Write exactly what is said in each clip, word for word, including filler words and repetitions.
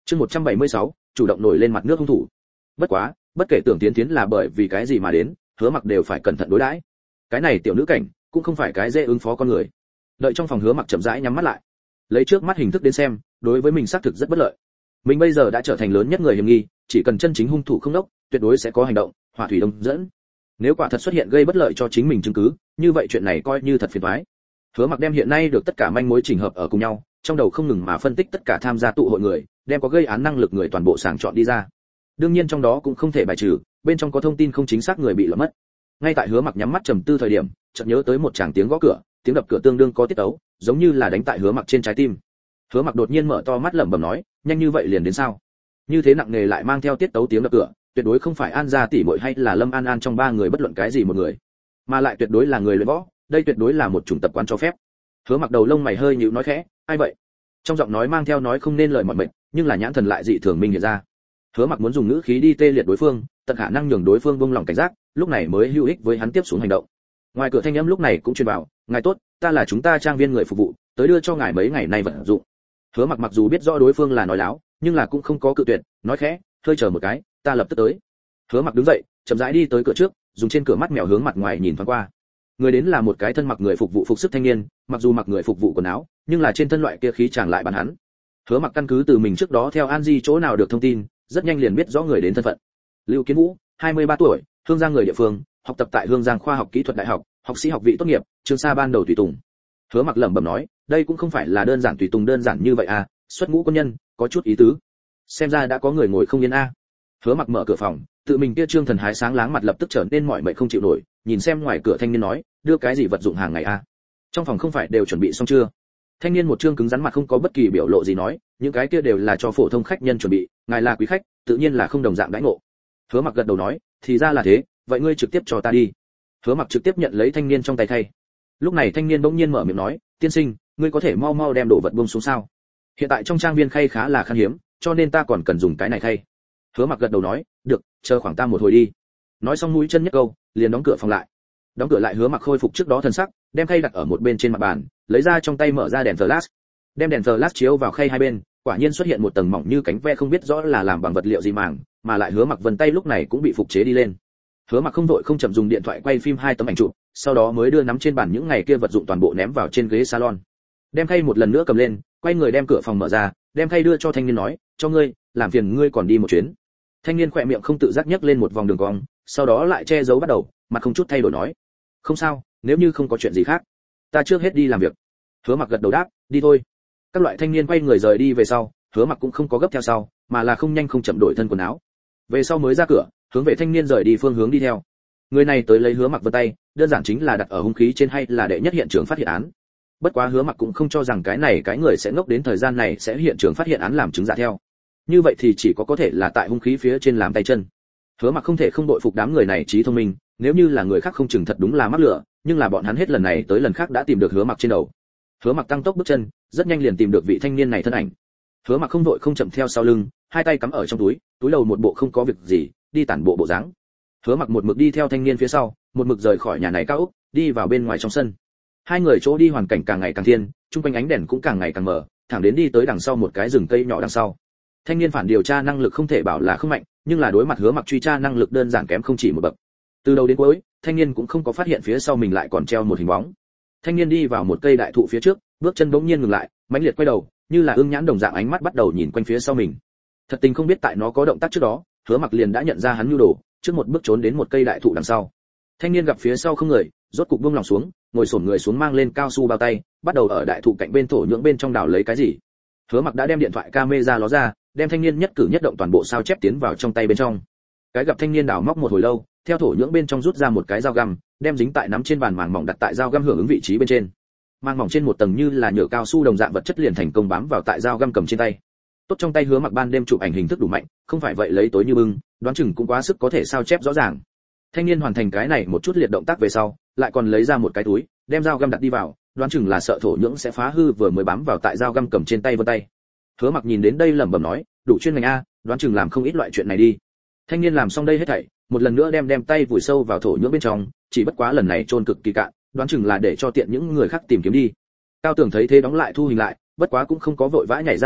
Chương một trăm bảy mươi sáu, chủ động nổi lên mặt nước hung thủ. Bất quá, bất kể Tưởng Tiến Tiến là bởi vì cái gì mà đến, Hứa Mặc đều phải cẩn thận đối đãi. Cái này tiểu nữ cảnh, cũng không phải cái dễ ứng phó con người. Đợi trong phòng Hứa Mặc chậm rãi nhắm mắt lại. Lấy trước mắt hình thức đến xem, đối với mình xác thực rất bất lợi. Mình bây giờ đã trở thành lớn nhất người hiểm nghi, chỉ cần chân chính hung thủ không đốc, tuyệt đối sẽ có hành động, hỏa thủy đông dẫn. Nếu quả thật xuất hiện gây bất lợi cho chính mình chứng cứ, như vậy chuyện này coi như thật phiền toái. Hứa Mặc đem hiện nay được tất cả manh mối chỉnh hợp ở cùng nhau, trong đầu không ngừng mà phân tích tất cả tham gia tụ hội người, đem có gây án năng lực người toàn bộ sàng chọn đi ra. Đương nhiên trong đó cũng không thể bài trừ, bên trong có thông tin không chính xác người bị lọt mất. Ngay tại Hứa Mặc nhắm mắt trầm tư thời điểm, chợt nhớ tới một tràng tiếng gõ cửa, tiếng đập cửa tương đương có tiết tấu, giống như là đánh tại Hứa Mặc trên trái tim. Hứa Mặc đột nhiên mở to mắt lẩm bẩm nói, nhanh như vậy liền đến sao? Như thế nặng nề lại mang theo tiết tấu tiếng đập cửa, tuyệt đối không phải An gia tỷ muội hay là Lâm An An trong ba người bất luận cái gì một người, mà lại tuyệt đối là người luyện võ, đây tuyệt đối là một chủng tập quán cho phép. Hứa Mặc đầu lông mày hơi nhíu nói khẽ, ai vậy? Trong giọng nói mang theo nói không nên lời mỏi mệt, nhưng là nhãn thần lại dị thường minh hiện ra. Hứa Mặc muốn dùng ngữ khí đi tê liệt đối phương, tận khả năng nhường đối phương buông lòng cảnh giác, lúc này mới hữu ích với hắn tiếp xuống hành động. Ngoài cửa thanh âm lúc này cũng truyền vào, ngài tốt, ta là chúng ta trang viên người phục vụ, tới đưa cho ngài mấy ngày nay vận dụng. Hứa Mặc mặc dù biết rõ đối phương là nói láo, nhưng là cũng không có cự tuyệt, nói khẽ, hơi chờ một cái, ta lập tức tới. Hứa Mặc đứng dậy, chậm rãi đi tới cửa trước, dùng trên cửa mắt mèo hướng mặt ngoài nhìn thoáng qua. Người đến là một cái thân mặc người phục vụ phục sức thanh niên, mặc dù mặc người phục vụ quần áo, nhưng là trên thân loại kia khí chàng lại bắn hắn. Hứa Mặc căn cứ từ mình trước đó theo An Di chỗ nào được thông tin, rất nhanh liền biết rõ người đến thân phận. Lưu Kiến Vũ, hai mươi ba tuổi, Hương Giang người địa phương, học tập tại Hương Giang khoa học kỹ thuật đại học, học sĩ học vị tốt nghiệp, Trường Sa ban đầu tùy tùng. Hứa Mặc lẩm bẩm nói, đây cũng không phải là đơn giản tùy tùng đơn giản như vậy à, xuất ngũ quân nhân, có chút ý tứ. Xem ra đã có người ngồi không yên a. À. Hứa Mặc mở cửa phòng, tự mình kia trương thần hái sáng láng mặt lập tức trở nên mỏi mệt không chịu nổi, nhìn xem ngoài cửa thanh niên nói, đưa cái gì vật dụng hàng ngày a? À? Trong phòng không phải đều chuẩn bị xong chưa? Thanh niên một trương cứng rắn mặt không có bất kỳ biểu lộ gì nói, những cái kia đều là cho phổ thông khách nhân chuẩn bị, ngài là quý khách, tự nhiên là không đồng dạng đãi ngộ. Hứa Mặc gật đầu nói, thì ra là thế, vậy ngươi trực tiếp cho ta đi. Hứa Mặc trực tiếp nhận lấy thanh niên trong tay thay. Lúc này thanh niên bỗng nhiên mở miệng nói, tiên sinh, ngươi có thể mau mau đem đồ vật buông xuống sao? Hiện tại trong trang viên khay khá là khan hiếm, cho nên ta còn cần dùng cái này khay. Hứa Mặc gật đầu nói, được, chờ khoảng ta một hồi đi. Nói xong mũi chân nhất câu, liền đóng cửa phòng lại. Đóng cửa lại, Hứa Mặc khôi phục trước đó thần sắc, đem khay đặt ở một bên trên mặt bàn, lấy ra trong tay mở ra đèn flash, đem đèn flash chiếu vào khay hai bên, quả nhiên xuất hiện một tầng mỏng như cánh ve không biết rõ là làm bằng vật liệu gì màng, mà lại Hứa Mặc vân tay lúc này cũng bị phục chế đi lên. Hứa Mặc không vội không chậm dùng điện thoại quay phim hai tấm ảnh chụp, sau đó mới đưa nắm trên bàn những ngày kia vật dụng toàn bộ ném vào trên ghế salon. Đem khay một lần nữa cầm lên, quay người đem cửa phòng mở ra, đem khay đưa cho thanh niên nói, cho ngươi, làm phiền ngươi còn đi một chuyến. Thanh niên khỏe miệng không tự giác nhấc lên một vòng đường cong, sau đó lại che giấu bắt đầu, mặt không chút thay đổi nói, không sao, nếu như không có chuyện gì khác, ta trước hết đi làm việc. Hứa Mặc gật đầu đáp, đi thôi. Các loại thanh niên quay người rời đi về sau, Hứa Mặc cũng không có gấp theo sau, mà là không nhanh không chậm đổi thân quần áo. Về sau mới ra cửa, hướng về thanh niên rời đi phương hướng đi theo. Người này tới lấy Hứa Mặc vân tay, đơn giản chính là đặt ở hung khí trên hay là đệ nhất hiện trường phát hiện án. Bất quá Hứa Mặc cũng không cho rằng cái này cái người sẽ ngốc đến thời gian này sẽ hiện trường phát hiện án làm chứng giả theo. Như vậy thì chỉ có có thể là tại hung khí phía trên làm tay chân. Hứa Mặc không thể không đội phục đám người này trí thông minh, nếu như là người khác không chừng thật đúng là mắc lửa, nhưng là bọn hắn hết lần này tới lần khác đã tìm được Hứa Mặc trên đầu. Hứa Mặc tăng tốc bước chân, rất nhanh liền tìm được vị thanh niên này thân ảnh. Hứa Mặc không đội không chậm theo sau lưng, hai tay cắm ở trong túi, túi đầu một bộ không có việc gì, đi tản bộ bộ dáng. Hứa Mặc một mực đi theo thanh niên phía sau, một mực rời khỏi nhà này cao ốc, đi vào bên ngoài trong sân. Hai người chỗ đi hoàn cảnh càng ngày càng thiên, chung quanh ánh đèn cũng càng ngày càng mờ, thẳng đến đi tới đằng sau một cái rừng cây nhỏ đằng sau. Thanh niên phản điều tra năng lực không thể bảo là không mạnh, nhưng là đối mặt Hứa Mặc truy tra năng lực đơn giản kém không chỉ một bậc. Từ đầu đến cuối, thanh niên cũng không có phát hiện phía sau mình lại còn treo một hình bóng. Thanh niên đi vào một cây đại thụ phía trước, bước chân bỗng nhiên ngừng lại, mãnh liệt quay đầu, như là ương nhãn đồng dạng ánh mắt bắt đầu nhìn quanh phía sau mình. Thật tình không biết tại nó có động tác trước đó, Hứa Mặc liền đã nhận ra hắn nhu đồ, trước một bước trốn đến một cây đại thụ đằng sau. Thanh niên gặp phía sau không người, rốt cục buông lòng xuống, ngồi xổm người xuống mang lên cao su bao tay, bắt đầu ở đại thụ cạnh bên thổ nhưỡng bên trong đào lấy cái gì. Hứa Mặc đã đem điện thoại camera ló ra, đem thanh niên nhất cử nhất động toàn bộ sao chép tiến vào trong tay bên trong. Cái gặp thanh niên đào móc một hồi lâu, theo thổ nhưỡng bên trong rút ra một cái dao găm, đem dính tại nắm trên bàn màng mỏng đặt tại dao găm hưởng ứng vị trí bên trên. Màng mỏng trên một tầng như là nhựa cao su đồng dạng vật chất liền thành công bám vào tại dao găm cầm trên tay. Tốt trong tay Hứa Mặc ban đêm chụp ảnh hình thức đủ mạnh, không phải vậy lấy tối như bưng, đoán chừng cũng quá sức có thể sao chép rõ ràng. Thanh niên hoàn thành cái này một chút liệt động tác về sau, lại còn lấy ra một cái túi, đem dao găm đặt đi vào, đoán chừng là sợ thổ nhưỡng sẽ phá hư vừa mới bám vào tại dao găm cầm trên tay vân tay. Hứa Mặc nhìn đến đây lẩm bẩm nói, đủ chuyên ngành a, đoán chừng làm không ít loại chuyện này đi. Thanh niên làm xong đây hết thảy, một lần nữa đem đem tay vùi sâu vào thổ nhưỡng bên trong, chỉ bất quá lần này chôn cực kỳ cạn, đoán chừng là để cho tiện những người khác tìm kiếm đi. Cao Tường thấy thế đóng lại thu hình lại, bất quá cũng không có vội vã nhảy ra ngoài,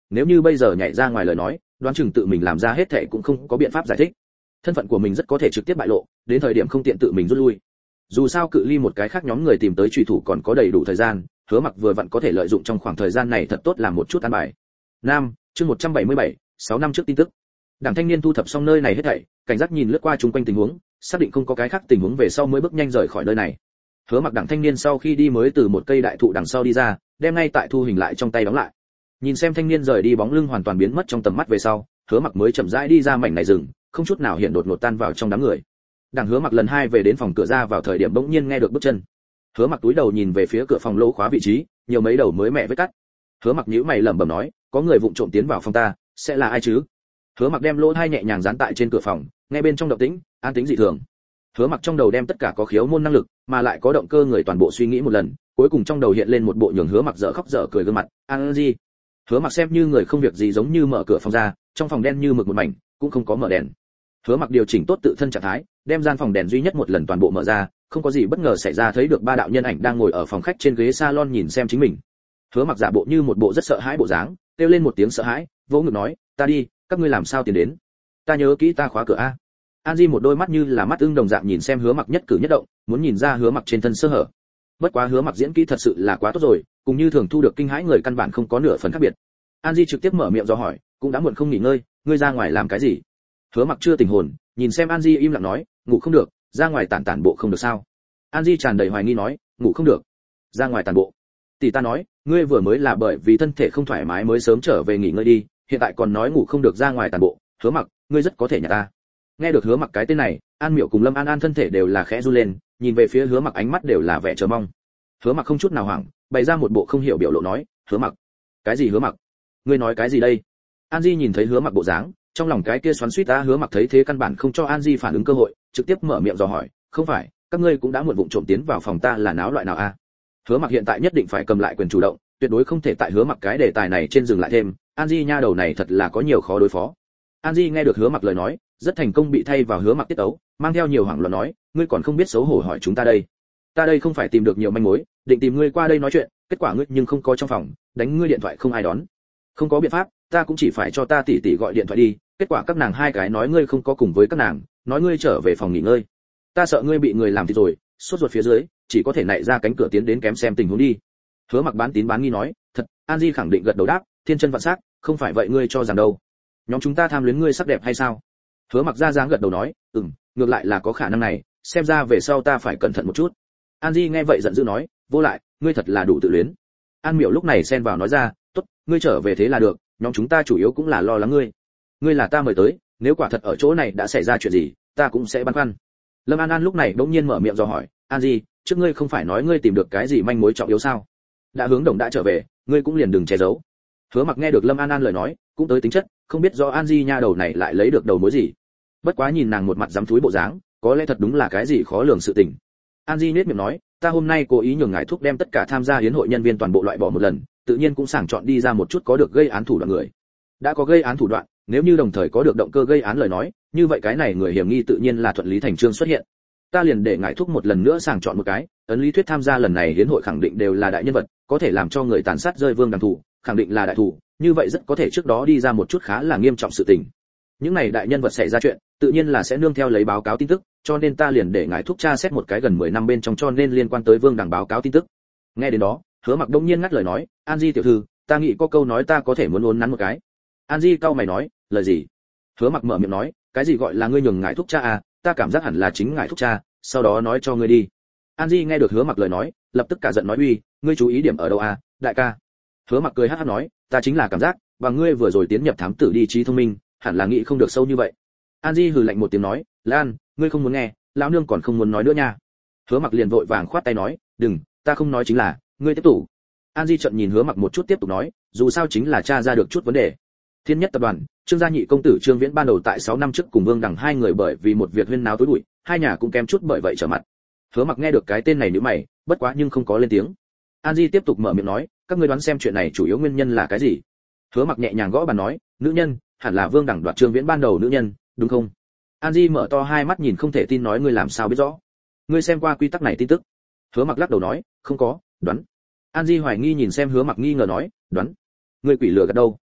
nếu như bây giờ nhảy ra ngoài lời nói đoán chừng tự mình làm ra hết thảy cũng không có biện pháp giải thích. Thân phận của mình rất có thể trực tiếp bại lộ, đến thời điểm không tiện tự mình rút lui. Dù sao cự ly một cái khác nhóm người tìm tới truy thủ còn có đầy đủ thời gian, Hứa Mặc vừa vặn có thể lợi dụng trong khoảng thời gian này thật tốt làm một chút an bài. Nam, chương một trăm bảy mươi bảy, sáu năm trước tin tức. Đảng thanh niên thu thập xong nơi này hết thảy, cảnh giác nhìn lướt qua chung quanh tình huống, xác định không có cái khác tình huống về sau mới bước nhanh rời khỏi nơi này. Hứa Mặc đảng thanh niên sau khi đi mới từ một cây đại thụ đằng sau đi ra, đem ngay tại thu hình lại trong tay đóng lại. Nhìn xem thanh niên rời đi bóng lưng hoàn toàn biến mất trong tầm mắt về sau, Hứa Mặc mới chậm rãi đi ra mảnh này rừng, không chút nào hiện đột ngột tan vào trong đám người. Đảng Hứa Mặc lần hai về đến phòng cửa ra vào thời điểm bỗng nhiên nghe được bước chân. Hứa Mặc túi đầu nhìn về phía cửa phòng lỗ khóa vị trí, nhiều mấy đầu mới mẹ vết cắt. Hứa Mặc nhíu mày lẩm bẩm nói, có người vụng trộm tiến vào phòng ta, sẽ là ai chứ? Hứa Mặc đem lỗ hai nhẹ nhàng dán tại trên cửa phòng, nghe bên trong động tĩnh, an tĩnh dị thường. Hứa Mặc trong đầu đem tất cả có khiếu môn năng lực, mà lại có động cơ người toàn bộ suy nghĩ một lần, cuối cùng trong đầu hiện lên một bộ nhường Hứa Mặc dở khóc dở cười gương mặt, "An gì?" Hứa Mặc xem như người không việc gì giống như mở cửa phòng ra, trong phòng đen như mực một mảnh, cũng không có mở đèn. Hứa Mặc điều chỉnh tốt tự thân trạng thái, đem gian phòng đèn duy nhất một lần toàn bộ mở ra, không có gì bất ngờ xảy ra thấy được ba đạo nhân ảnh đang ngồi ở phòng khách trên ghế salon nhìn xem chính mình. Hứa Mặc giả bộ như một bộ rất sợ hãi bộ dáng, kêu lên một tiếng sợ hãi, vỗ ngực nói, "Ta đi, các ngươi làm sao tiến đến? Ta nhớ kỹ ta khóa cửa a." An Di một đôi mắt như là mắt ưng đồng dạng nhìn xem Hứa Mặc nhất cử nhất động, muốn nhìn ra Hứa Mặc trên thân sơ hở. Bất quá Hứa Mặc diễn kỹ thật sự là quá tốt rồi, cũng như thường thu được kinh hãi người căn bản không có nửa phần khác biệt. An Di trực tiếp mở miệng do hỏi, cũng đã muộn không nghỉ ngơi, ngươi ra ngoài làm cái gì? Hứa Mặc chưa tỉnh hồn, nhìn xem An Di im lặng nói, ngủ không được, ra ngoài tản tản bộ không được sao? An Di tràn đầy hoài nghi nói, ngủ không được, ra ngoài tản bộ. Tỷ ta nói, ngươi vừa mới là bởi vì thân thể không thoải mái mới sớm trở về nghỉ ngơi đi, hiện tại còn nói ngủ không được ra ngoài tản bộ, Hứa Mặc, ngươi rất có thể nhà ta. Nghe được Hứa Mặc cái tên này, An Miểu cùng Lâm An An thân thể đều là khẽ run lên, nhìn về phía Hứa Mặc ánh mắt đều là vẻ chờ mong. Hứa Mặc không chút nào hoảng, bày ra một bộ không hiểu biểu lộ nói, Hứa Mặc, cái gì Hứa Mặc? Ngươi nói cái gì đây? An Di nhìn thấy Hứa Mặc bộ dáng, trong lòng cái kia xoắn xuýt ta. Hứa Mặc thấy thế căn bản không cho An Di phản ứng cơ hội, trực tiếp mở miệng dò hỏi, không phải, các ngươi cũng đã muộn vụng trộm tiến vào phòng ta là náo loại nào a? Hứa Mặc hiện tại nhất định phải cầm lại quyền chủ động, tuyệt đối không thể tại Hứa Mặc cái đề tài này trên dừng lại thêm, An Di nha đầu này thật là có nhiều khó đối phó. An Di nghe được Hứa Mặc lời nói, rất thành công bị thay vào Hứa Mặc tiết ấu, mang theo nhiều hoảng loạn nói, ngươi còn không biết xấu hổ hỏi chúng ta đây. Ta đây không phải tìm được nhiều manh mối, định tìm ngươi qua đây nói chuyện, kết quả ngươi nhưng không có trong phòng, đánh ngươi điện thoại không ai đón. Không có biện pháp, ta cũng chỉ phải cho ta tỷ tỷ gọi điện thoại đi, kết quả các nàng hai cái nói ngươi không có cùng với các nàng, nói ngươi trở về phòng nghỉ ngơi. Ta sợ ngươi bị người làm thì rồi, sốt ruột phía dưới, chỉ có thể nảy ra cánh cửa tiến đến kém xem tình huống đi. Hứa Mặc bán tín bán nghi nói, thật. An Di khẳng định gật đầu đáp, thiên chân vạn sắc, không phải vậy ngươi cho rằng đâu? Nhóm chúng ta tham luyến ngươi sắc đẹp hay sao? Hứa Mặc ra dáng gật đầu nói, ừm, ngược lại là có khả năng này, xem ra về sau ta phải cẩn thận một chút. An Di nghe vậy giận dữ nói, vô lại, ngươi thật là đủ tự luyến. An Miểu lúc này xen vào nói ra, tốt, ngươi trở về thế là được, nhóm chúng ta chủ yếu cũng là lo lắng ngươi. Ngươi là ta mời tới, nếu quả thật ở chỗ này đã xảy ra chuyện gì, ta cũng sẽ băn khoăn. Lâm An An lúc này bỗng nhiên mở miệng dò hỏi, An Di, trước ngươi không phải nói ngươi tìm được cái gì manh mối trọng yếu sao? Đã hướng đồng đã trở về, ngươi cũng liền đừng che giấu. Hứa Mặc nghe được Lâm An An lời nói, cũng tới tính chất, không biết do An Di nha đầu này lại lấy được đầu mối gì. Bất quá nhìn nàng một mặt dám thúi bộ dáng, có lẽ thật đúng là cái gì khó lường sự tình. An Di nhếch miệng nói, ta hôm nay cố ý nhường ngài thúc đem tất cả tham gia hiến hội nhân viên toàn bộ loại bỏ một lần, tự nhiên cũng sàng chọn đi ra một chút có được gây án thủ đoạn người. Đã có gây án thủ đoạn, nếu như đồng thời có được động cơ gây án lời nói, như vậy cái này người hiểm nghi tự nhiên là thuận lý thành chương xuất hiện. Ta liền để ngài thúc một lần nữa sàng chọn một cái, ấn lý thuyết tham gia lần này hiến hội khẳng định đều là đại nhân vật, có thể làm cho người tàn sát rơi vương đằng thủ, khẳng định là đại thủ, như vậy rất có thể trước đó đi ra một chút khá là nghiêm trọng sự tình. Những này đại nhân vật xảy ra chuyện, tự nhiên là sẽ nương theo lấy báo cáo tin tức, cho nên ta liền để ngài thúc tra xét một cái gần mười năm bên trong cho nên liên quan tới vương đằng báo cáo tin tức. Nghe đến đó, Hứa Mặc đông nhiên ngắt lời nói, An Di tiểu thư, ta nghĩ có câu nói ta có thể muốn uốn nắn một cái. An Di cau mày nói, lời gì? Hứa Mặc mở miệng nói, cái gì gọi là ngươi nhường ngài thúc cha à, ta cảm giác hẳn là chính ngài thúc cha, sau đó nói cho ngươi đi. An Di nghe được Hứa Mặc lời nói, lập tức cả giận nói, uy, ngươi chú ý điểm ở đâu à, đại ca? Hứa Mặc cười hắc hắc nói, ta chính là cảm giác, và ngươi vừa rồi tiến nhập thám tử đi trí thông minh, hẳn là nghĩ không được sâu như vậy. An Di hừ lạnh một tiếng nói, Lan, ngươi không muốn nghe, lão nương còn không muốn nói nữa nha. Hứa Mặc liền vội vàng khoát tay nói, đừng, ta không nói chính là, ngươi tiếp tục. An Di trợn nhìn Hứa Mặc một chút tiếp tục nói, dù sao chính là tra ra được chút vấn đề. Thiên Nhất tập đoàn, Trương gia nhị công tử Trương Viễn ban đầu tại sáu năm trước cùng Vương Đằng hai người bởi vì một việc huyên náo tối bụi, hai nhà cũng kém chút bởi vậy trở mặt. Hứa Mặc nghe được cái tên này nhíu mày, bất quá nhưng không có lên tiếng. An Di tiếp tục mở miệng nói, các ngươi đoán xem chuyện này chủ yếu nguyên nhân là cái gì? Hứa Mặc nhẹ nhàng gõ bàn nói, nữ nhân, hẳn là Vương Đằng đoạt Trương Viễn ban đầu nữ nhân, đúng không? An Di mở to hai mắt nhìn không thể tin nói, ngươi làm sao biết rõ? Ngươi xem qua quy tắc này tin tức? Hứa Mặc lắc đầu nói, không có, đoán. An Di hoài nghi nhìn xem Hứa Mặc nghi ngờ nói, đoán? Ngươi quỷ lừa gạt đâu?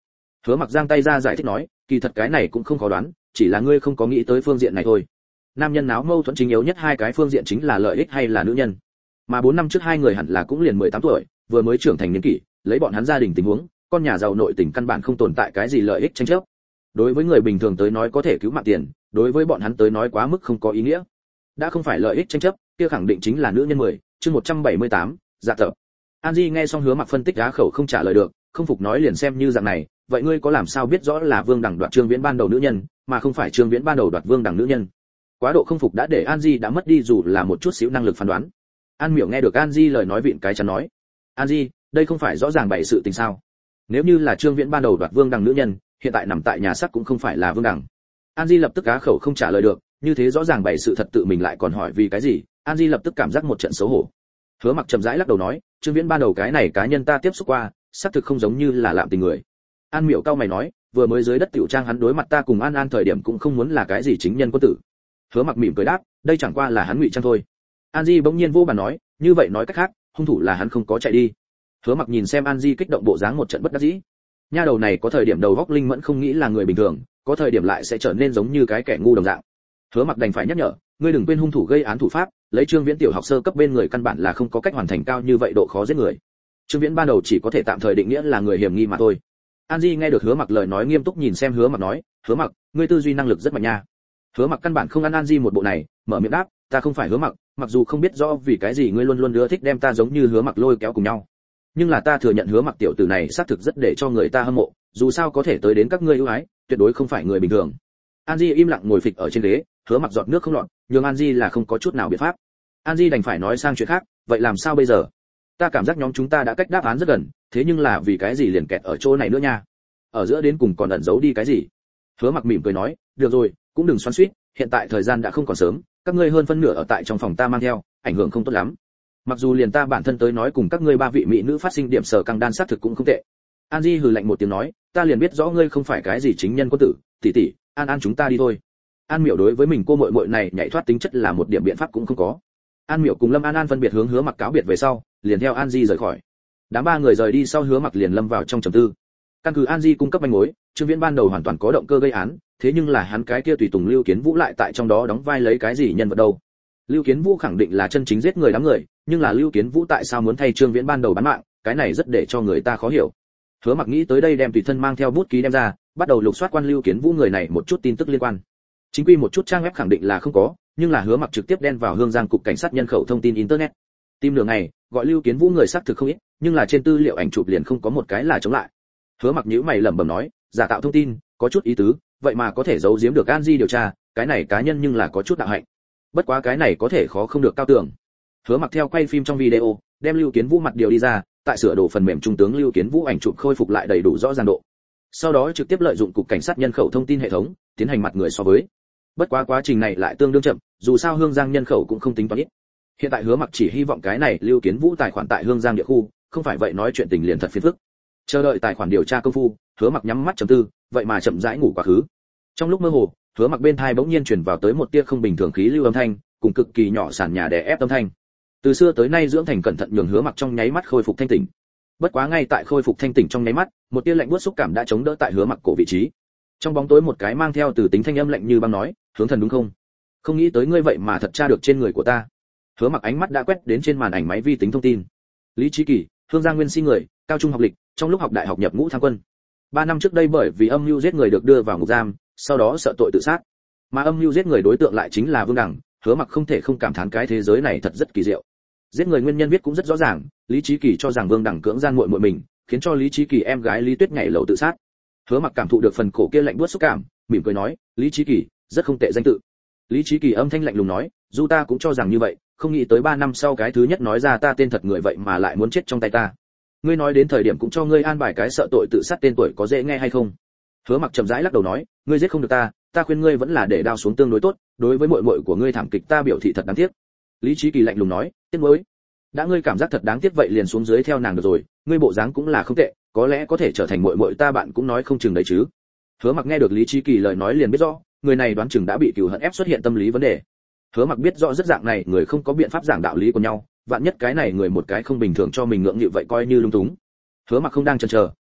Hứa Mặc giang tay ra giải thích nói, kỳ thật cái này cũng không khó đoán, chỉ là ngươi không có nghĩ tới phương diện này thôi. Nam nhân náo mâu thuẫn chính yếu nhất hai cái phương diện chính là lợi ích hay là nữ nhân. Mà bốn năm trước hai người hẳn là cũng liền mười tám tuổi, vừa mới trưởng thành niên kỷ, lấy bọn hắn gia đình tình huống, con nhà giàu nội tình căn bản không tồn tại cái gì lợi ích tranh chấp. Đối với người bình thường tới nói có thể cứu mạng tiền, đối với bọn hắn tới nói quá mức không có ý nghĩa. Đã không phải lợi ích tranh chấp, kia khẳng định chính là nữ nhân mười, chương một trăm bảy mươi tám, dạ tập. An Di nghe xong Hứa Mặc phân tích á khẩu không trả lời được, không phục nói liền xem như dạng này, vậy ngươi có làm sao biết rõ là Vương Đằng đoạt Trương Viễn ban đầu nữ nhân, mà không phải Trương Viễn ban đầu đoạt Vương Đằng nữ nhân? Quá độ không phục đã để An Di đã mất đi dù là một chút xíu năng lực phán đoán. An Miểu nghe được An Di lời nói vịn cái chắn nói, An Di, đây không phải rõ ràng bày sự tình sao? Nếu như là Trương Viễn ban đầu đoạt Vương Đằng nữ nhân, hiện tại nằm tại nhà xác cũng không phải là Vương Đằng. An Di lập tức á khẩu không trả lời được, như thế rõ ràng bày sự thật tự mình lại còn hỏi vì cái gì? An Di lập tức cảm giác một trận xấu hổ. Hứa Mặc chậm rãi lắc đầu nói, Trương Viễn ban đầu cái này cá nhân ta tiếp xúc qua, xác thực không giống như là lạm tình người. An Miểu cao mày nói, vừa mới dưới đất tiểu trang hắn đối mặt ta cùng An An thời điểm cũng không muốn là cái gì chính nhân quân tử. Hứa Mặc mỉm cười đáp, đây chẳng qua là hắn ngụy trang thôi. An Di bỗng nhiên vô bàn nói, như vậy nói cách khác, hung thủ là hắn không có chạy đi. Hứa Mặc nhìn xem An Di kích động bộ dáng một trận bất đắc dĩ. Nha đầu này có thời điểm đầu óc linh mẫn không nghĩ là người bình thường, có thời điểm lại sẽ trở nên giống như cái kẻ ngu đồng dạng. Hứa Mặc đành phải nhắc nhở, ngươi đừng quên hung thủ gây án thủ pháp, lấy Trương Viễn tiểu học sơ cấp bên người căn bản là không có cách hoàn thành cao như vậy độ khó giết người. Trương Viễn ban đầu chỉ có thể tạm thời định nghĩa là người hiểm nghi mà thôi. An Di nghe được Hứa Mặc lời nói nghiêm túc nhìn xem Hứa Mặc nói, Hứa Mặc, ngươi tư duy năng lực rất mạnh nha. Hứa Mặc căn bản không ăn An Di một bộ này, mở miệng đáp, ta không phải Hứa Mặc, mặc dù không biết rõ vì cái gì ngươi luôn luôn ưa thích đem ta giống như Hứa Mặc lôi kéo cùng nhau, nhưng là ta thừa nhận Hứa Mặc tiểu tử này xác thực rất để cho người ta hâm mộ, dù sao có thể tới đến các ngươi ưu ái, tuyệt đối không phải người bình thường. An Di im lặng ngồi phịch ở trên ghế, Hứa Mặc giọt nước không lọt, nhưng An Di là không có chút nào biện pháp. An Di đành phải nói sang chuyện khác, vậy làm sao bây giờ? Ta cảm giác nhóm chúng ta đã cách đáp án rất gần, thế nhưng là vì cái gì liền kẹt ở chỗ này nữa nha? Ở giữa đến cùng còn ẩn giấu đi cái gì? Hứa Mặc mỉm cười nói, được rồi, cũng đừng xoắn xuýt, hiện tại thời gian đã không còn sớm, các ngươi hơn phân nửa ở tại trong phòng ta mang theo, ảnh hưởng không tốt lắm. Mặc dù liền ta bản thân tới nói cùng các ngươi ba vị mỹ nữ phát sinh điểm sở căng đan sát thực cũng không tệ. An Di hừ lạnh một tiếng nói, ta liền biết rõ ngươi không phải cái gì chính nhân quân tử, tỷ tỷ, An An chúng ta đi thôi. An Miểu đối với mình cô muội muội này nhảy thoát tính chất là một điểm biện pháp cũng không có. An Miểu cùng Lâm An An phân biệt hướng Hứa Mặc cáo biệt về sau, liền theo An Di rời khỏi. Đám ba người rời đi sau Hứa Mặc liền lâm vào trong trầm tư. Căn cứ An Di cung cấp manh mối, Trương Viễn ban đầu hoàn toàn có động cơ gây án, thế nhưng là hắn cái kia tùy tùng Lưu Kiến Vũ lại tại trong đó đóng vai lấy cái gì nhân vật đâu? Lưu Kiến Vũ khẳng định là chân chính giết người đám người, nhưng là Lưu Kiến Vũ tại sao muốn thay Trương Viễn ban đầu bán mạng, cái này rất để cho người ta khó hiểu. Hứa Mặc nghĩ tới đây đem tùy thân mang theo bút ký đem ra, bắt đầu lục soát quan Lưu Kiến Vũ người này một chút tin tức liên quan. Chính quy một chút trang web khẳng định là không có, nhưng là Hứa Mặc trực tiếp đen vào Hương Giang cục cảnh sát nhân khẩu thông tin internet. Tìm nửa ngày, gọi Lưu Kiến Vũ người xác thực không ít, nhưng là trên tư liệu ảnh chụp liền không có một cái là chống lại. Hứa Mặc nhíu mày lẩm bẩm nói, giả tạo thông tin, có chút ý tứ, vậy mà có thể giấu giếm được An Di điều tra, cái này cá nhân nhưng là có chút đạo hạnh. Bất quá cái này có thể khó không được cao tưởng. Hứa Mặc theo quay phim trong video, đem Lưu Kiến Vũ mặt điều đi ra, tại sửa đồ phần mềm trung tướng Lưu Kiến Vũ ảnh chụp khôi phục lại đầy đủ rõ ràng độ. Sau đó trực tiếp lợi dụng cục cảnh sát nhân khẩu thông tin hệ thống, tiến hành mặt người so với. Bất quá quá trình này lại tương đương chậm, dù sao Hương Giang nhân khẩu cũng không tính toán ít. Hiện tại Hứa Mặc chỉ hy vọng cái này Lưu Kiến Vũ tài khoản tại Hương Giang địa khu, không phải vậy nói chuyện tình liền thật phiền phức. Chờ đợi tài khoản điều tra công phu, Hứa Mặc nhắm mắt trầm tư, vậy mà chậm rãi ngủ quá khứ. Trong lúc mơ hồ, Hứa Mặc bên tai bỗng nhiên truyền vào tới một tia không bình thường khí lưu âm thanh, cùng cực kỳ nhỏ sàn nhà đè ép âm thanh. Từ xưa tới nay dưỡng thành cẩn thận nhường Hứa Mặc trong nháy mắt khôi phục thanh tỉnh. Bất quá ngay tại khôi phục thanh tỉnh trong nháy mắt, một tia lạnh buốt xúc cảm đã chống đỡ tại Hứa Mặc cổ vị trí. Trong bóng tối một cái mang theo từ tính thanh âm lạnh như băng nói, "Hướng thần đúng không? Không nghĩ tới ngươi vậy mà thật tra được trên người của ta." Hứa Mặc ánh mắt đã quét đến trên màn ảnh máy vi tính thông tin. Lý Chí Kỳ, Hương Giang nguyên sinh người, cao trung học lịch, trong lúc học đại học nhập ngũ tham quân. Ba năm trước đây bởi vì âm mưu giết người được đưa vào ngục giam, sau đó sợ tội tự sát. Mà âm mưu giết người đối tượng lại chính là Vương Đằng, Hứa Mặc không thể không cảm thán cái thế giới này thật rất kỳ diệu. Giết người nguyên nhân viết cũng rất rõ ràng, Lý Chí Kỳ cho rằng Vương Đằng cưỡng gian muội muội mình, khiến cho Lý Chí Kỳ em gái Lý Tuyết nhảy lầu tự sát. Hứa Mặc cảm thụ được phần cổ kia lạnh buốt xúc cảm, mỉm cười nói, Lý Chí Kỳ, rất không tệ danh tự. Lý Chí Kỳ âm thanh lạnh lùng nói, dù ta cũng cho rằng như vậy, không nghĩ tới ba năm sau cái thứ nhất nói ra ta tên thật người vậy mà lại muốn chết trong tay ta. Ngươi nói đến thời điểm cũng cho ngươi an bài cái sợ tội tự sát tên tuổi có dễ nghe hay không? Hứa Mặc chậm rãi lắc đầu nói, ngươi giết không được ta, ta khuyên ngươi vẫn là để đao xuống tương đối tốt, đối với muội muội của ngươi thảm kịch ta biểu thị thật đáng tiếc. Lý Chí Kỳ lạnh lùng nói, tiếc nuối. Đã ngươi cảm giác thật đáng tiếc vậy liền xuống dưới theo nàng được rồi, ngươi bộ dáng cũng là không tệ, có lẽ có thể trở thành muội muội ta bạn cũng nói không chừng đấy chứ. Hứa Mặc nghe được Lý Chí Kỳ lời nói liền biết rõ, người này đoán chừng đã bị cừu hận ép xuất hiện tâm lý vấn đề. Hứa Mặc biết rõ rất dạng này người không có biện pháp giảng đạo lý của nhau, vạn nhất cái này người một cái không bình thường cho mình ngưỡng nghịu vậy coi như lung túng. Hứa Mặc không đang chần chờ,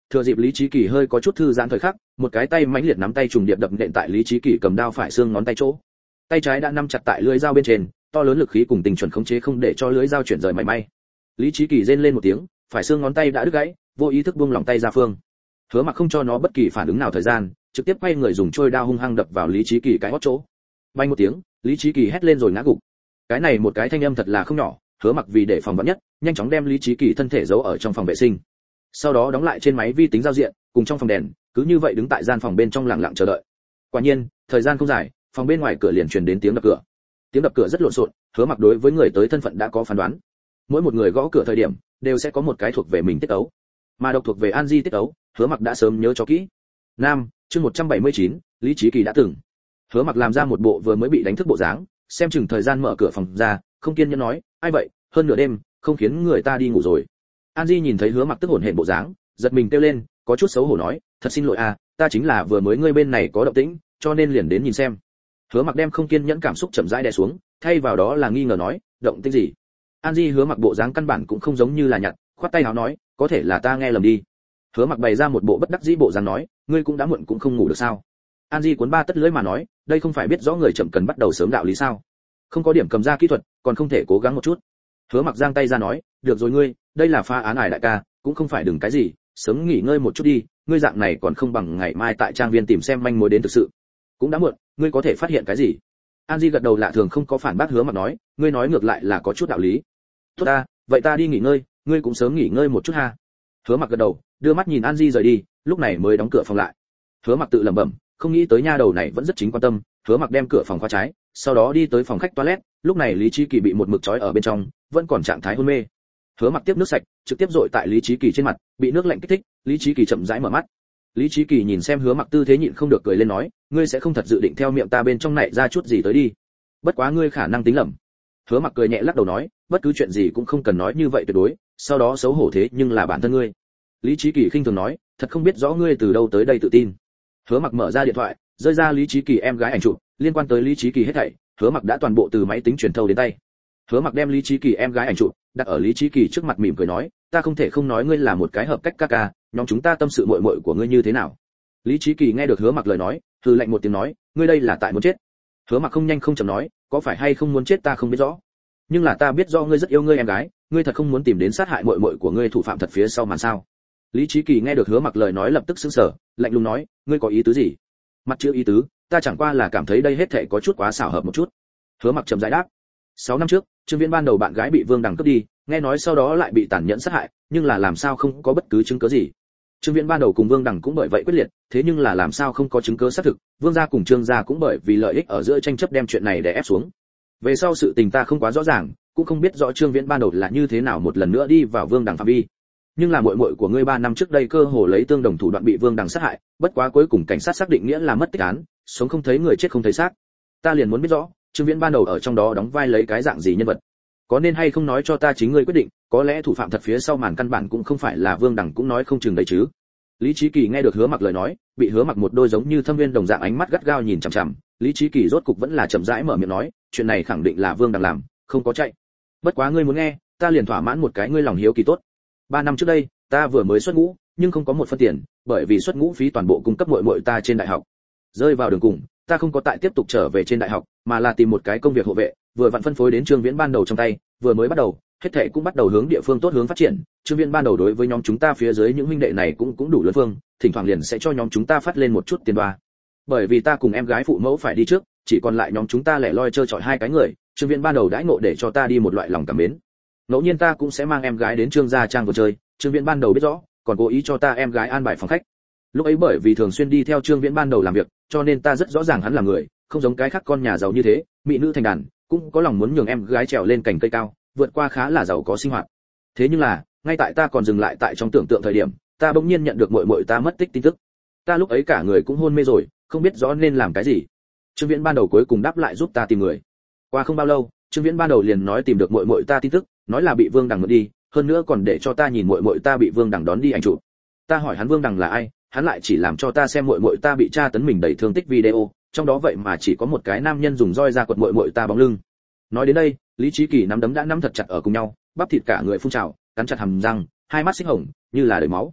Thừa dịp Lý Chí Kỳ hơi có chút thư giãn thời khắc, một cái tay mãnh liệt nắm tay trùng điệp đập nện tại Lý Chí Kỳ cầm đao phải xương ngón tay chỗ. Tay trái đã nắm chặt tại lưỡi dao bên trên, to lớn lực khí cùng tình chuẩn khống chế không để cho lưỡi dao chuyển rời mảy may. Lý Chí Kỳ rên lên một tiếng, phải xương ngón tay đã đứt gãy, vô ý thức buông lỏng tay ra phương. Hứa Mặc không cho nó bất kỳ phản ứng nào thời gian, trực tiếp quay người dùng trôi đao hung hăng đập vào Lý Chí Kỳ cái hót chỗ. Bay một tiếng, Lý Chí Kỳ hét lên rồi ngã gục. Cái này một cái thanh âm thật là không nhỏ, Hứa Mặc vì để phòng vạn nhất, nhanh chóng đem Lý Chí Kỳ thân thể giấu ở trong phòng vệ sinh. Sau đó đóng lại trên máy vi tính giao diện, cùng trong phòng đèn, cứ như vậy đứng tại gian phòng bên trong lặng lặng chờ đợi. Quả nhiên, thời gian không dài, phòng bên ngoài cửa liền truyền đến tiếng đập cửa. Tiếng đập cửa rất lộn xộn, Hứa Mặc đối với người tới thân phận đã có phán đoán. Mỗi một người gõ cửa thời điểm, đều sẽ có một cái thuộc về mình tiết ấu, mà độc thuộc về An Di tiết ấu, Hứa Mặc đã sớm nhớ cho kỹ. Nam, chương một trăm bảy mươi chín, Lý Chí Kỳ đã từng. Hứa Mặc làm ra một bộ vừa mới bị đánh thức bộ dáng, xem chừng thời gian mở cửa phòng ra, không kiên nhẫn nói, ai vậy, hơn nửa đêm, không khiến người ta đi ngủ rồi. An Di nhìn thấy Hứa Mặc tức hổn hển bộ dáng, giật mình kêu lên, có chút xấu hổ nói, thật xin lỗi à, ta chính là vừa mới ngươi bên này có động tĩnh, cho nên liền đến nhìn xem. Hứa Mặc đem không kiên nhẫn cảm xúc chậm rãi đè xuống, thay vào đó là nghi ngờ nói, động tĩnh gì? An Di Hứa Mặc bộ dáng căn bản cũng không giống như là nhặt, khoát tay áo nói, có thể là ta nghe lầm đi. Hứa Mặc bày ra một bộ bất đắc dĩ bộ dáng nói, ngươi cũng đã muộn cũng không ngủ được sao? An Di cuốn ba tất lưỡi mà nói, đây không phải biết rõ người chậm cần bắt đầu sớm đạo lý sao? Không có điểm cầm ra kỹ thuật, còn không thể cố gắng một chút. Hứa Mặc giang tay ra nói, được rồi ngươi, đây là pha án ải đại ca, cũng không phải đừng cái gì, sớm nghỉ ngơi một chút đi, ngươi dạng này còn không bằng ngày mai tại trang viên tìm xem manh mối đến thực sự. Cũng đã muộn, ngươi có thể phát hiện cái gì? An Di gật đầu lạ thường không có phản bác Hứa Mặc nói, ngươi nói ngược lại là có chút đạo lý. Tốt ta, vậy ta đi nghỉ ngơi, ngươi cũng sớm nghỉ ngơi một chút ha. Hứa Mặc gật đầu, đưa mắt nhìn An Di rời đi, lúc này mới đóng cửa phòng lại. Hứa Mặc tự lẩm bẩm, không nghĩ tới nha đầu này vẫn rất chính quan tâm. Hứa Mặc đem cửa phòng khóa trái, sau đó đi tới phòng khách toilet, lúc này Lý Chí Kỳ bị một mực trói ở bên trong, vẫn còn trạng thái hôn mê. Hứa Mặc tiếp nước sạch, trực tiếp dội tại Lý Chí Kỳ trên mặt, bị nước lạnh kích thích, Lý Chí Kỳ chậm rãi mở mắt. Lý Chí Kỳ nhìn xem Hứa Mặc tư thế nhịn không được cười lên nói, ngươi sẽ không thật dự định theo miệng ta bên trong này ra chút gì tới đi. Bất quá ngươi khả năng tính lầm. Hứa Mặc cười nhẹ lắc đầu nói, bất cứ chuyện gì cũng không cần nói như vậy tuyệt đối, sau đó xấu hổ thế nhưng là bản thân ngươi. Lý Chí Kỳ khinh thường nói, thật không biết rõ ngươi từ đâu tới đây tự tin. Hứa Mặc mở ra điện thoại, rơi ra Lý Chí Kỳ em gái ảnh chụp, liên quan tới Lý Chí Kỳ hết thảy, Hứa Mặc đã toàn bộ từ máy tính truyền thâu đến tay. Hứa Mặc đem Lý Chí Kỳ em gái ảnh chụp đặt ở Lý Chí Kỳ trước mặt mỉm cười nói, ta không thể không nói ngươi là một cái hợp cách ca ca, nhóm chúng ta tâm sự muội muội của ngươi như thế nào. Lý Chí Kỳ nghe được Hứa Mặc lời nói, hừ lạnh một tiếng nói, ngươi đây là tại muốn chết. Hứa Mặc không nhanh không chậm nói, có phải hay không muốn chết ta không biết rõ, nhưng là ta biết rõ ngươi rất yêu ngươi em gái, ngươi thật không muốn tìm đến sát hại muội muội của ngươi thủ phạm thật phía sau màn sao? Lý Chí Kỳ nghe được Hứa Mặc lời nói lập tức sững sờ, lạnh lùng nói, ngươi có ý tứ gì? Mặt chữ ý tứ, ta chẳng qua là cảm thấy đây hết thảy có chút quá xảo hợp một chút. Hứa Mặc trầm rãi đáp. sáu năm trước, Trương Viễn ban đầu bạn gái bị Vương Đằng cướp đi, nghe nói sau đó lại bị tàn nhẫn sát hại, nhưng là làm sao không có bất cứ chứng cứ gì. Trương Viễn ban đầu cùng Vương Đằng cũng bởi vậy quyết liệt, thế nhưng là làm sao không có chứng cứ xác thực, Vương gia cùng Trương gia cũng bởi vì lợi ích ở giữa tranh chấp đem chuyện này để ép xuống. Về sau sự tình ta không quá rõ ràng, cũng không biết rõ Trương Viễn ban đầu là như thế nào một lần nữa đi vào Vương Đằng phạm vi. Nhưng là muội muội của ngươi ba năm trước đây cơ hồ lấy tương đồng thủ đoạn bị Vương Đằng sát hại, bất quá cuối cùng cảnh sát xác định nghĩa là mất tích án, sống không thấy người chết không thấy xác. Ta liền muốn biết rõ, Trương Viễn ban đầu ở trong đó đóng vai lấy cái dạng gì nhân vật. Có nên hay không nói cho ta chính ngươi quyết định, có lẽ thủ phạm thật phía sau màn căn bản cũng không phải là Vương Đằng cũng nói không chừng đấy chứ. Lý Chí Kỳ nghe được Hứa Mặc lời nói, bị Hứa Mặc một đôi giống như thâm viên đồng dạng ánh mắt gắt gao nhìn chằm chằm, Lý Chí Kỳ rốt cục vẫn là chậm rãi mở miệng nói, chuyện này khẳng định là Vương Đằng làm, không có chạy. Bất quá ngươi muốn nghe, ta liền thỏa mãn một cái ngươi lòng hiếu kỳ tốt. Ba năm trước đây, ta vừa mới xuất ngũ, nhưng không có một phân tiền, bởi vì xuất ngũ phí toàn bộ cung cấp muội muội ta trên đại học. Rơi vào đường cùng, ta không có tại tiếp tục trở về trên đại học, mà là tìm một cái công việc hộ vệ, vừa vặn phân phối đến Trương Viễn ban đầu trong tay, vừa mới bắt đầu, hết thảy cũng bắt đầu hướng địa phương tốt hướng phát triển. Trương Viễn ban đầu đối với nhóm chúng ta phía dưới những huynh đệ này cũng cũng đủ lớn phương, thỉnh thoảng liền sẽ cho nhóm chúng ta phát lên một chút tiền đoa. Bởi vì ta cùng em gái phụ mẫu phải đi trước, chỉ còn lại nhóm chúng ta lẻ loi chơi chọi hai cái người, Trương Viễn ban đầu đãi ngộ để cho ta đi một loại lòng cảm mến. Ngẫu nhiên ta cũng sẽ mang em gái đến Trương gia trang vừa chơi, Trương Viễn ban đầu biết rõ, còn cố ý cho ta em gái an bài phòng khách. Lúc ấy bởi vì thường xuyên đi theo Trương Viễn ban đầu làm việc, cho nên ta rất rõ ràng hắn là người, không giống cái khác con nhà giàu như thế, mỹ nữ thành đàn, cũng có lòng muốn nhường em gái trèo lên cành cây cao, vượt qua khá là giàu có sinh hoạt. Thế nhưng là, ngay tại ta còn dừng lại tại trong tưởng tượng thời điểm, ta bỗng nhiên nhận được muội muội ta mất tích tin tức. Ta lúc ấy cả người cũng hôn mê rồi, không biết rõ nên làm cái gì. Trương Viễn ban đầu cuối cùng đáp lại giúp ta tìm người. Qua không bao lâu, Trương Viễn ban đầu liền nói tìm được muội muội ta tin tức, nói là bị Vương Đằng mượn đi, hơn nữa còn để cho ta nhìn muội muội ta bị Vương Đằng đón đi ảnh chụp. Ta hỏi hắn Vương Đằng là ai, hắn lại chỉ làm cho ta xem muội muội ta bị tra tấn mình đầy thương tích video, trong đó vậy mà chỉ có một cái nam nhân dùng roi ra quật muội muội ta bóng lưng. Nói đến đây, Lý Chí Kỳ nắm đấm đã nắm thật chặt ở cùng nhau, bắp thịt cả người phun trào, cắn chặt hàm răng, hai mắt xích hồng, như là đầy máu.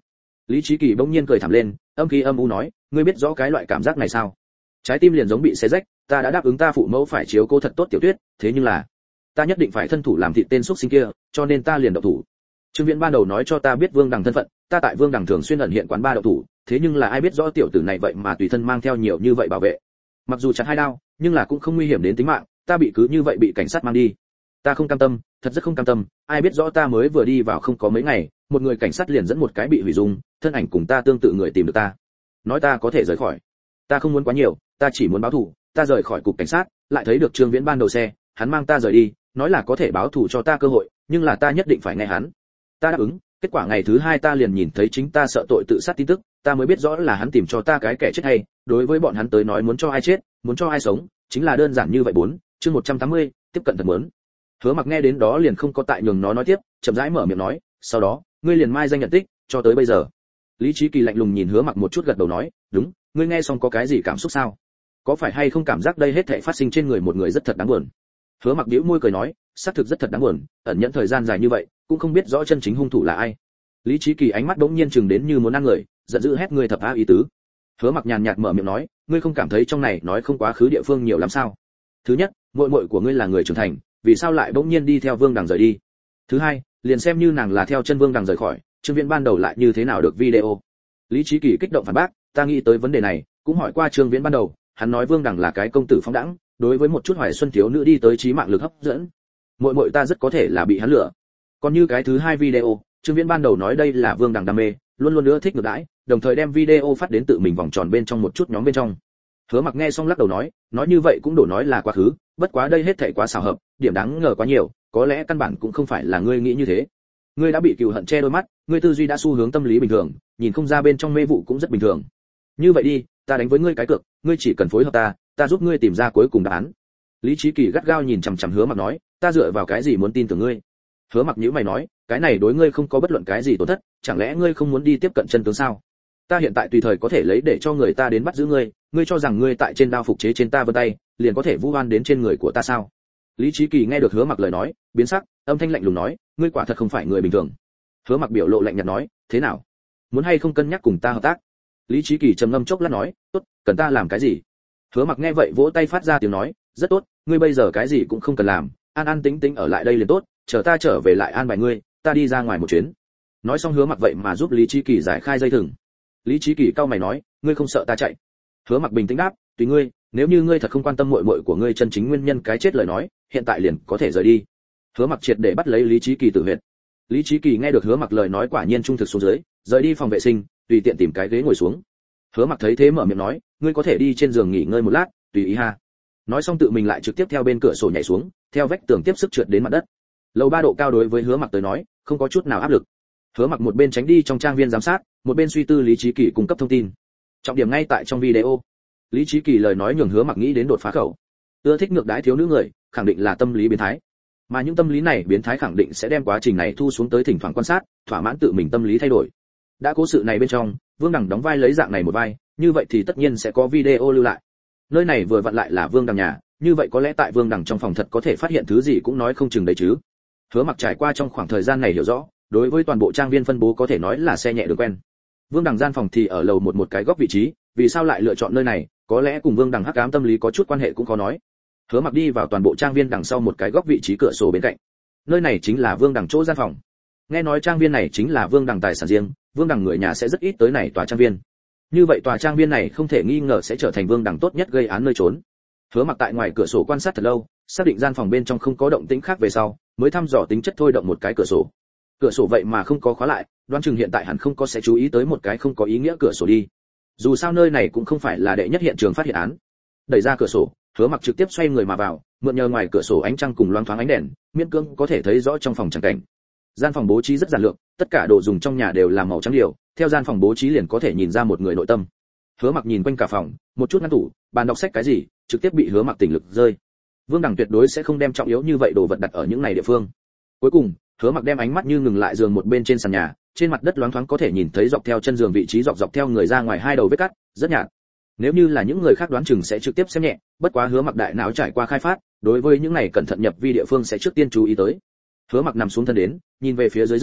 Lý Chí Kỳ bỗng nhiên cười thảm lên, âm khí âm u nói, ngươi biết rõ cái loại cảm giác này sao? Trái tim liền giống bị xé rách, ta đã đáp ứng ta phụ mẫu phải chiếu cố thật tốt Tiểu Tuyết, thế nhưng là, ta nhất định phải thân thủ làm thịt tên xuất sinh kia, cho nên ta liền động thủ. Trương Viễn ban đầu nói cho ta biết Vương Đằng thân phận, ta tại Vương Đằng thường xuyên ẩn hiện quán ba động thủ, thế nhưng là ai biết rõ tiểu tử này vậy mà tùy thân mang theo nhiều như vậy bảo vệ. Mặc dù chặt hai đao, nhưng là cũng không nguy hiểm đến tính mạng, ta bị cứ như vậy bị cảnh sát mang đi. Ta không cam tâm, thật rất không cam tâm, ai biết rõ ta mới vừa đi vào không có mấy ngày, một người cảnh sát liền dẫn một cái bị hủy dung, thân ảnh cùng ta tương tự người tìm được ta. Nói ta có thể rời khỏi. Ta không muốn quá nhiều, ta chỉ muốn báo thù, ta rời khỏi cục cảnh sát, lại thấy được Trương Viễn ban đầu xe, hắn mang ta rời đi, nói là có thể báo thù cho ta cơ hội, nhưng là ta nhất định phải nghe hắn. Ta đáp ứng, kết quả ngày thứ hai ta liền nhìn thấy chính ta sợ tội tự sát tin tức, ta mới biết rõ là hắn tìm cho ta cái kẻ chết hay, đối với bọn hắn tới nói muốn cho ai chết, muốn cho ai sống, chính là đơn giản như vậy. Bốn, chương một trăm tám mươi, tiếp cận thật muốn. Hứa Mặc nghe đến đó liền không có tại nhường nó nói tiếp, chậm rãi mở miệng nói, sau đó, ngươi liền mai danh nhận tích, cho tới bây giờ. Lý Chí Kỳ lạnh lùng nhìn Hứa Mặc một chút gật đầu nói, đúng, ngươi nghe xong có cái gì cảm xúc sao? Có phải hay không cảm giác đây hết thảy phát sinh trên người một người rất thật đáng buồn? Hứa Mặc bĩu môi cười nói, xác thực rất thật đáng buồn, ẩn nhẫn thời gian dài như vậy, cũng không biết rõ chân chính hung thủ là ai. Lý Chí Kỳ ánh mắt bỗng nhiên chừng đến như muốn ăn người, giận dữ hét ngươi thập a ý tứ. Hứa Mặc nhàn nhạt mở miệng nói, ngươi không cảm thấy trong này nói không quá khứ địa phương nhiều lắm sao? Thứ nhất, muội muội của ngươi là người trưởng thành, vì sao lại bỗng nhiên đi theo Vương Đằng rời đi? Thứ hai, liền xem như nàng là theo chân Vương Đằng rời khỏi, Trương Viễn ban đầu lại như thế nào được video? Lý Chí Kỳ kích động phản bác, ta nghĩ tới vấn đề này, cũng hỏi qua Trương Viễn ban đầu, hắn nói Vương Đằng là cái công tử phóng đãng, đối với một chút hoài xuân thiếu nữ đi tới chí mạng lực hấp dẫn. Muội muội ta rất có thể là bị hắn lừa. Còn như cái thứ hai video, Trương Viễn ban đầu nói đây là Vương Đằng đam mê, luôn luôn nữa thích ngược đãi, đồng thời đem video phát đến tự mình vòng tròn bên trong một chút nhóm bên trong. Hứa Mặc nghe xong lắc đầu nói, nói như vậy cũng đổ nói là quá khứ, bất quá đây hết thảy quá xảo hợp, điểm đáng ngờ quá nhiều, có lẽ căn bản cũng không phải là ngươi nghĩ như thế. Ngươi đã bị cừu hận che đôi mắt, ngươi tư duy đã xu hướng tâm lý bình thường, nhìn không ra bên trong mê vụ cũng rất bình thường. Như vậy đi, ta đánh với ngươi cái cược, ngươi chỉ cần phối hợp ta, ta giúp ngươi tìm ra cuối cùng đáp án. Lý Chí Kỳ gắt gao nhìn chằm chằm Hứa Mặc nói, ta dựa vào cái gì muốn tin tưởng ngươi? Hứa Mặc nhíu mày nói, cái này đối ngươi không có bất luận cái gì tổn thất, chẳng lẽ ngươi không muốn đi tiếp cận chân tướng sao? Ta hiện tại tùy thời có thể lấy để cho người ta đến bắt giữ ngươi, ngươi cho rằng ngươi tại trên đao phục chế trên ta vân tay, liền có thể vu oan đến trên người của ta sao? Lý Chí Kỳ nghe được Hứa Mặc lời nói, biến sắc, âm thanh lạnh lùng nói, ngươi quả thật không phải người bình thường. Hứa Mặc biểu lộ lạnh nhạt nói, thế nào? Muốn hay không cân nhắc cùng ta hợp tác? Lý Chí Kỳ trầm ngâm chốc lát nói, tốt, cần ta làm cái gì? Hứa Mặc nghe vậy vỗ tay phát ra tiếng nói, rất tốt, ngươi bây giờ cái gì cũng không cần làm, an an tĩnh tĩnh ở lại đây liền tốt, chờ ta trở về lại an bài ngươi, ta đi ra ngoài một chuyến. Nói xong Hứa Mặc vậy mà giúp Lý Chí Kỳ giải khai dây thừng. Lý Chí Kỳ cau mày nói, ngươi không sợ ta chạy? Hứa Mặc bình tĩnh đáp, tùy ngươi, nếu như ngươi thật không quan tâm muội muội của ngươi chân chính nguyên nhân cái chết lời nói, hiện tại liền có thể rời đi. Hứa Mặc triệt để bắt lấy Lý Chí Kỳ tử huyệt. Lý Chí Kỳ nghe được Hứa Mặc lời nói quả nhiên trung thực xuống dưới, rời đi phòng vệ sinh, tùy tiện tìm cái ghế ngồi xuống. Hứa Mặc thấy thế mở miệng nói, ngươi có thể đi trên giường nghỉ ngơi một lát, tùy ý ha. Nói xong tự mình lại trực tiếp theo bên cửa sổ nhảy xuống, theo vách tường tiếp sức trượt đến mặt đất. Lầu ba độ cao đối với Hứa Mặc tới nói, không có chút nào áp lực. Hứa Mặc một bên tránh đi trong trang viên giám sát, một bên suy tư Lý Chí Kỳ cung cấp thông tin. Trọng điểm ngay tại trong video. Lý Chí Kỳ lời nói nhường Hứa Mặc nghĩ đến đột phá khẩu. Ưa thích ngược đãi thiếu nữ người, khẳng định là tâm lý biến thái. Mà những tâm lý này biến thái khẳng định sẽ đem quá trình này thu xuống tới thỉnh thoảng quan sát, thỏa mãn tự mình tâm lý thay đổi. Đã cố sự này bên trong, Vương Đằng đóng vai lấy dạng này một vai, như vậy thì tất nhiên sẽ có video lưu lại. Nơi này vừa vặn lại là Vương Đằng nhà, như vậy có lẽ tại Vương Đằng trong phòng thật có thể phát hiện thứ gì cũng nói không chừng đấy chứ. Hứa Mặc trải qua trong khoảng thời gian này hiểu rõ, đối với toàn bộ trang viên phân bố có thể nói là xe nhẹ đường quen. Vương Đằng gian phòng thì ở lầu một một cái góc vị trí, vì sao lại lựa chọn nơi này, có lẽ cùng Vương Đằng hắc ám tâm lý có chút quan hệ cũng khó nói. Hứa Mặc đi vào toàn bộ trang viên đằng sau một cái góc vị trí cửa sổ bên cạnh. Nơi này chính là Vương Đằng chỗ gian phòng. Nghe nói trang viên này chính là Vương Đằng tài sản riêng, Vương Đằng người nhà sẽ rất ít tới này tòa trang viên. Như vậy tòa trang viên này không thể nghi ngờ sẽ trở thành Vương Đằng tốt nhất gây án nơi trốn. Hứa Mặc tại ngoài cửa sổ quan sát thật lâu, xác định gian phòng bên trong không có động tĩnh khác về sau, mới thăm dò tính chất thôi động một cái cửa sổ. Cửa sổ vậy mà không có khóa lại, đoán chừng hiện tại hẳn không có sẽ chú ý tới một cái không có ý nghĩa cửa sổ đi. Dù sao nơi này cũng không phải là đệ nhất hiện trường phát hiện án. Đẩy ra cửa sổ, Hứa Mặc trực tiếp xoay người mà vào, mượn nhờ ngoài cửa sổ ánh trăng cùng loáng thoáng ánh đèn, miễn cưỡng có thể thấy rõ trong phòng tràng cảnh. Gian phòng bố trí rất giản lược, tất cả đồ dùng trong nhà đều là màu trắng điều, theo gian phòng bố trí liền có thể nhìn ra một người nội tâm. Hứa Mặc nhìn quanh cả phòng, một chút ngăn tủ, bàn đọc sách cái gì, trực tiếp bị Hứa Mặc tỉnh lực rơi. Vương Đằng tuyệt đối sẽ không đem trọng yếu như vậy đồ vật đặt ở những này địa phương. Cuối cùng, Hứa Mặc đem ánh mắt như ngừng lại giường một bên trên sàn nhà, trên mặt đất loáng thoáng có thể nhìn thấy dọc theo chân giường vị trí dọc dọc theo người ra ngoài hai đầu vết cắt, rất nhạt. Nếu như là những người khác đoán chừng sẽ trực tiếp xem nhẹ, bất quá Hứa Mặc đại não trải qua khai phát, đối với những này cẩn thận nhập vi địa phương sẽ trước tiên chú ý tới. Hứa Mặc nằm xuống thân đến, nhìn về phía dưới giường,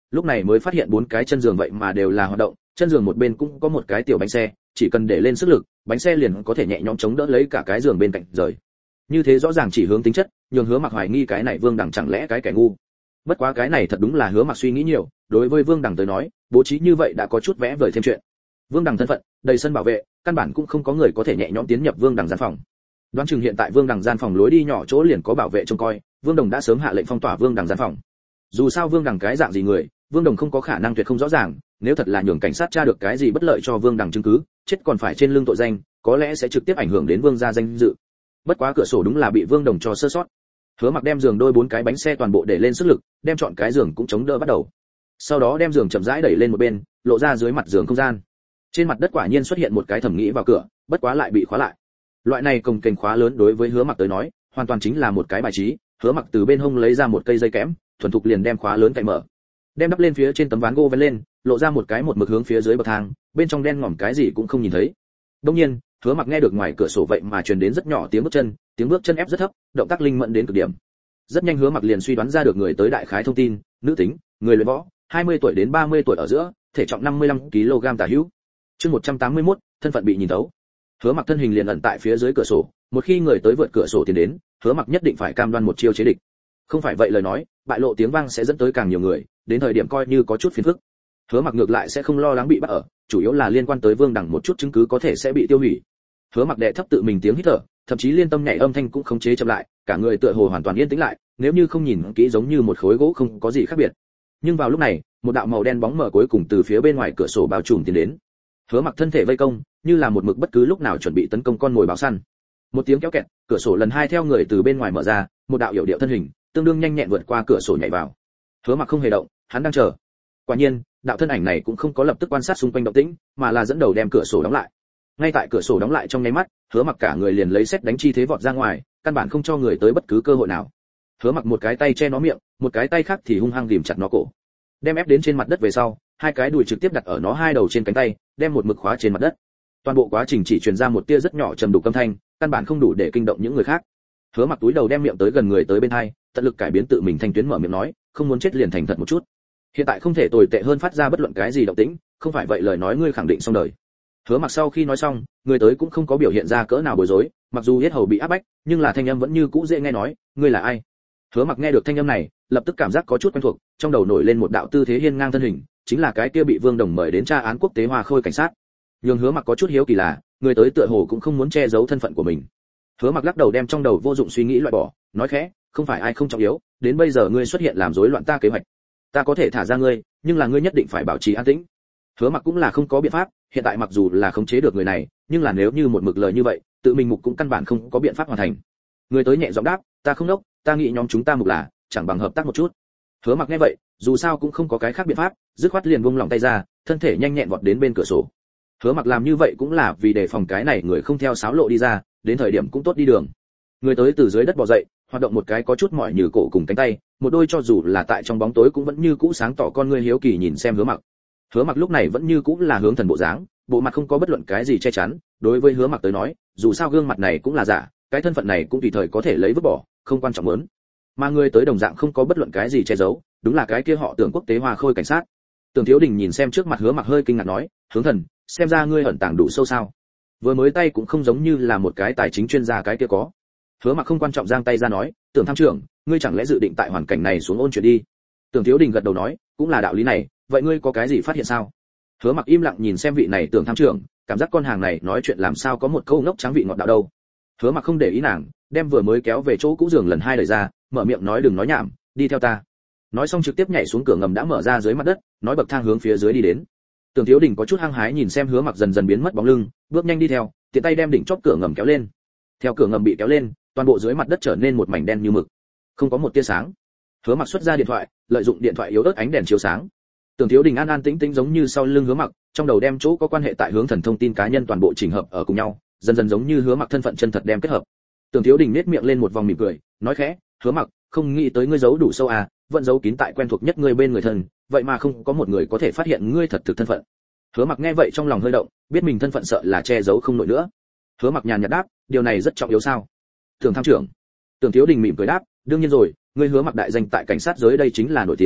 lúc này mới phát hiện bốn cái chân giường vậy mà đều là hoạt động, chân giường một bên cũng có một cái tiểu bánh xe, chỉ cần để lên sức lực, bánh xe liền có thể nhẹ nhõm chống đỡ lấy cả cái giường bên cạnh rời. Như thế rõ ràng chỉ hướng tính chất, nhường Hứa Mặc hoài nghi cái này Vương Đằng chẳng lẽ cái kẻ ngu. Bất quá cái này thật đúng là Hứa Mặc suy nghĩ nhiều, đối với Vương Đằng tới nói, bố trí như vậy đã có chút vẽ vời thêm chuyện. Vương Đằng thân phận, đầy sân bảo vệ, căn bản cũng không có người có thể nhẹ nhõm tiến nhập Vương Đằng gian phòng. Đoán chừng hiện tại Vương Đằng gian phòng lối đi nhỏ chỗ liền có bảo vệ trông coi, Vương Đồng đã sớm hạ lệnh phong tỏa Vương Đằng gian phòng. Dù sao Vương Đằng cái dạng gì người, Vương Đồng không có khả năng tuyệt không rõ ràng, nếu thật là nhường cảnh sát tra được cái gì bất lợi cho Vương Đằng chứng cứ, chết còn phải trên lưng tội danh, có lẽ sẽ trực tiếp ảnh hưởng đến Vương gia danh dự. Bất quá cửa sổ đúng là bị Vương Đồng cho sơ sót. Hứa Mặc đem giường đôi bốn cái bánh xe toàn bộ để lên sức lực, đem chọn cái giường cũng chống đỡ bắt đầu. Sau đó đem giường chậm rãi đẩy lên một bên, lộ ra dưới mặt giường không gian. Trên mặt đất quả nhiên xuất hiện một cái thẩm nghĩ vào cửa, bất quá lại bị khóa lại. Loại này cồng kềnh khóa lớn đối với Hứa Mặc tới nói, hoàn toàn chính là một cái bài trí. Hứa Mặc từ bên hông lấy ra một cây dây kẽm, thuần thục liền đem khóa lớn cạy mở. Đem đắp lên phía trên tấm ván gỗ vén lên, lộ ra một cái một mực hướng phía dưới bậc thang, bên trong đen ngòm cái gì cũng không nhìn thấy. Đương nhiên, Hứa Mặc nghe được ngoài cửa sổ vậy mà truyền đến rất nhỏ tiếng bước chân, tiếng bước chân ép rất thấp, động tác linh mẫn đến cực điểm. Rất nhanh Hứa Mặc liền suy đoán ra được người tới đại khái thông tin, nữ tính, người luyện võ, hai mươi tuổi đến ba mươi tuổi ở giữa, thể trọng năm mươi lăm ki lô gam tả hữu. Chương một trăm tám mươi mốt, thân phận bị nhìn thấu. Hứa Mặc thân hình liền ẩn tại phía dưới cửa sổ, một khi người tới vượt cửa sổ tiến đến, Hứa Mặc nhất định phải cam đoan một chiêu chế địch. Không phải vậy lời nói, bại lộ tiếng vang sẽ dẫn tới càng nhiều người, đến thời điểm coi như có chút phiền phức. Hứa Mặc ngược lại sẽ không lo lắng bị bắt ở, chủ yếu là liên quan tới Vương Đằng một chút chứng cứ có thể sẽ bị tiêu hủy. Hứa Mặc đệ thấp tự mình tiếng hít thở, thậm chí liên tâm nhảy âm thanh cũng khống chế chậm lại, cả người tựa hồ hoàn toàn yên tĩnh lại, nếu như không nhìn kỹ giống như một khối gỗ không có gì khác biệt. Nhưng vào lúc này, một đạo màu đen bóng mờ cuối cùng từ phía bên ngoài cửa sổ bao trùm tiến đến. Hứa Mặc thân thể vây công, như là một mực bất cứ lúc nào chuẩn bị tấn công con mồi báo săn. Một tiếng kéo kẹt, cửa sổ lần hai theo người từ bên ngoài mở ra, một đạo hiểu điệu thân hình, tương đương nhanh nhẹn vượt qua cửa sổ nhảy vào. Hứa Mặc không hề động, hắn đang chờ. Quả nhiên, đạo thân ảnh này cũng không có lập tức quan sát xung quanh động tĩnh, mà là dẫn đầu đem cửa sổ đóng lại. Ngay tại cửa sổ đóng lại trong nháy mắt, Hứa Mặc cả người liền lấy sét đánh chi thế vọt ra ngoài, căn bản không cho người tới bất cứ cơ hội nào. Hứa Mặc một cái tay che nó miệng, một cái tay khác thì hung hăng ghìm chặt nó cổ. Đem ép đến trên mặt đất về sau, hai cái đùi trực tiếp đặt ở nó hai đầu trên cánh tay, đem một mực khóa trên mặt đất. Toàn bộ quá trình chỉ truyền ra một tia rất nhỏ trầm đục âm thanh, căn bản không đủ để kinh động những người khác. Hứa Mặc túi đầu đem miệng tới gần người tới bên hai, tận lực cải biến tự mình thanh tuyến mở miệng nói, không muốn chết liền thành thật một chút. Hiện tại không thể tồi tệ hơn phát ra bất luận cái gì động tĩnh, không phải vậy lời nói ngươi khẳng định xong đời. Hứa Mặc sau khi nói xong, người tới cũng không có biểu hiện ra cỡ nào bối rối, mặc dù yết hầu bị áp bách, nhưng là thanh âm vẫn như cũ dễ nghe nói, ngươi là ai? Hứa Mặc nghe được thanh âm này, lập tức cảm giác có chút quen thuộc, trong đầu nổi lên một đạo tư thế hiên ngang thân hình, chính là cái kia bị Vương Đồng mời đến tra án quốc tế Hoa Khôi cảnh sát. Nhưng Hứa Mặc có chút hiếu kỳ là, người tới tựa hồ cũng không muốn che giấu thân phận của mình. Hứa Mặc lắc đầu đem trong đầu vô dụng suy nghĩ loại bỏ, nói khẽ, không phải ai không trọng yếu, đến bây giờ ngươi xuất hiện làm rối loạn ta kế hoạch. Ta có thể thả ra ngươi, nhưng là ngươi nhất định phải bảo trì an tĩnh. Hứa Mặc cũng là không có biện pháp, hiện tại mặc dù là khống chế được người này, nhưng là nếu như một mực lời như vậy, tự mình mục cũng căn bản không có biện pháp hoàn thành. Người tới nhẹ giọng đáp, ta không đốc, ta nghĩ nhóm chúng ta mục là chẳng bằng hợp tác một chút. Hứa Mặc nghe vậy, dù sao cũng không có cái khác biện pháp, dứt khoát liền buông lòng tay ra, thân thể nhanh nhẹn vọt đến bên cửa sổ. Hứa Mặc làm như vậy cũng là vì đề phòng cái này người không theo sáo lộ đi ra, đến thời điểm cũng tốt đi đường. Người tới từ dưới đất bò dậy, hoạt động một cái có chút mỏi như cổ cùng cánh tay, một đôi cho dù là tại trong bóng tối cũng vẫn như cũ sáng tỏ con ngươi hiếu kỳ nhìn xem Hứa Mặc. Hứa Mặc lúc này vẫn như cũ là hướng thần bộ dáng, bộ mặt không có bất luận cái gì che chắn, đối với Hứa Mặc tới nói, dù sao gương mặt này cũng là giả, cái thân phận này cũng tùy thời có thể lấy vứt bỏ, không quan trọng muốn. Mà người tới đồng dạng không có bất luận cái gì che giấu, đúng là cái kia họ Tưởng quốc tế Hoa Khôi cảnh sát. Tưởng Thiếu Đình nhìn xem trước mặt Hứa Mặc hơi kinh ngạc nói, "Hướng thần, xem ra ngươi ẩn tàng đủ sâu sao? Vừa mới tay cũng không giống như là một cái tài chính chuyên gia cái kia có." Hứa Mặc không quan trọng giang tay ra nói, "Tưởng tham trưởng, ngươi chẳng lẽ dự định tại hoàn cảnh này xuống ôn chuyện đi?" Tưởng Thiếu Đình gật đầu nói, "Cũng là đạo lý này, vậy ngươi có cái gì phát hiện sao?" Hứa Mặc im lặng nhìn xem vị này Tưởng tham trưởng, cảm giác con hàng này nói chuyện làm sao có một câu ngốc trắng vị ngọt đạo đâu. Hứa Mặc không để ý nàng, đem vừa mới kéo về chỗ cũ giường lần hai đẩy ra, mở miệng nói, "Đừng nói nhảm, đi theo ta." Nói xong trực tiếp nhảy xuống cửa ngầm đã mở ra dưới mặt đất, nói bậc thang hướng phía dưới đi đến. Tưởng Thiếu Đình có chút hăng hái nhìn xem Hứa Mặc dần dần biến mất bóng lưng, bước nhanh đi theo, tiện tay đem đỉnh chóp cửa ngầm kéo lên. Theo cửa ngầm bị kéo lên, toàn bộ dưới mặt đất trở nên một mảnh đen như mực, không có một tia sáng. Hứa Mặc xuất ra điện thoại, lợi dụng điện thoại yếu ớt ánh đèn chiếu sáng. Tưởng Thiếu Đình an an tĩnh tĩnh giống như sau lưng Hứa Mặc, trong đầu đem chỗ có quan hệ tại hướng thần thông tin cá nhân toàn bộ chỉnh hợp ở cùng nhau, dần dần giống như Hứa Mặc thân phận chân thật đem kết hợp. Tưởng Thiếu Đình nhếch miệng lên một vòng mỉm cười, nói khẽ, "Hứa Mặc, không nghĩ tới ngươi giấu đủ sâu à, vẫn giấu kín tại quen thuộc nhất ngươi bên người thân, vậy mà không có một người có thể phát hiện ngươi thật thực thân phận." Hứa Mặc nghe vậy trong lòng hơi động, biết mình thân phận sợ là che giấu không nổi nữa. Hứa Mặc nhàn nhạt đáp, "Điều này rất trọng yếu sao?" "Tưởng tham trưởng." Tưởng Thiếu Đình mỉm cười đáp, "Đương nhiên rồi, ngươi Hứa Mặc đại danh tại cảnh sát giới đây chính là nổi tiếng,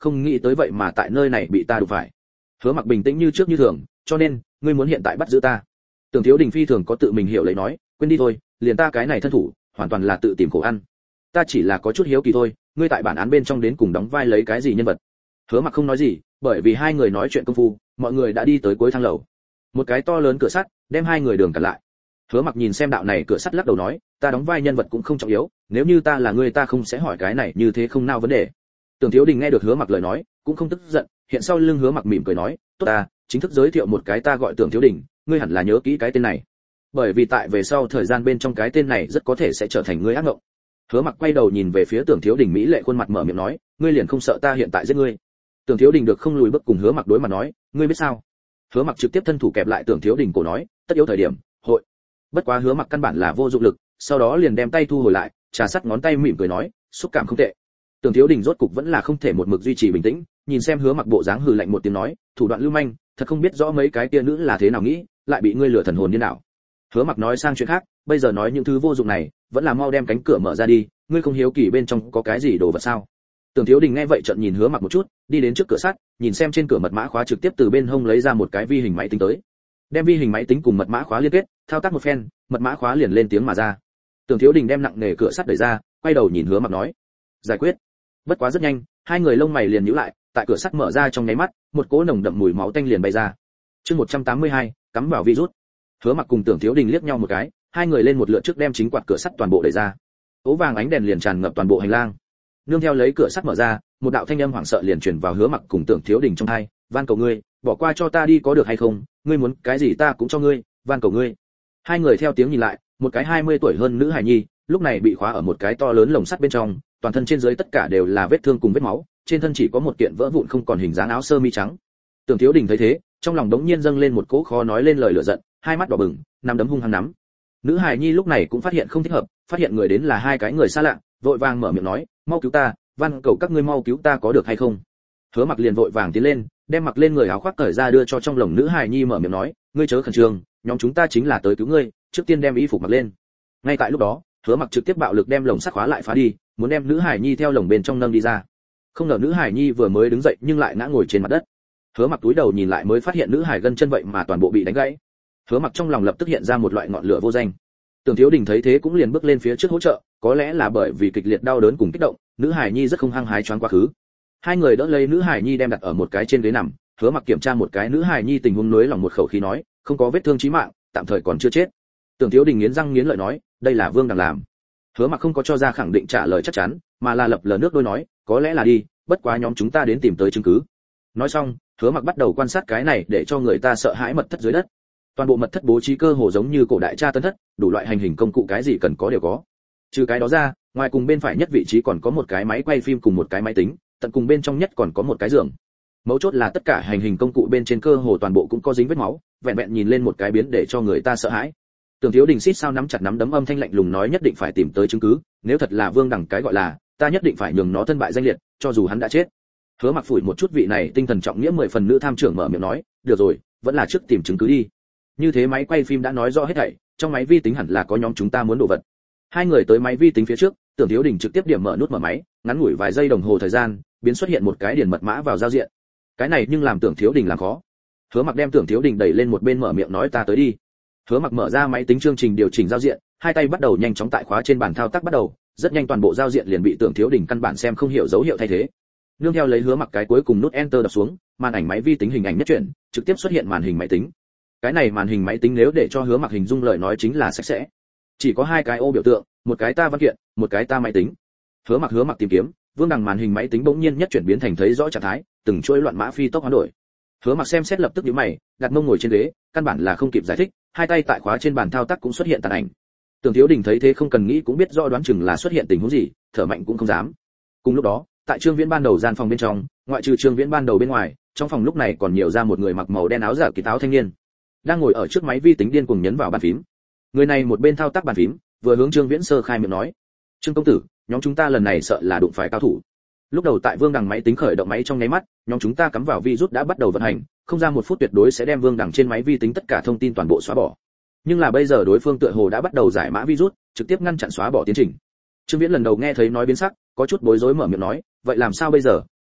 không nghĩ tới vậy mà tại nơi này bị ta đụng phải. Hứa Mặc bình tĩnh như trước như thường, cho nên ngươi muốn hiện tại bắt giữ ta. Tưởng Thiếu Đình phi thường có tự mình hiểu lấy nói, quên đi thôi, liền ta cái này thân thủ, hoàn toàn là tự tìm khổ ăn. Ta chỉ là có chút hiếu kỳ thôi, ngươi tại bản án bên trong đến cùng đóng vai lấy cái gì nhân vật? Hứa Mặc không nói gì, bởi vì hai người nói chuyện công phu, mọi người đã đi tới cuối thang lầu. Một cái to lớn cửa sắt đem hai người đường cản lại. Hứa Mặc nhìn xem đạo này cửa sắt lắc đầu nói, ta đóng vai nhân vật cũng không trọng yếu, nếu như ta là ngươi ta không sẽ hỏi cái này như thế không nào vấn đề. Tưởng Thiếu Đình nghe được Hứa Mặc lời nói, cũng không tức giận, hiện sau lưng Hứa Mặc mỉm cười nói, tốt ta, chính thức giới thiệu một cái ta gọi Tưởng Thiếu Đình, ngươi hẳn là nhớ kỹ cái tên này. Bởi vì tại về sau thời gian bên trong cái tên này rất có thể sẽ trở thành ngươi ác mộng. Hứa Mặc quay đầu nhìn về phía Tưởng Thiếu Đình mỹ lệ khuôn mặt mở miệng nói, ngươi liền không sợ ta hiện tại giết ngươi? Tưởng Thiếu Đình được không lùi bước cùng Hứa Mặc đối mặt nói, ngươi biết sao? Hứa Mặc trực tiếp thân thủ kẹp lại Tưởng Thiếu Đình cổ nói, tất yếu thời điểm, hội. Bất quá Hứa Mặc căn bản là vô dụng lực, sau đó liền đem tay thu hồi lại, trà sắt ngón tay mỉm cười nói, xúc cảm không tệ. Tưởng Thiếu Đình rốt cục vẫn là không thể một mực duy trì bình tĩnh, nhìn xem Hứa Mặc bộ dáng hừ lạnh một tiếng nói, thủ đoạn lưu manh, thật không biết rõ mấy cái kia nữ là thế nào nghĩ, lại bị ngươi lừa thần hồn điên đảo. Hứa Mặc nói sang chuyện khác, bây giờ nói những thứ vô dụng này, vẫn là mau đem cánh cửa mở ra đi, ngươi không hiếu kỳ bên trong có cái gì đồ vật sao? Tưởng Thiếu Đình nghe vậy trợn nhìn Hứa Mặc một chút, đi đến trước cửa sắt, nhìn xem trên cửa mật mã khóa trực tiếp từ bên hông lấy ra một cái vi hình máy tính tới. Đem vi hình máy tính cùng mật mã khóa liên kết, thao tác một phen, mật mã khóa liền lên tiếng mà ra. Tưởng Thiếu Đình đem nặng nề cửa sắt đẩy ra, quay đầu nhìn Hứa Mặc nói, giải quyết. Bất quá rất nhanh, hai người lông mày liền nhíu lại, tại cửa sắt mở ra trong nháy mắt, một cỗ nồng đậm mùi máu tanh liền bay ra. Chương một trăm tám mươi hai, cắm vào virus. Hứa Mặc cùng Tưởng Thiếu Đình liếc nhau một cái, hai người lên một lượt trước đem chính quạt cửa sắt toàn bộ đẩy ra. Ố vàng ánh đèn liền tràn ngập toàn bộ hành lang. Nương theo lấy cửa sắt mở ra, một đạo thanh âm hoảng sợ liền truyền vào Hứa Mặc cùng Tưởng Thiếu Đình trong tai, van cầu ngươi, bỏ qua cho ta đi có được hay không, ngươi muốn cái gì ta cũng cho ngươi, van cầu ngươi. Hai người theo tiếng nhìn lại, một cái hai mươi tuổi hơn nữ hài nhi, lúc này bị khóa ở một cái to lớn lồng sắt bên trong, toàn thân trên dưới tất cả đều là vết thương cùng vết máu, trên thân chỉ có một kiện vỡ vụn không còn hình dáng áo sơ mi trắng. Tưởng Thiếu Đình thấy thế, trong lòng đống nhiên dâng lên một cỗ khó nói lên lời lửa giận, hai mắt đỏ bừng, nắm đấm hung hăng nắm. Nữ hài nhi lúc này cũng phát hiện không thích hợp, phát hiện người đến là hai cái người xa lạ, vội vàng mở miệng nói, mau cứu ta, van cầu các ngươi mau cứu ta có được hay không? Hứa Mặc liền vội vàng tiến lên, đem mặc lên người áo khoác cởi ra đưa cho trong lồng nữ hài nhi mở miệng nói, ngươi chớ khẩn trương, nhóm chúng ta chính là tới cứu ngươi, trước tiên đem y phục mặc lên. Ngay tại lúc đó, Hứa Mặc trực tiếp bạo lực đem lồng sắt khóa lại phá đi, muốn đem nữ hài nhi theo lồng bên trong nâng đi ra. Không ngờ nữ hài nhi vừa mới đứng dậy nhưng lại ngã ngồi trên mặt đất. Hứa Mặc túi đầu nhìn lại mới phát hiện nữ hài gân chân vậy mà toàn bộ bị đánh gãy. Hứa Mặc trong lòng lập tức hiện ra một loại ngọn lửa vô danh. Tưởng Thiếu Đình thấy thế cũng liền bước lên phía trước hỗ trợ, có lẽ là bởi vì kịch liệt đau đớn cùng kích động, nữ hài nhi rất không hăng hái choáng quá khứ. Hai người đỡ lấy nữ hài nhi đem đặt ở một cái trên ghế nằm, Hứa Mặc kiểm tra một cái nữ hài nhi tình huống nới lòng một khẩu khí nói, không có vết thương chí mạng, tạm thời còn chưa chết. Tưởng Thiếu Đình nghiến răng nghiến lợi nói, đây là Vương Đằng làm. Hứa Mặc không có cho ra khẳng định trả lời chắc chắn, mà là lập lờ nước đôi nói, có lẽ là đi, bất quá nhóm chúng ta đến tìm tới chứng cứ. Nói xong, Hứa Mặc bắt đầu quan sát cái này để cho người ta sợ hãi mật thất dưới đất. Toàn bộ mật thất bố trí cơ hồ giống như cổ đại tra tấn thất, đủ loại hành hình công cụ cái gì cần có đều có. Trừ cái đó ra, ngoài cùng bên phải nhất vị trí còn có một cái máy quay phim cùng một cái máy tính, tận cùng bên trong nhất còn có một cái giường. Mấu chốt là tất cả hành hình công cụ bên trên cơ hồ toàn bộ cũng có dính vết máu, vẹn vẹn nhìn lên một cái biến để cho người ta sợ hãi. Tưởng Thiếu Đình xít sao nắm chặt nắm đấm âm thanh lạnh lùng nói, nhất định phải tìm tới chứng cứ, nếu thật là Vương Đằng cái gọi là, ta nhất định phải nhường nó thân bại danh liệt, cho dù hắn đã chết. Hứa Mặc phủi một chút vị này tinh thần trọng nghĩa mười phần nữ tham trưởng mở miệng nói, được rồi, vẫn là trước tìm chứng cứ đi. Như thế máy quay phim đã nói rõ hết thảy, trong máy vi tính hẳn là có nhóm chúng ta muốn đồ vật. Hai người tới máy vi tính phía trước, Tưởng Thiếu Đình trực tiếp điểm mở nút mở máy, ngắn ngủi vài giây đồng hồ thời gian, biến xuất hiện một cái điền mật mã vào giao diện. Cái này nhưng làm Tưởng Thiếu Đình làm khó. Hứa Mặc đem Tưởng Thiếu Đình đẩy lên một bên mở miệng nói, ta tới đi. Hứa Mặc mở ra máy tính chương trình điều chỉnh giao diện, hai tay bắt đầu nhanh chóng tại khóa trên bàn thao tác bắt đầu, rất nhanh toàn bộ giao diện liền bị Tưởng Thiếu Đình căn bản xem không hiểu dấu hiệu thay thế. Nương theo lấy Hứa Mặc cái cuối cùng nút enter đập xuống, màn ảnh máy vi tính hình ảnh nhất chuyển, trực tiếp xuất hiện màn hình máy tính. Cái này màn hình máy tính nếu để cho Hứa Mặc hình dung lời nói chính là sạch sẽ. Chỉ có hai cái ô biểu tượng, một cái ta văn kiện, một cái ta máy tính. Hứa Mặc Hứa Mặc tìm kiếm, Vương Đằng màn hình máy tính bỗng nhiên nhất chuyển biến thành thấy rõ trạng thái, từng chuỗi loạn mã phi tốc hoán đổi. Hứa Mặc xem xét lập tức nhíu mày, đặt mông ngồi trên ghế, căn bản là không kịp giải thích, hai tay tại khóa trên bàn thao tác cũng xuất hiện tàn ảnh. Tưởng Thiếu Đình thấy thế không cần nghĩ cũng biết rõ đoán chừng là xuất hiện tình huống gì, thở mạnh cũng không dám. Cùng lúc đó, tại Trương Viễn ban đầu gian phòng bên trong, ngoại trừ Trương Viễn ban đầu bên ngoài, trong phòng lúc này còn nhiều ra một người mặc màu đen áo giả kỳ táo thanh niên, đang ngồi ở trước máy vi tính điên cuồng nhấn vào bàn phím. Người này một bên thao tác bàn phím, vừa hướng Trương Viễn sơ khai miệng nói, Trương công tử, nhóm chúng ta lần này sợ là đụng phải cao thủ. Lúc đầu tại Vương Đằng máy tính khởi động máy trong nháy mắt, nhóm chúng ta cắm vào virus đã bắt đầu vận hành, không ra một phút tuyệt đối sẽ đem Vương Đằng trên máy vi tính tất cả thông tin toàn bộ xóa bỏ. Nhưng là bây giờ đối phương tựa hồ đã bắt đầu giải mã virus, trực tiếp ngăn chặn xóa bỏ tiến trình. Trương Viễn lần đầu nghe thấy nói biến sắc, có chút bối rối mở miệng nói, vậy làm sao bây giờ,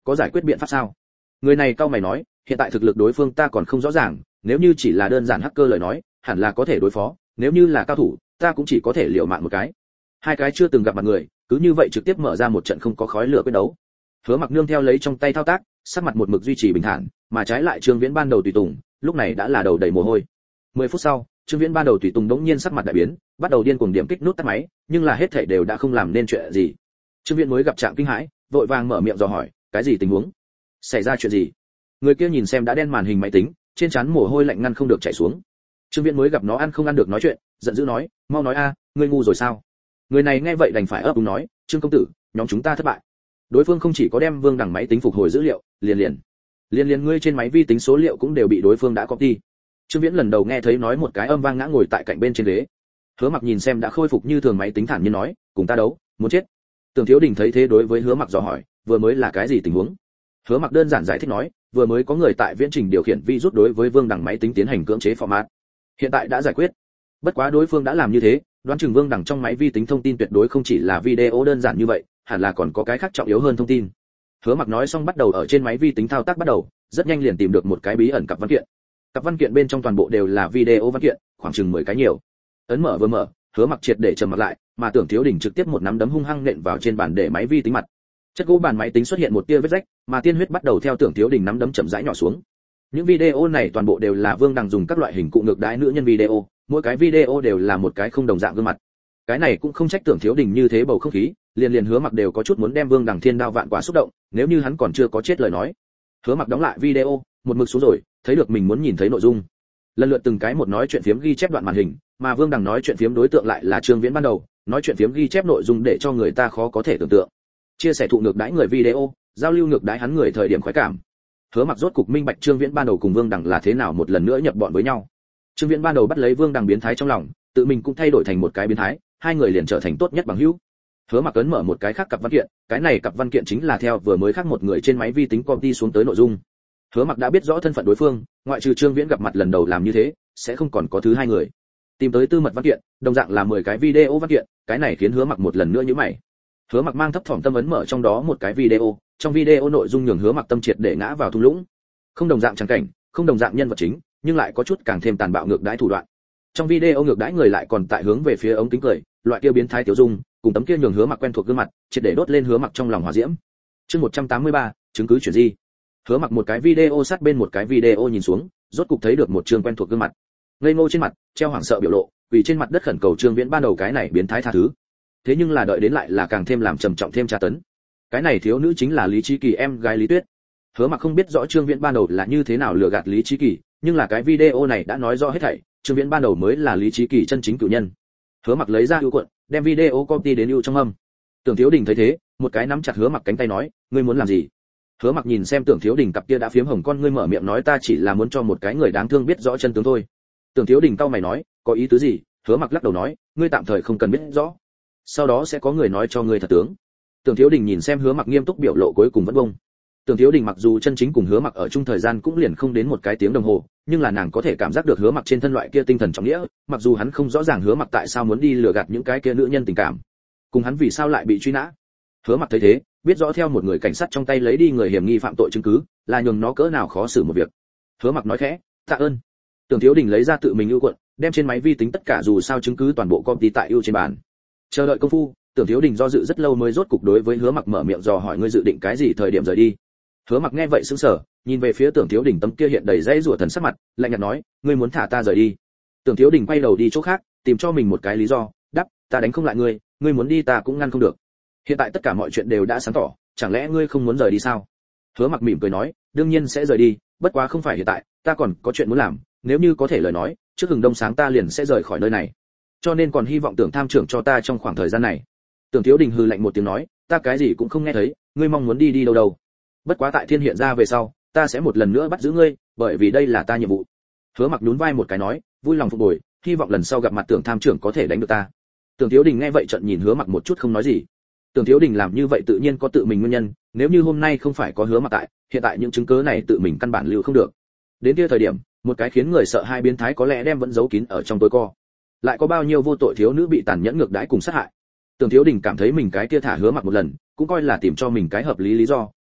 có giải quyết biện pháp sao? Người này cau mày nói, hiện tại thực lực đối phương ta còn không rõ ràng, nếu như chỉ là đơn giản hacker lời nói, hẳn là có thể đối phó, nếu như là cao thủ, ta cũng chỉ có thể liều mạng một cái. Hai cái chưa từng gặp mặt người, cứ như vậy trực tiếp mở ra một trận không có khói lửa quyết đấu. Hứa Mặc nương theo lấy trong tay thao tác, sắc mặt một mực duy trì bình thản, mà trái lại Trương Viễn ban đầu tùy tùng, lúc này đã là đầu đầy mồ hôi. mười phút sau, Trương Viễn ban đầu tùy tùng đống nhiên sắc mặt đại biến, bắt đầu điên cuồng điểm kích nút tắt máy, nhưng là hết thảy đều đã không làm nên chuyện gì. Trương Viễn mới gặp trạng kinh hãi, vội vàng mở miệng dò hỏi, cái gì tình huống? Xảy ra chuyện gì? Người kia nhìn xem đã đen màn hình máy tính, trên trán mồ hôi lạnh ngăn không được chảy xuống. Trương Viễn mới gặp nó ăn không ăn được nói chuyện, giận dữ nói, mau nói a, ngươi ngu rồi sao? Người này nghe vậy đành phải ấp úng nói, Trương công tử, nhóm chúng ta thất bại. Đối phương không chỉ có đem Vương Đằng máy tính phục hồi dữ liệu, liền liền liền liền ngươi trên máy vi tính số liệu cũng đều bị đối phương đã copy. Trương Viễn lần đầu nghe thấy nói một cái âm vang ngã ngồi tại cạnh bên trên ghế. Hứa Mặc nhìn xem đã khôi phục như thường máy tính thản nhiên nói, cùng ta đấu, muốn chết. Tưởng Thiếu Đình thấy thế đối với Hứa Mặc dò hỏi, vừa mới là cái gì tình huống? Hứa Mặc đơn giản giải thích nói, vừa mới có người tại viễn trình điều khiển vi rút đối với Vương Đằng máy tính tiến hành cưỡng chế format. Hiện tại đã giải quyết. Bất quá đối phương đã làm như thế, đoán chừng Vương Đằng trong máy vi tính thông tin tuyệt đối không chỉ là video đơn giản như vậy, hẳn là còn có cái khác trọng yếu hơn thông tin. Hứa Mặc nói xong bắt đầu ở trên máy vi tính thao tác bắt đầu, rất nhanh liền tìm được một cái bí ẩn cặp văn kiện. Cặp văn kiện bên trong toàn bộ đều là video văn kiện, khoảng chừng mười cái nhiều. Ấn mở vừa mở, Hứa Mặc triệt để trầm mặt lại, mà Tưởng Thiếu Đình trực tiếp một nắm đấm hung hăng nện vào trên bàn để máy vi tính mặt. Chất gỗ bàn máy tính xuất hiện một tia vết rách, mà tiên huyết bắt đầu theo Tưởng Thiếu Đình nắm đấm chậm rãi nhỏ xuống. Những video này toàn bộ đều là Vương Đằng dùng các loại hình cụ ngược đãi nữ nhân video, mỗi cái video đều là một cái không đồng dạng gương mặt. Cái này cũng không trách Tưởng Thiếu Đình như thế bầu không khí, liền liền Hứa Mặc đều có chút muốn đem Vương Đằng thiên đao vạn quả xúc động, nếu như hắn còn chưa có chết lời nói. Hứa Mặc đóng lại video, một mực xuống rồi, thấy được mình muốn nhìn thấy nội dung. Lần lượt từng cái một nói chuyện phiếm ghi chép đoạn màn hình, mà Vương Đằng nói chuyện phiếm đối tượng lại là Trương Viễn ban đầu, nói chuyện phiếm ghi chép nội dung để cho người ta khó có thể tưởng tượng. Chia sẻ thụ ngược đãi người video, giao lưu ngược đãi hắn người thời điểm khoái cảm. Hứa Mặc rốt cục minh bạch Trương Viễn ban đầu cùng Vương Đằng là thế nào một lần nữa nhập bọn với nhau. Trương Viễn ban đầu bắt lấy Vương Đằng biến thái trong lòng, tự mình cũng thay đổi thành một cái biến thái, hai người liền trở thành tốt nhất bằng hữu. Hứa Mặc ấn mở một cái khác cặp văn kiện, cái này cặp văn kiện chính là theo vừa mới khác một người trên máy vi tính copy xuống tới nội dung. Hứa Mặc đã biết rõ thân phận đối phương, ngoại trừ Trương Viễn gặp mặt lần đầu làm như thế, sẽ không còn có thứ hai người. Tìm tới tư mật văn kiện, đồng dạng là mười cái video văn kiện, cái này khiến Hứa Mặc một lần nữa nhíu mày. Hứa Mặc mang thấp thỏm tâm ấn mở trong đó một cái video, trong video nội dung nhường Hứa Mặc tâm triệt để ngã vào thung lũng. Không đồng dạng tràng cảnh, không đồng dạng nhân vật chính, nhưng lại có chút càng thêm tàn bạo ngược đãi thủ đoạn. Trong video ngược đãi người lại còn tại hướng về phía ống kính cười, loại kia biến thái tiểu dung, cùng tấm kia nhường Hứa Mặc quen thuộc gương mặt, triệt để đốt lên Hứa Mặc trong lòng hỏa diễm. Chương một trăm tám mươi ba, chứng cứ chuyển di. Hứa Mặc một cái video sát bên một cái video nhìn xuống, rốt cục thấy được một chương quen thuộc gương mặt. Ngây ngô trên mặt, treo hoảng sợ biểu lộ, quỳ trên mặt đất khẩn cầu Trương Viễn ban đầu cái này biến thái tha thứ. Thế nhưng là đợi đến lại là càng thêm làm trầm trọng thêm tra tấn. Cái này thiếu nữ chính là Lý Chí Kỳ em gái Lý Tuyết. Hứa Mặc không biết rõ Trương Viễn ban đầu là như thế nào lừa gạt Lý Chí Kỳ, nhưng là cái video này đã nói rõ hết thảy, Trương Viễn ban đầu mới là Lý Chí Kỳ chân chính cửu nhân. Hứa Mặc lấy ra ưu cuộn, đem video copy đến ưu trong âm. Tưởng Thiếu Đình thấy thế, một cái nắm chặt Hứa Mặc cánh tay nói, ngươi muốn làm gì? Hứa Mặc nhìn xem Tưởng Thiếu Đình cặp kia đã phiếm hồng con ngươi mở miệng nói ta chỉ là muốn cho một cái người đáng thương biết rõ chân tướng thôi. Tưởng Thiếu Đình cau mày nói, có ý tứ gì? Hứa Mặc lắc đầu nói, ngươi tạm thời không cần biết rõ, sau đó sẽ có người nói cho ngươi thật tướng. Tưởng Thiếu Đình nhìn xem Hứa Mặc nghiêm túc biểu lộ cuối cùng vẫn bông. Tưởng Thiếu Đình mặc dù chân chính cùng Hứa Mặc ở chung thời gian cũng liền không đến một cái tiếng đồng hồ, nhưng là nàng có thể cảm giác được Hứa Mặc trên thân loại kia tinh thần trọng nghĩa, mặc dù hắn không rõ ràng Hứa Mặc tại sao muốn đi lừa gạt những cái kia nữ nhân tình cảm, cùng hắn vì sao lại bị truy nã. Hứa Mặc thấy thế, biết rõ theo một người cảnh sát trong tay lấy đi người hiểm nghi phạm tội chứng cứ, là nhường nó cỡ nào khó xử một việc. Hứa Mặc nói khẽ, tạ ơn. Tưởng Thiếu Đình lấy ra tự mình ưu cuộn, đem trên máy vi tính tất cả dù sao chứng cứ toàn bộ copy tại ưu trên bàn. Chờ đợi công phu, Tưởng Thiếu Đình do dự rất lâu mới rốt cục đối với Hứa Mặc mở miệng dò hỏi ngươi dự định cái gì thời điểm rời đi. Hứa Mặc nghe vậy sững sờ, nhìn về phía Tưởng Thiếu Đình tấm kia hiện đầy dãy rủa thần sắc mặt, lạnh nhạt nói, ngươi muốn thả ta rời đi. Tưởng Thiếu Đình quay đầu đi chỗ khác, tìm cho mình một cái lý do, đáp, ta đánh không lại ngươi, ngươi muốn đi ta cũng ngăn không được. Hiện tại tất cả mọi chuyện đều đã sáng tỏ, chẳng lẽ ngươi không muốn rời đi sao? Hứa Mặc mỉm cười nói, đương nhiên sẽ rời đi, bất quá không phải hiện tại, ta còn có chuyện muốn làm, nếu như có thể lời nói, trước hừng đông sáng ta liền sẽ rời khỏi nơi này. Cho nên còn hy vọng Tưởng tham trưởng cho ta trong khoảng thời gian này. Tưởng Thiếu Đình hừ lạnh một tiếng nói, ta cái gì cũng không nghe thấy, ngươi mong muốn đi đi đâu đâu. Bất quá tại thiên hiện ra về sau, ta sẽ một lần nữa bắt giữ ngươi, bởi vì đây là ta nhiệm vụ. Hứa Mặc nhún vai một cái nói, vui lòng phục bồi, hy vọng lần sau gặp mặt Tưởng tham trưởng có thể đánh được ta. Tưởng Thiếu Đình nghe vậy trận nhìn Hứa Mặc một chút không nói gì. Tưởng Thiếu Đình làm như vậy tự nhiên có tự mình nguyên nhân, nếu như hôm nay không phải có Hứa Mặc tại, hiện tại những chứng cứ này tự mình căn bản lưu không được. Đến kia thời điểm, một cái khiến người sợ hai biến thái có lẽ đem vẫn giấu kín ở trong tối co. Lại có bao nhiêu vô tội thiếu nữ bị tàn nhẫn ngược đãi cùng sát hại. Tưởng Thiếu Đình cảm thấy mình cái kia thả Hứa Mặc một lần, cũng coi là tìm cho mình cái hợp lý lý do,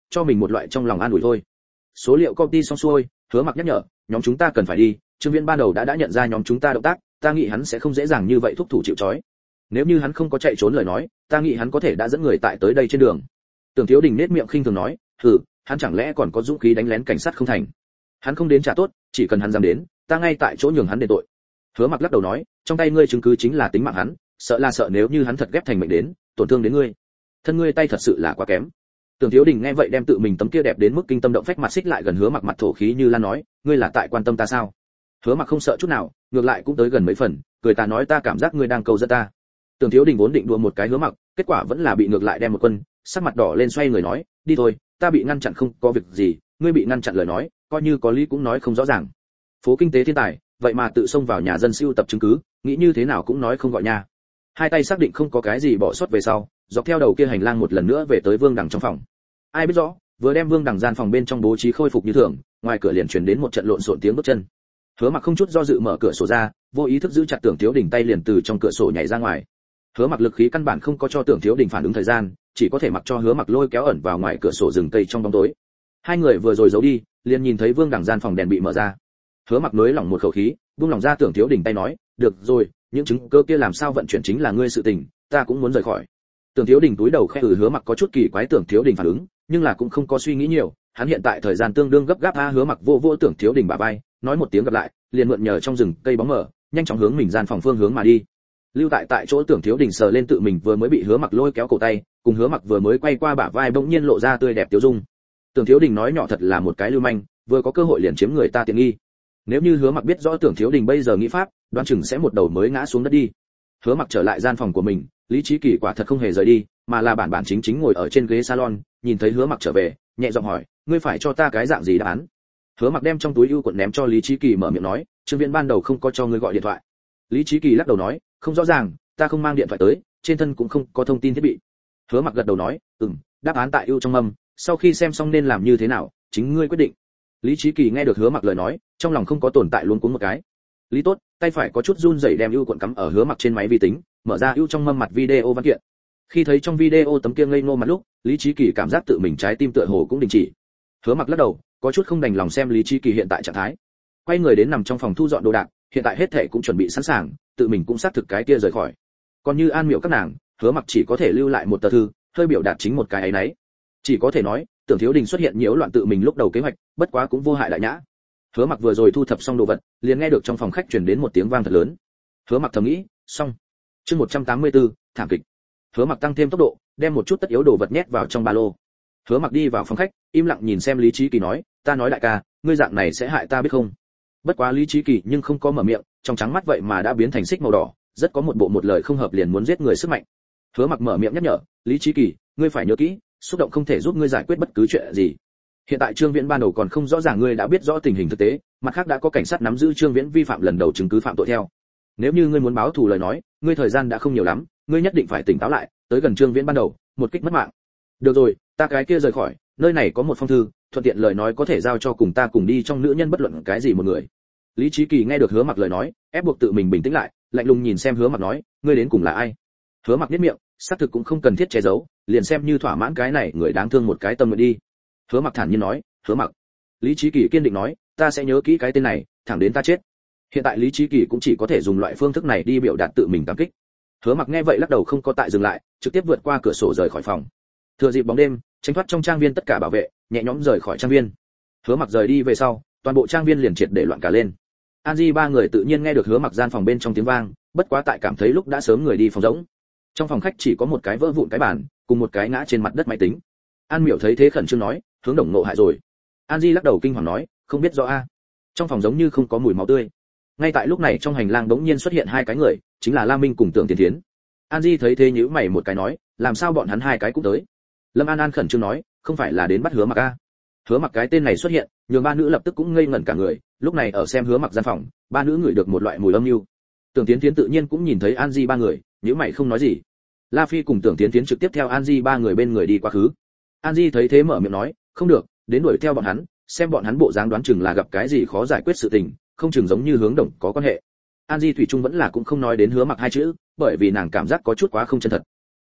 cho mình một loại trong lòng an ủi thôi. Số liệu copy xong xuôi, Hứa Mặc nhắc nhở, nhóm chúng ta cần phải đi, Trương Viễn ban đầu đã đã nhận ra nhóm chúng ta động tác, ta nghĩ hắn sẽ không dễ dàng như vậy thúc thủ chịu trói. Nếu như hắn không có chạy trốn lời nói, ta nghĩ hắn có thể đã dẫn người tại tới đây trên đường. Tưởng Thiếu Đình nét miệng khinh thường nói, hừ, hắn chẳng lẽ còn có dũng khí đánh lén cảnh sát không thành? Hắn không đến trả tốt, chỉ cần hắn dám đến, ta ngay tại chỗ nhường hắn đền tội. Hứa Mặc lắc đầu nói, trong tay ngươi chứng cứ chính là tính mạng hắn, sợ là sợ nếu như hắn thật ghép thành mệnh đến, tổn thương đến ngươi. Thân ngươi tay thật sự là quá kém. Tưởng Thiếu Đình nghe vậy đem tự mình tấm kia đẹp đến mức kinh tâm động phách mặt xích lại gần Hứa Mặc, mặt thổ khí như lan nói, ngươi là tại quan tâm ta sao? Hứa Mặc không sợ chút nào, ngược lại cũng tới gần mấy phần, cười ta nói ta cảm giác ngươi đang cầu dẫn ta. Tưởng Thiếu Đình vốn định đùa một cái Hứa Mặc, kết quả vẫn là bị ngược lại đem một quân, sắc mặt đỏ lên xoay người nói, đi thôi, ta bị ngăn chặn không có việc gì, ngươi bị ngăn chặn lời nói, coi như có lý cũng nói không rõ ràng. Phố kinh tế thiên tài, vậy mà tự xông vào nhà dân siêu tập chứng cứ, nghĩ như thế nào cũng nói không gọi nha. Hai tay xác định không có cái gì bỏ sót về sau, dọc theo đầu kia hành lang một lần nữa về tới Vương Đằng trong phòng. Ai biết rõ, vừa đem Vương Đằng gian phòng bên trong bố trí khôi phục như thường, ngoài cửa liền truyền đến một trận lộn xộn tiếng bước chân. Hứa Mặc không chút do dự mở cửa sổ ra, vô ý thức giữ chặt Tưởng Thiếu Đình tay liền từ trong cửa sổ nhảy ra ngoài. Hứa Mặc lực khí căn bản không có cho Tưởng Thiếu Đình phản ứng thời gian, chỉ có thể mặc cho Hứa Mặc lôi kéo ẩn vào ngoài cửa sổ rừng cây trong bóng tối. Hai người vừa rồi giấu đi, liền nhìn thấy Vương Đằng gian phòng đèn bị mở ra. Hứa Mặc nới lỏng một khẩu khí, buông lỏng ra Tưởng Thiếu Đình tay nói, được rồi, những chứng cứ kia làm sao vận chuyển chính là ngươi sự tình, ta cũng muốn rời khỏi. Tưởng Thiếu Đình túi đầu khẽ ừ. Hứa Mặc có chút kỳ quái Tưởng Thiếu Đình phản ứng, nhưng là cũng không có suy nghĩ nhiều, hắn hiện tại thời gian tương đương gấp gáp a. Hứa Mặc vô vô Tưởng Thiếu Đình bả vai, nói một tiếng gặp lại, liền mượn nhờ trong rừng cây bóng mờ, nhanh chóng hướng mình gian phòng phương hướng mà đi. Lưu tại tại chỗ Tưởng Thiếu Đình sờ lên tự mình vừa mới bị Hứa Mặc lôi kéo cổ tay, cùng Hứa Mặc vừa mới quay qua bả vai bỗng nhiên lộ ra tươi đẹp tiêu dung. Tưởng Thiếu Đình nói nhỏ thật là một cái lưu manh, vừa có cơ hội liền chiếm người ta tiện nghi. Nếu như Hứa Mặc biết rõ Tưởng Thiếu Đình bây giờ nghĩ pháp, đoán chừng sẽ một đầu mới ngã xuống đất đi. Hứa Mặc trở lại gian phòng của mình, Lý Chí Kỳ quả thật không hề rời đi, mà là bản bản chính chính ngồi ở trên ghế salon, nhìn thấy Hứa Mặc trở về, nhẹ giọng hỏi, ngươi phải cho ta cái dạng gì đáp án? Hứa Mặc đem trong túi ưu cuộn ném cho Lý Chí Kỳ, mở miệng nói, Trương Viễn ban đầu không có cho ngươi gọi điện thoại. Lý Chí Kỳ lắc đầu nói, không rõ ràng, ta không mang điện thoại tới, trên thân cũng không có thông tin thiết bị. Hứa Mặc gật đầu nói, ừm, đáp án tại ưu trong mâm, sau khi xem xong nên làm như thế nào, chính ngươi quyết định. Lý Chí Kỳ nghe được Hứa Mặc lời nói, trong lòng không có tồn tại luôn cuống một cái. Lý tốt, tay phải có chút run rẩy đem ưu cuộn cắm ở Hứa Mặc trên máy vi tính, mở ra ưu trong mâm mặt video văn kiện. Khi thấy trong video tấm kia ngây ngô mặt lúc, Lý Chí Kỳ cảm giác tự mình trái tim tựa hồ cũng đình chỉ. Hứa Mặc lắc đầu, có chút không đành lòng xem Lý Chí Kỳ hiện tại trạng thái. Quay người đến nằm trong phòng thu dọn đồ đạc, hiện tại hết thảy cũng chuẩn bị sẵn sàng, tự mình cũng xác thực cái kia rời khỏi. Còn như An Miệu các nàng, Hứa Mặc chỉ có thể lưu lại một tờ thư, hơi biểu đạt chính một cái ấy nấy. Chỉ có thể nói, Tưởng Thiếu Đình xuất hiện nhiễu loạn tự mình lúc đầu kế hoạch, bất quá cũng vô hại đại nhã. Hứa Mặc vừa rồi thu thập xong đồ vật, liền nghe được trong phòng khách truyền đến một tiếng vang thật lớn. Hứa Mặc thầm nghĩ, xong. Chương một trăm tám mươi tư, thảm kịch. Hứa Mặc tăng thêm tốc độ, đem một chút tất yếu đồ vật nhét vào trong ba lô. Hứa Mặc đi vào phòng khách, im lặng nhìn xem Lý Chí Kỳ nói, ta nói đại ca, ngươi dạng này sẽ hại ta biết không? Bất quá Lý Chí Kỳ nhưng không có mở miệng, trong trắng mắt vậy mà đã biến thành xích màu đỏ, rất có một bộ một lời không hợp liền muốn giết người sức mạnh. Hứa Mặc mở miệng nhắc nhở, Lý Chí Kỳ, ngươi phải nhớ kỹ, xúc động không thể giúp ngươi giải quyết bất cứ chuyện gì. Hiện tại Trương Viễn ban đầu còn không rõ ràng ngươi đã biết rõ tình hình thực tế, mặt khác đã có cảnh sát nắm giữ Trương Viễn vi phạm lần đầu chứng cứ phạm tội theo. Nếu như ngươi muốn báo thù lời nói, ngươi thời gian đã không nhiều lắm, ngươi nhất định phải tỉnh táo lại, tới gần Trương Viễn ban đầu, một kích mất mạng. Được rồi, ta cái kia rời khỏi, nơi này có một phong thư, thuận tiện lời nói có thể giao cho cùng ta cùng đi trong nữ nhân bất luận cái gì một người. Lý Chí Kỳ nghe được Hứa Mặc lời nói, ép buộc tự mình bình tĩnh lại, lạnh lùng nhìn xem Hứa Mặc nói, ngươi đến cùng là ai? Hứa Mặc nhếch miệng, xác thực cũng không cần thiết che giấu, liền xem như thỏa mãn cái này người đáng thương một cái tâm nguyện đi. Hứa Mặc thản nhiên nói, Hứa Mặc. Lý Chí Kỳ kiên định nói, ta sẽ nhớ kỹ cái tên này, thẳng đến ta chết. Hiện tại Lý Chí Kỳ cũng chỉ có thể dùng loại phương thức này đi biểu đạt tự mình cảm kích. Hứa Mặc nghe vậy lắc đầu không có tại dừng lại, trực tiếp vượt qua cửa sổ rời khỏi phòng. Thừa dịp bóng đêm, tránh thoát trong trang viên tất cả bảo vệ, nhẹ nhõm rời khỏi trang viên. Hứa Mặc rời đi về sau, toàn bộ trang viên liền triệt để loạn cả lên. An Di ba người tự nhiên nghe được Hứa Mặc gian phòng bên trong tiếng vang, bất quá tại cảm thấy lúc đã sớm người đi phòng rỗng. Trong phòng khách chỉ có một cái vỡ vụn cái bàn, cùng một cái ngã trên mặt đất máy tính. An Miểu thấy thế khẩn trương nói, hướng Đồng Ngộ hại rồi. An Di lắc đầu kinh hoàng nói, không biết rõ a. Trong phòng giống như không có mùi máu tươi. Ngay tại lúc này trong hành lang đống nhiên xuất hiện hai cái người, chính là La Minh cùng Tưởng Tiến Tiến. An Di thấy thế nhíu mày một cái nói, làm sao bọn hắn hai cái cũng tới? Lâm An An khẩn trương nói, không phải là đến bắt Hứa Mặc a? Hứa Mặc cái tên này xuất hiện, nhường ba nữ lập tức cũng ngây ngẩn cả người, lúc này ở xem Hứa Mặc gian phòng, ba nữ ngửi được một loại mùi âm u. Tưởng Tiến Tiến tự nhiên cũng nhìn thấy An Di ba người, nhíu mày không nói gì. La Phi cùng Tưởng Tiến Tiến trực tiếp theo An Di ba người bên người đi quá khứ. An Di thấy thế mở miệng nói, không được, đến đuổi theo bọn hắn, xem bọn hắn bộ dáng đoán chừng là gặp cái gì khó giải quyết sự tình, không chừng giống như Hướng Đồng có quan hệ. An Di thủy chung vẫn là cũng không nói đến Hứa Mặc hai chữ, bởi vì nàng cảm giác có chút quá không chân thật.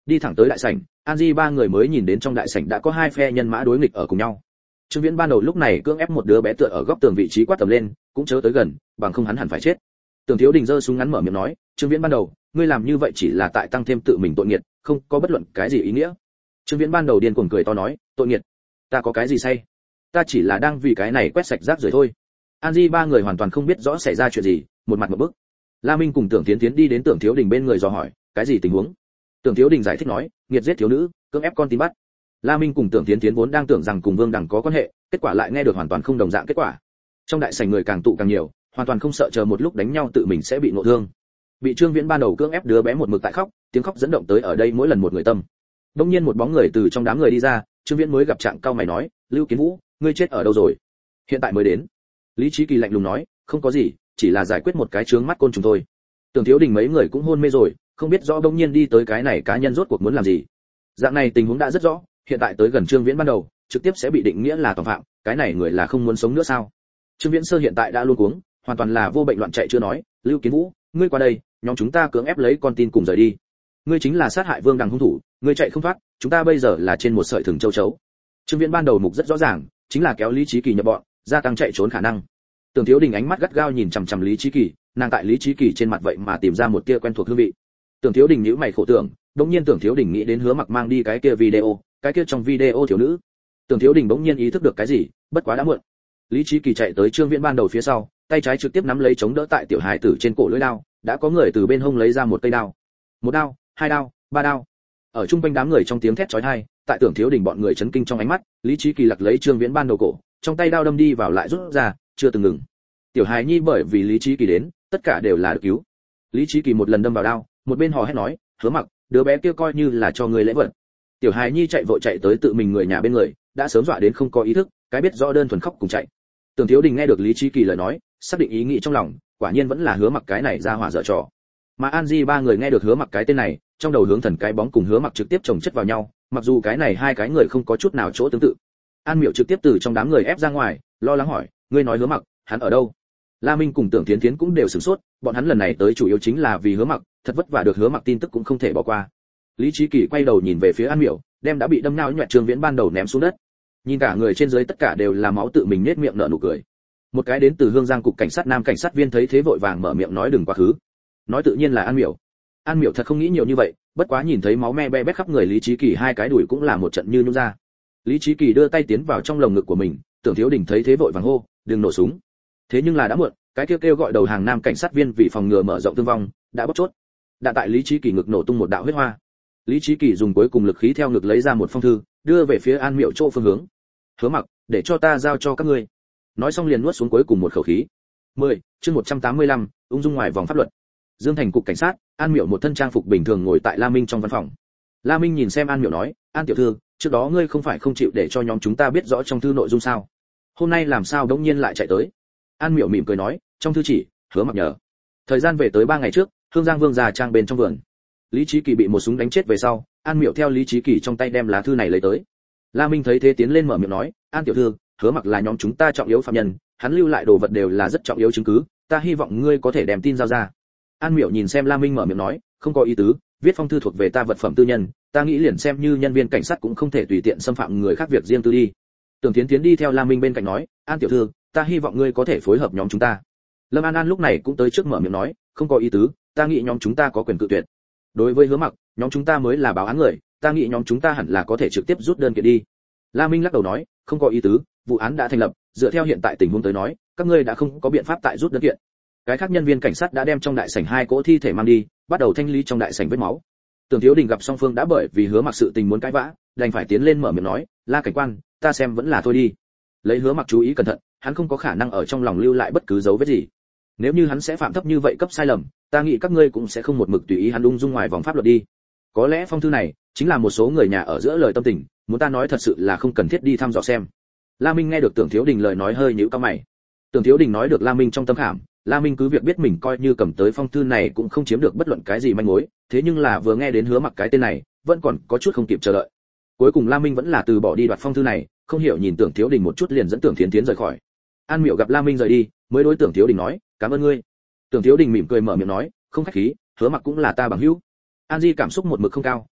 Đi thẳng tới đại sảnh, An Di ba người mới nhìn đến trong đại sảnh đã có hai phe nhân mã đối nghịch ở cùng nhau. Trương Viễn ban đầu lúc này cưỡng ép một đứa bé tựa ở góc tường vị trí quát tầm lên, cũng chớ tới gần, bằng không hắn hẳn phải chết. Tưởng Thiếu Đình giơ súng ngắn mở miệng nói, Trương Viễn ban đầu, ngươi làm như vậy chỉ là tại tăng thêm tự mình tội nghiệt, không có bất luận cái gì ý nghĩa. Trương Viễn ban đầu điên cuồng cười to nói, tội nghiệt? Ta có cái gì sai? Ta chỉ là đang vì cái này quét sạch rác rưởi thôi. An Di ba người hoàn toàn không biết rõ xảy ra chuyện gì, một mặt một bức. La Minh cùng Tưởng Tiến Tiến đi đến Tưởng Thiếu Đình bên người dò hỏi, cái gì tình huống? Tưởng Thiếu Đình giải thích nói, nghiệt giết thiếu nữ, cưỡng ép con tin bắt. La Minh cùng Tưởng Tiến Tiến vốn đang tưởng rằng cùng Vương Đằng có quan hệ, kết quả lại nghe được hoàn toàn không đồng dạng kết quả. Trong đại sảnh người càng tụ càng nhiều, hoàn toàn không sợ chờ một lúc đánh nhau tự mình sẽ bị ngộ thương. Bị Trương Viễn ban đầu cưỡng ép đứa bé một mực tại khóc, tiếng khóc dẫn động tới ở đây mỗi lần một người tâm. Đột nhiên một bóng người từ trong đám người đi ra, Trương Viễn mới gặp trạng cao mày nói, Lưu Kiến Vũ, ngươi chết ở đâu rồi? Hiện tại mới đến. Lý Chí Kỳ lạnh lùng nói, không có gì, chỉ là giải quyết một cái chướng mắt côn trùng thôi. Tưởng Thiếu Đình mấy người cũng hôn mê rồi, không biết rõ đống nhiên đi tới cái này cá nhân rốt cuộc muốn làm gì. Dạng này tình huống đã rất rõ, hiện tại tới gần Trương Viễn ban đầu, trực tiếp sẽ bị định nghĩa là tội phạm, cái này người là không muốn sống nữa sao? Trương Viễn Sơ hiện tại đã luống cuống, hoàn toàn là vô bệnh loạn chạy chưa nói, Lưu Kiến Vũ, ngươi qua đây, nhóm chúng ta cưỡng ép lấy con tin cùng rời đi. Ngươi chính là sát hại Vương Đằng hung thủ, ngươi chạy không thoát, chúng ta bây giờ là trên một sợi thừng châu chấu. Trương Viễn ban đầu mục rất rõ ràng, chính là kéo Lý Chí Kỳ nhập bọn, gia tăng chạy trốn khả năng. Tưởng Thiếu Đình ánh mắt gắt gao nhìn chằm chằm Lý Chí Kỳ, nàng tại Lý Chí Kỳ trên mặt vậy mà tìm ra một tia quen thuộc hương vị. Tưởng Thiếu Đình nhíu mày khổ tưởng, đột nhiên Tưởng Thiếu Đình nghĩ đến Hứa Mặc mang đi cái kia video, cái kia trong video thiếu nữ. Tưởng Thiếu Đình bỗng nhiên ý thức được cái gì, bất quá đã muộn. Lý Chí Kỳ chạy tới Trương Viễn ban đầu phía sau, tay trái trực tiếp nắm lấy chống đỡ tại tiểu hài tử trên cổ lưỡi đao, đã có người từ bên hông lấy ra một cây đao. Một đao, hai đao, ba đao. Ở trung quanh đám người trong tiếng thét chói tai, tại Tưởng Thiếu Đình bọn người chấn kinh trong ánh mắt, Lý Chí Kỳ lật lấy Trương Viễn ban đầu cổ, trong tay đao đâm đi vào lại rút ra, chưa từng ngừng. Tiểu hài nhi bởi vì Lý Chí Kỳ đến, tất cả đều là được cứu. Lý Chí Kỳ một lần đâm vào đao, một bên hò hét nói, Hứa Mặc, đứa bé kia coi như là cho ngươi lễ vật. Tiểu hài nhi chạy vội chạy tới tự mình người nhà bên người, đã sớm dọa đến không có ý thức, cái biết rõ đơn thuần khóc cùng chạy. Tưởng Thiếu Đình nghe được Lý Chí Kỳ lời nói, xác định ý nghĩ trong lòng, quả nhiên vẫn là Hứa Mặc cái này ra hỏa dở trò. Mà An Di ba người nghe được Hứa Mặc cái tên này, trong đầu hướng thần cái bóng cùng Hứa Mặc trực tiếp chồng chất vào nhau, mặc dù cái này hai cái người không có chút nào chỗ tương tự. An Miệu trực tiếp từ trong đám người ép ra ngoài, lo lắng hỏi, ngươi nói Hứa Mặc, hắn ở đâu? La Minh cùng Tưởng Tiến Tiến cũng đều sửng sốt, bọn hắn lần này tới chủ yếu chính là vì Hứa Mặc, thật vất vả được Hứa Mặc tin tức cũng không thể bỏ qua. Lý Chí Kỳ quay đầu nhìn về phía An Miệu, đem đã bị đâm nao nhọẹt Trương Viễn ban đầu ném xuống đất. Nhìn cả người trên dưới tất cả đều là máu tự mình nhếch miệng nở nụ cười. Một cái đến từ Hương Giang cục cảnh sát nam cảnh sát viên thấy thế vội vàng mở miệng nói đừng quá khứ. Nói tự nhiên là An Miệu. An Miệu thật không nghĩ nhiều như vậy, bất quá nhìn thấy máu me be bét khắp người Lý Chí Kỳ hai cái đùi cũng là một trận như nhũ ra. Lý Chí Kỳ đưa tay tiến vào trong lồng ngực của mình, Tưởng Thiếu Đình thấy thế vội vàng hô, đừng nổ súng. Thế nhưng là đã muộn, cái kêu kêu gọi đầu hàng nam cảnh sát viên vì phòng ngừa mở rộng thương vong, đã bóc chốt. Đạn tại Lý Chí Kỳ ngực nổ tung một đạo huyết hoa. Lý Chí Kỳ dùng cuối cùng lực khí theo ngực lấy ra một phong thư, đưa về phía An Miệu chỗ phương hướng. Hứa Mặc, để cho ta giao cho các ngươi. Nói xong liền nuốt xuống cuối cùng một khẩu khí. mười, chương một trăm tám mươi lăm, ung dung ngoài vòng pháp luật. Dương Thành cục cảnh sát, An Miệu một thân trang phục bình thường ngồi tại La Minh trong văn phòng. La Minh nhìn xem An Miệu nói, An tiểu thư, trước đó ngươi không phải không chịu để cho nhóm chúng ta biết rõ trong thư nội dung sao? Hôm nay làm sao đống nhiên lại chạy tới? An Miệu mỉm cười nói, trong thư chỉ, Hứa Mặc nhờ. Thời gian về tới ba ngày trước, Hương Giang Vương già trang bên trong vườn. Lý Chí Kỳ bị một súng đánh chết về sau, An Miệu theo Lý Chí Kỳ trong tay đem lá thư này lấy tới. La Minh thấy thế tiến lên mở miệng nói, An tiểu thư, Hứa Mặc là nhóm chúng ta trọng yếu phạm nhân, hắn lưu lại đồ vật đều là rất trọng yếu chứng cứ, ta hy vọng ngươi có thể đem tin giao ra. An Miệu nhìn xem La Minh mở miệng nói, không có ý tứ, viết phong thư thuộc về ta vật phẩm tư nhân, ta nghĩ liền xem như nhân viên cảnh sát cũng không thể tùy tiện xâm phạm người khác việc riêng tư đi. Tưởng Tiến Tiến đi theo La Minh bên cạnh nói, An tiểu thư, ta hy vọng ngươi có thể phối hợp nhóm chúng ta. Lâm An An lúc này cũng tới trước mở miệng nói, không có ý tứ, ta nghĩ nhóm chúng ta có quyền cự tuyệt. Đối với Hứa Mặc, nhóm chúng ta mới là báo án người, ta nghĩ nhóm chúng ta hẳn là có thể trực tiếp rút đơn kiện đi. La Minh lắc đầu nói, không có ý tứ, vụ án đã thành lập, dựa theo hiện tại tình huống tới nói, các ngươi đã không có biện pháp tại rút đơn kiện. Cái khác nhân viên cảnh sát đã đem trong đại sảnh hai cỗ thi thể mang đi, bắt đầu thanh lý trong đại sảnh vết máu. Tưởng Thiếu Đình gặp song phương đã bởi vì Hứa Mặc sự tình muốn cãi vã, đành phải tiến lên mở miệng nói, La cảnh quan, ta xem vẫn là thôi đi. Lấy Hứa Mặc chú ý cẩn thận, hắn không có khả năng ở trong lòng lưu lại bất cứ dấu vết gì. Nếu như hắn sẽ phạm thấp như vậy cấp sai lầm, ta nghĩ các ngươi cũng sẽ không một mực tùy ý hắn ung dung ngoài vòng pháp luật đi. Có lẽ phong thư này chính là một số người nhà ở giữa lời tâm tình, muốn ta nói thật sự là không cần thiết đi thăm dò xem. La Minh nghe được Tưởng Thiếu Đình lời nói hơi nhíu cau mày. Tưởng Thiếu Đình nói được La Minh trong tâm khảm, La Minh cứ việc biết mình coi như cầm tới phong thư này cũng không chiếm được bất luận cái gì manh mối, thế nhưng là vừa nghe đến Hứa Mặc cái tên này, vẫn còn có chút không kịp chờ đợi. Cuối cùng La Minh vẫn là từ bỏ đi đoạt phong thư này, không hiểu nhìn Tưởng Thiếu Đình một chút liền dẫn Tưởng Thiến Thiến rời khỏi. An Miệu gặp La Minh rời đi, mới đối Tưởng Thiếu Đình nói, cảm ơn ngươi. Tưởng Thiếu Đình mỉm cười mở miệng nói, không khách khí, Hứa Mặc cũng là ta bằng hữu. An Di cảm xúc một mực không cao,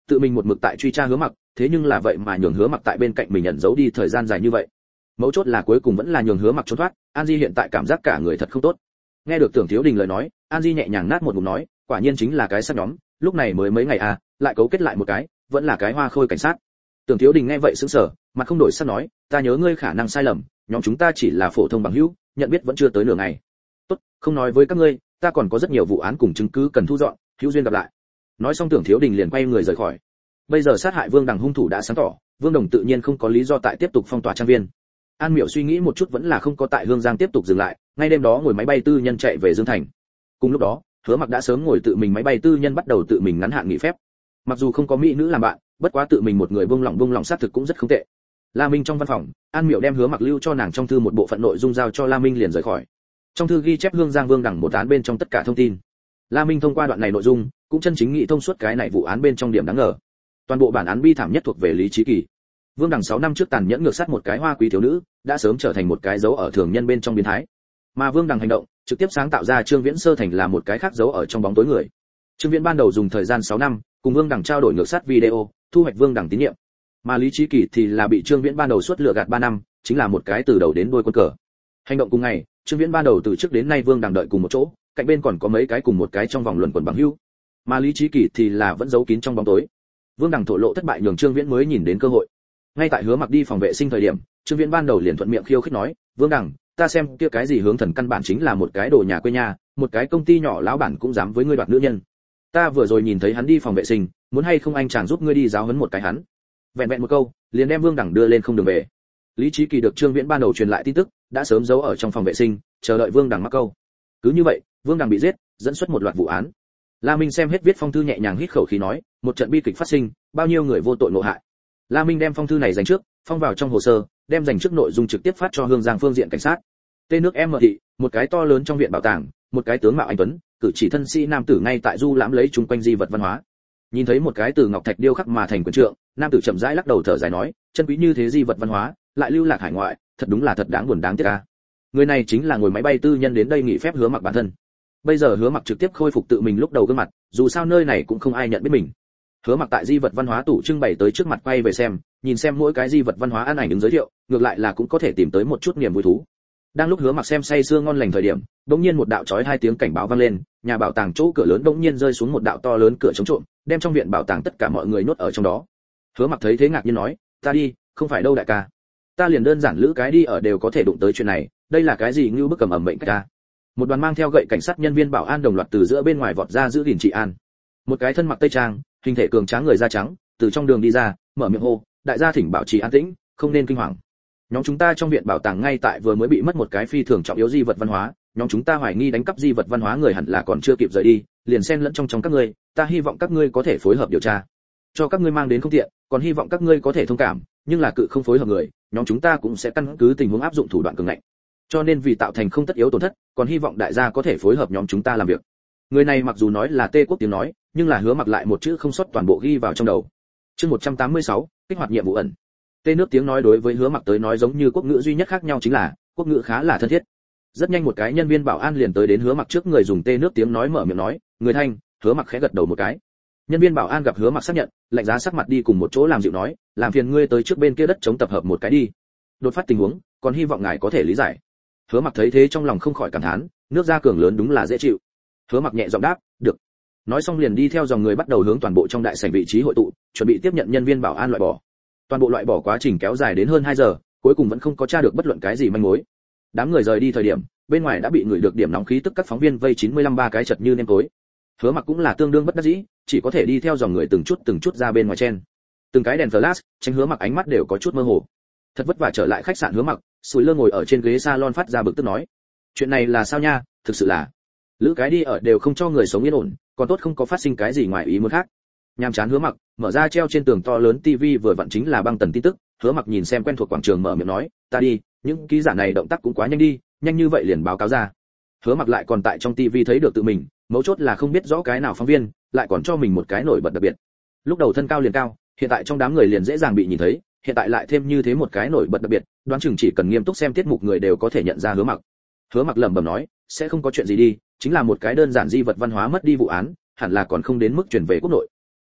tự mình một mực tại truy tra Hứa Mặc, thế nhưng là vậy mà nhường Hứa Mặc tại bên cạnh mình ẩn giấu đi thời gian dài như vậy. Mấu chốt là cuối cùng vẫn là nhường Hứa Mặc trốn thoát, An Di hiện tại cảm giác cả người thật không tốt. Nghe được Tưởng Thiếu Đình lời nói, An Di nhẹ nhàng nát một ngụm nói, quả nhiên chính là cái sắc nhóm, lúc này mới mấy ngày à, lại cấu kết lại một cái, vẫn là cái hoa khôi cảnh sát. Tưởng Thiếu Đình nghe vậy sững sờ, mặt không đổi sắc nói, ta nhớ ngươi khả năng sai lầm, nhóm chúng ta chỉ là phổ thông bằng hữu, nhận biết vẫn chưa tới nửa ngày. Tốt, không nói với các ngươi, ta còn có rất nhiều vụ án cùng chứng cứ cần thu dọn, hữu duyên gặp lại. Nói xong Tưởng Thiếu Đình liền quay người rời khỏi. Bây giờ sát hại Vương Đằng hung thủ đã sáng tỏ, Vương Đồng tự nhiên không có lý do tại tiếp tục phong tỏa trang viên. An Miểu suy nghĩ một chút vẫn là không có tại Hương Giang tiếp tục dừng lại, ngay đêm đó ngồi máy bay tư nhân chạy về Dương Thành. Cùng lúc đó, Hứa Mặc đã sớm ngồi tự mình máy bay tư nhân bắt đầu tự mình ngắn hạn nghỉ phép. Mặc dù không có mỹ nữ làm bạn, bất quá tự mình một người buông lỏng buông lỏng sát thực cũng rất không tệ. La Minh trong văn phòng, An Miểu đem Hứa Mặc lưu cho nàng trong thư một bộ phận nội dung giao cho La Minh liền rời khỏi. Trong thư ghi chép Hương Giang Vương Đằng một án bên trong tất cả thông tin. La Minh thông qua đoạn này nội dung, cũng chân chính nghĩ thông suốt cái này vụ án bên trong điểm đáng ngờ. Toàn bộ bản án bi thảm nhất thuộc về Lý Chí Kỳ. Vương Đằng sáu năm trước tàn nhẫn ngược sát một cái hoa quý thiếu nữ, đã sớm trở thành một cái dấu ở thường nhân bên trong biến thái. Mà Vương Đằng hành động, trực tiếp sáng tạo ra Trương Viễn Sơ thành là một cái khác dấu ở trong bóng tối người. Trương Viễn ban đầu dùng thời gian sáu năm, cùng Vương Đằng trao đổi ngược sát video, thu hoạch Vương Đằng tín nhiệm. Mà Lý Chí Kỳ thì là bị Trương Viễn ban đầu suốt lừa gạt ba năm, chính là một cái từ đầu đến đuôi quân cờ. Hành động cùng ngày, Trương Viễn ban đầu từ trước đến nay Vương Đằng đợi cùng một chỗ, cạnh bên còn có mấy cái cùng một cái trong vòng luẩn quẩn bằng hữu. Mà Lý Chí Kỳ thì là vẫn giấu kín trong bóng tối. Vương Đằng thổ lộ thất bại nhường Trương Viễn mới nhìn đến cơ hội. Ngay tại Hứa Mặc đi phòng vệ sinh thời điểm, Trương Viễn ban đầu liền thuận miệng khiêu khích nói, "Vương Đằng, ta xem kia cái gì hướng thần căn bản chính là một cái đồ nhà quê nhà, một cái công ty nhỏ lão bản cũng dám với ngươi đoạt nữ nhân. Ta vừa rồi nhìn thấy hắn đi phòng vệ sinh, muốn hay không anh chàng giúp ngươi đi giáo huấn một cái hắn." Vẹn vẹn một câu, liền đem Vương Đằng đưa lên không đường về. Lý Chí Kỳ được Trương Viễn ban đầu truyền lại tin tức, đã sớm giấu ở trong phòng vệ sinh, chờ đợi Vương Đằng mắc câu. Cứ như vậy, Vương Đằng bị giết, dẫn xuất một loạt vụ án. La Minh xem hết viết phong thư nhẹ nhàng hít khẩu khí nói, một trận bi kịch phát sinh, bao nhiêu người vô tội ngộ hại. La Minh đem phong thư này dành trước, phong vào trong hồ sơ, đem dành trước nội dung trực tiếp phát cho Hương Giang phương diện cảnh sát. Tên nước em thị, một cái to lớn trong viện bảo tàng, một cái tướng mạo anh tuấn, cử chỉ thân sĩ nam tử ngay tại du lãm lấy chung quanh di vật văn hóa. Nhìn thấy một cái từ ngọc thạch điêu khắc mà thành quyền trượng, nam tử chậm rãi lắc đầu thở dài nói, chân quý như thế di vật văn hóa, lại lưu lạc hải ngoại, thật đúng là thật đáng buồn đáng tiếc a. Người này chính là ngồi máy bay tư nhân đến đây nghỉ phép Hứa Mặc bản thân. Bây giờ Hứa Mặc trực tiếp khôi phục tự mình lúc đầu gương mặt, dù sao nơi này cũng không ai nhận biết mình. Hứa Mặc tại di vật văn hóa tủ trưng bày tới trước mặt quay về xem, nhìn xem mỗi cái di vật văn hóa ăn ảnh ứng giới thiệu, ngược lại là cũng có thể tìm tới một chút niềm vui thú. Đang lúc Hứa Mặc xem say sưa ngon lành thời điểm, đột nhiên một đạo chói hai tiếng cảnh báo vang lên, nhà bảo tàng chỗ cửa lớn đột nhiên rơi xuống một đạo to lớn cửa chống trộm, đem trong viện bảo tàng tất cả mọi người nhốt ở trong đó. Hứa Mặc thấy thế ngạc nhiên nói, ta đi, không phải đâu đại ca, ta liền đơn giản lữ cái đi ở đều có thể đụng tới chuyện này, đây là cái gì như bức cầm ẩm mệnh ca. Một đoàn mang theo gậy cảnh sát nhân viên bảo an đồng loạt từ giữa bên ngoài vọt ra giữ gìn trị an. Một cái thân mặc tây trang, hình thể cường tráng người da trắng, từ trong đường đi ra, mở miệng hô, đại gia thỉnh bảo trì an tĩnh, không nên kinh hoàng. Nhóm chúng ta trong viện bảo tàng ngay tại vừa mới bị mất một cái phi thường trọng yếu di vật văn hóa, nhóm chúng ta hoài nghi đánh cắp di vật văn hóa người hẳn là còn chưa kịp rời đi, liền xen lẫn trong trong các ngươi, ta hy vọng các ngươi có thể phối hợp điều tra. Cho các ngươi mang đến không tiện, còn hy vọng các ngươi có thể thông cảm, nhưng là cự không phối hợp người, nhóm chúng ta cũng sẽ căn cứ tình huống áp dụng thủ đoạn cường ngạnh. Cho nên vì tạo thành không tất yếu tổn thất, còn hy vọng đại gia có thể phối hợp nhóm chúng ta làm việc. Người này mặc dù nói là Tê Quốc tiếng nói, nhưng là Hứa Mặc lại một chữ không sót toàn bộ ghi vào trong đầu. Chương một trăm tám mươi sáu, kích hoạt nhiệm vụ ẩn. Tê nước tiếng nói đối với Hứa Mặc tới nói giống như quốc ngữ duy nhất khác nhau chính là, quốc ngữ khá là thân thiết. Rất nhanh một cái nhân viên bảo an liền tới đến Hứa Mặc trước người dùng Tê nước tiếng nói mở miệng nói, "Người thanh." Hứa Mặc khẽ gật đầu một cái. Nhân viên bảo an gặp Hứa Mặc xác nhận, lạnh giá sắc mặt đi cùng một chỗ làm dịu nói, "Làm phiền ngươi tới trước bên kia đất chống tập hợp một cái đi. Đột phát tình huống, còn hy vọng ngài có thể lý giải." Hứa Mặc thấy thế trong lòng không khỏi cảm thán, nước da cường lớn đúng là dễ chịu. Hứa Mặc nhẹ giọng đáp, "Được." Nói xong liền đi theo dòng người bắt đầu hướng toàn bộ trong đại sảnh vị trí hội tụ, chuẩn bị tiếp nhận nhân viên bảo an loại bỏ. Toàn bộ loại bỏ quá trình kéo dài đến hơn hai giờ, cuối cùng vẫn không có tra được bất luận cái gì manh mối. Đám người rời đi thời điểm, bên ngoài đã bị người được điểm nóng khí tức các phóng viên vây chín mươi lăm ba cái chật như nêm tối. Hứa Mặc cũng là tương đương bất đắc dĩ, chỉ có thể đi theo dòng người từng chút từng chút ra bên ngoài chen. Từng cái đèn flash, tránh Hứa Mặc ánh mắt đều có chút mơ hồ. Thật vất vả trở lại khách sạn Hứa Mặc, sùi lơ ngồi ở trên ghế salon phát ra bực tức nói, chuyện này là sao nha, thực sự là lữ cái đi ở đều không cho người sống yên ổn, còn tốt không có phát sinh cái gì ngoài ý muốn khác. Nhàm chán Hứa Mặc mở ra treo trên tường to lớn tivi vừa vặn chính là băng tần tin tức. Hứa Mặc nhìn xem quen thuộc quảng trường mở miệng nói, ta đi, những ký giả này động tác cũng quá nhanh đi, nhanh như vậy liền báo cáo ra. Hứa Mặc lại còn tại trong tivi thấy được tự mình, mấu chốt là không biết rõ cái nào phóng viên, lại còn cho mình một cái nổi bật đặc biệt. Lúc đầu thân cao liền cao, hiện tại trong đám người liền dễ dàng bị nhìn thấy, hiện tại lại thêm như thế một cái nổi bật đặc biệt, đoán chừng chỉ cần nghiêm túc xem tiết mục người đều có thể nhận ra Hứa Mặc. Hứa Mặc lẩm bẩm nói, sẽ không có chuyện gì đi, chính là một cái đơn giản di vật văn hóa mất đi vụ án, hẳn là còn không đến mức chuyển về quốc nội.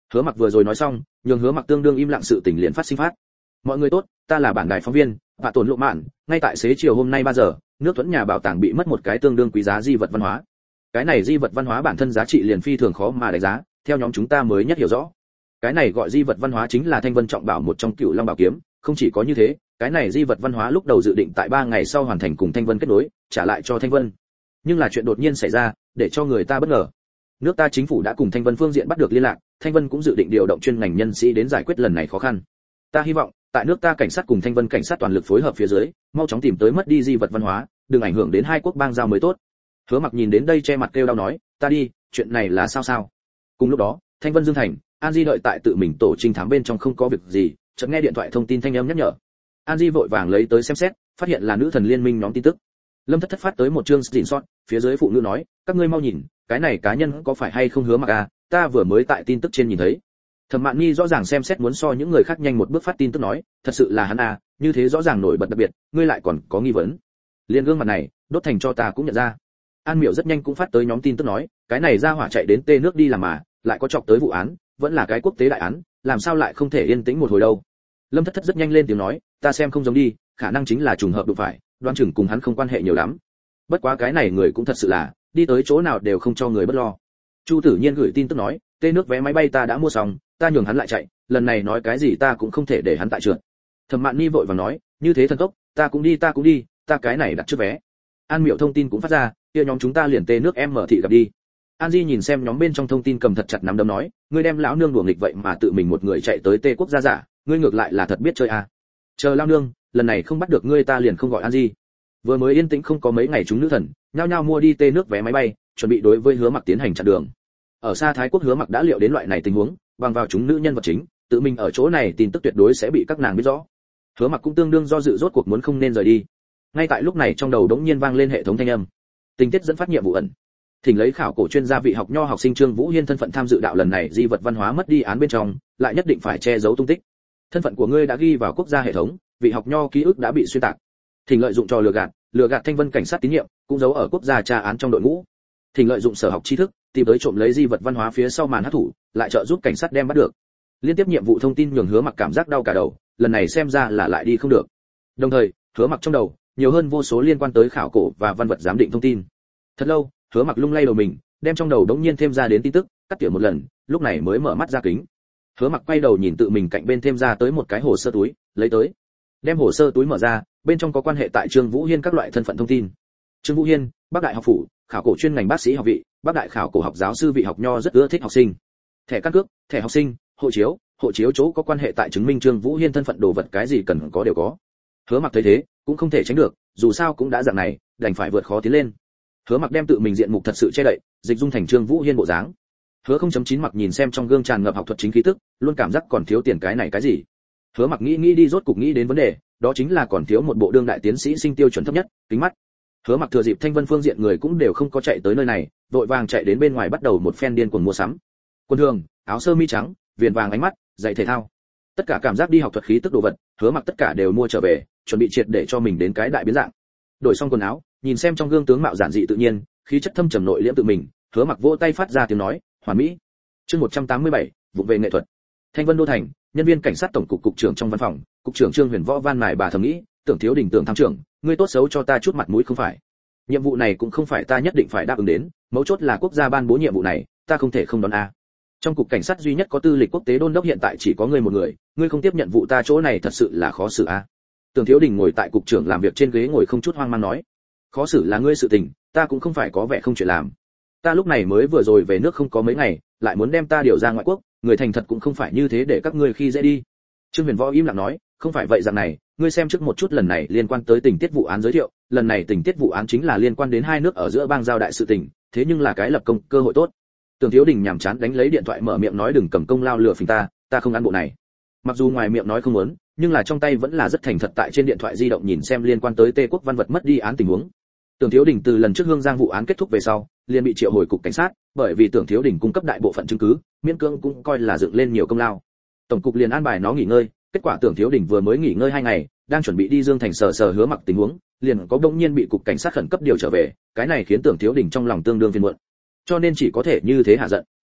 Hứa Mặc vừa rồi nói xong, nhường Hứa Mặc tương đương im lặng sự tình liền phát sinh phát. Mọi người tốt, ta là bản đài phóng viên, Vạ Tổn Lộ Mạn, ngay tại xế chiều hôm nay ba giờ, nước Thuẫn nhà bảo tàng bị mất một cái tương đương quý giá di vật văn hóa. Cái này di vật văn hóa bản thân giá trị liền phi thường khó mà đánh giá, theo nhóm chúng ta mới nhất hiểu rõ. Cái này gọi di vật văn hóa chính là Thanh Vân Trọng Bảo một trong Cựu Long Bảo Kiếm, không chỉ có như thế, cái này di vật văn hóa lúc đầu dự định tại ba ngày sau hoàn thành cùng Thanh Vân kết nối, trả lại cho Thanh Vân. Nhưng là chuyện đột nhiên xảy ra, để cho người ta bất ngờ. Nước ta chính phủ đã cùng Thanh Vân phương diện bắt được liên lạc, Thanh Vân cũng dự định điều động chuyên ngành nhân sĩ đến giải quyết lần này khó khăn. Ta hy vọng, tại nước ta cảnh sát cùng Thanh Vân cảnh sát toàn lực phối hợp phía dưới, mau chóng tìm tới mất đi di vật văn hóa, đừng ảnh hưởng đến hai quốc bang giao mới tốt. Hứa Mặc nhìn đến đây che mặt kêu đau nói, ta đi, chuyện này là sao sao? Cùng lúc đó, Thanh Vân Dương Thành, An Di đợi tại tự mình tổ trinh thám bên trong không có việc gì, chợt nghe điện thoại thông tin thanh âm nhắc nhở. An Di vội vàng lấy tới xem xét, phát hiện là nữ thần liên minh nhóm tin tức. Lâm Thất Thất phát tới một chương screenshot, phía dưới phụ nữ nói, các ngươi mau nhìn, cái này cá nhân có phải hay không Hứa Mặc à, ta vừa mới tại tin tức trên nhìn thấy. Thẩm Mạn Nhi rõ ràng xem xét muốn so những người khác nhanh một bước phát tin tức nói, thật sự là hắn à, như thế rõ ràng nổi bật đặc biệt, ngươi lại còn có nghi vấn. Liên gương mặt này, đốt thành cho ta cũng nhận ra. An Miểu rất nhanh cũng phát tới nhóm tin tức nói, cái này ra hỏa chạy đến tê nước đi làm mà, lại có chọc tới vụ án, vẫn là cái quốc tế đại án, làm sao lại không thể yên tĩnh một hồi đâu. Lâm Thất Thất rất nhanh lên tiếng nói, ta xem không giống đi, khả năng chính là trùng hợp đụng phải, đoán chừng cùng hắn không quan hệ nhiều lắm. Bất quá cái này người cũng thật sự là, đi tới chỗ nào đều không cho người bất lo. Chu Tử Nhiên gửi tin tức nói, tê nước vé máy bay ta đã mua xong, ta nhường hắn lại chạy, lần này nói cái gì ta cũng không thể để hắn tại trượt. Thẩm Mạn Nhi vội vàng nói, như thế thần tốc, ta cũng đi ta cũng đi, ta cái này đặt trước vé. An Miểu thông tin cũng phát ra, kia nhóm chúng ta liền tê nước em mở thị gặp đi. An Di nhìn xem nhóm bên trong thông tin cầm thật chặt nắm đấm nói, ngươi đem lão nương đùa nghịch vậy mà tự mình một người chạy tới tê quốc gia giả, ngươi ngược lại là thật biết chơi à. Chờ lão nương, lần này không bắt được ngươi ta liền không gọi An Di. Vừa mới yên tĩnh không có mấy ngày chúng nữ thần, nhao nhao mua đi tê nước vé máy bay, chuẩn bị đối với Hứa Mặc tiến hành chặn đường. Ở xa Thái Quốc Hứa Mặc đã liệu đến loại này tình huống, bằng vào chúng nữ nhân vật chính, tự mình ở chỗ này tin tức tuyệt đối sẽ bị các nàng biết rõ. Hứa Mặc cũng tương đương do dự rốt cuộc muốn không nên rời đi. Ngay tại lúc này trong đầu đống nhiên vang lên hệ thống thanh âm. Tình tiết dẫn phát nhiệm vụ ẩn. Thỉnh lấy khảo cổ chuyên gia vị học nho học sinh Trương Vũ Hiên thân phận tham dự đạo lần này di vật văn hóa mất đi án bên trong, lại nhất định phải che giấu tung tích. Thân phận của ngươi đã ghi vào quốc gia hệ thống, vị học nho ký ức đã bị xuyên tạc. Thỉnh lợi dụng trò lừa gạt, lừa gạt Thanh Vân cảnh sát tín nhiệm, cũng giấu ở quốc gia tra án trong đội ngũ. Thỉnh lợi dụng sở học tri thức, tìm tới trộm lấy di vật văn hóa phía sau màn hắc thủ, lại trợ giúp cảnh sát đem bắt được. Liên tiếp nhiệm vụ thông tin nhường Hứa Mặc cảm giác đau cả đầu, lần này xem ra là lại đi không được. Đồng thời, Hứa Mặc trong đầu nhiều hơn vô số liên quan tới khảo cổ và văn vật giám định thông tin. Thật lâu, Hứa Mặc lung lay đầu mình, đem trong đầu đống nhiên thêm ra đến tin tức, cắt tỉa một lần, lúc này mới mở mắt ra kính. Hứa Mặc quay đầu nhìn tự mình cạnh bên thêm ra tới một cái hồ sơ túi, lấy tới. Đem hồ sơ túi mở ra, bên trong có quan hệ tại Trương Vũ Hiên các loại thân phận thông tin. Trương Vũ Hiên, Bắc Đại học phủ, khảo cổ chuyên ngành bác sĩ học vị, Bắc Đại khảo cổ học giáo sư vị học nho rất ưa thích học sinh. Thẻ căn cước, thẻ học sinh, hộ chiếu, hộ chiếu chỗ có quan hệ tại chứng minh Trương Vũ Hiên thân phận đồ vật cái gì cần có đều có. Hứa Mặc thấy thế, cũng không thể tránh được, dù sao cũng đã dạng này, đành phải vượt khó tiến lên. Hứa Mặc đem tự mình diện mục thật sự che đậy, dịch dung thành Trương Vũ Hiên bộ dáng. Hứa không chấm chín Mặc nhìn xem trong gương tràn ngập học thuật chính khí tức, luôn cảm giác còn thiếu tiền cái này cái gì. Hứa Mặc nghĩ nghĩ đi rốt cục nghĩ đến vấn đề, đó chính là còn thiếu một bộ đương đại tiến sĩ sinh tiêu chuẩn thấp nhất, kính mắt. Hứa Mặc thừa dịp Thanh Vân phương diện người cũng đều không có chạy tới nơi này, vội vàng chạy đến bên ngoài bắt đầu một phen điên cuồng mua sắm. Quần thường, áo sơ mi trắng, viền vàng ánh mắt, giày thể thao. Tất cả cảm giác đi học thuật khí tức đồ vật, Hứa Mặc tất cả đều mua trở về, chuẩn bị triệt để cho mình đến cái đại biến dạng. Đổi xong quần áo, nhìn xem trong gương tướng mạo giản dị tự nhiên, khí chất thâm trầm nội liễm tự mình, Hứa Mặc vỗ tay phát ra tiếng nói, hoàn mỹ. Chương một trăm tám mươi bảy, vụ về nghệ thuật. Thanh Vân đô thành, nhân viên cảnh sát tổng cục cục trưởng trong văn phòng, cục trưởng Trương Huyền Võ van mài bà thầm nghĩ, Tưởng Thiếu Đình Tưởng tham trưởng, ngươi tốt xấu cho ta chút mặt mũi không phải? Nhiệm vụ này cũng không phải ta nhất định phải đáp ứng đến, mấu chốt là quốc gia ban bố nhiệm vụ này, ta không thể không đón a. Trong cục cảnh sát duy nhất có tư lịch quốc tế đôn đốc hiện tại chỉ có ngươi một người, ngươi không tiếp nhận vụ ta chỗ này thật sự là khó xử a. Tưởng Thiếu Đình ngồi tại cục trưởng làm việc trên ghế ngồi không chút hoang mang nói, khó xử là ngươi sự tình, ta cũng không phải có vẻ không chuyện làm. Ta lúc này mới vừa rồi về nước không có mấy ngày, lại muốn đem ta điều ra ngoại quốc, người thành thật cũng không phải như thế để các ngươi khi dễ đi. Trương Huyền Võ im lặng nói, không phải vậy rằng này, ngươi xem trước một chút lần này liên quan tới tình tiết vụ án giới thiệu, lần này tình tiết vụ án chính là liên quan đến hai nước ở giữa bang giao đại sự tình, thế nhưng là cái lập công cơ hội tốt. Tưởng Thiếu Đình nhàm chán đánh lấy điện thoại mở miệng nói đừng cầm công lao lừa phỉnh ta, ta không ăn bộ này. Mặc dù ngoài miệng nói không muốn, nhưng là trong tay vẫn là rất thành thật tại trên điện thoại di động nhìn xem liên quan tới Tê Quốc văn vật mất đi án tình huống. Tưởng Thiếu Đình từ lần trước Hương Giang vụ án kết thúc về sau, liền bị triệu hồi cục cảnh sát, bởi vì Tưởng Thiếu Đình cung cấp đại bộ phận chứng cứ, miễn cưỡng cũng coi là dựng lên nhiều công lao. Tổng cục liền an bài nó nghỉ ngơi, kết quả Tưởng Thiếu Đình vừa mới nghỉ ngơi hai ngày, đang chuẩn bị đi Dương Thành sờ sờ Hứa Mặc tình huống, liền có bỗng nhiên bị cục cảnh sát khẩn cấp điều trở về, cái này khiến Tưởng Thiếu Đình trong lòng tương đương phiền muộn, cho nên chỉ có thể như thế hạ giận.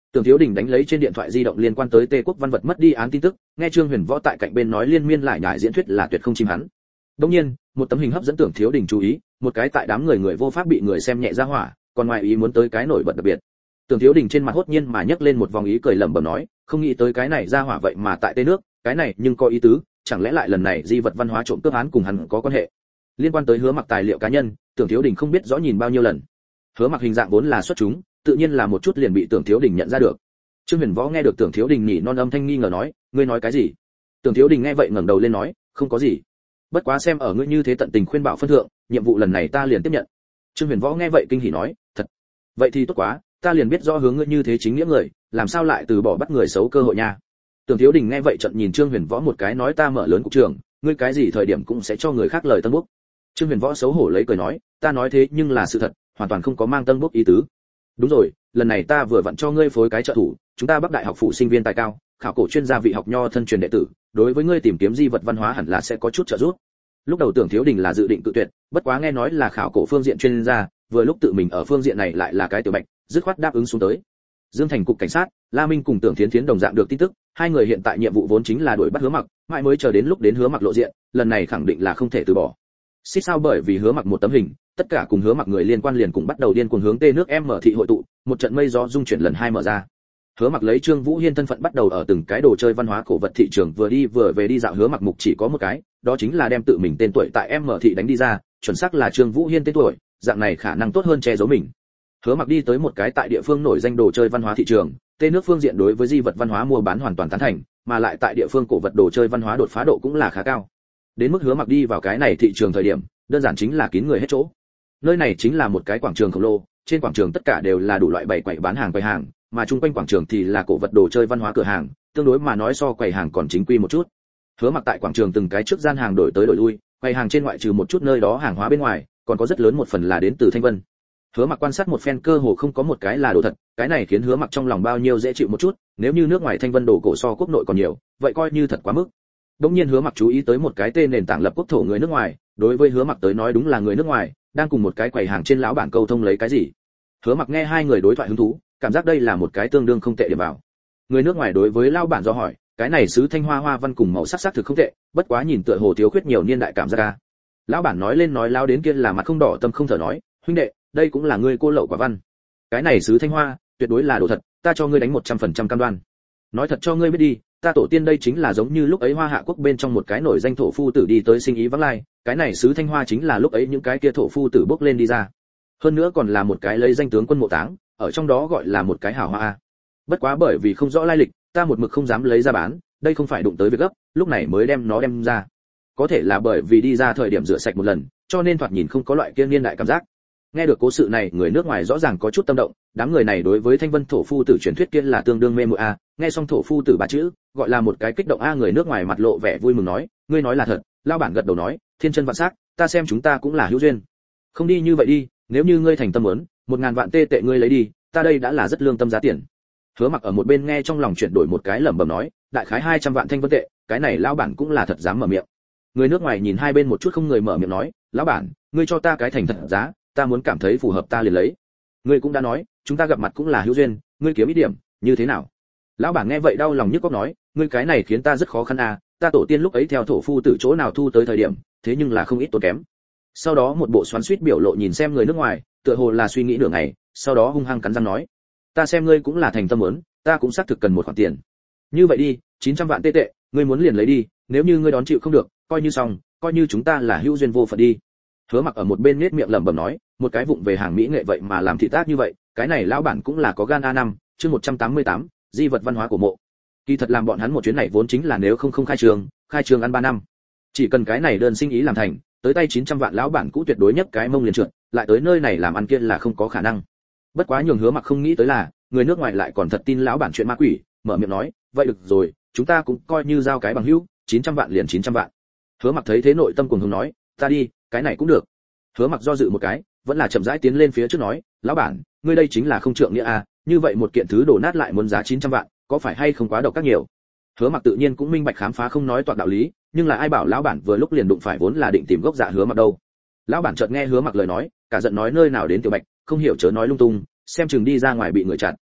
Tưởng Thiếu Đình đánh lấy trên điện thoại di động liên quan tới Tề Quốc Văn vật mất đi án tin tức, nghe Trương Huyền Võ tại cạnh bên nói liên miên lại nhải diễn thuyết là tuyệt không chim hắn. Đương nhiên, một tấm hình hấp dẫn Tưởng Thiếu Đình chú ý, một cái tại đám người người vô pháp bị người xem nhẹ ra hỏa, còn ngoài ý muốn tới cái nổi bật đặc biệt. Tưởng Thiếu Đình trên mặt hốt nhiên mà nhấc lên một vòng ý cười lẩm bẩm nói, không nghĩ tới cái này ra hỏa vậy mà tại Tây nước, cái này nhưng có ý tứ, chẳng lẽ lại lần này di vật văn hóa trộm cướp án cùng hắn có quan hệ. Liên quan tới Hứa Mặc tài liệu cá nhân, Tưởng Thiếu Đình không biết rõ nhìn bao nhiêu lần. Hứa Mặc hình dạng vốn là xuất chúng, tự nhiên là một chút liền bị Tưởng Thiếu Đình nhận ra được. Trương Huyền Võ nghe được Tưởng Thiếu Đình nhỉ non âm thanh nghi ngờ nói, ngươi nói cái gì? Tưởng Thiếu Đình nghe vậy ngẩng đầu lên nói, không có gì. Bất quá xem ở ngươi như thế tận tình khuyên bảo phân thượng, nhiệm vụ lần này ta liền tiếp nhận. Trương Huyền Võ nghe vậy kinh hỉ nói, thật. Vậy thì tốt quá, ta liền biết rõ hướng ngươi như thế chính nghĩa người, làm sao lại từ bỏ bắt người xấu cơ hội nha. Tưởng Thiếu Đình nghe vậy trận nhìn Trương Huyền Võ một cái nói, ta mở lớn cục trường, ngươi cái gì thời điểm cũng sẽ cho người khác lời tân bốc. Trương Huyền Võ xấu hổ lấy cười nói, ta nói thế nhưng là sự thật, hoàn toàn không có mang tân bốc ý tứ. Đúng rồi, lần này ta vừa vặn cho ngươi phối cái trợ thủ, chúng ta Bắc Đại học phụ sinh viên tài cao, khảo cổ chuyên gia vị học nho thân truyền đệ tử, đối với ngươi tìm kiếm di vật văn hóa hẳn là sẽ có chút trợ giúp. Lúc đầu Tưởng Thiếu Đình là dự định cự tuyệt, bất quá nghe nói là khảo cổ phương diện chuyên gia, vừa lúc tự mình ở phương diện này lại là cái tiểu bạch, dứt khoát đáp ứng xuống tới. Dương Thành cục cảnh sát, La Minh cùng Tưởng Thiến Thiến đồng dạng được tin tức, hai người hiện tại nhiệm vụ vốn chính là đuổi bắt Hứa Mặc, mãi mới chờ đến lúc đến Hứa Mặc lộ diện, lần này khẳng định là không thể từ bỏ. Xích sao bởi vì Hứa Mặc một tấm hình, tất cả cùng Hứa Mặc người liên quan liền cùng bắt đầu điên cuồng hướng Tê nước em mở thị hội tụ, một trận mây gió dung chuyển lần hai mở ra. Hứa Mặc lấy Trương Vũ Hiên thân phận bắt đầu ở từng cái đồ chơi văn hóa cổ vật thị trường vừa đi vừa về đi dạo. Hứa Mặc mục chỉ có một cái, đó chính là đem tự mình tên tuổi tại em mở thị đánh đi ra, chuẩn xác là Trương Vũ Hiên tên tuổi, dạng này khả năng tốt hơn che giấu mình. Hứa Mặc đi tới một cái tại địa phương nổi danh đồ chơi văn hóa thị trường, Tê nước phương diện đối với di vật văn hóa mua bán hoàn toàn tán thành, mà lại tại địa phương cổ vật đồ chơi văn hóa đột phá độ cũng là khá cao. Đến mức Hứa Mặc đi vào cái này thị trường thời điểm, đơn giản chính là kín người hết chỗ. Nơi này chính là một cái quảng trường khổng lồ, trên quảng trường tất cả đều là đủ loại bày quầy bán hàng quầy hàng, mà chung quanh quảng trường thì là cổ vật đồ chơi văn hóa cửa hàng, tương đối mà nói so quầy hàng còn chính quy một chút. Hứa Mặc tại quảng trường từng cái trước gian hàng đổi tới đổi lui, quầy hàng trên ngoại trừ một chút nơi đó hàng hóa bên ngoài, còn có rất lớn một phần là đến từ Thanh Vân. Hứa Mặc quan sát một phen cơ hồ không có một cái là đồ thật, cái này khiến Hứa Mặc trong lòng bao nhiêu dễ chịu một chút, nếu như nước ngoài Thanh Vân đồ cổ so quốc nội còn nhiều, vậy coi như thật quá mức. Đương nhiên Hứa Mặc chú ý tới một cái tên nền tảng lập quốc thổ người nước ngoài, đối với Hứa Mặc tới nói đúng là người nước ngoài, đang cùng một cái quầy hàng trên lão bản câu thông lấy cái gì. Hứa Mặc nghe hai người đối thoại hứng thú, cảm giác đây là một cái tương đương không tệ điểm vào. Người nước ngoài đối với lão bản do hỏi, cái này sứ Thanh Hoa hoa văn cùng màu sắc sắc thực không tệ, bất quá nhìn tựa hồ thiếu khuyết nhiều niên đại cảm giác a. Lão bản nói lên nói lao đến kia là mặt không đỏ tâm không thở nói, huynh đệ, đây cũng là ngươi cô lậu quả văn. Cái này sứ Thanh Hoa, tuyệt đối là đồ thật, ta cho ngươi đánh một trăm phần trăm cam đoan. Nói thật cho ngươi biết đi, ta tổ tiên đây chính là giống như lúc ấy Hoa Hạ quốc bên trong một cái nổi danh thổ phu tử đi tới sinh ý vắng lai, cái này sứ Thanh Hoa chính là lúc ấy những cái kia thổ phu tử bốc lên đi ra. Hơn nữa còn là một cái lấy danh tướng quân mộ táng, ở trong đó gọi là một cái hảo hoa. Bất quá bởi vì không rõ lai lịch, ta một mực không dám lấy ra bán, đây không phải đụng tới việc gấp, lúc này mới đem nó đem ra. Có thể là bởi vì đi ra thời điểm rửa sạch một lần, cho nên thoạt nhìn không có loại kia niên đại cảm giác. Nghe được cố sự này, người nước ngoài rõ ràng có chút tâm động, đám người này đối với Thanh Vân thổ phu tử truyền thuyết kia là tương đương mê muội a. Nghe xong thổ phu tử ba chữ, gọi là một cái kích động a. Người nước ngoài mặt lộ vẻ vui mừng nói, ngươi nói là thật. Lão bản gật đầu nói, thiên chân vạn sắc, ta xem chúng ta cũng là hữu duyên. Không đi như vậy đi, nếu như ngươi thành tâm muốn, một ngàn vạn tê tệ ngươi lấy đi, ta đây đã là rất lương tâm giá tiền. Hứa Mặc ở một bên nghe trong lòng chuyển đổi một cái lẩm bẩm nói, đại khái hai trăm vạn thanh vân tệ, cái này lão bản cũng là thật dám mở miệng. Người nước ngoài nhìn hai bên một chút không người mở miệng nói, lão bản, ngươi cho ta cái thành thật giá, ta muốn cảm thấy phù hợp ta liền lấy. Ngươi cũng đã nói, chúng ta gặp mặt cũng là hữu duyên, ngươi kiếm ít điểm, như thế nào? Lão bản nghe vậy đau lòng nhức óc nói, ngươi cái này khiến ta rất khó khăn à, ta tổ tiên lúc ấy theo thổ phu tử chỗ nào thu tới thời điểm, thế nhưng là không ít tốn kém. Sau đó một bộ xoắn xuýt biểu lộ nhìn xem người nước ngoài, tựa hồ là suy nghĩ nửa ngày, sau đó hung hăng cắn răng nói, ta xem ngươi cũng là thành tâm muốn, ta cũng xác thực cần một khoản tiền. Như vậy đi, chín trăm vạn tê tệ, ngươi muốn liền lấy đi, nếu như ngươi đón chịu không được, coi như xong, coi như chúng ta là hữu duyên vô phận đi. Hứa Mặc ở một bên nết miệng lẩm bẩm nói, một cái vụng về hàng mỹ nghệ vậy mà làm thị tác như vậy, cái này lão bản cũng là có gan a năm, chương một trăm tám mươi tám, di vật văn hóa của mộ. Kỳ thật làm bọn hắn một chuyến này vốn chính là nếu không không khai trường, khai trường ăn ba năm. Chỉ cần cái này đơn sinh ý làm thành, tới tay chín trăm vạn lão bản cũ tuyệt đối nhất cái mông liền trượt, lại tới nơi này làm ăn kia là không có khả năng. Bất quá nhường Hứa Mặc không nghĩ tới là, người nước ngoài lại còn thật tin lão bản chuyện ma quỷ, mở miệng nói, vậy được rồi, chúng ta cũng coi như giao cái bằng hữu, chín trăm vạn liền chín trăm vạn. Hứa Mặc thấy thế nội tâm cuồng hùng nói, ta đi, cái này cũng được. Hứa Mặc do dự một cái, vẫn là chậm rãi tiến lên phía trước nói, lão bản, ngươi đây chính là không trượng nghĩa a, như vậy một kiện thứ đổ nát lại muốn giá chín trăm vạn, có phải hay không quá độc các nhiều. Hứa Mặc tự nhiên cũng minh bạch khám phá không nói toạc đạo lý, nhưng là ai bảo lão bản vừa lúc liền đụng phải vốn là định tìm gốc dạ Hứa Mặc đâu. Lão bản chợt nghe Hứa Mặc lời nói, cả giận nói, nơi nào đến tiểu bạch, không hiểu chớ nói lung tung, xem chừng đi ra ngoài bị người chặn.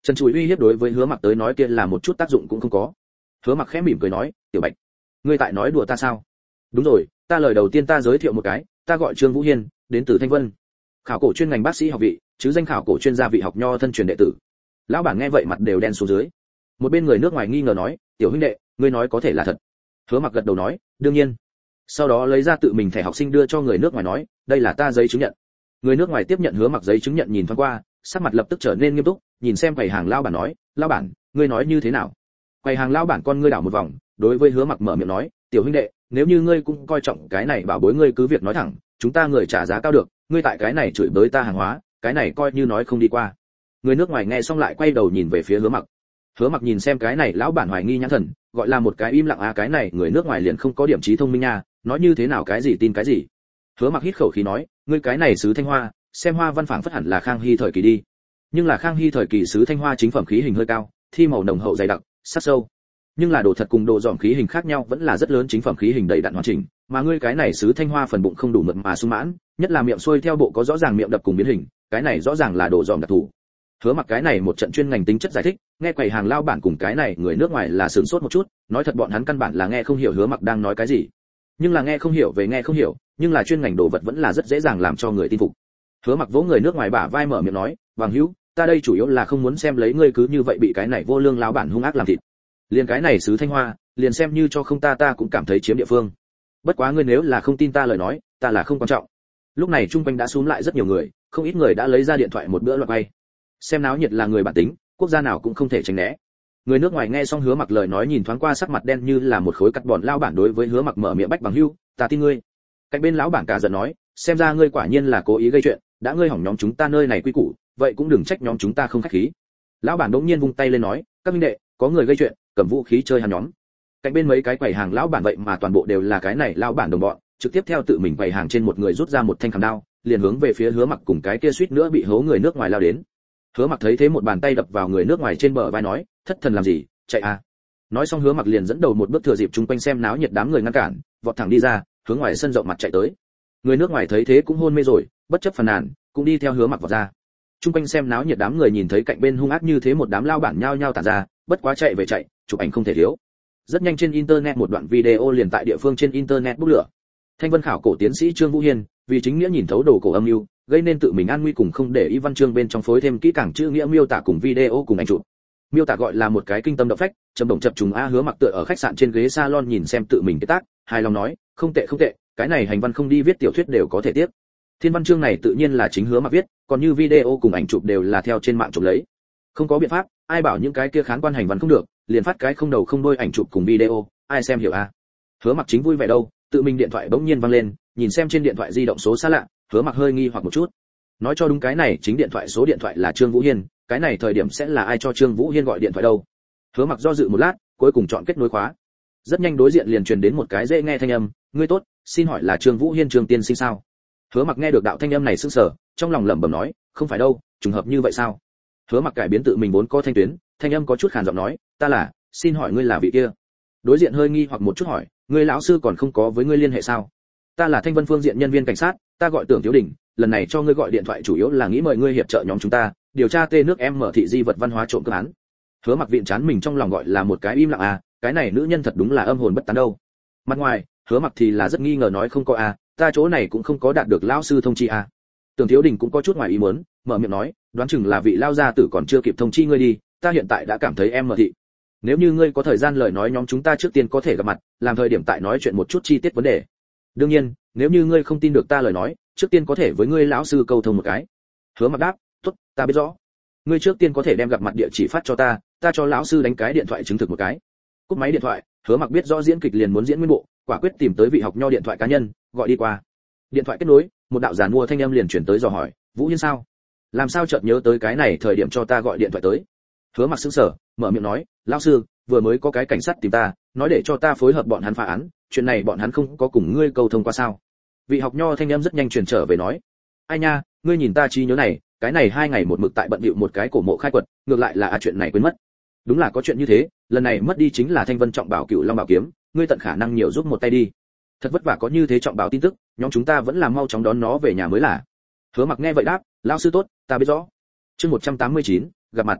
Trần Trùi uy hiếp đối với Hứa Mặc tới nói kia là một chút tác dụng cũng không có. Hứa Mặc khẽ mỉm cười nói, "Tiểu Bạch, ngươi tại nói đùa ta sao?" "Đúng rồi, ta lời đầu tiên ta giới thiệu một cái, ta gọi Trương Vũ Hiên, đến từ Thanh Vân. Khảo cổ chuyên ngành bác sĩ học vị, chứ danh khảo cổ chuyên gia vị học nho thân truyền đệ tử." Lão bản nghe vậy mặt đều đen xuống dưới. Một bên người nước ngoài nghi ngờ nói, "Tiểu huynh đệ, ngươi nói có thể là thật?" Hứa Mặc gật đầu nói, "Đương nhiên." Sau đó lấy ra tự mình thẻ học sinh đưa cho người nước ngoài nói, "Đây là ta giấy chứng nhận." Người nước ngoài tiếp nhận Hứa Mặc giấy chứng nhận nhìn thoáng qua, sắc mặt lập tức trở nên nghiêm túc, nhìn xem quầy hàng lão bản nói, "Lão bản, ngươi nói như thế nào?" Quầy hàng lão bản con ngươi đảo một vòng, đối với Hứa Mặc mở miệng nói, "Tiểu huynh đệ, nếu như ngươi cũng coi trọng cái này bảo bối ngươi cứ việc nói thẳng, chúng ta người trả giá cao được, ngươi tại cái này chửi bới ta hàng hóa, cái này coi như nói không đi qua." Người nước ngoài nghe xong lại quay đầu nhìn về phía Hứa Mặc. Hứa Mặc nhìn xem cái này lão bản hoài nghi nhãn thần, gọi là một cái im lặng, à cái này người nước ngoài liền không có điểm trí thông minh nha, nói như thế nào cái gì tin cái gì. Hứa Mặc hít khẩu khí nói, ngươi cái này sứ Thanh Hoa, xem hoa văn phảng phất hẳn là Khang Hy thời kỳ đi. Nhưng là Khang Hy thời kỳ sứ Thanh Hoa chính phẩm khí hình hơi cao, thi màu nồng hậu dày đặc, sắc sâu. Nhưng là đồ thật cùng đồ dỏm khí hình khác nhau vẫn là rất lớn, chính phẩm khí hình đầy đặn hoàn chỉnh, mà ngươi cái này sứ Thanh Hoa phần bụng không đủ mượt mà sung mãn, nhất là miệng xuôi theo bộ có rõ ràng miệng đập cùng biến hình, cái này rõ ràng là đồ dỏm đặc thù. Hứa Mặc cái này một trận chuyên ngành tính chất giải thích, nghe quầy hàng lao bản cùng cái này người nước ngoài là sửng sốt một chút, nói thật bọn hắn căn bản là nghe không hiểu Hứa Mặc đang nói cái gì. Nhưng là nghe không hiểu về nghe không hiểu, nhưng là chuyên ngành đồ vật vẫn là rất dễ dàng làm cho người tin phục. Hứa Mặc vỗ người nước ngoài bả vai mở miệng nói, "Bằng hữu, ta đây chủ yếu là không muốn xem lấy ngươi cứ như vậy bị cái này vô lương lão bản hung ác làm thịt. Liền cái này sứ Thanh Hoa, liền xem như cho không ta ta cũng cảm thấy chiếm địa phương. Bất quá ngươi nếu là không tin ta lời nói, ta là không quan trọng." Lúc này trung quanh đã xúm lại rất nhiều người, không ít người đã lấy ra điện thoại một bữa loạt quay. Xem náo nhiệt là người bản tính, quốc gia nào cũng không thể tránh né. Người nước ngoài nghe xong Hứa Mặc lời nói nhìn thoáng qua sắc mặt đen như là một khối cắt bòn lao bản đối với Hứa Mặc mở miệng, "Bách bằng hữu, ta tin ngươi." Cạnh bên lão bản cả giận nói, "Xem ra ngươi quả nhiên là cố ý gây chuyện, đã ngươi hỏng nhóm chúng ta nơi này quy củ, vậy cũng đừng trách nhóm chúng ta không khách khí." Lão bản đống nhiên vung tay lên nói, "Các huynh đệ, có người gây chuyện, cầm vũ khí chơi hắn nhóm." Cạnh bên mấy cái quầy hàng lão bản vậy mà toàn bộ đều là cái này lão bản đồng bọn, trực tiếp theo tự mình quầy hàng trên một người rút ra một thanh khảm đao, liền hướng về phía Hứa Mặc cùng cái kia suýt nữa bị hố người nước ngoài lao đến. Hứa Mặc thấy thế một bàn tay đập vào người nước ngoài trên bờ vai nói, "Thất thần làm gì, chạy à." Nói xong Hứa Mặc liền dẫn đầu một bước thừa dịp chung quanh xem náo nhiệt đám người ngăn cản, vọt thẳng đi ra, hướng ngoài sân rộng mặt chạy tới. Người nước ngoài thấy thế cũng hôn mê rồi, bất chấp phàn nàn, cũng đi theo Hứa Mặc vọt ra. Chung quanh xem náo nhiệt đám người nhìn thấy cạnh bên hung ác như thế một đám lao bản nhao nhao tản ra, bất quá chạy về chạy, chụp ảnh không thể thiếu. Rất nhanh trên internet một đoạn video liền tại địa phương trên internet bốc lửa. Thanh Vân khảo cổ tiến sĩ Trương Vũ Hiên, vì chính nghĩa nhìn thấu đồ cổ âm mưu, gây nên tự mình an nguy cùng không để ý văn chương bên trong phối thêm kỹ càng chữ nghĩa miêu tả cùng video cùng ảnh chụp. Miêu tả gọi là một cái kinh tâm động phách, trầm động chập trùng a. Hứa Mặc tựa ở khách sạn trên ghế salon nhìn xem tự mình cái tác, hài lòng nói, "Không tệ không tệ, cái này hành văn không đi viết tiểu thuyết đều có thể tiếp." Thiên văn chương này tự nhiên là chính Hứa Mặc viết, còn như video cùng ảnh chụp đều là theo trên mạng chụp lấy. Không có biện pháp, ai bảo những cái kia khán quan hành văn không được, liền phát cái không đầu không đuôi ảnh chụp cùng video, ai xem hiểu a. Hứa Mặc chính vui vẻ đâu, tự mình điện thoại bỗng nhiên vang lên, nhìn xem trên điện thoại di động số xa lạ, Hứa Mặc hơi nghi hoặc một chút. Nói cho đúng cái này chính điện thoại số điện thoại là Trương Vũ Hiên, cái này thời điểm sẽ là ai cho Trương Vũ Hiên gọi điện thoại đâu? Hứa Mặc do dự một lát, cuối cùng chọn kết nối khóa. Rất nhanh đối diện liền truyền đến một cái dễ nghe thanh âm, "Ngươi tốt, xin hỏi là Trương Vũ Hiên Trương tiên sinh sao?" Hứa Mặc nghe được đạo thanh âm này sững sờ, trong lòng lẩm bẩm nói, "Không phải đâu, trùng hợp như vậy sao?" Hứa Mặc cải biến tự mình vốn có thanh tuyến, thanh âm có chút khàn giọng nói, "Ta là, xin hỏi ngươi là vị kia?" Đối diện hơi nghi hoặc một chút hỏi, "Ngươi lão sư còn không có với ngươi liên hệ sao?" "Ta là Thanh Vân phương diện nhân viên cảnh sát, ta gọi Tưởng Thiếu Đình, lần này cho ngươi gọi điện thoại chủ yếu là nghĩ mời ngươi hiệp trợ nhóm chúng ta điều tra tê nước em mở thị di vật văn hóa trộm cướp án." Hứa Mặc viện chán mình trong lòng gọi là một cái im lặng à, cái này nữ nhân thật đúng là âm hồn bất tán đâu. Mặt ngoài, Hứa Mặc thì là rất nghi ngờ nói, "Không có à, ta chỗ này cũng không có đạt được lão sư thông chi à." Tưởng Thiếu Đình cũng có chút ngoài ý muốn, mở miệng nói, "Đoán chừng là vị lao gia tử còn chưa kịp thông chi ngươi đi, ta hiện tại đã cảm thấy em mở thị. Nếu như ngươi có thời gian lời nói nhóm chúng ta trước tiên có thể gặp mặt, làm thời điểm tại nói chuyện một chút chi tiết vấn đề. Đương nhiên, nếu như ngươi không tin được ta lời nói, trước tiên có thể với ngươi lão sư câu thông một cái." Hứa Mặc đáp, "Tốt, ta biết rõ. Ngươi trước tiên có thể đem gặp mặt địa chỉ phát cho ta, ta cho lão sư đánh cái điện thoại chứng thực một cái." Cúp máy điện thoại, Hứa Mặc biết rõ diễn kịch liền muốn diễn nguyên bộ, quả quyết tìm tới vị học nho điện thoại cá nhân, gọi đi qua. Điện thoại kết nối, một đạo giàn mua thanh âm liền chuyển tới dò hỏi, "Vũ Hiên sao? Làm sao chợt nhớ tới cái này thời điểm cho ta gọi điện thoại tới?" Hứa Mặc sững sờ, mở miệng nói, "Lão sư, vừa mới có cái cảnh sát tìm ta, nói để cho ta phối hợp bọn hắn phá án, chuyện này bọn hắn không có cùng ngươi câu thông qua sao?" Vị học nho thanh âm rất nhanh truyền trở về nói, "Ai nha, ngươi nhìn ta trí nhớ này, cái này hai ngày một mực tại bận bịu một cái cổ mộ khai quật, ngược lại là à chuyện này quên mất." "Đúng là có chuyện như thế, lần này mất đi chính là Thanh Vân trọng bảo Cửu Long bảo kiếm, ngươi tận khả năng nhiều giúp một tay đi. Thật vất vả có như thế trọng bảo tin tức, nhóm chúng ta vẫn là mau chóng đón nó về nhà mới là." Hứa Mặc nghe vậy đáp, "Lão sư tốt, ta biết rõ." Chương một trăm tám mươi chín, gặp mặt.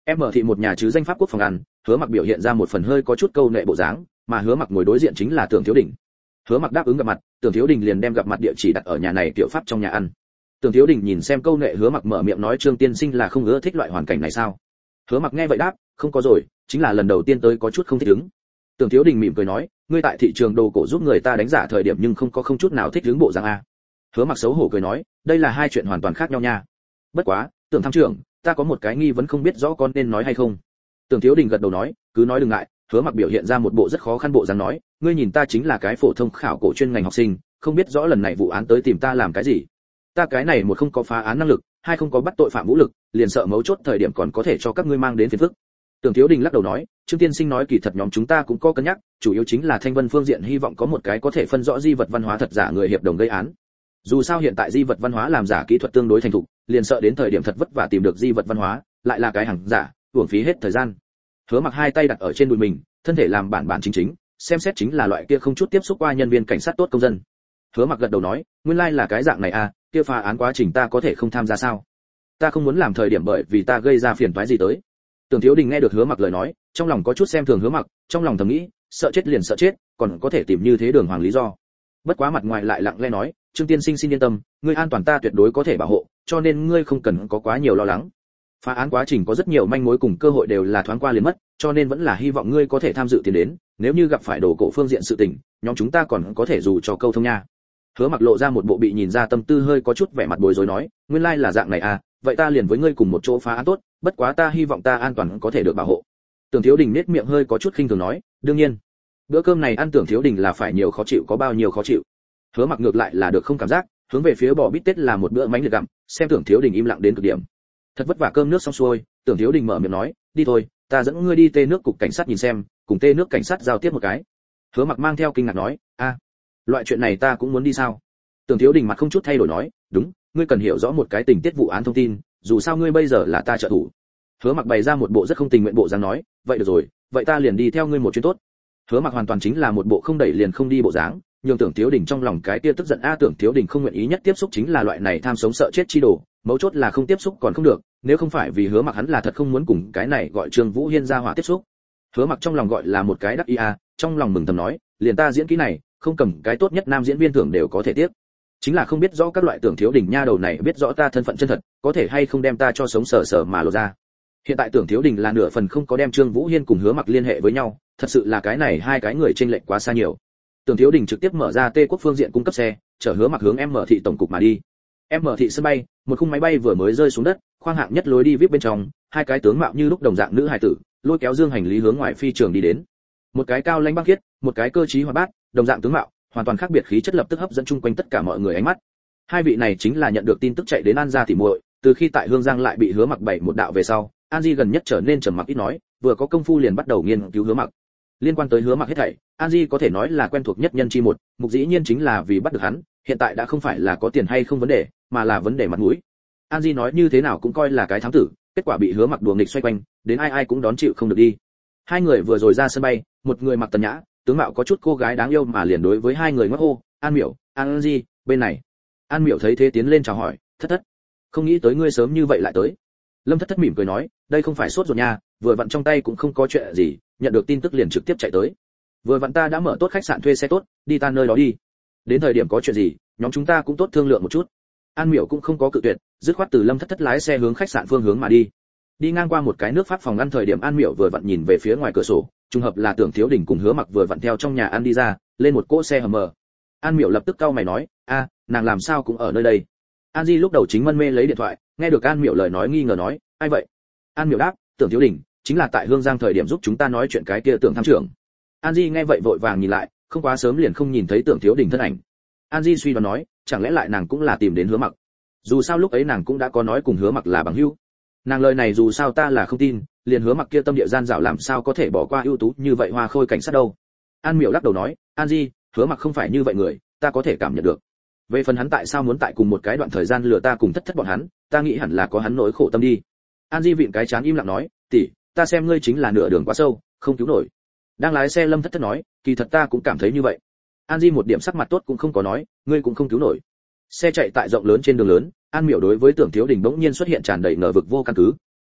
Em mở thị một nhà chứ danh pháp quốc phòng ăn, Hứa Mặc biểu hiện ra một phần hơi có chút câu nệ bộ dáng, mà Hứa Mặc ngồi đối diện chính là Tưởng Thiếu Đình. Hứa Mặc đáp ứng gặp mặt, Tưởng Thiếu Đình liền đem gặp mặt địa chỉ đặt ở nhà này tiểu pháp trong nhà ăn. Tưởng Thiếu Đình nhìn xem câu nệ Hứa Mặc mở miệng nói Trương tiên sinh là không ưa thích loại hoàn cảnh này sao? Hứa Mặc nghe vậy đáp, không có rồi, chính là lần đầu tiên tới có chút không thích ứng. Tưởng Thiếu Đình mỉm cười nói, ngươi tại thị trường đồ cổ giúp người ta đánh giả thời điểm nhưng không có không chút nào thích ứng bộ dạng a. Hứa Mặc xấu hổ cười nói, đây là hai chuyện hoàn toàn khác nhau nha. Bất quá, Tưởng tham trưởng, ta có một cái nghi vấn không biết rõ con nên nói hay không. Tưởng Thiếu Đình gật đầu nói, cứ nói đừng ngại. Hứa Mặc biểu hiện ra một bộ rất khó khăn bộ dáng nói, ngươi nhìn ta chính là cái phổ thông khảo cổ chuyên ngành học sinh, không biết rõ lần này vụ án tới tìm ta làm cái gì. Ta cái này một không có phá án năng lực, hai không có bắt tội phạm vũ lực, liền sợ mấu chốt thời điểm còn có thể cho các ngươi mang đến phiền phức. Tưởng Thiếu Đình lắc đầu nói, Trương tiên sinh nói kỳ thật nhóm chúng ta cũng có cân nhắc, chủ yếu chính là Thanh Vân phương diện hy vọng có một cái có thể phân rõ di vật văn hóa thật giả người hiệp đồng gây án. Dù sao hiện tại di vật văn hóa làm giả kỹ thuật tương đối thành thục, liền sợ đến thời điểm thật vất vả tìm được di vật văn hóa, lại là cái hàng giả, uổng phí hết thời gian. Hứa Mặc hai tay đặt ở trên đùi mình, thân thể làm bản bản chính chính, xem xét chính là loại kia không chút tiếp xúc qua nhân viên cảnh sát tốt công dân. Hứa Mặc gật đầu nói, nguyên lai là cái dạng này à, kia phá án quá trình ta có thể không tham gia sao? Ta không muốn làm thời điểm bởi vì ta gây ra phiền toái gì tới. Tưởng Thiếu Đình nghe được Hứa Mặc lời nói, trong lòng có chút xem thường Hứa Mặc, trong lòng thầm nghĩ, sợ chết liền sợ chết, còn có thể tìm như thế đường hoàng lý do. Bất quá mặt ngoài lại lặng lẽ nói, Trương tiên sinh xin yên tâm, ngươi an toàn ta tuyệt đối có thể bảo hộ, cho nên ngươi không cần có quá nhiều lo lắng. Phá án quá trình có rất nhiều manh mối cùng cơ hội đều là thoáng qua liền mất, cho nên vẫn là hy vọng ngươi có thể tham dự tiến đến, nếu như gặp phải đồ cổ phương diện sự tình, nhóm chúng ta còn có thể dù cho câu thông nha. Hứa Mặc lộ ra một bộ bị nhìn ra tâm tư hơi có chút vẻ mặt bối rối nói, nguyên lai là dạng này à, vậy ta liền với ngươi cùng một chỗ phá án tốt, bất quá ta hy vọng ta an toàn có thể được bảo hộ. Tưởng Thiếu Đình nét miệng hơi có chút khinh thường nói, đương nhiên. Bữa cơm này ăn Tưởng Thiếu Đình là phải nhiều khó chịu có bao nhiêu khó chịu. Hứa Mặc ngược lại là được không cảm giác, hướng về phía bò bít tết là một bữa mánh liệt gặm, xem Tưởng Thiếu Đình im lặng đến cực điểm. Thật vất vả cơm nước xong xuôi, Tưởng Thiếu Đình mở miệng nói, đi thôi, ta dẫn ngươi đi tê nước cục cảnh sát nhìn xem, cùng tê nước cảnh sát giao tiếp một cái. Hứa Mặc mang theo kinh ngạc nói, a, loại chuyện này ta cũng muốn đi sao? Tưởng Thiếu Đình mặt không chút thay đổi nói, đúng, ngươi cần hiểu rõ một cái tình tiết vụ án thông tin, dù sao ngươi bây giờ là ta trợ thủ. Hứa Mặc bày ra một bộ rất không tình nguyện bộ dáng nói, vậy được rồi, vậy ta liền đi theo ngươi một chuyến tốt. Hứa Mặc hoàn toàn chính là một bộ không đẩy liền không đi bộ dáng, nhưng Tưởng Thiếu Đình trong lòng cái kia tức giận a, Tưởng Thiếu Đình không nguyện ý nhất tiếp xúc chính là loại này tham sống sợ chết chi đồ, mấu chốt là không tiếp xúc còn không được, nếu không phải vì Hứa Mặc hắn là thật không muốn cùng cái này gọi Trương Vũ Hiên ra hỏa tiếp xúc. Hứa Mặc trong lòng gọi là một cái đắc ý a, trong lòng mừng thầm nói, liền ta diễn kỹ này, không cầm cái tốt nhất nam diễn viên thưởng đều có thể tiếc. Chính là không biết rõ các loại Tưởng Thiếu Đình nha đầu này biết rõ ta thân phận chân thật, có thể hay không đem ta cho sống sờ sờ mà lộ ra. Hiện tại Tưởng Thiếu Đình là nửa phần không có đem Trương Vũ Hiên cùng Hứa Mặc liên hệ với nhau, thật sự là cái này hai cái người chênh lệch quá xa nhiều. Tưởng Thiếu Đình trực tiếp mở ra Tê Quốc phương diện cung cấp xe, chở Hứa Mặc hướng em mở thị tổng cục mà đi. Em mở thị sân bay, một khung máy bay vừa mới rơi xuống đất, khoang hạng nhất lối đi vip bên trong, hai cái tướng mạo như lúc đồng dạng nữ hài tử, lôi kéo dương hành lý hướng ngoài phi trường đi đến. Một cái cao lãnh băng khiết, một cái cơ trí hoạt bát, đồng dạng tướng mạo, hoàn toàn khác biệt khí chất lập tức hấp dẫn chung quanh tất cả mọi người ánh mắt. Hai vị này chính là nhận được tin tức chạy đến An gia tỉ muội, từ khi tại Hương Giang lại bị Hứa Mặc bảy một đạo về sau, An Di gần nhất trở nên trầm mặc ít nói, vừa có công phu liền bắt đầu nghiên cứu Hứa Mặc. Liên quan tới Hứa Mặc hết thảy, An Di có thể nói là quen thuộc nhất nhân chi một, mục dĩ nhiên chính là vì bắt được hắn, hiện tại đã không phải là có tiền hay không vấn đề, mà là vấn đề mặt mũi. An Di nói như thế nào cũng coi là cái thám tử, kết quả bị Hứa Mặc đùa nghịch xoay quanh, đến ai ai cũng đón chịu không được đi. Hai người vừa rồi ra sân bay, một người mặc tần nhã, tướng mạo có chút cô gái đáng yêu mà liền đối với hai người ngắc hô, An Miểu, An Di, bên này. An Miểu thấy thế tiến lên chào hỏi, thất thất, không nghĩ tới ngươi sớm như vậy lại tới. Lâm Thất Thất mỉm cười nói, đây không phải sốt ruột nha, vừa vặn trong tay cũng không có chuyện gì, nhận được tin tức liền trực tiếp chạy tới. Vừa vặn ta đã mở tốt khách sạn thuê xe tốt, đi ta nơi đó đi. Đến thời điểm có chuyện gì, nhóm chúng ta cũng tốt thương lượng một chút. An Miểu cũng không có cự tuyệt, dứt khoát từ Lâm Thất Thất lái xe hướng khách sạn phương hướng mà đi. Đi ngang qua một cái nước Pháp phòng ăn thời điểm An Miểu vừa vặn nhìn về phía ngoài cửa sổ, trùng hợp là Tưởng Thiếu Đình cùng Hứa Mặc vừa vặn theo trong nhà ăn đi ra, lên một cỗ xe hầm mờ. An Miểu lập tức cau mày nói, a, nàng làm sao cũng ở nơi đây. An Di lúc đầu chính mân mê lấy điện thoại, nghe được An Miểu lời nói nghi ngờ nói, ai vậy? An Miểu đáp, Tưởng Thiếu Đình, chính là tại Hương Giang thời điểm giúp chúng ta nói chuyện cái kia Tưởng tham trưởng. An Di nghe vậy vội vàng nhìn lại, không quá sớm liền không nhìn thấy Tưởng Thiếu Đình thân ảnh. An Di suy đoán nói, chẳng lẽ lại nàng cũng là tìm đến Hứa Mặc? Dù sao lúc ấy nàng cũng đã có nói cùng Hứa Mặc là bằng hữu. Nàng lời này dù sao ta là không tin, liền Hứa Mặc kia tâm địa gian dảo làm sao có thể bỏ qua ưu tú như vậy hoa khôi cảnh sát đâu. An Miểu lắc đầu nói, An Di, Hứa Mặc không phải như vậy người, ta có thể cảm nhận được. Về phần hắn tại sao muốn tại cùng một cái đoạn thời gian lừa ta cùng Thất Thất bọn hắn, ta nghĩ hẳn là có hắn nỗi khổ tâm đi. An Di vịn cái chán im lặng nói, tỷ, ta xem ngươi chính là nửa đường quá sâu, không cứu nổi. Đang lái xe Lâm Thất Thất nói, kỳ thật ta cũng cảm thấy như vậy. An Di một điểm sắc mặt tốt cũng không có nói, ngươi cũng không cứu nổi. Xe chạy tại rộng lớn trên đường lớn, An Miểu đối với Tưởng Thiếu Đình bỗng nhiên xuất hiện tràn đầy ngờ vực vô căn cứ.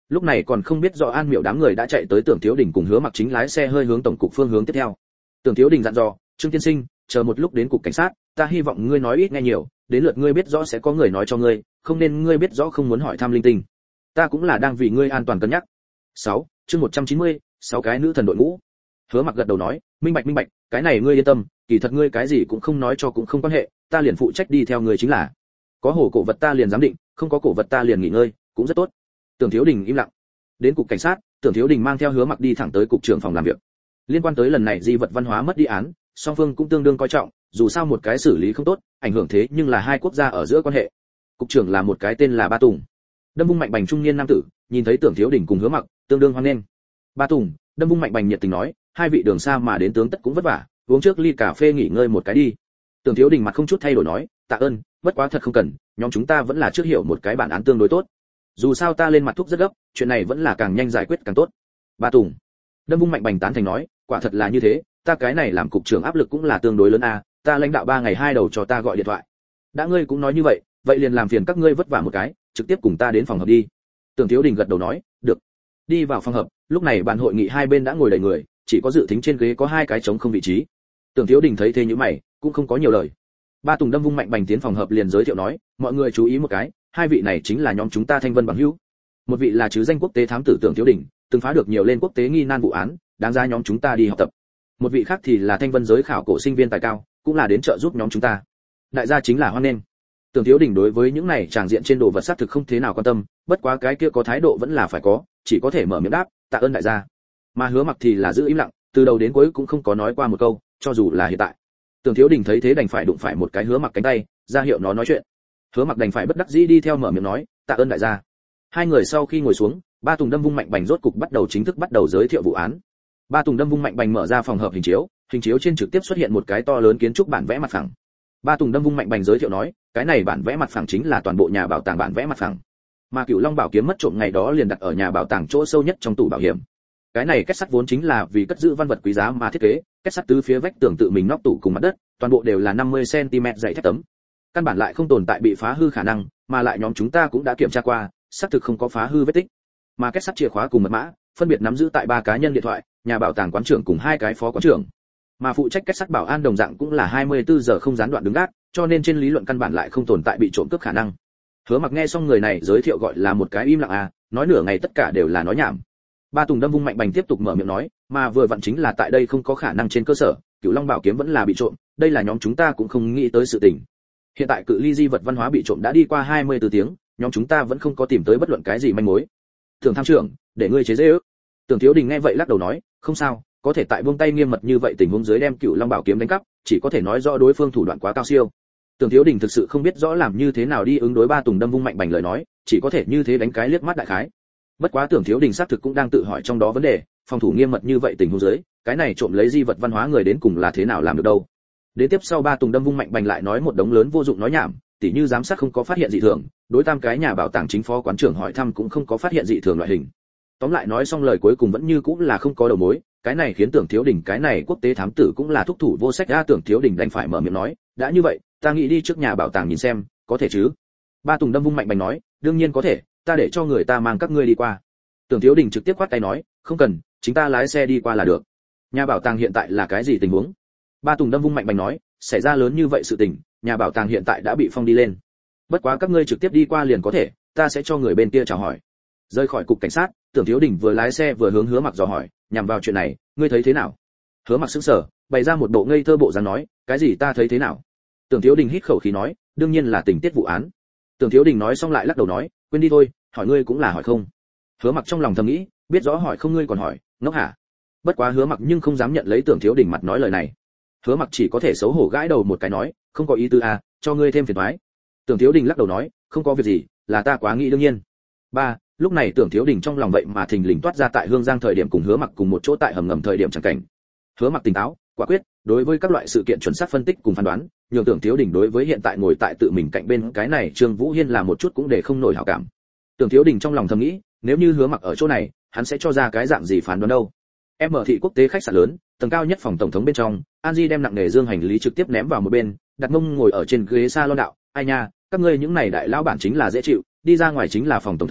Lúc này còn không biết rõ An Miểu đám người đã chạy tới Tưởng Thiếu Đình cùng Hứa Mặc chính lái xe hơi hướng tổng cục phương hướng tiếp theo. Tưởng Thiếu Đình dặn dò, "Trương tiên sinh, chờ một lúc đến cục cảnh sát, ta hy vọng ngươi nói ít nghe nhiều, đến lượt ngươi biết rõ sẽ có người nói cho ngươi, không nên ngươi biết rõ không muốn hỏi thăm linh tinh. Ta cũng là đang vì ngươi an toàn cân nhắc." sáu, chương một trăm chín mươi, sáu cái nữ thần đội ngũ. Hứa Mặc gật đầu nói, "Minh bạch minh bạch, cái này ngươi yên tâm, kỳ thật ngươi cái gì cũng không nói cho cũng không quan hệ, ta liền phụ trách đi theo ngươi chính là. Có hổ cổ vật ta liền giám định, không có cổ vật ta liền nghỉ ngơi, cũng rất tốt." Tưởng Thiếu Đình im lặng. Đến cục cảnh sát, Tưởng Thiếu Đình mang theo Hứa Mặc đi thẳng tới cục trưởng phòng làm việc. Liên quan tới lần này di vật văn hóa mất đi án, song phương cũng tương đương coi trọng, dù sao một cái xử lý không tốt, ảnh hưởng thế nhưng là hai quốc gia ở giữa quan hệ. Cục trưởng là một cái tên là Ba Tùng, đâm vung mạnh bành trung niên nam tử, nhìn thấy Tưởng Thiếu Đình cùng Hứa Mặc, tương đương hoan nghênh. Ba Tùng, đâm vung mạnh bành nhiệt tình nói, "Hai vị đường xa mà đến tướng tất cũng vất vả, uống trước ly cà phê nghỉ ngơi một cái đi." Tưởng Thiếu Đình mặt không chút thay đổi nói, "Tạ ơn, bất quá thật không cần, nhóm chúng ta vẫn là trước hiểu một cái bản án tương đối tốt. Dù sao ta lên mặt thúc rất gấp, chuyện này vẫn là càng nhanh giải quyết càng tốt." Ba Tùng, đâm vung mạnh bành tán thành nói, "Quả thật là như thế, ta cái này làm cục trưởng áp lực cũng là tương đối lớn a, ta lãnh đạo ba ngày hai đầu cho ta gọi điện thoại. Đã ngươi cũng nói như vậy, vậy liền làm phiền các ngươi vất vả một cái, trực tiếp cùng ta đến phòng họp đi." Tưởng Thiếu Đình gật đầu nói, "Được." Đi vào phòng họp, lúc này bàn hội nghị hai bên đã ngồi đầy người, chỉ có dự thính trên ghế có hai cái trống không vị trí. Tưởng Thiếu Đình thấy thế như mày, cũng không có nhiều lời. Ba Tùng đâm vung mạnh bành tiến phòng họp liền giới thiệu nói, "Mọi người chú ý một cái, hai vị này chính là nhóm chúng ta Thanh Vân bằng hữu. Một vị là chứ danh quốc tế thám tử Tưởng Thiếu Đình, từng phá được nhiều lên quốc tế nghi nan vụ án, đáng ra nhóm chúng ta đi học tập. Một vị khác thì là Thanh Vân giới khảo cổ sinh viên tài cao, cũng là đến trợ giúp nhóm chúng ta. Đại gia chính là hoan nghênh." Tưởng Thiếu Đình đối với những này tràng diện trên đồ vật xác thực không thế nào quan tâm, bất quá cái kia có thái độ vẫn là phải có, chỉ có thể mở miệng đáp, "Tạ ơn đại gia." Mà Hứa Mặc thì là giữ im lặng, từ đầu đến cuối cũng không có nói qua một câu, cho dù là hiện tại. Tưởng Thiếu Đình thấy thế đành phải đụng phải một cái Hứa Mặc cánh tay, ra hiệu nó nói chuyện. Hứa Mặc đành phải bất đắc dĩ đi theo mở miệng nói, "Tạ ơn đại gia." Hai người sau khi ngồi xuống, Ba Tùng đâm vung mạnh bành rốt cục bắt đầu chính thức bắt đầu giới thiệu vụ án. Ba Tùng đâm vung mạnh bành mở ra phòng hợp hình chiếu, hình chiếu trên trực tiếp xuất hiện một cái to lớn kiến trúc bản vẽ mặt phẳng. Ba Tùng đâm vung mạnh bành giới thiệu nói, cái này bản vẽ mặt phẳng chính là toàn bộ nhà bảo tàng bản vẽ mặt phẳng. Mà Cửu Long bảo kiếm mất trộm ngày đó liền đặt ở nhà bảo tàng chỗ sâu nhất trong tủ bảo hiểm. Cái này kết sắt vốn chính là vì cất giữ văn vật quý giá mà thiết kế, kết sắt tứ phía vách tường tự mình nóc tủ cùng mặt đất, toàn bộ đều là năm mươi xăng ti mét dày thép tấm. Căn bản lại không tồn tại bị phá hư khả năng, mà lại nhóm chúng ta cũng đã kiểm tra qua, xác thực không có phá hư vết tích. Mà kết sắt chìa khóa cùng mật mã, phân biệt nắm giữ tại ba cá nhân điện thoại, nhà bảo tàng quán trưởng cùng hai cái phó quán trưởng. Mà phụ trách kết sắt bảo an đồng dạng cũng là hai mươi tư giờ không gián đoạn đứng gác, cho nên trên lý luận căn bản lại không tồn tại bị trộm cướp khả năng. Hứa Mặc nghe xong người này giới thiệu gọi là một cái im lặng à, nói nửa ngày tất cả đều là nói nhảm. Ba Tùng đâm vung mạnh bành tiếp tục mở miệng nói, mà vừa vặn chính là tại đây không có khả năng trên cơ sở, Cửu Long bảo kiếm vẫn là bị trộm, đây là nhóm chúng ta cũng không nghĩ tới sự tình. Hiện tại cự ly di vật văn hóa bị trộm đã đi qua hai mươi tư tiếng, nhóm chúng ta vẫn không có tìm tới bất luận cái gì manh mối. Thường tham trưởng, để ngươi chế giễu. Tưởng Thiếu Đình nghe vậy lắc đầu nói, không sao, có thể tại buông tay nghiêm mật như vậy tình huống dưới đem Cửu Long bảo kiếm đánh cắp, chỉ có thể nói rõ đối phương thủ đoạn quá cao siêu. Tưởng Thiếu Đình thực sự không biết rõ làm như thế nào đi ứng đối Ba Tùng đâm vung mạnh bành lời nói, chỉ có thể như thế đánh cái liếc mắt đại khái. Bất quá Tưởng Thiếu Đình xác thực cũng đang tự hỏi trong đó vấn đề, phòng thủ nghiêm mật như vậy tình huống dưới, cái này trộm lấy di vật văn hóa người đến cùng là thế nào làm được đâu. Đến tiếp sau Ba Tùng đâm vung mạnh bành lại nói một đống lớn vô dụng nói nhảm, tỉ như giám sát không có phát hiện dị thường, đối tam cái nhà bảo tàng chính phó quán trưởng hỏi thăm cũng không có phát hiện dị thường loại hình. Tóm lại nói xong lời cuối cùng vẫn như cũng là không có đầu mối, cái này khiến Tưởng Thiếu Đình cái này quốc tế thám tử cũng là thúc thủ vô sách ra. Tưởng Thiếu Đình đành phải mở miệng nói, đã như vậy, ta nghĩ đi trước nhà bảo tàng nhìn xem, có thể chứ? Ba Tùng đâm vung mạnh bành nói, đương nhiên có thể, ta để cho người ta mang các ngươi đi qua. Tưởng Thiếu Đình trực tiếp quát tay nói, không cần, chính ta lái xe đi qua là được. Nhà bảo tàng hiện tại là cái gì tình huống? Ba Tùng đâm vung mạnh bành nói, xảy ra lớn như vậy sự tình, nhà bảo tàng hiện tại đã bị phong đi lên. Bất quá các ngươi trực tiếp đi qua liền có thể, ta sẽ cho người bên kia chào hỏi. Rời khỏi cục cảnh sát, Tưởng Thiếu Đình vừa lái xe vừa hướng Hứa Mặc dò hỏi, nhằm vào chuyện này, ngươi thấy thế nào? Hứa Mặc sững sờ, bày ra một bộ ngây thơ bộ dáng nói, cái gì ta thấy thế nào? Tưởng Thiếu Đình hít khẩu khí nói, đương nhiên là tình tiết vụ án. Tưởng Thiếu Đình nói xong lại lắc đầu nói, quên đi thôi, hỏi ngươi cũng là hỏi không. Hứa Mặc trong lòng thầm nghĩ, biết rõ hỏi không ngươi còn hỏi, ngốc hả? Bất quá Hứa Mặc nhưng không dám nhận lấy Tưởng Thiếu Đình mặt nói lời này. Hứa Mặc chỉ có thể xấu hổ gãi đầu một cái nói, không có ý tư à, cho ngươi thêm phiền toái. Tưởng Thiếu Đình lắc đầu nói, không có việc gì, là ta quá nghĩ đương nhiên. Ba, lúc này Tưởng Thiếu Đình trong lòng vậy mà thình lình toát ra tại Hương Giang thời điểm cùng Hứa Mặc cùng một chỗ tại hầm ngầm thời điểm chẳng cảnh. Hứa Mặc tỉnh táo, quả quyết, đối với các loại sự kiện chuẩn xác phân tích cùng phán đoán, nhường Tưởng Thiếu Đình đối với hiện tại ngồi tại tự mình cạnh bên cái này Trương Vũ Hiên là một chút cũng để không nổi hảo cảm. Tưởng Thiếu Đình trong lòng thầm nghĩ, nếu như Hứa Mặc ở chỗ này, hắn sẽ cho ra cái dạng gì phán đoán đâu. Em mở thị quốc tế khách sạn lớn, tầng cao nhất phòng tổng thống bên trong, An Di đem nặng nề dương hành lý trực tiếp ném vào một bên, đặt mông ngồi ở trên ghế salon đạo, ai nha, các ngươi những này đại lão bản chính là dễ chịu, đi ra ngoài chính là phòng tổng thống,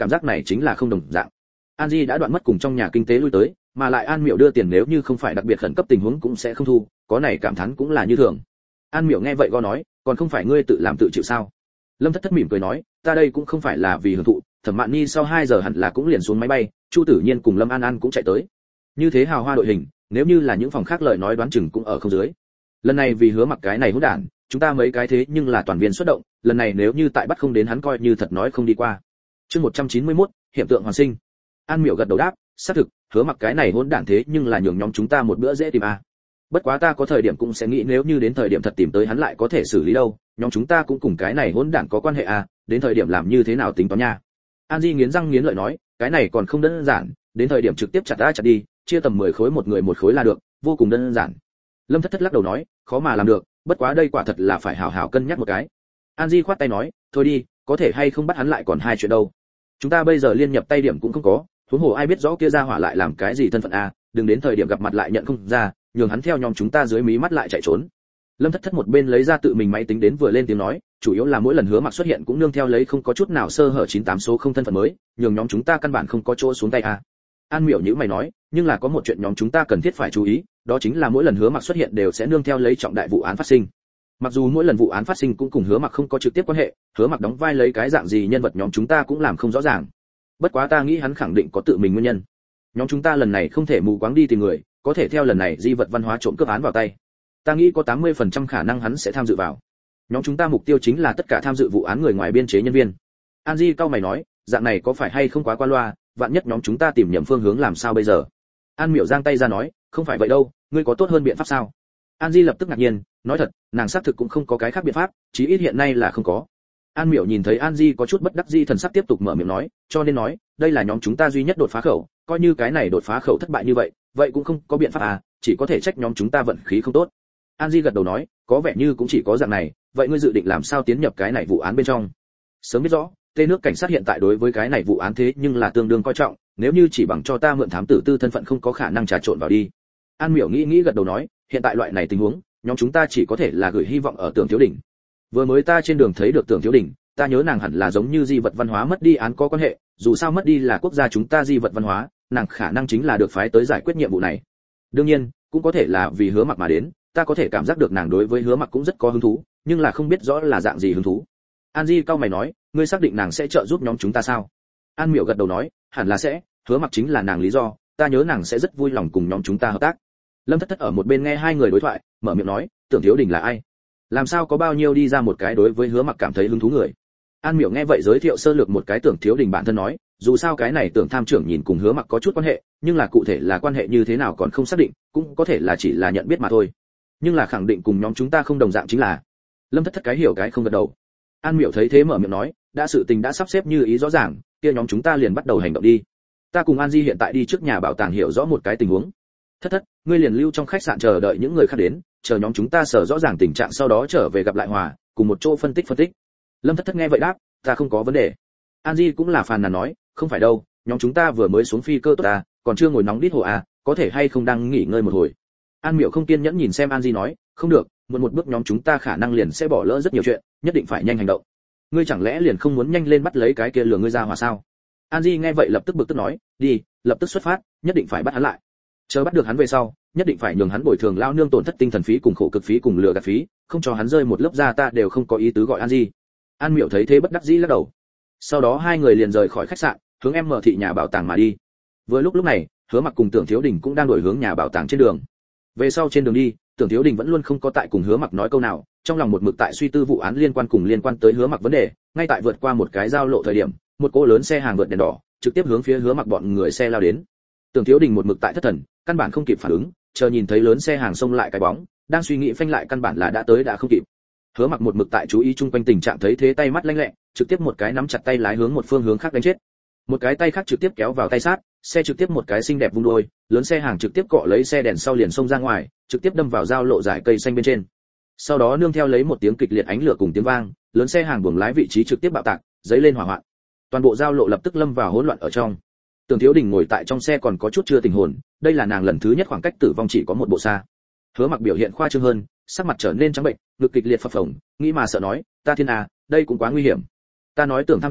cảm giác này chính là không đồng dạng. An Di đã đoạn mất cùng trong nhà kinh tế lui tới, mà lại An Miểu đưa tiền nếu như không phải đặc biệt khẩn cấp tình huống cũng sẽ không thu, có này cảm thán cũng là như thường. An Miểu nghe vậy go nói, còn không phải ngươi tự làm tự chịu sao? Lâm Thất Thất mỉm cười nói, ta đây cũng không phải là vì hưởng thụ, Thẩm Mạn Nhi sau hai giờ hẳn là cũng liền xuống máy bay, Chu Tử Nhiên cùng Lâm An An cũng chạy tới. Như thế hào hoa đội hình, nếu như là những phòng khác lời nói đoán chừng cũng ở không dưới. Lần này vì Hứa Mặc cái này hỗn đản, chúng ta mấy cái thế nhưng là toàn viên xuất động, lần này nếu như tại bắt không đến hắn coi như thật nói không đi qua. Chương một trăm chín mươi mốt, hiện tượng hoàn sinh. An Miểu gật đầu đáp, xác thực, Hứa Mặc cái này hỗn đản thế nhưng là nhường nhóm chúng ta một bữa dễ tìm a. Bất quá ta có thời điểm cũng sẽ nghĩ nếu như đến thời điểm thật tìm tới hắn lại có thể xử lý đâu, nhóm chúng ta cũng cùng cái này hỗn đản có quan hệ a, đến thời điểm làm như thế nào tính toán nha. An Di nghiến răng nghiến lợi nói, cái này còn không đơn giản, đến thời điểm trực tiếp chặt ra chặt đi, chia tầm mười khối một người một khối là được, vô cùng đơn giản. Lâm Thất Thất lắc đầu nói, khó mà làm được, bất quá đây quả thật là phải hảo hảo cân nhắc một cái. An Di khoát tay nói, thôi đi, có thể hay không bắt hắn lại còn hai chuyện đâu. Chúng ta bây giờ liên nhập tay điểm cũng không có, huống hồ ai biết rõ kia ra hỏa lại làm cái gì thân phận a, đừng đến thời điểm gặp mặt lại nhận không ra, nhường hắn theo nhóm chúng ta dưới mí mắt lại chạy trốn. Lâm Thất Thất một bên lấy ra tự mình máy tính đến vừa lên tiếng nói, chủ yếu là mỗi lần Hứa Mặc xuất hiện cũng nương theo lấy không có chút nào sơ hở chín tám số không thân phận mới, nhường nhóm chúng ta căn bản không có chỗ xuống tay a. An Miểu nhíu mày nói, nhưng là có một chuyện nhóm chúng ta cần thiết phải chú ý, đó chính là mỗi lần Hứa Mặc xuất hiện đều sẽ nương theo lấy trọng đại vụ án phát sinh. Mặc dù mỗi lần vụ án phát sinh cũng cùng Hứa Mặc không có trực tiếp quan hệ, Hứa Mặc đóng vai lấy cái dạng gì nhân vật nhóm chúng ta cũng làm không rõ ràng. Bất quá ta nghĩ hắn khẳng định có tự mình nguyên nhân. Nhóm chúng ta lần này không thể mù quáng đi tìm người, có thể theo lần này di vật văn hóa trộm cướp án vào tay. Ta nghĩ có tám mươi phần trăm khả năng hắn sẽ tham dự vào. Nhóm chúng ta mục tiêu chính là tất cả tham dự vụ án người ngoài biên chế nhân viên. An Di cao mày nói, dạng này có phải hay không quá qua loa, vạn nhất nhóm chúng ta tìm nhầm phương hướng làm sao bây giờ? An Miểu giang tay ra nói, không phải vậy đâu, ngươi có tốt hơn biện pháp sao? An Di lập tức ngạc nhiên, nói thật, nàng xác thực cũng không có cái khác biện pháp, chí ít hiện nay là không có. An Miểu nhìn thấy An Di có chút bất đắc dĩ thần sắc tiếp tục mở miệng nói, cho nên nói, đây là nhóm chúng ta duy nhất đột phá khẩu, coi như cái này đột phá khẩu thất bại như vậy, vậy cũng không có biện pháp à, chỉ có thể trách nhóm chúng ta vận khí không tốt. An Di gật đầu nói, có vẻ như cũng chỉ có dạng này, vậy ngươi dự định làm sao tiến nhập cái này vụ án bên trong? Sớm biết rõ, tê nước cảnh sát hiện tại đối với cái này vụ án thế nhưng là tương đương coi trọng, nếu như chỉ bằng cho ta mượn thám tử tư thân phận không có khả năng trà trộn vào đi. An Miểu nghĩ nghĩ gật đầu nói, hiện tại loại này tình huống, nhóm chúng ta chỉ có thể là gửi hy vọng ở Tưởng Thiếu Đình. Vừa mới ta trên đường thấy được Tưởng Thiếu Đình, ta nhớ nàng hẳn là giống như di vật văn hóa mất đi án có quan hệ, dù sao mất đi là quốc gia chúng ta di vật văn hóa, nàng khả năng chính là được phái tới giải quyết nhiệm vụ này. Đương nhiên, cũng có thể là vì Hứa Mặc mà đến, ta có thể cảm giác được nàng đối với Hứa Mặc cũng rất có hứng thú, nhưng là không biết rõ là dạng gì hứng thú. An Di cao mày nói, ngươi xác định nàng sẽ trợ giúp nhóm chúng ta sao? An Miểu gật đầu nói, hẳn là sẽ, Hứa Mặc chính là nàng lý do, ta nhớ nàng sẽ rất vui lòng cùng nhóm chúng ta hợp tác. Lâm Thất Thất ở một bên nghe hai người đối thoại, mở miệng nói, Tưởng Thiếu Đình là ai? Làm sao có bao nhiêu đi ra một cái đối với Hứa Mặc cảm thấy hứng thú người? An Miểu nghe vậy giới thiệu sơ lược một cái Tưởng Thiếu Đình bản thân nói, dù sao cái này Tưởng tham trưởng nhìn cùng Hứa Mặc có chút quan hệ, nhưng là cụ thể là quan hệ như thế nào còn không xác định, cũng có thể là chỉ là nhận biết mà thôi. Nhưng là khẳng định cùng nhóm chúng ta không đồng dạng chính là. Lâm Thất Thất cái hiểu cái không gật đầu. An Miểu thấy thế mở miệng nói, đã sự tình đã sắp xếp như ý rõ ràng, kia nhóm chúng ta liền bắt đầu hành động đi. Ta cùng An Di hiện tại đi trước nhà bảo tàng hiểu rõ một cái tình huống. Thất Thất, ngươi liền lưu trong khách sạn chờ đợi những người khác đến, chờ nhóm chúng ta sở rõ ràng tình trạng sau đó trở về gặp lại Hòa, cùng một chỗ phân tích phân tích. Lâm Thất Thất nghe vậy đáp, ta không có vấn đề. An Di cũng là phàn nàn nói, không phải đâu, nhóm chúng ta vừa mới xuống phi cơ tốt à, còn chưa ngồi nóng đít hồ à, có thể hay không đang nghỉ ngơi một hồi. An Miểu không kiên nhẫn nhìn xem An Di nói, không được, muộn một bước nhóm chúng ta khả năng liền sẽ bỏ lỡ rất nhiều chuyện, nhất định phải nhanh hành động. Ngươi chẳng lẽ liền không muốn nhanh lên bắt lấy cái kia lừa ngươi ra Hòa sao? An Di nghe vậy lập tức bực tức nói, đi, lập tức xuất phát, nhất định phải bắt hắn lại. Chờ bắt được hắn về sau, nhất định phải nhường hắn bồi thường lao nương tổn thất tinh thần phí cùng khổ cực phí cùng lừa gạt phí, không cho hắn rơi một lớp da ta đều không có ý tứ gọi An Di. An Miểu thấy thế bất đắc dĩ lắc đầu. Sau đó hai người liền rời khỏi khách sạn, hướng em mở thị nhà bảo tàng mà đi. Vừa lúc lúc này, Hứa Mặc cùng Tưởng Thiếu Đình cũng đang đổi hướng nhà bảo tàng trên đường. Về sau trên đường đi, Tưởng Thiếu Đình vẫn luôn không có tại cùng Hứa Mặc nói câu nào, trong lòng một mực tại suy tư vụ án liên quan cùng liên quan tới Hứa Mặc vấn đề, ngay tại vượt qua một cái giao lộ thời điểm, một cỗ lớn xe hàng vượt đèn đỏ, trực tiếp hướng phía Hứa Mặc bọn người xe lao đến. Tưởng Thiếu Đình một mực tại thất thần, căn bản không kịp phản ứng, chờ nhìn thấy lớn xe hàng xông lại cái bóng, đang suy nghĩ phanh lại căn bản là đã tới đã không kịp. Hứa Mặc một mực tại chú ý chung quanh tình trạng thấy thế tay mắt lanh lẹ, trực tiếp một cái nắm chặt tay lái hướng một phương hướng khác đánh chết. Một cái tay khác trực tiếp kéo vào tay sát, xe trực tiếp một cái xinh đẹp vung đôi, lớn xe hàng trực tiếp cọ lấy xe đèn sau liền xông ra ngoài, trực tiếp đâm vào giao lộ dải cây xanh bên trên. Sau đó nương theo lấy một tiếng kịch liệt ánh lửa cùng tiếng vang, lớn xe hàng buồng lái vị trí trực tiếp bạo tạc, giấy lên hỏa hoạn. Toàn bộ giao lộ lập tức lâm vào hỗn loạn ở trong. Tưởng Thiếu Đình ngồi tại trong xe còn có chút chưa tỉnh hồn, đây là nàng lần thứ nhất khoảng cách tử vong chỉ có một bộ xa. Hứa Mặc biểu hiện khoa trương hơn, sắc mặt trở nên trắng bệnh, ngực kịch liệt phập phồng, nghĩ mà sợ nói, ta thiên à, đây cũng quá nguy hiểm. Ta nói Tưởng tham trưởng,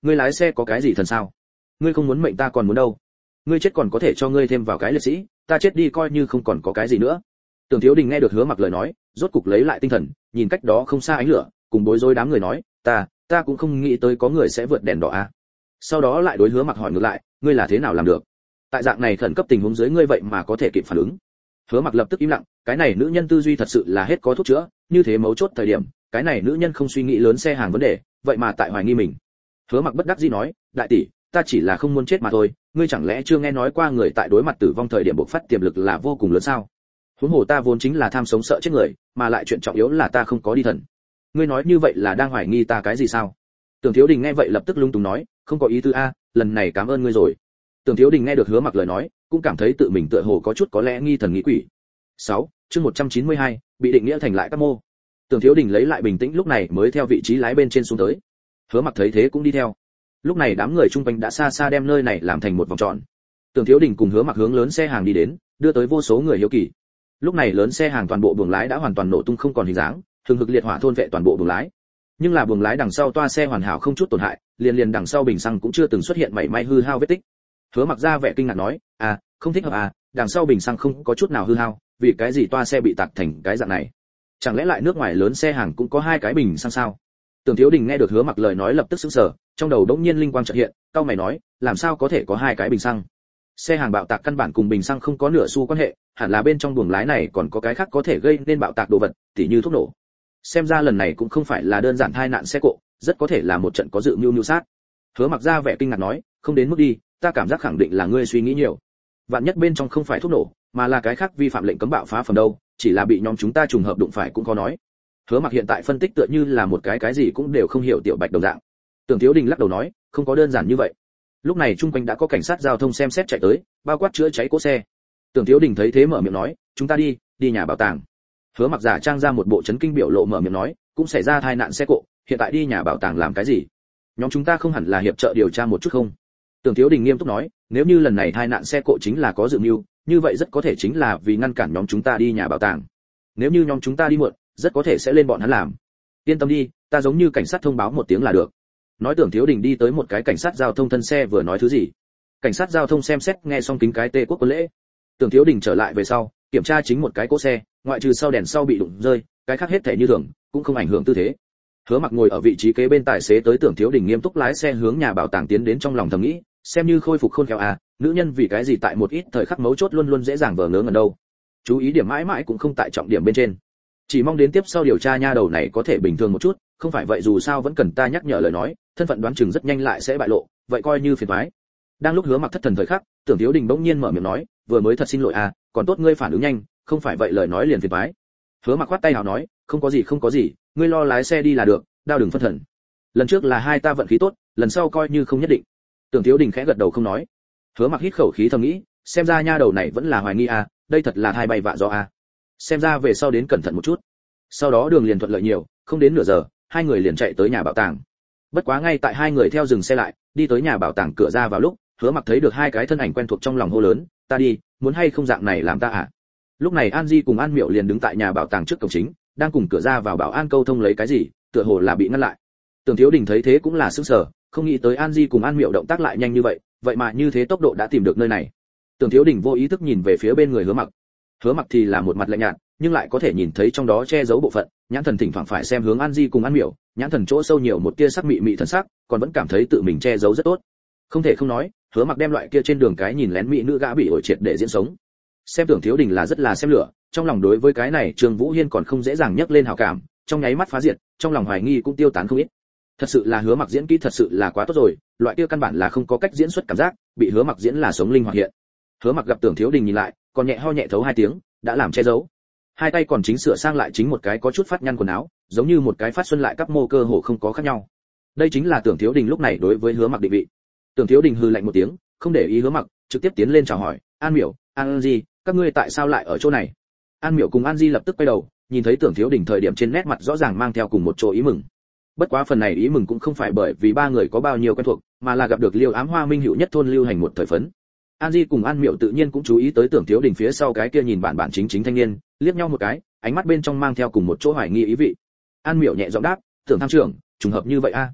ngươi lái xe có cái gì thần sao? Ngươi không muốn mệnh ta còn muốn đâu? Ngươi chết còn có thể cho ngươi thêm vào cái liệt sĩ, ta chết đi coi như không còn có cái gì nữa. Tưởng Thiếu Đình nghe được Hứa Mặc lời nói, rốt cục lấy lại tinh thần, nhìn cách đó không xa ánh lửa, cùng bối rối đám người nói, ta, ta cũng không nghĩ tới có người sẽ vượt đèn đỏ a. Sau đó lại đối Hứa Mặc hỏi ngược lại, ngươi là thế nào làm được? Tại dạng này khẩn cấp tình huống dưới ngươi vậy mà có thể kịp phản ứng. Hứa Mặc lập tức im lặng, cái này nữ nhân tư duy thật sự là hết có thuốc chữa, như thế mấu chốt thời điểm, cái này nữ nhân không suy nghĩ lớn xe hàng vấn đề, vậy mà tại hoài nghi mình. Hứa Mặc bất đắc dĩ nói, đại tỷ, ta chỉ là không muốn chết mà thôi, ngươi chẳng lẽ chưa nghe nói qua người tại đối mặt tử vong thời điểm bộc phát tiềm lực là vô cùng lớn sao? Huống hồ ta vốn chính là tham sống sợ chết người, mà lại chuyện trọng yếu là ta không có đi thần. Ngươi nói như vậy là đang hoài nghi ta cái gì sao? Tưởng Thiếu Đình nghe vậy lập tức lung túng nói, không có ý tứ a, lần này cảm ơn ngươi rồi. Tưởng Thiếu Đình nghe được Hứa Mặc lời nói, cũng cảm thấy tự mình tựa hồ có chút có lẽ nghi thần nghĩ quỷ. sáu, chương một trăm chín mươi hai, bị định nghĩa thành lại các mô. Tưởng Thiếu Đình lấy lại bình tĩnh lúc này mới theo vị trí lái bên trên xuống tới. Hứa Mặc thấy thế cũng đi theo. Lúc này đám người chung quanh đã xa xa đem nơi này làm thành một vòng tròn. Tưởng Thiếu Đình cùng Hứa Mặc hướng lớn xe hàng đi đến, đưa tới vô số người hiếu kỳ. Lúc này lớn xe hàng toàn bộ buồng lái đã hoàn toàn nổ tung không còn hình dáng, hừng hực liệt hỏa thôn vệ toàn bộ buồng lái. Nhưng là buồng lái đằng sau toa xe hoàn hảo không chút tổn hại, liền liền đằng sau bình xăng cũng chưa từng xuất hiện mảy may hư hao vết tích. Hứa Mặc ra vẻ kinh ngạc nói, à, không thích hợp à, đằng sau bình xăng không có chút nào hư hao, vì cái gì toa xe bị tạc thành cái dạng này? Chẳng lẽ lại nước ngoài lớn xe hàng cũng có hai cái bình xăng sao? Tưởng Thiếu Đình nghe được Hứa Mặc lời nói lập tức sững sờ, trong đầu đống nhiên linh quang chợt hiện, cau mày nói, làm sao có thể có hai cái bình xăng? Xe hàng bạo tạc căn bản cùng bình xăng không có nửa xu quan hệ, hẳn là bên trong buồng lái này còn có cái khác có thể gây nên bạo tạc đồ vật, tỉ như thuốc nổ. Xem ra lần này cũng không phải là đơn giản tai nạn xe cộ, rất có thể là một trận có dự mưu mưu sát. Hứa Mặc ra vẻ kinh ngạc nói, không đến mức đi, ta cảm giác khẳng định là ngươi suy nghĩ nhiều. Vạn nhất bên trong không phải thuốc nổ, mà là cái khác vi phạm lệnh cấm bạo phá phẩm đâu, chỉ là bị nhóm chúng ta trùng hợp đụng phải cũng có nói. Hứa Mặc hiện tại phân tích tựa như là một cái cái gì cũng đều không hiểu tiểu bạch đồng dạng. Tưởng Thiếu Đình lắc đầu nói, không có đơn giản như vậy. Lúc này chung quanh đã có cảnh sát giao thông xem xét chạy tới, bao quát chữa cháy cỗ xe. Tưởng Thiếu Đình thấy thế mở miệng nói, chúng ta đi, đi nhà bảo tàng. Hứa Mặc giả trang ra một bộ chấn kinh biểu lộ mở miệng nói, cũng xảy ra tai nạn xe cộ, hiện tại đi nhà bảo tàng làm cái gì? Nhóm chúng ta không hẳn là hiệp trợ điều tra một chút không? Tưởng Thiếu Đình nghiêm túc nói, nếu như lần này tai nạn xe cộ chính là có dự mưu, như vậy rất có thể chính là vì ngăn cản nhóm chúng ta đi nhà bảo tàng. Nếu như nhóm chúng ta đi muộn, rất có thể sẽ lên bọn hắn làm. Yên tâm đi, ta giống như cảnh sát thông báo một tiếng là được. Nói Tưởng Thiếu Đình đi tới một cái cảnh sát giao thông thân xe vừa nói thứ gì. Cảnh sát giao thông xem xét nghe xong kính cái tê quốc quân lễ. Tưởng Thiếu Đình trở lại về sau, kiểm tra chính một cái cỗ xe, ngoại trừ sau đèn sau bị đụng rơi, cái khác hết thể như thường, cũng không ảnh hưởng tư thế. Hứa Mặc ngồi ở vị trí kế bên tài xế tới Tưởng Thiếu Đình nghiêm túc lái xe hướng nhà bảo tàng tiến đến trong lòng thầm nghĩ, xem như khôi phục khôn khéo à, nữ nhân vì cái gì tại một ít thời khắc mấu chốt luôn luôn dễ dàng vờ ngớ ngẩn đâu. Chú ý điểm mãi mãi cũng không tại trọng điểm bên trên. Chỉ mong đến tiếp sau điều tra nha đầu này có thể bình thường một chút, không phải vậy dù sao vẫn cần ta nhắc nhở lời nói, thân phận đoán chừng rất nhanh lại sẽ bại lộ, vậy coi như phiền toái. Đang lúc Hứa Mặc thất thần thời khắc, Tưởng Thiếu Đình bỗng nhiên mở miệng nói, vừa mới thật xin lỗi à, còn tốt ngươi phản ứng nhanh, không phải vậy lời nói liền phiền toái. Hứa Mặc khoát tay hào nói, không có gì không có gì, ngươi lo lái xe đi là được, đau đừng phân thần. Lần trước là hai ta vận khí tốt, lần sau coi như không nhất định. Tưởng Thiếu Đình khẽ gật đầu không nói. Hứa Mặc hít khẩu khí thầm nghĩ, xem ra nha đầu này vẫn là hoài nghi à, đây thật là thai bay vạ gió à. Xem ra về sau đến cẩn thận một chút. Sau đó đường liền thuận lợi nhiều, không đến nửa giờ, hai người liền chạy tới nhà bảo tàng. Bất quá ngay tại hai người theo dừng xe lại, đi tới nhà bảo tàng cửa ra vào lúc, Hứa Mặc thấy được hai cái thân ảnh quen thuộc trong lòng hô lớn, ta đi, muốn hay không dạng này làm ta à? Lúc này An Di cùng An Miệu liền đứng tại nhà bảo tàng trước cổng chính, đang cùng cửa ra vào bảo an câu thông lấy cái gì, tựa hồ là bị ngăn lại. Tưởng Thiếu Đình thấy thế cũng là sửng sở, không nghĩ tới An Di cùng An Miệu động tác lại nhanh như vậy, vậy mà như thế tốc độ đã tìm được nơi này. Tưởng Thiếu Đình vô ý thức nhìn về phía bên người Hứa Mặc. Hứa Mặc thì là một mặt lạnh nhạt, nhưng lại có thể nhìn thấy trong đó che giấu bộ phận, nhãn thần thỉnh thoảng phải xem hướng An Di cùng An Miệu, nhãn thần chỗ sâu nhiều một tia sắc mị mị thần sắc, còn vẫn cảm thấy tự mình che giấu rất tốt. Không thể không nói, Hứa Mặc đem loại kia trên đường cái nhìn lén mỹ nữ gã bị ổi triệt để diễn sống. Xem Tưởng Thiếu Đình là rất là xem lửa, trong lòng đối với cái này Trương Vũ Hiên còn không dễ dàng nhấc lên hảo cảm, trong nháy mắt phá diệt, trong lòng hoài nghi cũng tiêu tán không ít. Thật sự là Hứa Mặc diễn kỹ thật sự là quá tốt rồi, loại kia căn bản là không có cách diễn xuất cảm giác, bị Hứa Mặc diễn là sống linh hoạt hiện. Hứa Mặc gặp Tưởng Thiếu Đình nhìn lại, còn nhẹ ho nhẹ thấu hai tiếng, đã làm che giấu. Hai tay còn chính sửa sang lại chính một cái có chút phát nhăn quần áo, giống như một cái phát xuân lại các mô cơ hồ không có khác nhau. Đây chính là Tưởng Thiếu Đình lúc này đối với Hứa Mặc định vị. Tưởng Thiếu Đình hừ lạnh một tiếng, không để ý Hứa Mặc, trực tiếp tiến lên chào hỏi, An Miểu, An Di, các ngươi tại sao lại ở chỗ này? An Miểu cùng An Di lập tức quay đầu, nhìn thấy Tưởng Thiếu Đình thời điểm trên nét mặt rõ ràng mang theo cùng một chỗ ý mừng. Bất quá phần này ý mừng cũng không phải bởi vì ba người có bao nhiêu quen thuộc, mà là gặp được Liêu Ám Hoa minh hữu nhất thôn lưu hành một thời phấn. An Di cùng An Miệu tự nhiên cũng chú ý tới Tưởng Thiếu Đình phía sau cái kia nhìn bản bản chính chính thanh niên, liếc nhau một cái, ánh mắt bên trong mang theo cùng một chỗ hoài nghi ý vị. An Miệu nhẹ giọng đáp, "Tưởng tham trưởng, trùng hợp như vậy a."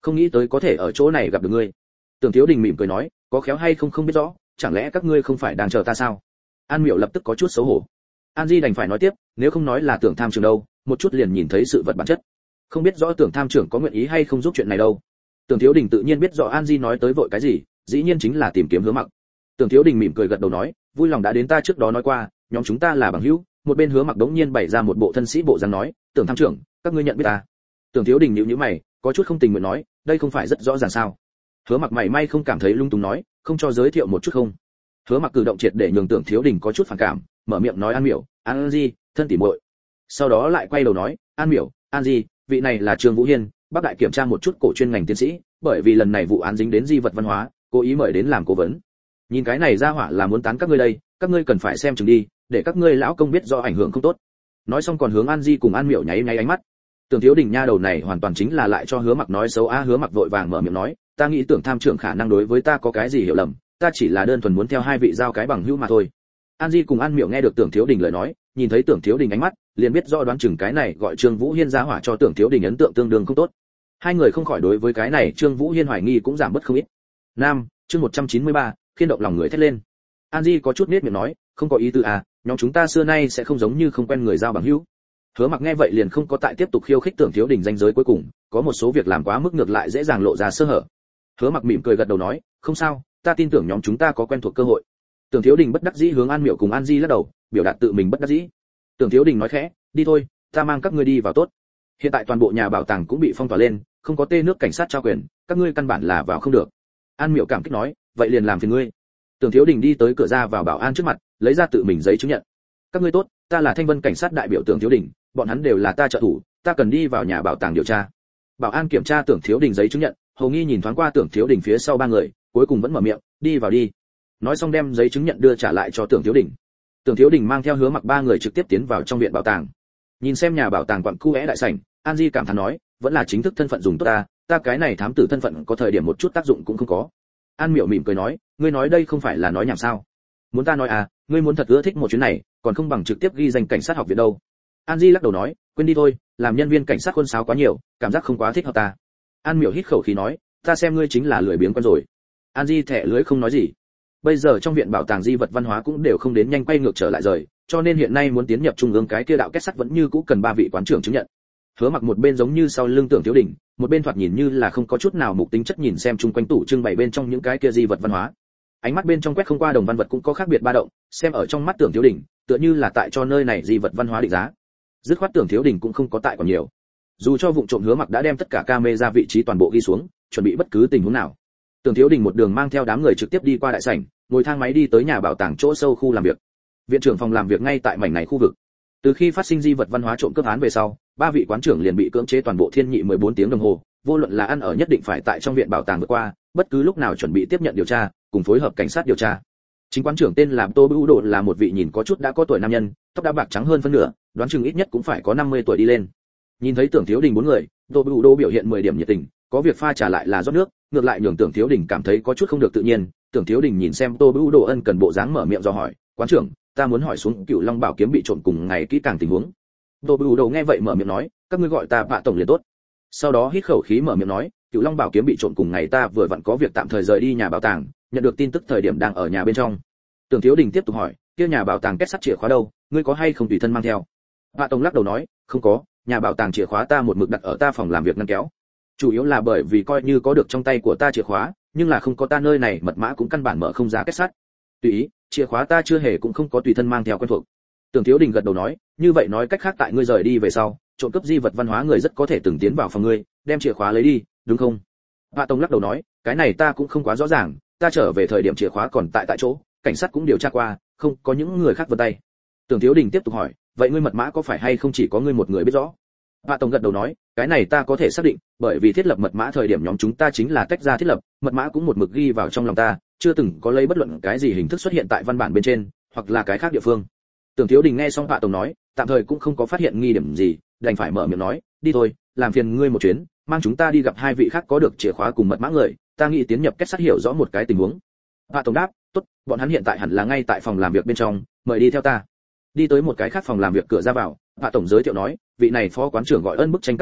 không nghĩ tới có thể ở chỗ này gặp được ngươi. Tưởng Thiếu Đình mỉm cười nói, có khéo hay không không biết rõ, chẳng lẽ các ngươi không phải đang chờ ta sao? An Miểu lập tức có chút xấu hổ. An Di đành phải nói tiếp, nếu không nói là Tưởng Tham trưởng đâu, một chút liền nhìn thấy sự vật bản chất. Không biết rõ Tưởng Tham trưởng có nguyện ý hay không giúp chuyện này đâu. Tưởng Thiếu Đình tự nhiên biết rõ An Di nói tới vội cái gì, dĩ nhiên chính là tìm kiếm Hứa Mặc. Tưởng Thiếu Đình mỉm cười gật đầu nói, vui lòng đã đến, ta trước đó nói qua, nhóm chúng ta là bằng hữu. Một bên Hứa Mặc đống nhiên bày ra một bộ thân sĩ bộ dáng nói, Tưởng Tham trưởng, các ngươi nhận biết ta? Tưởng Thiếu Đình nhíu nhíu mày, có chút không tình nguyện nói, đây không phải rất rõ ràng sao? Hứa Mặc mày may không cảm thấy lung tung nói, không cho giới thiệu một chút không? Hứa Mặc cử động triệt để nhường Tưởng Thiếu Đình có chút phản cảm, mở miệng nói An Miểu, An Di, thân tỉ muội. Sau đó lại quay đầu nói, An Miểu, An Di, vị này là Trương Vũ Hiên, bác đại kiểm tra một chút cổ chuyên ngành tiến sĩ, bởi vì lần này vụ án dính đến di vật văn hóa, cố ý mời đến làm cố vấn. Nhìn cái này ra hỏa là muốn tán các ngươi đây, các ngươi cần phải xem chừng đi, để các ngươi lão công biết do ảnh hưởng không tốt. Nói xong còn hướng An Di cùng An Miểu nháy nháy ánh mắt. Tưởng Thiếu Đình nha đầu này hoàn toàn chính là lại cho Hứa Mặc nói xấu a. Hứa Mặc vội vàng mở miệng nói, ta nghĩ Tưởng Tham trưởng khả năng đối với ta có cái gì hiểu lầm, ta chỉ là đơn thuần muốn theo hai vị giao cái bằng hữu mà thôi. An Di cùng An Miểu nghe được Tưởng Thiếu Đình lời nói, nhìn thấy Tưởng Thiếu Đình ánh mắt, liền biết rõ đoán chừng cái này gọi Trương Vũ Hiên ra hỏa cho Tưởng Thiếu Đình ấn tượng tương đương không tốt. Hai người không khỏi đối với cái này Trương Vũ Hiên hoài nghi cũng giảm bớt không ít. Nam, chương một trăm chín mươi ba, khiên động lòng người thét lên. An Di có chút nết miệng nói, không có ý tư à, nhóm chúng ta xưa nay sẽ không giống như không quen người giao bằng hữu. Hứa Mặc nghe vậy liền không có tại tiếp tục khiêu khích Tưởng Thiếu Đình danh giới cuối cùng, có một số việc làm quá mức ngược lại dễ dàng lộ ra sơ hở. Hứa Mặc mỉm cười gật đầu nói, không sao, ta tin tưởng nhóm chúng ta có quen thuộc cơ hội. Tưởng Thiếu Đình bất đắc dĩ hướng An Miểu cùng An Di lắc đầu, biểu đạt tự mình bất đắc dĩ. Tưởng Thiếu Đình nói khẽ, đi thôi, ta mang các ngươi đi vào tốt. Hiện tại toàn bộ nhà bảo tàng cũng bị phong tỏa lên, không có tê nước cảnh sát trao quyền, các ngươi căn bản là vào không được. An Miểu cảm kích nói, vậy liền làm phiền ngươi. Tưởng Thiếu Đình đi tới cửa ra vào bảo an trước mặt, lấy ra tự mình giấy chứng nhận. Các ngươi tốt, ta là Thanh Vân cảnh sát đại biểu Tưởng Thiếu Đình, bọn hắn đều là ta trợ thủ, ta cần đi vào nhà bảo tàng điều tra. Bảo an kiểm tra Tưởng Thiếu Đình giấy chứng nhận, hầu nghi nhìn thoáng qua Tưởng Thiếu Đình phía sau ba người, cuối cùng vẫn mở miệng, đi vào đi. Nói xong đem giấy chứng nhận đưa trả lại cho Tưởng Thiếu Đình. Tưởng Thiếu Đình mang theo Hứa Mặc ba người trực tiếp tiến vào trong viện bảo tàng. Nhìn xem nhà bảo tàng quặng cu é đại sảnh, An Di cảm thán nói, vẫn là chính thức thân phận dùng tốt ta, ta cái này thám tử thân phận có thời điểm một chút tác dụng cũng không có. An Miểu mỉm cười nói, ngươi nói đây không phải là nói nhảm sao? Muốn ta nói à, ngươi muốn thật ưa thích một chuyến này, còn không bằng trực tiếp ghi danh cảnh sát học viện đâu. An Di lắc đầu nói, quên đi thôi, làm nhân viên cảnh sát khuôn sáo quá nhiều, cảm giác không quá thích hợp ta. An Miểu hít khẩu khí nói, ta xem ngươi chính là lười biếng quen rồi. An Di thẻ lưới không nói gì. Bây giờ trong viện bảo tàng di vật văn hóa cũng đều không đến nhanh quay ngược trở lại rời, cho nên hiện nay muốn tiến nhập trung ương cái kia đạo kết sắt vẫn như cũ cần ba vị quán trưởng chứng nhận. Hứa Mặc một bên giống như sau lưng Tưởng Thiếu Đình, một bên thoạt nhìn như là không có chút nào mục tính chất nhìn xem chung quanh tủ trưng bày bên trong những cái kia di vật văn hóa. Ánh mắt bên trong quét không qua đồng văn vật cũng có khác biệt ba động, xem ở trong mắt Tưởng Thiếu Đình, tựa như là tại cho nơi này di vật văn hóa định giá. Dứt khoát Tưởng Thiếu Đình cũng không có tại còn nhiều. Dù cho vụ trộm Hứa Mặc đã đem tất cả camera vị trí toàn bộ ghi xuống, chuẩn bị bất cứ tình huống nào. Tưởng Thiếu Đình một đường mang theo đám người trực tiếp đi qua đại sảnh, ngồi thang máy đi tới nhà bảo tàng chỗ sâu khu làm việc. Viện trưởng phòng làm việc ngay tại mảnh này khu vực. Từ khi phát sinh di vật văn hóa trộm cướp án về sau, ba vị quán trưởng liền bị cưỡng chế toàn bộ thiên nhị mười bốn tiếng đồng hồ, vô luận là ăn ở nhất định phải tại trong viện bảo tàng vượt qua, bất cứ lúc nào chuẩn bị tiếp nhận điều tra, cùng phối hợp cảnh sát điều tra. Chính quán trưởng tên là Tô Bưu Độ là một vị nhìn có chút đã có tuổi nam nhân, tóc đã bạc trắng hơn phân nửa, đoán chừng ít nhất cũng phải có năm mươi tuổi đi lên. Nhìn thấy Tưởng Thiếu Đình bốn người, Tô Bưu Độ biểu hiện mười điểm nhiệt tình, có việc pha trà lại là rót nước, ngược lại nhường Tưởng Thiếu Đình cảm thấy có chút không được tự nhiên. Tưởng Thiếu Đình nhìn xem Tô Bưu Độ ân cần bộ dáng mở miệng do hỏi, quán trưởng, ta muốn hỏi xuống Cựu Long Bảo kiếm bị trộm cùng ngày kỹ càng tình huống. Tô Bưu Độ nghe vậy mở miệng nói, các ngươi gọi ta Vạ tổng liền tốt. Sau đó hít khẩu khí mở miệng nói, Cựu Long Bảo kiếm bị trộm cùng ngày ta vừa vặn có việc tạm thời rời đi nhà bảo tàng, nhận được tin tức thời điểm đang ở nhà bên trong. Tưởng Thiếu Đình tiếp tục hỏi, kia nhà bảo tàng kết sắt chìa khóa đâu, ngươi có hay không tùy thân mang theo? Vạ tổng lắc đầu nói, không có, nhà bảo tàng chìa khóa ta một mực đặt ở ta phòng làm việc ngăn kéo. Chủ yếu là bởi vì coi như có được trong tay của ta chìa khóa, nhưng là không có ta nơi này mật mã cũng căn bản mở không ra kết sắt. Tùy ý, chìa khóa ta chưa hề cũng không có tùy thân mang theo quen thuộc. Tưởng Thiếu Đình gật đầu nói, như vậy nói cách khác tại ngươi rời đi về sau, trộm cướp di vật văn hóa người rất có thể từng tiến vào phòng ngươi, đem chìa khóa lấy đi, đúng không? Vạ Tông lắc đầu nói, cái này ta cũng không quá rõ ràng, ta trở về thời điểm chìa khóa còn tại tại chỗ, cảnh sát cũng điều tra qua, không có những người khác vân tay. Tưởng Thiếu Đình tiếp tục hỏi, vậy ngươi mật mã có phải hay không chỉ có ngươi một người biết rõ? Vạ Tông gật đầu nói, cái này ta có thể xác định, bởi vì thiết lập mật mã thời điểm nhóm chúng ta chính là tách ra thiết lập, mật mã cũng một mực ghi vào trong lòng ta, chưa từng có lấy bất luận cái gì hình thức xuất hiện tại văn bản bên trên, hoặc là cái khác địa phương. Tưởng Thiếu Đình nghe xong Vạ Tông nói, tạm thời cũng không có phát hiện nghi điểm gì, đành phải mở miệng nói, đi thôi, làm phiền ngươi một chuyến, mang chúng ta đi gặp hai vị khác có được chìa khóa cùng mật mã người, ta nghĩ tiến nhập kết sắt hiểu rõ một cái tình huống. Vạ Tông đáp, tốt, bọn hắn hiện tại hẳn là ngay tại phòng làm việc bên trong, mời đi theo ta. Đi tới một cái khác phòng làm việc cửa ra vào, Vạ Tổng giới thiệu nói, vị này phó quán trưởng gọi Ân Bức Tranh Cắt Sở,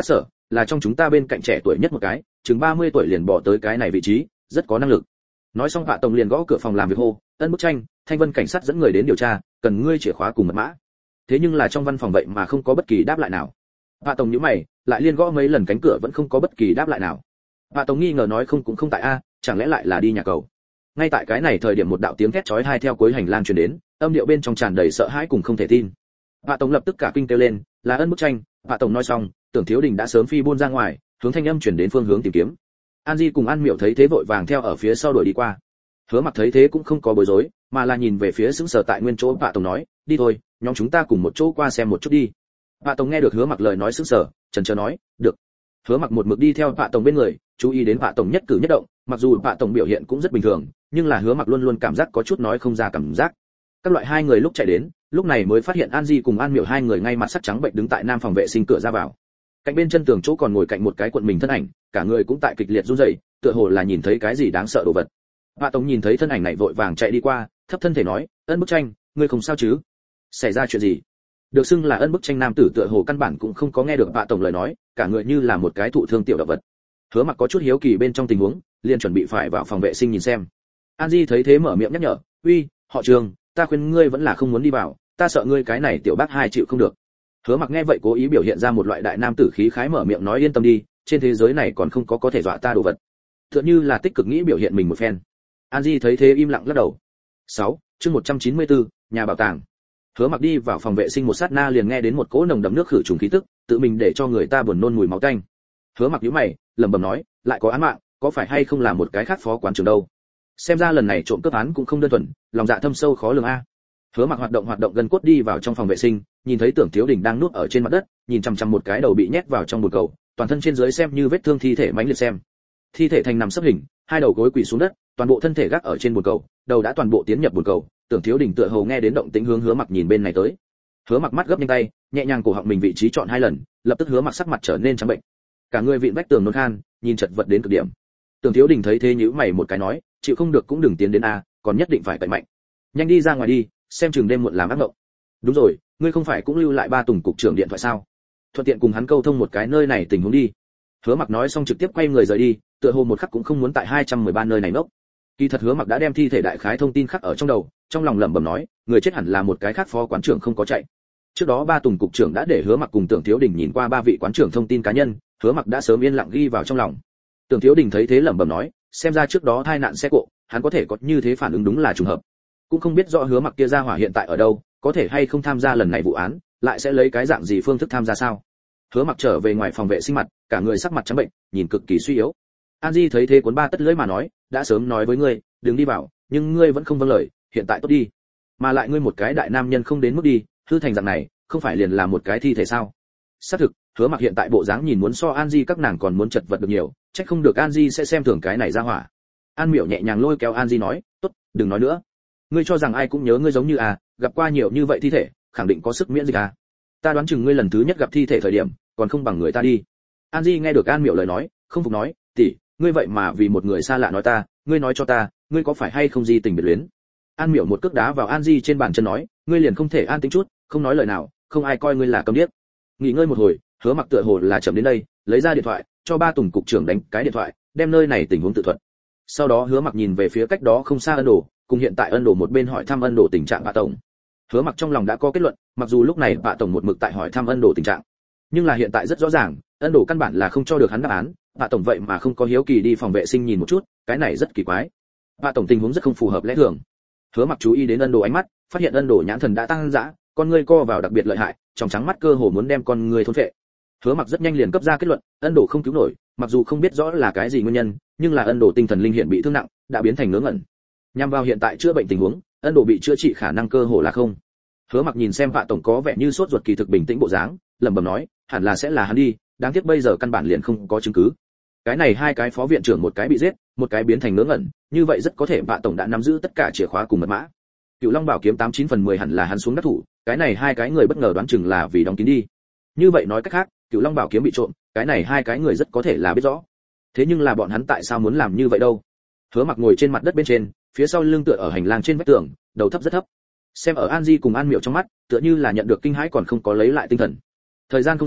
là trong chúng ta bên cạnh trẻ tuổi nhất một cái, chừng ba mươi tuổi liền bỏ tới cái này vị trí, rất có năng lực. Nói xong Hạ Tổng liền gõ cửa phòng làm việc hô, "Ân Bức Tranh, Thanh Vân cảnh sát dẫn người đến điều tra, cần ngươi chìa khóa cùng mật mã." Thế nhưng là trong văn phòng vậy mà không có bất kỳ đáp lại nào. Hạ Tổng nhíu mày, lại liên gõ mấy lần cánh cửa vẫn không có bất kỳ đáp lại nào. Hạ Tổng nghi ngờ nói không cũng không tại a, chẳng lẽ lại là đi nhà cầu. Ngay tại cái này thời điểm một đạo tiếng thét chói tai theo cuối hành lang truyền đến, âm điệu bên trong tràn đầy sợ hãi cùng không thể tin. Hạ Tổng lập tức cả kinh kêu lên, "Là Ân Bức Tranh." Hạ Tổng nói xong, Tưởng Thiếu Đình đã sớm phi buôn ra ngoài, hướng thanh âm chuyển đến phương hướng tìm kiếm. An Di cùng An Miểu thấy thế vội vàng theo ở phía sau đuổi đi qua. Hứa Mặc thấy thế cũng không có bối rối, mà là nhìn về phía sững sờ tại nguyên chỗ Hạ Tổng nói, "Đi thôi, nhóm chúng ta cùng một chỗ qua xem một chút đi." Hạ Tổng nghe được Hứa Mặc lời nói sững sờ, chần chờ nói, "Được." Hứa Mặc một mực đi theo Hạ Tổng bên người, chú ý đến Hạ Tổng nhất cử nhất động, mặc dù Hạ Tổng biểu hiện cũng rất bình thường, nhưng là Hứa Mặc luôn luôn cảm giác có chút nói không ra cảm giác. Các loại hai người lúc chạy đến, lúc này mới phát hiện An Di cùng An Miểu hai người ngay mặt sắc trắng bệnh đứng tại nam phòng vệ sinh cửa ra vào. Cạnh bên chân tường chỗ còn ngồi cạnh một cái cuộn mình thân ảnh, cả người cũng tại kịch liệt run rẩy, tựa hồ là nhìn thấy cái gì đáng sợ đồ vật. Hạ Tổng nhìn thấy thân ảnh này vội vàng chạy đi qua, thấp thân thể nói, "Ân Bức Tranh, ngươi không sao chứ? Xảy ra chuyện gì?" Được xưng là Ân Bức Tranh nam tử tựa hồ căn bản cũng không có nghe được Hạ Tổng lời nói, cả người như là một cái thụ thương tiểu động vật. Hứa Mặc có chút hiếu kỳ bên trong tình huống, liền chuẩn bị phải vào phòng vệ sinh nhìn xem. An Di thấy thế mở miệng nhắc nhở, "Uy, họ Trường, ta khuyên ngươi vẫn là không muốn đi vào, ta sợ ngươi cái này tiểu bác hai chịu không được." Hứa Mặc nghe vậy cố ý biểu hiện ra một loại đại nam tử khí khái mở miệng nói, "Yên tâm đi, trên thế giới này còn không có có thể dọa ta đồ vật." Tựa như là tích cực nghĩ biểu hiện mình một phen. An Di thấy thế im lặng lắc đầu. sáu, chương một trăm chín mươi tư, nhà bảo tàng. Hứa Mặc đi vào phòng vệ sinh một sát na liền nghe đến một cỗ nồng đậm nước khử trùng khí tức, tự mình để cho người ta buồn nôn mùi máu tanh. Hứa Mặc nhíu mày, lẩm bẩm nói, lại có án mạng, có phải hay không là một cái khác phó quán trưởng đâu? Xem ra lần này trộm cướp án cũng không đơn thuần, lòng dạ thâm sâu khó lường a. Hứa Mặc hoạt động hoạt động gần cốt đi vào trong phòng vệ sinh, nhìn thấy Tưởng Thiếu Đình đang nuốt ở trên mặt đất, nhìn chằm chằm một cái đầu bị nhét vào trong bồn cầu, toàn thân trên dưới xem như vết thương thi thể mãnh liệt xem. Thi thể thành nằm sấp hình, hai đầu gối quỳ xuống đất, toàn bộ thân thể gác ở trên bồn cầu, đầu đã toàn bộ tiến nhập bồn cầu. Tưởng Thiếu Đình tựa hồ nghe đến động tĩnh hướng Hứa Mặc nhìn bên này tới. Hứa Mặc mắt gấp nhanh tay, nhẹ nhàng cổ họng mình vị trí chọn hai lần, lập tức Hứa Mặc sắc mặt trở nên trắng bệnh. Cả người vịn vách tường nôn khan, nhìn chật vật đến cực điểm. Tưởng Thiếu Đình thấy thế nhíu mày một cái nói, chịu không được cũng đừng tiến đến a, còn nhất định phải cậy mạnh. Nhanh đi ra ngoài đi, xem chừng đêm muộn làm ác mộng. Đúng rồi, ngươi không phải cũng lưu lại ba Tùng cục trưởng điện thoại sao? Thuận tiện cùng hắn câu thông một cái nơi này tình huống đi. Hứa Mặc nói xong trực tiếp quay người rời đi, tựa hồ một khắc cũng không muốn tại hai trăm mười ba nơi này nốc. Kỳ thật Hứa Mặc đã đem thi thể đại khái thông tin khắc ở trong đầu, trong lòng lẩm bẩm nói, người chết hẳn là một cái khác phó quán trưởng không có chạy. Trước đó ba Tùng cục trưởng đã để Hứa Mặc cùng Tưởng Thiếu Đình nhìn qua ba vị quán trưởng thông tin cá nhân, Hứa Mặc đã sớm yên lặng ghi vào trong lòng. Tưởng Thiếu Đình thấy thế lẩm bẩm nói, xem ra trước đó tai nạn xe cộ, hắn có thể có như thế phản ứng đúng là trùng hợp. Cũng không biết rõ Hứa Mặc kia ra hỏa hiện tại ở đâu, có thể hay không tham gia lần này vụ án, lại sẽ lấy cái dạng gì phương thức tham gia sao? Hứa Mặc trở về ngoài phòng vệ sinh mặt, cả người sắc mặt trắng bệnh, nhìn cực kỳ suy yếu. An Di thấy thế cuốn ba tất lưỡi mà nói, đã sớm nói với ngươi, đừng đi vào, nhưng ngươi vẫn không vâng lời, hiện tại tốt đi. Mà lại ngươi một cái đại nam nhân không đến mức đi, hư thành dạng này, không phải liền là một cái thi thể sao? Xác thực, Hứa Mặc hiện tại bộ dáng nhìn muốn so An Di các nàng còn muốn chật vật được nhiều, chắc không được An Di sẽ xem thường cái này ra hỏa. An Miểu nhẹ nhàng lôi kéo An Di nói, tốt, đừng nói nữa. Ngươi cho rằng ai cũng nhớ ngươi giống như à, gặp qua nhiều như vậy thi thể, khẳng định có sức miễn dịch à? Ta đoán chừng ngươi lần thứ nhất gặp thi thể thời điểm, còn không bằng người ta đi. An Di nghe được An Miểu lời nói, không phục nói, tỷ, ngươi vậy mà vì một người xa lạ nói ta, ngươi nói cho ta, ngươi có phải hay không di tình biệt luyến? An Miểu một cước đá vào An Di trên bàn chân nói, ngươi liền không thể an tĩnh chút, không nói lời nào, không ai coi ngươi là câm điếc. Nghỉ ngơi một hồi, Hứa Mặc tựa hồ là chậm đến đây, lấy ra điện thoại, cho ba Tùng cục trưởng đánh cái điện thoại, đem nơi này tình huống tự thuật. Sau đó Hứa Mặc nhìn về phía cách đó không xa Ân Đồ, cùng hiện tại Ân Đồ một bên hỏi thăm Ân Đồ tình trạng Hạ Tổng. Hứa Mặc trong lòng đã có kết luận, mặc dù lúc này Hạ Tổng một mực tại hỏi thăm Ân Đồ tình trạng, nhưng là hiện tại rất rõ ràng, Ân Đồ căn bản là không cho được hắn đáp án, Hạ Tổng vậy mà không có hiếu kỳ đi phòng vệ sinh nhìn một chút, cái này rất kỳ quái. Hạ Tổng tình huống rất không phù hợp lẽ thường. Hứa Mặc chú ý đến Ân Đồ ánh mắt, phát hiện Ân Đồ nhãn thần đã tăng dã, con ngươi co vào đặc biệt lợi hại, trong trắng mắt cơ hồ muốn đem con ngươi thôn phệ. Hứa Mặc rất nhanh liền cấp ra kết luận, Ân Đồ không cứu nổi, mặc dù không biết rõ là cái gì nguyên nhân, nhưng là Ân Đồ tinh thần linh hiện bị thương nặng, đã biến thành ngớ ngẩn. Nhằm vào hiện tại chữa bệnh tình huống, Ân Đồ bị chữa trị khả năng cơ hồ là không. Hứa Mặc nhìn xem Hạ Tổng có vẻ như sốt ruột kỳ thực bình tĩnh bộ dáng, lẩm bẩm nói, hẳn là sẽ là hắn đi, đáng tiếc bây giờ căn bản liền không có chứng cứ. Cái này hai cái phó viện trưởng một cái bị giết, một cái biến thành ngớ ngẩn, như vậy rất có thể Hạ Tổng đã nắm giữ tất cả chìa khóa cùng mật mã. Cựu Long Bảo kiếm tám chín phần mười hẳn là hắn xuống đắc thủ, cái này hai cái người bất ngờ đoán chừng là vì đóng kín đi. Như vậy nói cách khác, Cựu Long Bảo kiếm bị trộm, cái này hai cái người rất có thể là biết rõ. Thế nhưng là bọn hắn tại sao muốn làm như vậy đâu? Hứa Mặc ngồi trên mặt đất bên trên, phía sau lưng tựa ở hành lang trên vách tường, đầu thấp rất thấp. Xem ở An Di cùng An Miểu trong mắt, tựa như là nhận được kinh hãi còn không có lấy lại tinh thần. Thời gian không dài,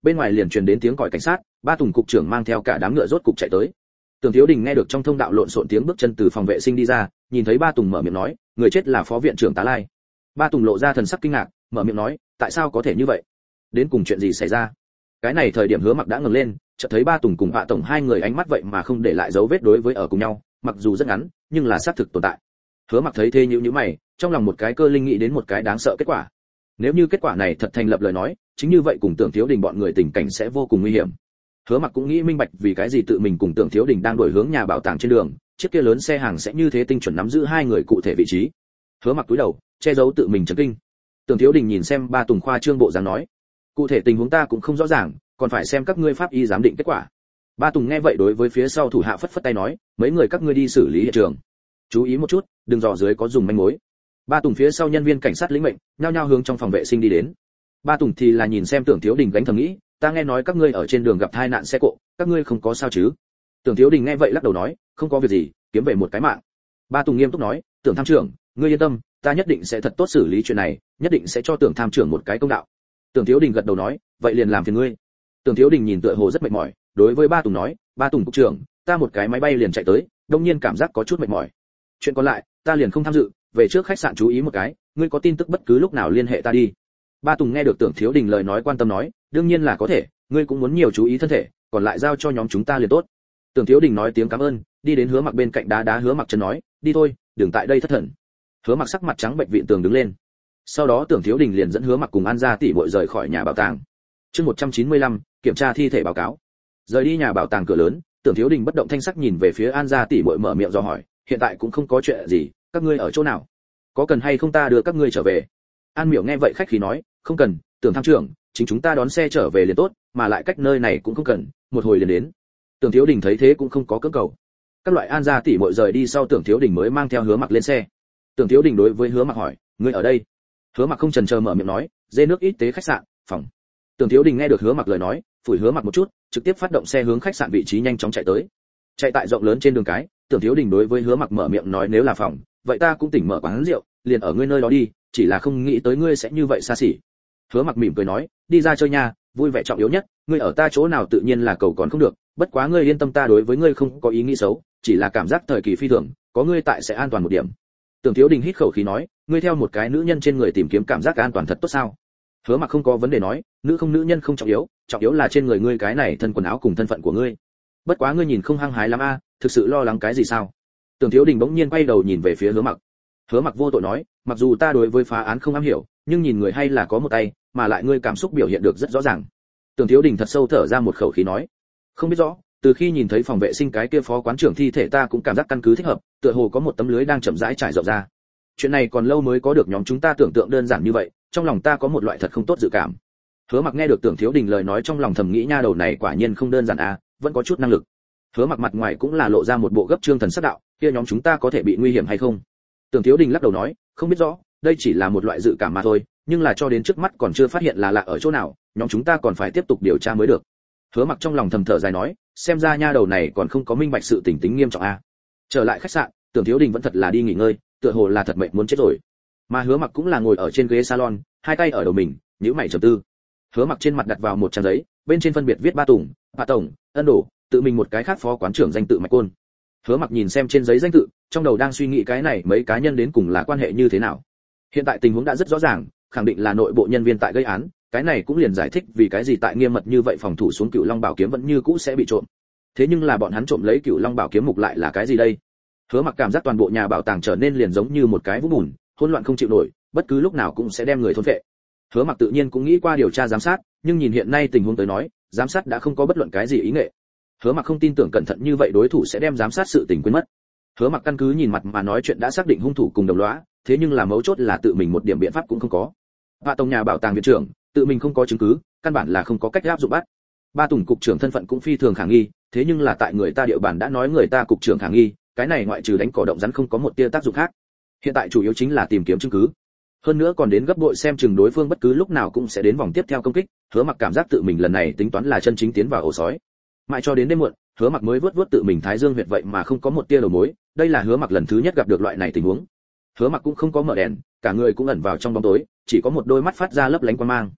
bên ngoài liền truyền đến tiếng còi cảnh sát, ba Tùng cục trưởng mang theo cả đám ngựa rốt cục chạy tới. Tưởng Thiếu Đình nghe được trong thông đạo lộn xộn tiếng bước chân từ phòng vệ sinh đi ra, nhìn thấy ba Tùng mở miệng nói, người chết là phó viện trưởng Tá Lai. Ba Tùng lộ ra thần sắc kinh ngạc, mở miệng nói, tại sao có thể như vậy? Đến cùng chuyện gì xảy ra? Cái này thời điểm Hứa Mặc đã ngẩng lên, chợt thấy ba Tùng cùng Hạ tổng hai người ánh mắt vậy mà không để lại dấu vết đối với ở cùng nhau, mặc dù rất ngắn, nhưng là xác thực tồn tại. Hứa Mặc thấy thế nhíu nhíu mày, trong lòng một cái cơ linh nghĩ đến một cái đáng sợ kết quả. Nếu như kết quả này thật thành lập lời nói, chính như vậy cùng Tưởng Thiếu Đình bọn người tình cảnh sẽ vô cùng nguy hiểm. Hứa Mặc cũng nghĩ minh bạch vì cái gì tự mình cùng Tưởng Thiếu Đình đang đổi hướng nhà bảo tàng trên đường, chiếc kia lớn xe hàng sẽ như thế tinh chuẩn nắm giữ hai người cụ thể vị trí. Hứa Mặc cúi đầu, che giấu tự mình chấn kinh. Tưởng Thiếu Đình nhìn xem ba Tùng khoa trương bộ dáng nói, cụ thể tình huống ta cũng không rõ ràng, còn phải xem các ngươi pháp y giám định kết quả. Ba Tùng nghe vậy đối với phía sau thủ hạ phất phất tay nói, mấy người các ngươi đi xử lý hiện trường, chú ý một chút, đừng dò dưới có dùng manh mối. Ba Tùng phía sau nhân viên cảnh sát lĩnh mệnh, nhao nhao hướng trong phòng vệ sinh đi đến. Ba Tùng thì là nhìn xem Tưởng Thiếu Đình gánh thầm nghĩ, ta nghe nói các ngươi ở trên đường gặp tai nạn xe cộ, các ngươi không có sao chứ? Tưởng Thiếu Đình nghe vậy lắc đầu nói, không có việc gì, kiếm về một cái mạng. Ba Tùng nghiêm túc nói, Tưởng tham trưởng, ngươi yên tâm, ta nhất định sẽ thật tốt xử lý chuyện này, nhất định sẽ cho Tưởng tham trưởng một cái công đạo. Tưởng Thiếu Đình gật đầu nói, vậy liền làm phiền ngươi. Tưởng Thiếu Đình nhìn tựa hồ rất mệt mỏi, đối với Ba Tùng nói, Ba Tùng cục trưởng, ta một cái máy bay liền chạy tới, đương nhiên cảm giác có chút mệt mỏi. Chuyện còn lại, ta liền không tham dự, về trước khách sạn chú ý một cái, ngươi có tin tức bất cứ lúc nào liên hệ ta đi. Ba Tùng nghe được Tưởng Thiếu Đình lời nói quan tâm nói, đương nhiên là có thể, ngươi cũng muốn nhiều chú ý thân thể, còn lại giao cho nhóm chúng ta liền tốt. Tưởng Thiếu Đình nói tiếng cảm ơn, đi đến Hứa Mặc bên cạnh đá đá Hứa Mặc chân nói, đi thôi, đừng tại đây thất thần. Hứa Mặc sắc mặt trắng bệnh vịn tường đứng lên. Sau đó Tưởng Thiếu Đình liền dẫn Hứa Mặc cùng An gia tỷ muội rời khỏi nhà bảo tàng. Chương một trăm chín mươi lăm, kiểm tra thi thể báo cáo. Rời đi nhà bảo tàng cửa lớn, Tưởng Thiếu Đình bất động thanh sắc nhìn về phía An gia tỷ muội mở miệng dò hỏi, hiện tại cũng không có chuyện gì, các ngươi ở chỗ nào? Có cần hay không ta đưa các ngươi trở về? An Miểu nghe vậy khách khí nói, không cần, Tưởng tham trưởng, chính chúng ta đón xe trở về liền tốt, mà lại cách nơi này cũng không cần, một hồi liền đến. Tưởng Thiếu Đình thấy thế cũng không có cưỡng cầu. Các loại An gia tỷ muội rời đi sau, Tưởng Thiếu Đình mới mang theo Hứa Mặc lên xe. Tưởng Thiếu Đình đối với Hứa Mặc hỏi, ngươi ở đây? Hứa Mặc không chần chờ mở miệng nói, dê nước ít tế khách sạn, phòng. Tưởng Thiếu Đình nghe được Hứa Mặc lời nói, phủi Hứa Mặc một chút, trực tiếp phát động xe hướng khách sạn vị trí nhanh chóng chạy tới. Chạy tại rộng lớn trên đường cái, Tưởng Thiếu Đình đối với Hứa Mặc mở miệng nói, nếu là phòng, vậy ta cũng tỉnh mở quán rượu, liền ở ngươi nơi đó đi, chỉ là không nghĩ tới ngươi sẽ như vậy xa xỉ. Hứa Mặc mỉm cười nói, đi ra chơi nha, vui vẻ trọng yếu nhất, ngươi ở ta chỗ nào tự nhiên là cầu còn không được, bất quá ngươi yên tâm, ta đối với ngươi không có ý nghĩ xấu, chỉ là cảm giác thời kỳ phi thường, có ngươi tại sẽ an toàn một điểm. Tưởng Thiếu Đình hít khẩu khí nói, ngươi theo một cái nữ nhân trên người tìm kiếm cảm giác an toàn thật tốt sao? Hứa Mặc không có vấn đề nói, nữ không nữ nhân không trọng yếu, trọng yếu là trên người ngươi cái này thân quần áo cùng thân phận của ngươi. Bất quá ngươi nhìn không hăng hái lắm a, thực sự lo lắng cái gì sao? Tưởng Thiếu Đình bỗng nhiên quay đầu nhìn về phía Hứa Mặc. Hứa Mặc vô tội nói, mặc dù ta đối với phá án không am hiểu, nhưng nhìn người hay là có một tay, mà lại ngươi cảm xúc biểu hiện được rất rõ ràng. Tưởng Thiếu Đình thật sâu thở ra một khẩu khí nói, không biết rõ, từ khi nhìn thấy phòng vệ sinh cái kia phó quán trưởng thi thể ta cũng cảm giác căn cứ thích hợp, tựa hồ có một tấm lưới đang chậm rãi trải rộng ra. Chuyện này còn lâu mới có được nhóm chúng ta tưởng tượng đơn giản như vậy, trong lòng ta có một loại thật không tốt dự cảm. Hứa Mặc nghe được Tưởng Thiếu Đình lời nói, trong lòng thầm nghĩ nha đầu này quả nhiên không đơn giản à, vẫn có chút năng lực. Hứa Mặc mặt ngoài cũng là lộ ra một bộ gấp trương thần sắc đạo, kia nhóm chúng ta có thể bị nguy hiểm hay không? Tưởng Thiếu Đình lắc đầu nói, không biết rõ, đây chỉ là một loại dự cảm mà thôi, nhưng là cho đến trước mắt còn chưa phát hiện là lạ ở chỗ nào, nhóm chúng ta còn phải tiếp tục điều tra mới được. Hứa Mặc trong lòng thầm thở dài nói, xem ra nha đầu này còn không có minh bạch sự tình tính nghiêm trọng a. Trở lại khách sạn, Tưởng Thiếu Đình vẫn thật là đi nghỉ ngơi, tựa hồ là thật mệt muốn chết rồi. Mà Hứa Mặc cũng là ngồi ở trên ghế salon, hai tay ở đầu mình, nhíu mày trầm tư. Hứa Mặc trên mặt đặt vào một trang giấy, bên trên phân biệt viết Ba Tùng, Hạ tổng, Ân Đổ, tự mình một cái khác phó quán trưởng danh tự Mạch Côn. Hứa Mặc nhìn xem trên giấy danh tự, trong đầu đang suy nghĩ cái này mấy cá nhân đến cùng là quan hệ như thế nào. Hiện tại tình huống đã rất rõ ràng, khẳng định là nội bộ nhân viên tại gây án, cái này cũng liền giải thích vì cái gì tại nghiêm mật như vậy phòng thủ xuống Cửu Long Bảo kiếm vẫn như cũ sẽ bị trộm. Thế nhưng là bọn hắn trộm lấy Cửu Long Bảo kiếm mục lại là cái gì đây? Hứa Mặc cảm giác toàn bộ nhà bảo tàng trở nên liền giống như một cái vũng bùn, hỗn loạn không chịu nổi, bất cứ lúc nào cũng sẽ đem người thôn phệ. Hứa Mặc tự nhiên cũng nghĩ qua điều tra giám sát, nhưng nhìn hiện nay tình huống tới nói, giám sát đã không có bất luận cái gì ý nghĩa. Hứa Mặc không tin tưởng cẩn thận như vậy đối thủ sẽ đem giám sát sự tình quên mất. Hứa Mặc căn cứ nhìn mặt mà nói chuyện đã xác định hung thủ cùng đồng lõa, thế nhưng là mấu chốt là tự mình một điểm biện pháp cũng không có. Hạ Tùng nhà bảo tàng viện trưởng, tự mình không có chứng cứ, căn bản là không có cách áp dụng bắt. Ba Tùng cục trưởng thân phận cũng phi thường khả nghi, thế nhưng là tại người ta địa bàn đã nói người ta cục trưởng khả nghi, cái này ngoại trừ đánh cỏ động rắn không có một tia tác dụng khác. Hiện tại chủ yếu chính là tìm kiếm chứng cứ. Hơn nữa còn đến gấp bội xem chừng đối phương bất cứ lúc nào cũng sẽ đến vòng tiếp theo công kích, Hứa Mặc cảm giác tự mình lần này tính toán là chân chính tiến vào ổ sói. Mãi cho đến đêm muộn, Hứa Mặc mới vớt vớt tự mình thái dương huyệt vậy mà không có một tia đầu mối, đây là Hứa Mặc lần thứ nhất gặp được loại này tình huống. Hứa Mặc cũng không có mở đèn, cả người cũng ẩn vào trong bóng tối, chỉ có một đôi mắt phát ra lấp lánh quang mang.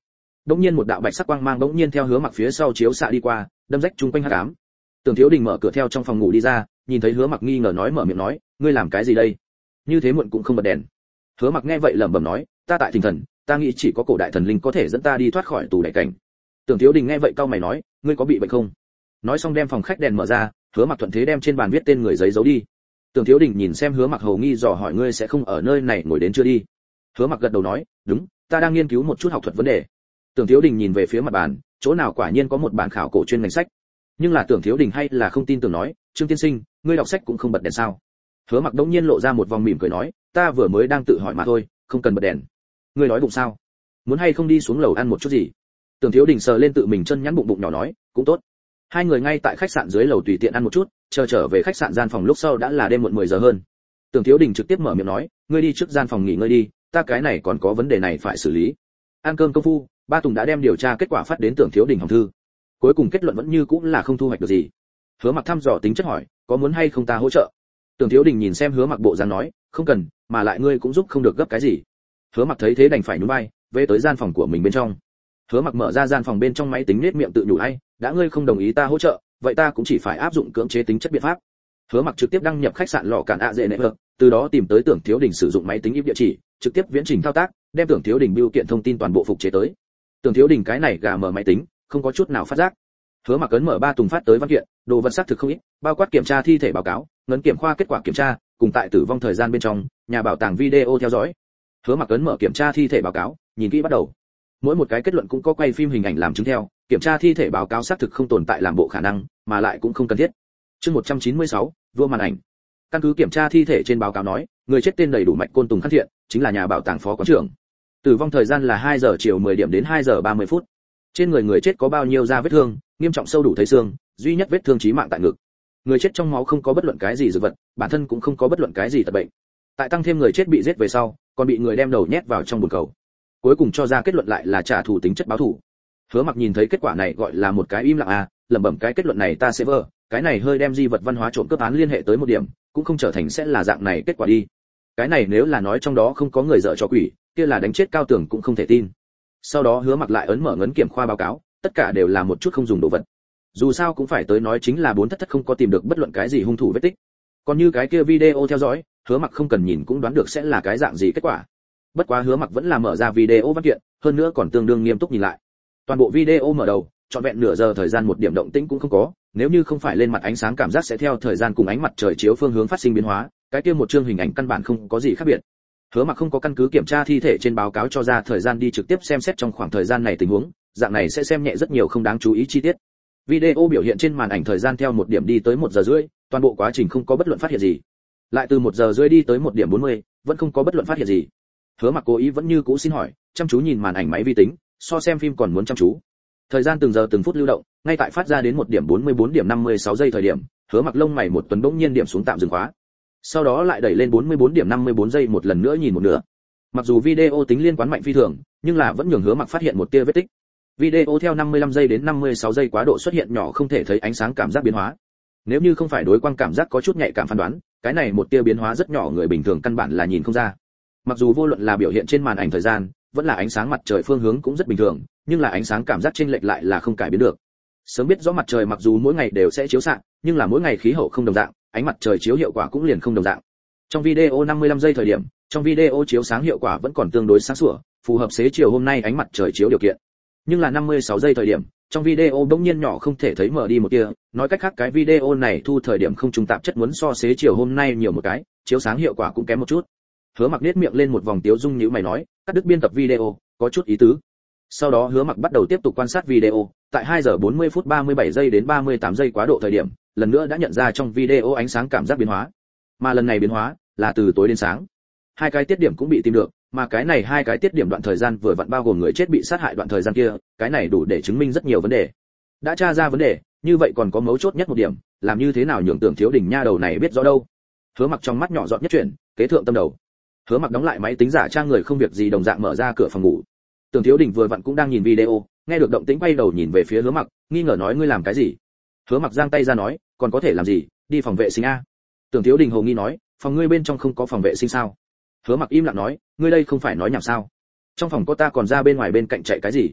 đống nhiên một đạo bạch sắc quang mang đống nhiên theo Hứa Mặc phía sau chiếu xạ đi qua, đâm rách chung quanh hắc ám. Tưởng Thiếu Đình mở cửa theo trong phòng ngủ đi ra, nhìn thấy Hứa Mặc nghi ngờ nói mở miệng nói, ngươi làm cái gì đây? Như thế muộn cũng không bật đèn. Hứa Mặc nghe vậy lẩm bẩm nói, ta tại Thình Thần, ta nghĩ chỉ có cổ đại thần linh có thể dẫn ta đi thoát khỏi tù đại cảnh. Tưởng Thiếu Đình nghe vậy cau mày nói, ngươi có bị bệnh không? Nói xong đem phòng khách đèn mở ra, Hứa Mặc thuận thế đem trên bàn viết tên người giấy giấu đi. Tưởng Thiếu Đình nhìn xem Hứa Mặc hầu nghi dò hỏi ngươi sẽ không ở nơi này ngồi đến chưa đi? Hứa Mặc gật đầu nói, đúng, ta đang nghiên cứu một chút học thuật vấn đề. Tưởng Thiếu Đình nhìn về phía mặt bàn, chỗ nào quả nhiên có một bản khảo cổ chuyên ngành sách. Nhưng là Tưởng Thiếu Đình hay là không tin tưởng nói, Trương tiên sinh, ngươi đọc sách cũng không bật đèn sao? Hứa Mặc đống nhiên lộ ra một vòng mỉm cười nói, ta vừa mới đang tự hỏi mà thôi, không cần bật đèn. Ngươi nói bụng sao? Muốn hay không đi xuống lầu ăn một chút gì? Tưởng Thiếu Đình sờ lên tự mình chân nhắn bụng bụng nhỏ nói, cũng tốt. Hai người ngay tại khách sạn dưới lầu tùy tiện ăn một chút, chờ trở về khách sạn gian phòng lúc sau đã là đêm muộn mười giờ hơn. Tưởng Thiếu Đình trực tiếp mở miệng nói, ngươi đi trước gian phòng nghỉ ngơi đi, ta cái này còn có vấn đề này phải xử lý. Ăn cơm công phu, Ba Tùng đã đem điều tra kết quả phát đến Tưởng Thiếu Đình hòm thư. Cuối cùng kết luận vẫn như cũng là không thu hoạch được gì. Hứa Mặc thăm dò tính chất hỏi, có muốn hay không ta hỗ trợ? Tưởng Thiếu Đình nhìn xem Hứa Mặc bộ dáng nói, không cần, mà lại ngươi cũng giúp không được gấp cái gì. Hứa Mặc thấy thế đành phải nhún vai, về tới gian phòng của mình bên trong. Hứa Mặc mở ra gian phòng bên trong máy tính nết miệng tự nhủ ai, đã ngươi không đồng ý ta hỗ trợ, vậy ta cũng chỉ phải áp dụng cưỡng chế tính chất biện pháp. Hứa Mặc trực tiếp đăng nhập khách sạn lọ cản ạ dễ nệ vợ, từ đó tìm tới Tưởng Thiếu Đình sử dụng máy tính íp địa chỉ, trực tiếp viễn trình thao tác, đem Tưởng Thiếu Đình bưu kiện thông tin toàn bộ phục chế tới. Tưởng Thiếu Đình cái này gà mở máy tính, không có chút nào phát giác. Hứa Mặc ấn mở Ba Tùng phát tới văn kiện, đồ vật xác thực không ít, bao quát kiểm tra thi thể báo cáo, ngấn kiểm khoa kết quả kiểm tra, cùng tại tử vong thời gian bên trong, nhà bảo tàng video theo dõi. Hứa Mặc ấn mở kiểm tra thi thể báo cáo, nhìn kỹ bắt đầu. Mỗi một cái kết luận cũng có quay phim hình ảnh làm chứng theo, kiểm tra thi thể báo cáo xác thực không tồn tại làm bộ khả năng, mà lại cũng không cần thiết. Chương một trăm chín mươi sáu, vua màn ảnh. Căn cứ kiểm tra thi thể trên báo cáo nói, người chết tên đầy đủ Mạch Côn Tùng Khắc Thiện, chính là nhà bảo tàng phó quán trưởng. Tử vong thời gian là hai giờ chiều mười điểm đến hai giờ ba mươi phút. Trên người người chết có bao nhiêu da vết thương, nghiêm trọng sâu đủ thấy xương, duy nhất vết thương chí mạng tại ngực. Người chết trong máu không có bất luận cái gì dược vật, bản thân cũng không có bất luận cái gì tật bệnh. Tại tăng thêm người chết bị giết về sau, còn bị người đem đầu nhét vào trong bồn cầu. Cuối cùng cho ra kết luận lại là trả thù tính chất báo thù. Hứa Mặc nhìn thấy kết quả này gọi là một cái im lặng à, lẩm bẩm cái kết luận này ta sẽ vơ, cái này hơi đem di vật văn hóa trộm cướp án liên hệ tới một điểm, cũng không trở thành sẽ là dạng này kết quả đi. Cái này nếu là nói trong đó không có người dở trò quỷ, kia là đánh chết cao tưởng cũng không thể tin. Sau đó Hứa Mặc lại ấn mở ngấn kiểm khoa báo cáo, tất cả đều là một chút không dùng đồ vật. Dù sao cũng phải tới nói chính là bốn thất thất không có tìm được bất luận cái gì hung thủ vết tích. Còn như cái kia video theo dõi, Hứa Mặc không cần nhìn cũng đoán được sẽ là cái dạng gì kết quả. Bất quá Hứa Mặc vẫn là mở ra video văn kiện, hơn nữa còn tương đương nghiêm túc nhìn lại. Toàn bộ video mở đầu, trọn vẹn nửa giờ thời gian một điểm động tĩnh cũng không có, nếu như không phải lên mặt ánh sáng cảm giác sẽ theo thời gian cùng ánh mặt trời chiếu phương hướng phát sinh biến hóa, cái kia một chương hình ảnh căn bản không có gì khác biệt. Hứa Mặc không có căn cứ kiểm tra thi thể trên báo cáo cho ra thời gian đi trực tiếp xem xét trong khoảng thời gian này tình huống, dạng này sẽ xem nhẹ rất nhiều không đáng chú ý chi tiết. Video biểu hiện trên màn ảnh thời gian theo một điểm đi tới một giờ rưỡi, toàn bộ quá trình không có bất luận phát hiện gì. Lại từ một giờ rưỡi đi tới một điểm bốn mươi, vẫn không có bất luận phát hiện gì. Hứa Mặc cố ý vẫn như cũ xin hỏi, chăm chú nhìn màn ảnh máy vi tính, so xem phim còn muốn chăm chú. Thời gian từng giờ từng phút lưu động, ngay tại phát ra đến một điểm bốn mươi bốn điểm năm mươi sáu giây thời điểm, Hứa Mặc lông mày một tuần bỗng nhiên điểm xuống tạm dừng khóa. Sau đó lại đẩy lên bốn mươi bốn điểm năm mươi bốn giây một lần nữa nhìn một nửa. Mặc dù video tính liên quan mạnh phi thường, nhưng là vẫn nhường Hứa Mặc phát hiện một tia vết tích. Video theo năm mươi lăm giây đến năm mươi sáu giây quá độ xuất hiện nhỏ không thể thấy ánh sáng cảm giác biến hóa. Nếu như không phải đối quang cảm giác có chút nhạy cảm phán đoán, cái này một tia biến hóa rất nhỏ người bình thường căn bản là nhìn không ra. Mặc dù vô luận là biểu hiện trên màn ảnh thời gian, vẫn là ánh sáng mặt trời phương hướng cũng rất bình thường, nhưng là ánh sáng cảm giác chênh lệch lại là không cải biến được. Sớm biết rõ mặt trời mặc dù mỗi ngày đều sẽ chiếu xạ, nhưng là mỗi ngày khí hậu không đồng dạng, ánh mặt trời chiếu hiệu quả cũng liền không đồng dạng. Trong video năm mươi lăm giây thời điểm, trong video chiếu sáng hiệu quả vẫn còn tương đối sáng sủa, phù hợp xế chiều hôm nay ánh mặt trời chiếu điều kiện. Nhưng là năm mươi sáu giây thời điểm, trong video bỗng nhiên nhỏ không thể thấy mở đi một tia, nói cách khác cái video này thu thời điểm không trùng tạp chất muốn so xế chiều hôm nay nhiều một cái, chiếu sáng hiệu quả cũng kém một chút. Hứa Mặc nhếch miệng lên một vòng tiếu dung nhíu mày nói, cắt đứt biên tập video, có chút ý tứ. Sau đó Hứa Mặc bắt đầu tiếp tục quan sát video, tại hai giờ bốn mươi phút ba mươi bảy giây đến ba mươi tám giây quá độ thời điểm, lần nữa đã nhận ra trong video ánh sáng cảm giác biến hóa. Mà lần này biến hóa là từ tối đến sáng. Hai cái tiết điểm cũng bị tìm được, mà cái này hai cái tiết điểm đoạn thời gian vừa vặn bao gồm người chết bị sát hại đoạn thời gian kia, cái này đủ để chứng minh rất nhiều vấn đề. Đã tra ra vấn đề, như vậy còn có mấu chốt nhất một điểm, làm như thế nào nhường Tưởng Thiếu Đình nha đầu này biết rõ đâu. Hứa Mặc trong mắt nhỏ giọt nhất chuyển, kế thượng tâm đầu. Hứa Mặc đóng lại máy tính giả trang người không việc gì đồng dạng mở ra cửa phòng ngủ. Tưởng Thiếu Đình vừa vặn cũng đang nhìn video, nghe được động tĩnh quay đầu nhìn về phía Hứa Mặc, nghi ngờ nói ngươi làm cái gì? Hứa Mặc giang tay ra nói, còn có thể làm gì, đi phòng vệ sinh a. Tưởng Thiếu Đình hồ nghi nói, phòng ngươi bên trong không có phòng vệ sinh sao? Hứa Mặc im lặng nói, ngươi đây không phải nói nhảm sao? Trong phòng có ta còn ra bên ngoài bên cạnh chạy cái gì?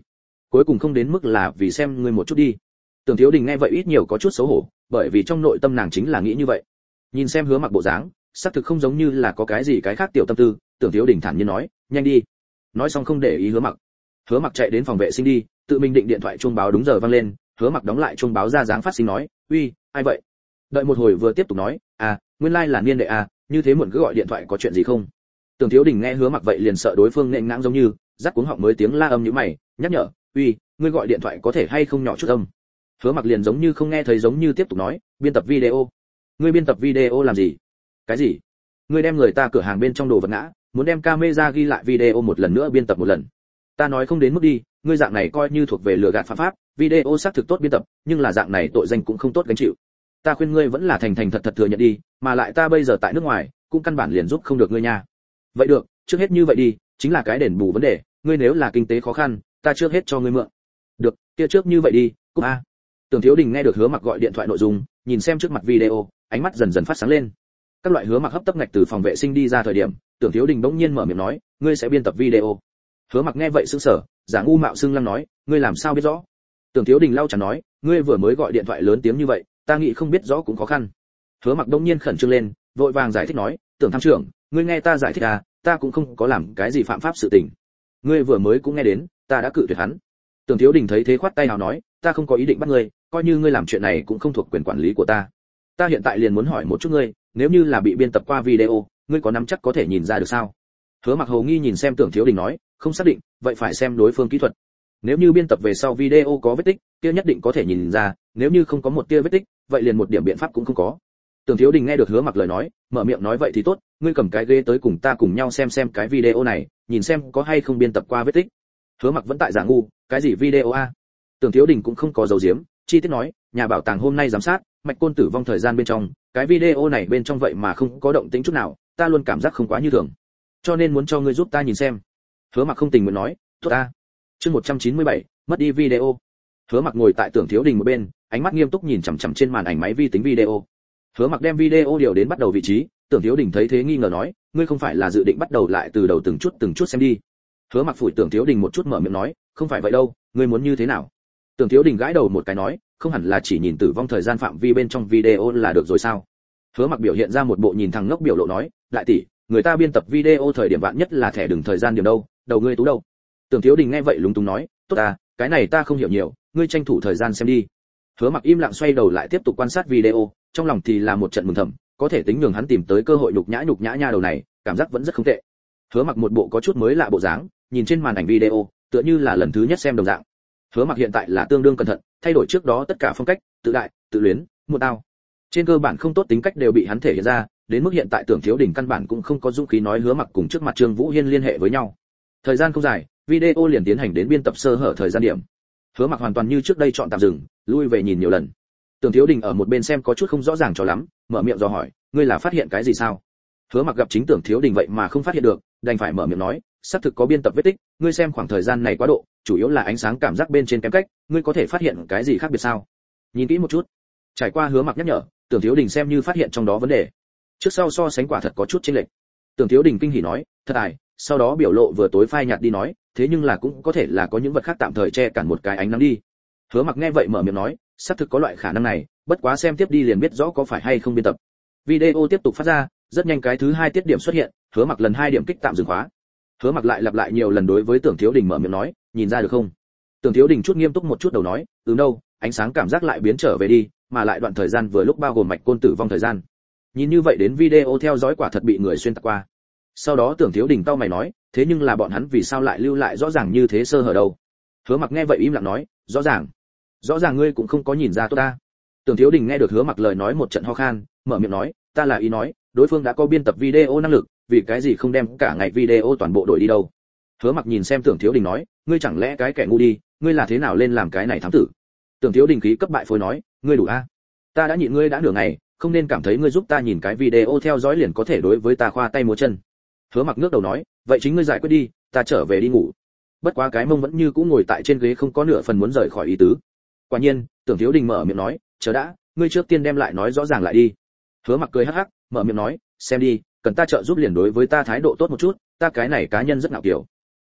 cuối cùng không đến mức là vì xem ngươi một chút đi. Tưởng Thiếu Đình nghe vậy ít nhiều có chút xấu hổ, bởi vì trong nội tâm nàng chính là nghĩ như vậy. Nhìn xem Hứa Mặc bộ dáng, xác thực không giống như là có cái gì cái khác tiểu tâm tư, Tưởng Thiếu Đình thản nhiên nói, nhanh đi. Nói xong không để ý Hứa Mặc. Hứa Mặc chạy đến phòng vệ sinh đi, tự mình định điện thoại chuông báo đúng giờ vang lên, Hứa Mặc đóng lại chuông báo ra dáng phát sinh nói, uy, ai vậy? Đợi một hồi vừa tiếp tục nói, à, nguyên lai like là Niên đệ à, như thế muộn cứ gọi điện thoại có chuyện gì không? Tưởng Thiếu Đình nghe Hứa Mặc vậy liền sợ đối phương nện ngãng giống như, rắc cuống họng mới tiếng la âm như mày, nhắc nhở, uy, ngươi gọi điện thoại có thể hay không nhỏ chút âm? Hứa Mặc liền giống như không nghe thấy giống như tiếp tục nói, biên tập video. Ngươi biên tập video làm gì? Cái gì? Ngươi đem người ta cửa hàng bên trong đồ vật ngã, muốn đem camera ghi lại video một lần nữa biên tập một lần. Ta nói không đến mức đi, ngươi dạng này coi như thuộc về lừa gạt phạm pháp, video xác thực tốt biên tập, nhưng là dạng này tội danh cũng không tốt gánh chịu. Ta khuyên ngươi vẫn là thành thành thật thật thừa nhận đi, mà lại ta bây giờ tại nước ngoài, cũng căn bản liền giúp không được ngươi nha. Vậy được, trước hết như vậy đi, chính là cái đền bù vấn đề, ngươi nếu là kinh tế khó khăn, ta trước hết cho ngươi mượn. Được, kia trước như vậy đi, cúp a. Tưởng Thiếu Đình nghe được Hứa Mặc gọi điện thoại nội dung, nhìn xem trước mặt video, ánh mắt dần dần phát sáng lên. Các loại Hứa Mặc hấp tấp ngạch từ phòng vệ sinh đi ra thời điểm, Tưởng Thiếu Đình bỗng nhiên mở miệng nói, ngươi sẽ biên tập video. Hứa Mặc nghe vậy sững sờ, giả ngu mạo xưng lăng nói, ngươi làm sao biết rõ? Tưởng Thiếu Đình lau chắn nói, ngươi vừa mới gọi điện thoại lớn tiếng như vậy, ta nghĩ không biết rõ cũng khó khăn. Hứa Mặc bỗng nhiên khẩn trương lên, vội vàng giải thích nói, Tưởng tham trưởng, ngươi nghe ta giải thích à, ta cũng không có làm cái gì phạm pháp sự tình. Ngươi vừa mới cũng nghe đến, ta đã cự tuyệt hắn. Tưởng Thiếu Đình thấy thế khoát tay nào nói, ta không có ý định bắt ngươi, coi như ngươi làm chuyện này cũng không thuộc quyền quản lý của ta. Ta hiện tại liền muốn hỏi một chút ngươi, nếu như là bị biên tập qua video, ngươi có nắm chắc có thể nhìn ra được sao? Hứa Mặc hồ nghi nhìn xem Tưởng Thiếu Đình nói, không xác định, vậy phải xem đối phương kỹ thuật. Nếu như biên tập về sau video có vết tích, kia nhất định có thể nhìn ra, nếu như không có một tia vết tích, vậy liền một điểm biện pháp cũng không có. Tưởng Thiếu Đình nghe được Hứa Mặc lời nói, mở miệng nói vậy thì tốt, ngươi cầm cái ghế tới cùng ta cùng nhau xem xem cái video này, nhìn xem có hay không biên tập qua vết tích. Hứa Mặc vẫn tại giả ngu, cái gì video a? Tưởng Thiếu Đình cũng không có dấu diếm, chi tiết nói, nhà bảo tàng hôm nay giám sát, Mạch Côn tử vong thời gian bên trong, cái video này bên trong vậy mà không có động tĩnh chút nào, ta luôn cảm giác không quá như thường. Cho nên muốn cho ngươi giúp ta nhìn xem. Hứa Mặc không tình nguyện nói, tốt ta. Chương một trăm chín mươi bảy, mất đi video. Hứa Mặc ngồi tại Tưởng Thiếu Đình một bên, ánh mắt nghiêm túc nhìn chằm chằm trên màn ảnh máy vi tính video. Hứa Mặc đem video điều đến bắt đầu vị trí, Tưởng Thiếu Đình thấy thế nghi ngờ nói, ngươi không phải là dự định bắt đầu lại từ đầu từng chút từng chút xem đi. Hứa Mặc phủi Tưởng Thiếu Đình một chút mở miệng nói, không phải vậy đâu, ngươi muốn như thế nào? Tưởng Thiếu Đình gãi đầu một cái nói, không hẳn là chỉ nhìn tử vong thời gian phạm vi bên trong video là được rồi sao? Hứa Mặc biểu hiện ra một bộ nhìn thằng ngốc biểu lộ nói, đại tỷ, người ta biên tập video thời điểm vạn nhất là thẻ đừng thời gian điểm đâu, đầu ngươi tú đâu? Tưởng Thiếu Đình nghe vậy lúng túng nói, tốt à, cái này ta không hiểu nhiều, ngươi tranh thủ thời gian xem đi. Hứa Mặc im lặng xoay đầu lại tiếp tục quan sát video, trong lòng thì là một trận mừng thầm, có thể tính nhường hắn tìm tới cơ hội nhục nhã nhục nhã nha đầu này, cảm giác vẫn rất không tệ. Hứa Mặc một bộ có chút mới lạ bộ dáng, nhìn trên màn ảnh video, tựa như là lần thứ nhất xem đồng dạng. Hứa Mặc hiện tại là tương đương cẩn thận, thay đổi trước đó tất cả phong cách, tự đại, tự luyến, muộn tao. Trên cơ bản không tốt tính cách đều bị hắn thể hiện ra, đến mức hiện tại Tưởng Thiếu Đình căn bản cũng không có dũng khí nói Hứa Mặc cùng trước mặt Trương Vũ Hiên liên hệ với nhau. Thời gian không dài, video liền tiến hành đến biên tập sơ hở thời gian điểm. Hứa Mặc hoàn toàn như trước đây chọn tạm dừng, lui về nhìn nhiều lần. Tưởng Thiếu Đình ở một bên xem có chút không rõ ràng cho lắm, mở miệng dò hỏi, ngươi là phát hiện cái gì sao? Hứa Mặc gặp chính Tưởng Thiếu Đình vậy mà không phát hiện được, đành phải mở miệng nói, xác thực có biên tập vết tích, ngươi xem khoảng thời gian này quá độ, chủ yếu là ánh sáng cảm giác bên trên kém cách, ngươi có thể phát hiện cái gì khác biệt sao? Nhìn kỹ một chút. Trải qua Hứa Mặc nhắc nhở, Tưởng Thiếu Đình xem như phát hiện trong đó vấn đề. Trước sau so sánh quả thật có chút chênh lệch. Tưởng Thiếu Đình kinh hỉ nói, thật tài, sau đó biểu lộ vừa tối phai nhạt đi nói, thế nhưng là cũng có thể là có những vật khác tạm thời che cản một cái ánh nắng đi. Hứa Mặc nghe vậy mở miệng nói, xác thực có loại khả năng này, bất quá xem tiếp đi liền biết rõ có phải hay không biên tập. Video tiếp tục phát ra, rất nhanh cái thứ hai tiết điểm xuất hiện, Hứa Mặc lần hai điểm kích tạm dừng khóa. Hứa Mặc lại lặp lại nhiều lần đối với Tưởng Thiếu Đình mở miệng nói, nhìn ra được không? Tưởng Thiếu Đình chút nghiêm túc một chút đầu nói, ừ đâu, ánh sáng cảm giác lại biến trở về đi, mà lại đoạn thời gian vừa lúc bao gồm Mạch Côn tử vong thời gian. Nhìn như vậy đến video theo dõi quả thật bị người xuyên tạc qua. Sau đó Tưởng Thiếu Đình cau mày nói, thế nhưng là bọn hắn vì sao lại lưu lại rõ ràng như thế sơ hở đâu? Hứa Mặc nghe vậy im lặng nói, rõ ràng, rõ ràng ngươi cũng không có nhìn ra tốt ta. Tưởng Thiếu Đình nghe được Hứa Mặc lời nói một trận ho khan, mở miệng nói, ta là ý nói, đối phương đã có biên tập video năng lực, vì cái gì không đem cả ngày video toàn bộ đổi đi đâu? Hứa Mặc nhìn xem Tưởng Thiếu Đình nói, ngươi chẳng lẽ cái kẻ ngu đi, ngươi là thế nào lên làm cái này thám tử? Tưởng Thiếu Đình khí cấp bại phôi nói, ngươi đủ a? Ta đã nhịn ngươi đã nửa ngày, không nên cảm thấy ngươi giúp ta nhìn cái video theo dõi liền có thể đối với ta khoa tay múa chân. Hứa Mặc ngước đầu nói, vậy chính ngươi giải quyết đi, ta trở về đi ngủ. Bất quá cái mông vẫn như cũ ngồi tại trên ghế không có nửa phần muốn rời khỏi ý tứ. Quả nhiên, Tưởng Thiếu Đình mở miệng nói, chờ đã, ngươi trước tiên đem lại nói rõ ràng lại đi. Hứa Mặc cười hắc hắc, mở miệng nói, xem đi, cần ta trợ giúp liền đối với ta thái độ tốt một chút, ta cái này cá nhân rất ngạo kiểu.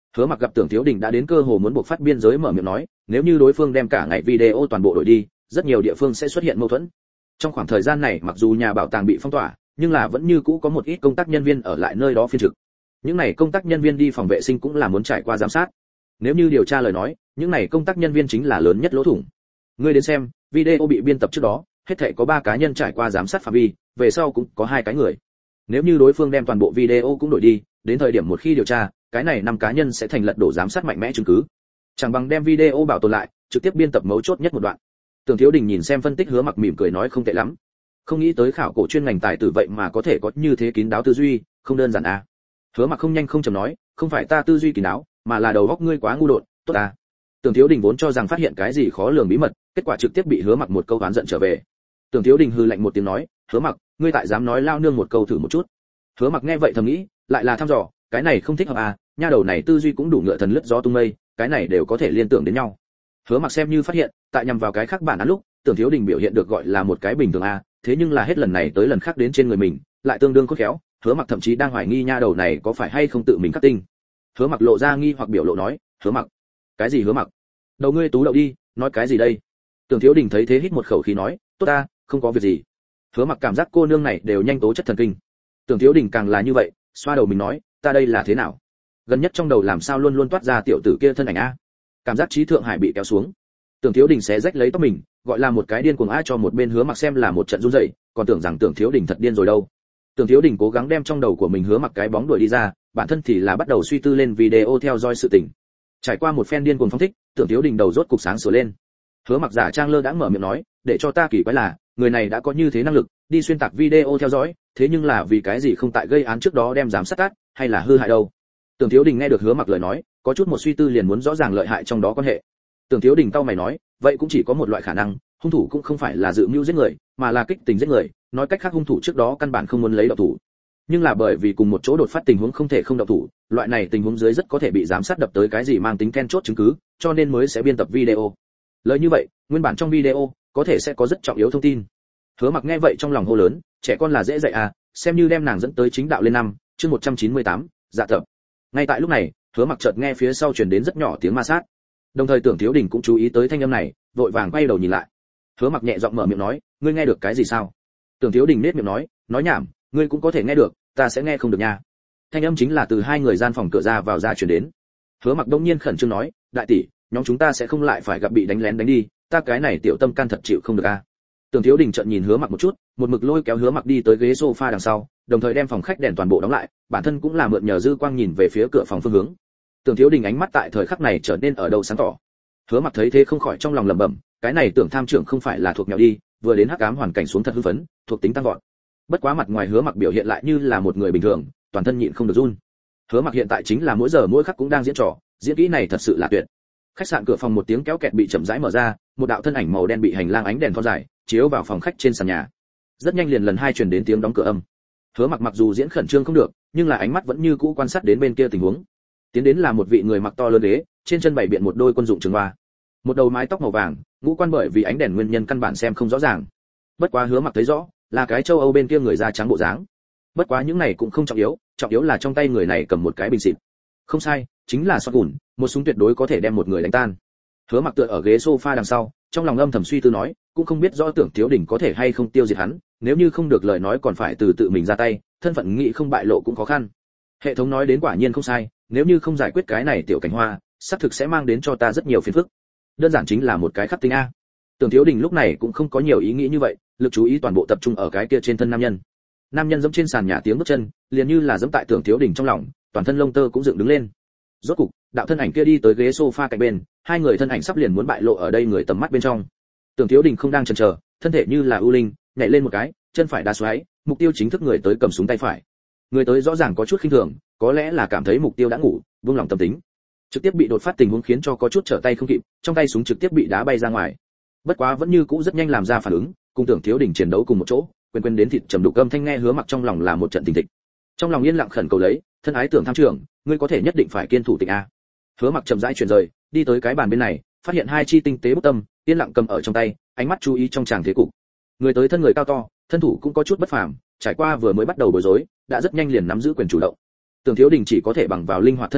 Hứa Mặc gặp Tưởng Thiếu Đình đã đến cơ hồ muốn buộc phát biên giới mở miệng nói, nếu như đối phương đem cả ngày video toàn bộ đổi đi, rất nhiều địa phương sẽ xuất hiện mâu thuẫn. Trong khoảng thời gian này mặc dù nhà bảo tàng bị phong tỏa, nhưng là vẫn như cũ có một ít công tác nhân viên ở lại nơi đó phiên trực. Những này công tác nhân viên đi phòng vệ sinh cũng là muốn trải qua giám sát. Nếu như điều tra lời nói, những này công tác nhân viên chính là lớn nhất lỗ thủng. Ngươi đến xem, video bị biên tập trước đó, hết thảy có ba cá nhân trải qua giám sát phạm vi, về sau cũng có hai cái người. Nếu như đối phương đem toàn bộ video cũng đổi đi, đến thời điểm một khi điều tra, cái này năm cá nhân sẽ thành lật đổ giám sát mạnh mẽ chứng cứ. Chẳng bằng đem video bảo tồn lại, trực tiếp biên tập mấu chốt nhất một đoạn. Tưởng Thiếu Đình nhìn xem phân tích Hứa Mặc mỉm cười nói không tệ lắm. Không nghĩ tới khảo cổ chuyên ngành tài tử vậy mà có thể có như thế kín đáo tư duy, không đơn giản à. Hứa Mặc không nhanh không chậm nói, không phải ta tư duy kín đáo, mà là đầu óc ngươi quá ngu đột, tốt à. Tưởng Thiếu Đình vốn cho rằng phát hiện cái gì khó lường bí mật, kết quả trực tiếp bị Hứa Mặc một câu oán giận trở về. Tưởng Thiếu Đình hừ lạnh một tiếng nói, Hứa Mặc, ngươi tại dám nói lao nương một câu thử một chút. Hứa Mặc nghe vậy thầm nghĩ, lại là thăm dò, cái này không thích hợp à, nha đầu này tư duy cũng đủ ngựa thần lướt gió tung mây, cái này đều có thể liên tưởng đến nhau. Hứa Mặc xem như phát hiện, tại nhằm vào cái khác bản án lúc, Tưởng Thiếu Đình biểu hiện được gọi là một cái bình thường à, thế nhưng là hết lần này tới lần khác đến trên người mình, lại tương đương khôn khéo, Hứa Mặc thậm chí đang hoài nghi nha đầu này có phải hay không tự mình cắt tinh. Hứa Mặc lộ ra nghi hoặc biểu lộ nói, Hứa Mặc, cái gì Hứa Mặc? Đầu ngươi tú đậu đi, nói cái gì đây? Tưởng Thiếu Đình thấy thế hít một khẩu khí nói, tốt ta, không có việc gì. Hứa Mặc cảm giác cô nương này đều nhanh tố chất thần kinh. Tưởng Thiếu Đình càng là như vậy, xoa đầu mình nói, ta đây là thế nào? Gần nhất trong đầu làm sao luôn luôn toát ra tiểu tử kia thân ảnh a? Cảm giác trí thượng hải bị kéo xuống. Tưởng Thiếu Đình xé rách lấy tóc mình, gọi là một cái điên cuồng a cho một bên Hứa Mặc xem là một trận run rẩy, còn tưởng rằng Tưởng Thiếu Đình thật điên rồi đâu. Tưởng Thiếu Đình cố gắng đem trong đầu của mình Hứa Mặc cái bóng đuổi đi ra, bản thân thì là bắt đầu suy tư lên video theo dõi sự tình. Trải qua một phen điên cuồng phóng thích, Tưởng Thiếu Đình đầu rốt cục sáng sủa lên. Hứa Mặc giả trang lơ đãng mở miệng nói, để cho ta kỳ quái là, người này đã có như thế năng lực, đi xuyên tạc video theo dõi, thế nhưng là vì cái gì không tại gây án trước đó đem giám sát tát, hay là hư hại đâu? Tưởng Thiếu Đình nghe được Hứa Mặc lời nói, có chút một suy tư liền muốn rõ ràng lợi hại trong đó quan hệ. Tưởng Thiếu Đình cau mày nói, vậy cũng chỉ có một loại khả năng, hung thủ cũng không phải là dự mưu giết người, mà là kích tình giết người, nói cách khác hung thủ trước đó căn bản không muốn lấy động thủ. Nhưng là bởi vì cùng một chỗ đột phát tình huống không thể không động thủ, loại này tình huống dưới rất có thể bị giám sát đập tới cái gì mang tính then chốt chứng cứ, cho nên mới sẽ biên tập video. Lời như vậy, nguyên bản trong video có thể sẽ có rất trọng yếu thông tin. Hứa Mặc nghe vậy trong lòng hô lớn, trẻ con là dễ dạy à, xem như đem nàng dẫn tới chính đạo lên năm, chương một trăm chín mươi tám, dạ tập. Ngay tại lúc này, Hứa Mặc chợt nghe phía sau truyền đến rất nhỏ tiếng ma sát. Đồng thời Tưởng Thiếu Đình cũng chú ý tới thanh âm này, vội vàng quay đầu nhìn lại. Hứa Mặc nhẹ giọng mở miệng nói, ngươi nghe được cái gì sao? Tưởng Thiếu Đình nét miệng nói, nói nhảm, ngươi cũng có thể nghe được, ta sẽ nghe không được nha. Thanh âm chính là từ hai người gian phòng cửa ra vào ra truyền đến. Hứa Mặc đông nhiên khẩn trương nói, đại tỷ, nhóm chúng ta sẽ không lại phải gặp bị đánh lén đánh đi, ta cái này tiểu tâm can thật chịu không được a. À. Tưởng Thiếu Đình trợn nhìn Hứa Mặc một chút, một mực lôi kéo Hứa Mặc đi tới ghế sofa đằng sau, đồng thời đem phòng khách đèn toàn bộ đóng lại, bản thân cũng là mượn nhờ dư quang nhìn về phía cửa phòng phương hướng. Tưởng Thiếu Đình ánh mắt tại thời khắc này trở nên ở đầu sáng tỏ. Hứa Mặc thấy thế không khỏi trong lòng lẩm bẩm, cái này Tưởng tham trưởng không phải là thuộc mèo đi, vừa đến hắc ám hoàn cảnh xuống thật hưng phấn, thuộc tính tăng vọt. Bất quá mặt ngoài Hứa Mặc biểu hiện lại như là một người bình thường, toàn thân nhịn không được run. Hứa Mặc hiện tại chính là mỗi giờ mỗi khắc cũng đang diễn trò, diễn kỹ này thật sự là tuyệt. Khách sạn cửa phòng một tiếng kéo kẹt bị chậm rãi mở ra, một đạo thân ảnh màu đen bị hành lang ánh đèn thon dài chiếu vào phòng khách trên sàn nhà. Rất nhanh liền lần hai truyền đến tiếng đóng cửa âm. Hứa Mặc mặc dù diễn khẩn trương không được, nhưng là ánh mắt vẫn như cũ quan sát đến bên kia tình huống. Tiến đến là một vị người mặc to lớn ghế, trên chân bày biện một đôi quân dụng trường hoa, một đầu mái tóc màu vàng, ngũ quan bởi vì ánh đèn nguyên nhân căn bản xem không rõ ràng. Bất quá Hứa Mặc thấy rõ, là cái châu Âu bên kia người da trắng bộ dáng. Bất quá những này cũng không trọng yếu, trọng yếu là trong tay người này cầm một cái bình xịt. Không sai, chính là shotgun, một súng tuyệt đối có thể đem một người đánh tan. Hứa Mặc tựa ở ghế sofa đằng sau, trong lòng âm thầm suy tư nói, cũng không biết rõ Tưởng Thiếu Đình có thể hay không tiêu diệt hắn, nếu như không được lời nói còn phải từ tự mình ra tay, thân phận nghị không bại lộ cũng khó khăn. Hệ thống nói đến quả nhiên không sai, nếu như không giải quyết cái này tiểu cảnh hoa, xác thực sẽ mang đến cho ta rất nhiều phiền phức. Đơn giản chính là một cái khắc tinh a. Tưởng Thiếu Đình lúc này cũng không có nhiều ý nghĩ như vậy, lực chú ý toàn bộ tập trung ở cái kia trên thân nam nhân. Nam nhân giẫm trên sàn nhà tiếng bước chân, liền như là giẫm tại Tưởng Thiếu Đình trong lòng, toàn thân lông tơ cũng dựng đứng lên. Rốt cục, đạo thân ảnh kia đi tới ghế sofa cạnh bên, hai người thân ảnh sắp liền muốn bại lộ ở đây người tầm mắt bên trong. Tưởng Thiếu Đình không đang chần chờ, thân thể như là ưu linh, nhảy lên một cái, chân phải đá xoáy, mục tiêu chính thức người tới cầm súng tay phải. Người tới rõ ràng có chút khinh thường, có lẽ là cảm thấy mục tiêu đã ngủ, buông lòng tâm tính. Trực tiếp bị đột phát tình huống khiến cho có chút trở tay không kịp, trong tay súng trực tiếp bị đá bay ra ngoài. Bất quá vẫn như cũ rất nhanh làm ra phản ứng, cùng Tưởng Thiếu Đình chiến đấu cùng một chỗ, quên quên đến thịt trầm đục âm thanh nghe Hứa Mặc trong lòng là một trận tình thịch. Trong lòng yên lặng khẩn cầu lấy, thân ái Tưởng tham trưởng, ngươi có thể nhất định phải kiên thủ tịch a. Hứa Mặc chậm rãi chuyển rời, đi tới cái bàn bên này, phát hiện hai chi tinh tế bút tâm, yên lặng cầm ở trong tay, ánh mắt chú ý trong tràng thế cục. Người tới thân người cao to, thân thủ cũng có chút bất phàm, trải qua vừa mới bắt đầu bối rối, đã rất nhanh liền nắm giữ quyền chủ động. Tưởng Thiếu Đình chỉ có thể bằng vào linh hoạt thân thủ,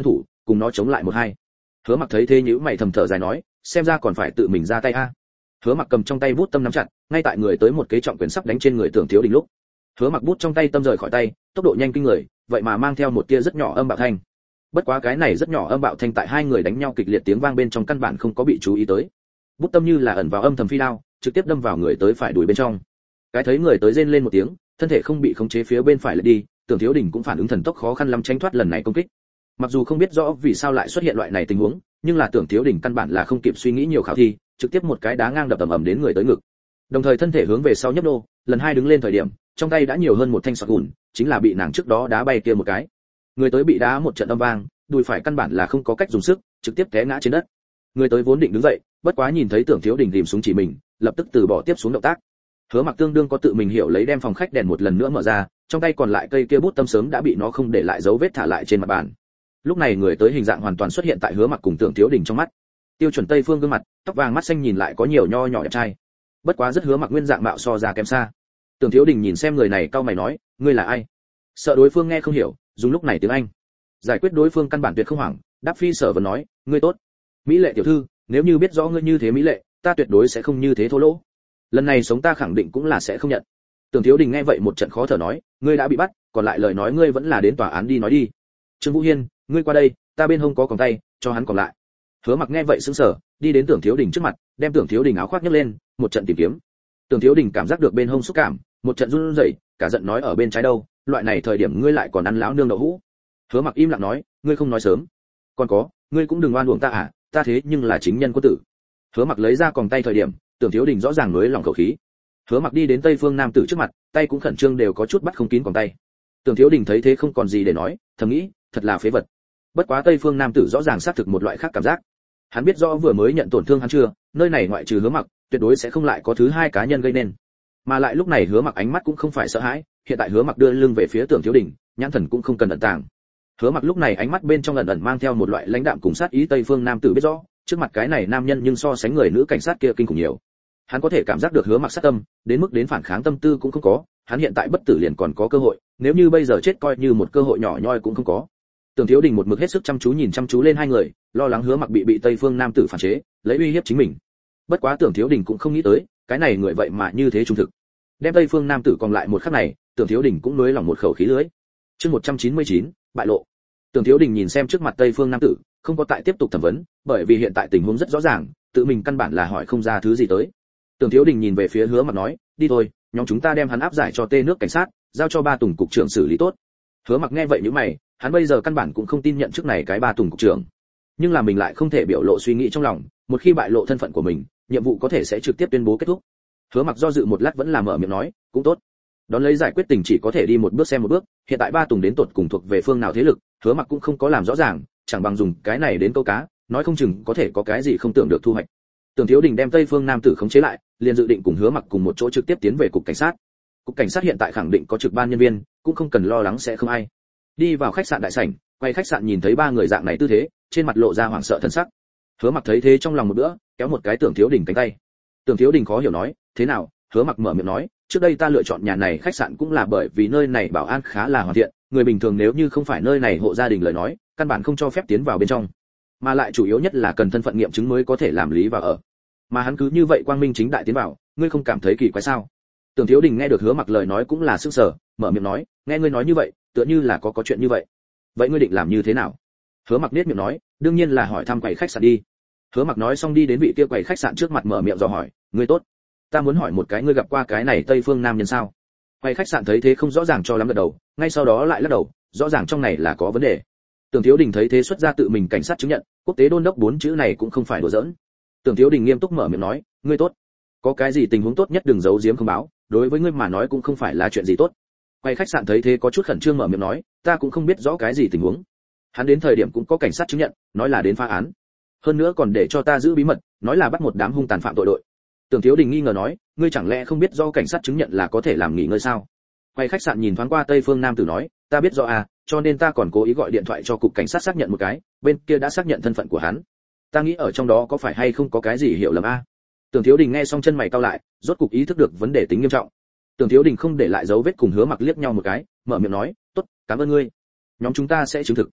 cùng nó chống lại một hai. Hứa Mặc thấy thế nhíu mày thầm thở dài nói, xem ra còn phải tự mình ra tay a. Hứa Mặc cầm trong tay bút tâm nắm chặt, ngay tại người tới một kế trọng quyền sắp đánh trên người Tưởng Thiếu Đình lúc, Hứa Mặc bút trong tay tâm rời khỏi tay, tốc độ nhanh kinh người, vậy mà mang theo một tia rất nhỏ âm bạo thanh. Bất quá cái này rất nhỏ âm bạo thanh tại hai người đánh nhau kịch liệt tiếng vang bên trong căn bản không có bị chú ý tới. Bút tâm như là ẩn vào âm thầm phi đao, trực tiếp đâm vào người tới phải đuổi bên trong. Cái thấy người tới rên lên một tiếng, thân thể không bị khống chế phía bên phải lại đi, Tưởng Thiếu Đình cũng phản ứng thần tốc khó khăn lắm tránh thoát lần này công kích. Mặc dù không biết rõ vì sao lại xuất hiện loại này tình huống, nhưng là Tưởng Thiếu Đình căn bản là không kịp suy nghĩ nhiều khảo thi, trực tiếp một cái đá ngang đập ầm ầm đến người tới ngực. Đồng thời thân thể hướng về sau nhấp nô, lần hai đứng lên thời điểm, trong tay đã nhiều hơn một thanh sọt gùn, chính là bị nàng trước đó đá bay kia một cái. Người tới bị đá một trận âm vang, đùi phải căn bản là không có cách dùng sức, trực tiếp té ngã trên đất. Người tới vốn định đứng dậy, bất quá nhìn thấy Tưởng Thiếu Đình tìm súng chỉ mình, lập tức từ bỏ tiếp xuống động tác. Hứa Mặc tương đương có tự mình hiểu lấy đem phòng khách đèn một lần nữa mở ra, trong tay còn lại cây kia bút tâm sớm đã bị nó không để lại dấu vết thả lại trên mặt bàn. Lúc này người tới hình dạng hoàn toàn xuất hiện tại Hứa Mặc cùng Tưởng Thiếu Đình trong mắt. Tiêu chuẩn Tây phương gương mặt, tóc vàng mắt xanh nhìn lại có nhiều nho nhỏ đẹp trai. Bất quá rất Hứa Mặc nguyên dạng mạo so ra kém xa. Tưởng Thiếu Đình nhìn xem người này cau mày nói, ngươi là ai? Sợ đối phương nghe không hiểu, dùng lúc này tiếng Anh. Giải quyết đối phương căn bản tuyệt không hoảng, đáp phi sở vẫn nói, ngươi tốt. Mỹ lệ tiểu thư, nếu như biết rõ ngươi như thế mỹ lệ, ta tuyệt đối sẽ không như thế thô lỗ. Lần này sống ta khẳng định cũng là sẽ không nhận. Tưởng Thiếu Đình nghe vậy một trận khó thở nói, ngươi đã bị bắt, còn lại lời nói ngươi vẫn là đến tòa án đi nói đi. Trương Vũ Hiên, ngươi qua đây, ta bên hông có còng tay, cho hắn còn lại. Hứa Mặc nghe vậy sững sờ, đi đến Tưởng Thiếu Đình trước mặt, đem Tưởng Thiếu Đình áo khoác nhấc lên, một trận tìm kiếm. Tưởng Thiếu Đình cảm giác được bên hông xúc cảm, một trận run rẩy, cả giận nói ở bên trái đâu, loại này thời điểm ngươi lại còn ăn lão nương đậu hũ. Hứa Mặc im lặng nói, ngươi không nói sớm. Còn có, ngươi cũng đừng oan uổng ta à, ta thế nhưng là chính nhân quân tử. Hứa Mặc lấy ra còng tay thời điểm, Tưởng Thiếu Đình rõ ràng nới lòng khẩu khí. Hứa Mặc đi đến Tây Phương nam tử trước mặt, tay cũng khẩn trương đều có chút bắt không kín còng tay. Tưởng Thiếu Đình thấy thế không còn gì để nói, thầm nghĩ, thật là phế vật. Bất quá Tây Phương nam tử rõ ràng xác thực một loại khác cảm giác. Hắn biết rõ vừa mới nhận tổn thương hắn chưa, nơi này ngoại trừ Hứa Mặc, tuyệt đối sẽ không lại có thứ hai cá nhân gây nên. Mà lại lúc này Hứa Mặc ánh mắt cũng không phải sợ hãi, hiện tại Hứa Mặc đưa lưng về phía Tưởng Thiếu Đình, nhãn thần cũng không cần ẩn tàng. Hứa Mặc lúc này ánh mắt bên trong ẩn ẩn mang theo một loại lãnh đạm cùng sát ý. Tây Phương nam tử biết rõ, trước mặt cái này nam nhân nhưng so sánh người nữ cảnh sát kia kinh khủng nhiều. Hắn có thể cảm giác được Hứa Mặc sát tâm, đến mức đến phản kháng tâm tư cũng không có, hắn hiện tại bất tử liền còn có cơ hội, nếu như bây giờ chết coi như một cơ hội nhỏ nhoi cũng không có. Tưởng Thiếu Đình một mực hết sức chăm chú nhìn chăm chú lên hai người, lo lắng Hứa Mặc bị bị Tây Phương nam tử phản chế, lấy uy hiếp chính mình. Bất quá Tưởng Thiếu Đình cũng không nghĩ tới, cái này người vậy mà như thế trung thực. Đem Tây Phương nam tử còn lại một khắc này, Tưởng Thiếu Đình cũng nuối lòng một khẩu khí lưỡi. Chương một trăm chín mươi chín, bại lộ. Tưởng Thiếu Đình nhìn xem trước mặt Tây Phương nam tử, không có tại tiếp tục thẩm vấn, bởi vì hiện tại tình huống rất rõ ràng, tự mình căn bản là hỏi không ra thứ gì tới. Tưởng Thiếu Đình nhìn về phía Hứa Mặc nói, đi thôi, nhóm chúng ta đem hắn áp giải cho tê nước cảnh sát, giao cho ba Tùng cục trưởng xử lý tốt. Hứa Mặc nghe vậy nhíu mày, hắn bây giờ căn bản cũng không tin nhận trước này cái ba Tùng cục trưởng, nhưng là mình lại không thể biểu lộ suy nghĩ trong lòng, một khi bại lộ thân phận của mình, nhiệm vụ có thể sẽ trực tiếp tuyên bố kết thúc. Hứa Mặc do dự một lát vẫn là mở miệng nói, cũng tốt. Đón lấy giải quyết tình chỉ có thể đi một bước xem một bước, hiện tại ba Tùng đến tột cùng thuộc về phương nào thế lực, Hứa Mặc cũng không có làm rõ ràng, chẳng bằng dùng cái này đến câu cá, nói không chừng có thể có cái gì không tưởng được thu hoạch. Tưởng Thiếu Đình đem Tây Phương nam tử khống chế lại, liền dự định cùng Hứa Mặc cùng một chỗ trực tiếp tiến về cục cảnh sát. Cục cảnh sát hiện tại khẳng định có trực ban nhân viên, cũng không cần lo lắng sẽ không ai. Đi vào khách sạn đại sảnh, quay khách sạn nhìn thấy ba người dạng này tư thế, trên mặt lộ ra hoảng sợ thân sắc. Hứa Mặc thấy thế trong lòng một bữa, kéo một cái Tưởng Thiếu Đình cánh tay. Tưởng Thiếu Đình khó hiểu nói, thế nào? Hứa Mặc mở miệng nói, trước đây ta lựa chọn nhà này khách sạn cũng là bởi vì nơi này bảo an khá là hoàn thiện, người bình thường nếu như không phải nơi này hộ gia đình lời nói, căn bản không cho phép tiến vào bên trong. Mà lại chủ yếu nhất là cần thân phận nghiệm chứng mới có thể làm lý vào ở. Mà hắn cứ như vậy quang minh chính đại tiến vào, ngươi không cảm thấy kỳ quái sao? Tưởng Thiếu Đình nghe được Hứa Mặc lời nói cũng là sửng sở, mở miệng nói, nghe ngươi nói như vậy, tựa như là có có chuyện như vậy. Vậy ngươi định làm như thế nào? Hứa Mặc nhếch miệng nói, đương nhiên là hỏi thăm quầy khách sạn đi. Hứa Mặc nói xong đi đến vị kia quầy khách sạn trước mặt mở miệng dò hỏi, ngươi tốt, ta muốn hỏi một cái, ngươi gặp qua cái này Tây Phương nam nhân sao? Quầy khách sạn thấy thế không rõ ràng cho lắm gật đầu, ngay sau đó lại lắc đầu, rõ ràng trong này là có vấn đề. Tưởng Thiếu Đình thấy thế xuất ra tự mình cảnh sát chứng nhận, quốc tế đôn đốc bốn chữ này cũng không phải đùa giỡn. Tưởng Thiếu Đình nghiêm túc mở miệng nói, ngươi tốt, có cái gì tình huống tốt nhất đừng giấu giếm không báo, đối với ngươi mà nói cũng không phải là chuyện gì tốt. Quay khách sạn thấy thế có chút khẩn trương mở miệng nói, ta cũng không biết rõ cái gì tình huống. Hắn đến thời điểm cũng có cảnh sát chứng nhận, nói là đến phá án, hơn nữa còn để cho ta giữ bí mật, nói là bắt một đám hung tàn phạm tội đội. Tưởng Thiếu Đình nghi ngờ nói, ngươi chẳng lẽ không biết do cảnh sát chứng nhận là có thể làm nghỉ ngơi sao? Quay khách sạn nhìn thoáng qua Tây Phương nam tử nói, ta biết rõ à, cho nên ta còn cố ý gọi điện thoại cho cục cảnh sát xác nhận một cái, bên kia đã xác nhận thân phận của hắn. Ta nghĩ ở trong đó có phải hay không có cái gì hiểu lầm a? À? Tưởng Thiếu Đình nghe xong chân mày cau lại, rốt cục ý thức được vấn đề tính nghiêm trọng. Tưởng Thiếu Đình không để lại dấu vết cùng Hứa Mặc liếc nhau một cái, mở miệng nói, tốt, cảm ơn ngươi, nhóm chúng ta sẽ chứng thực.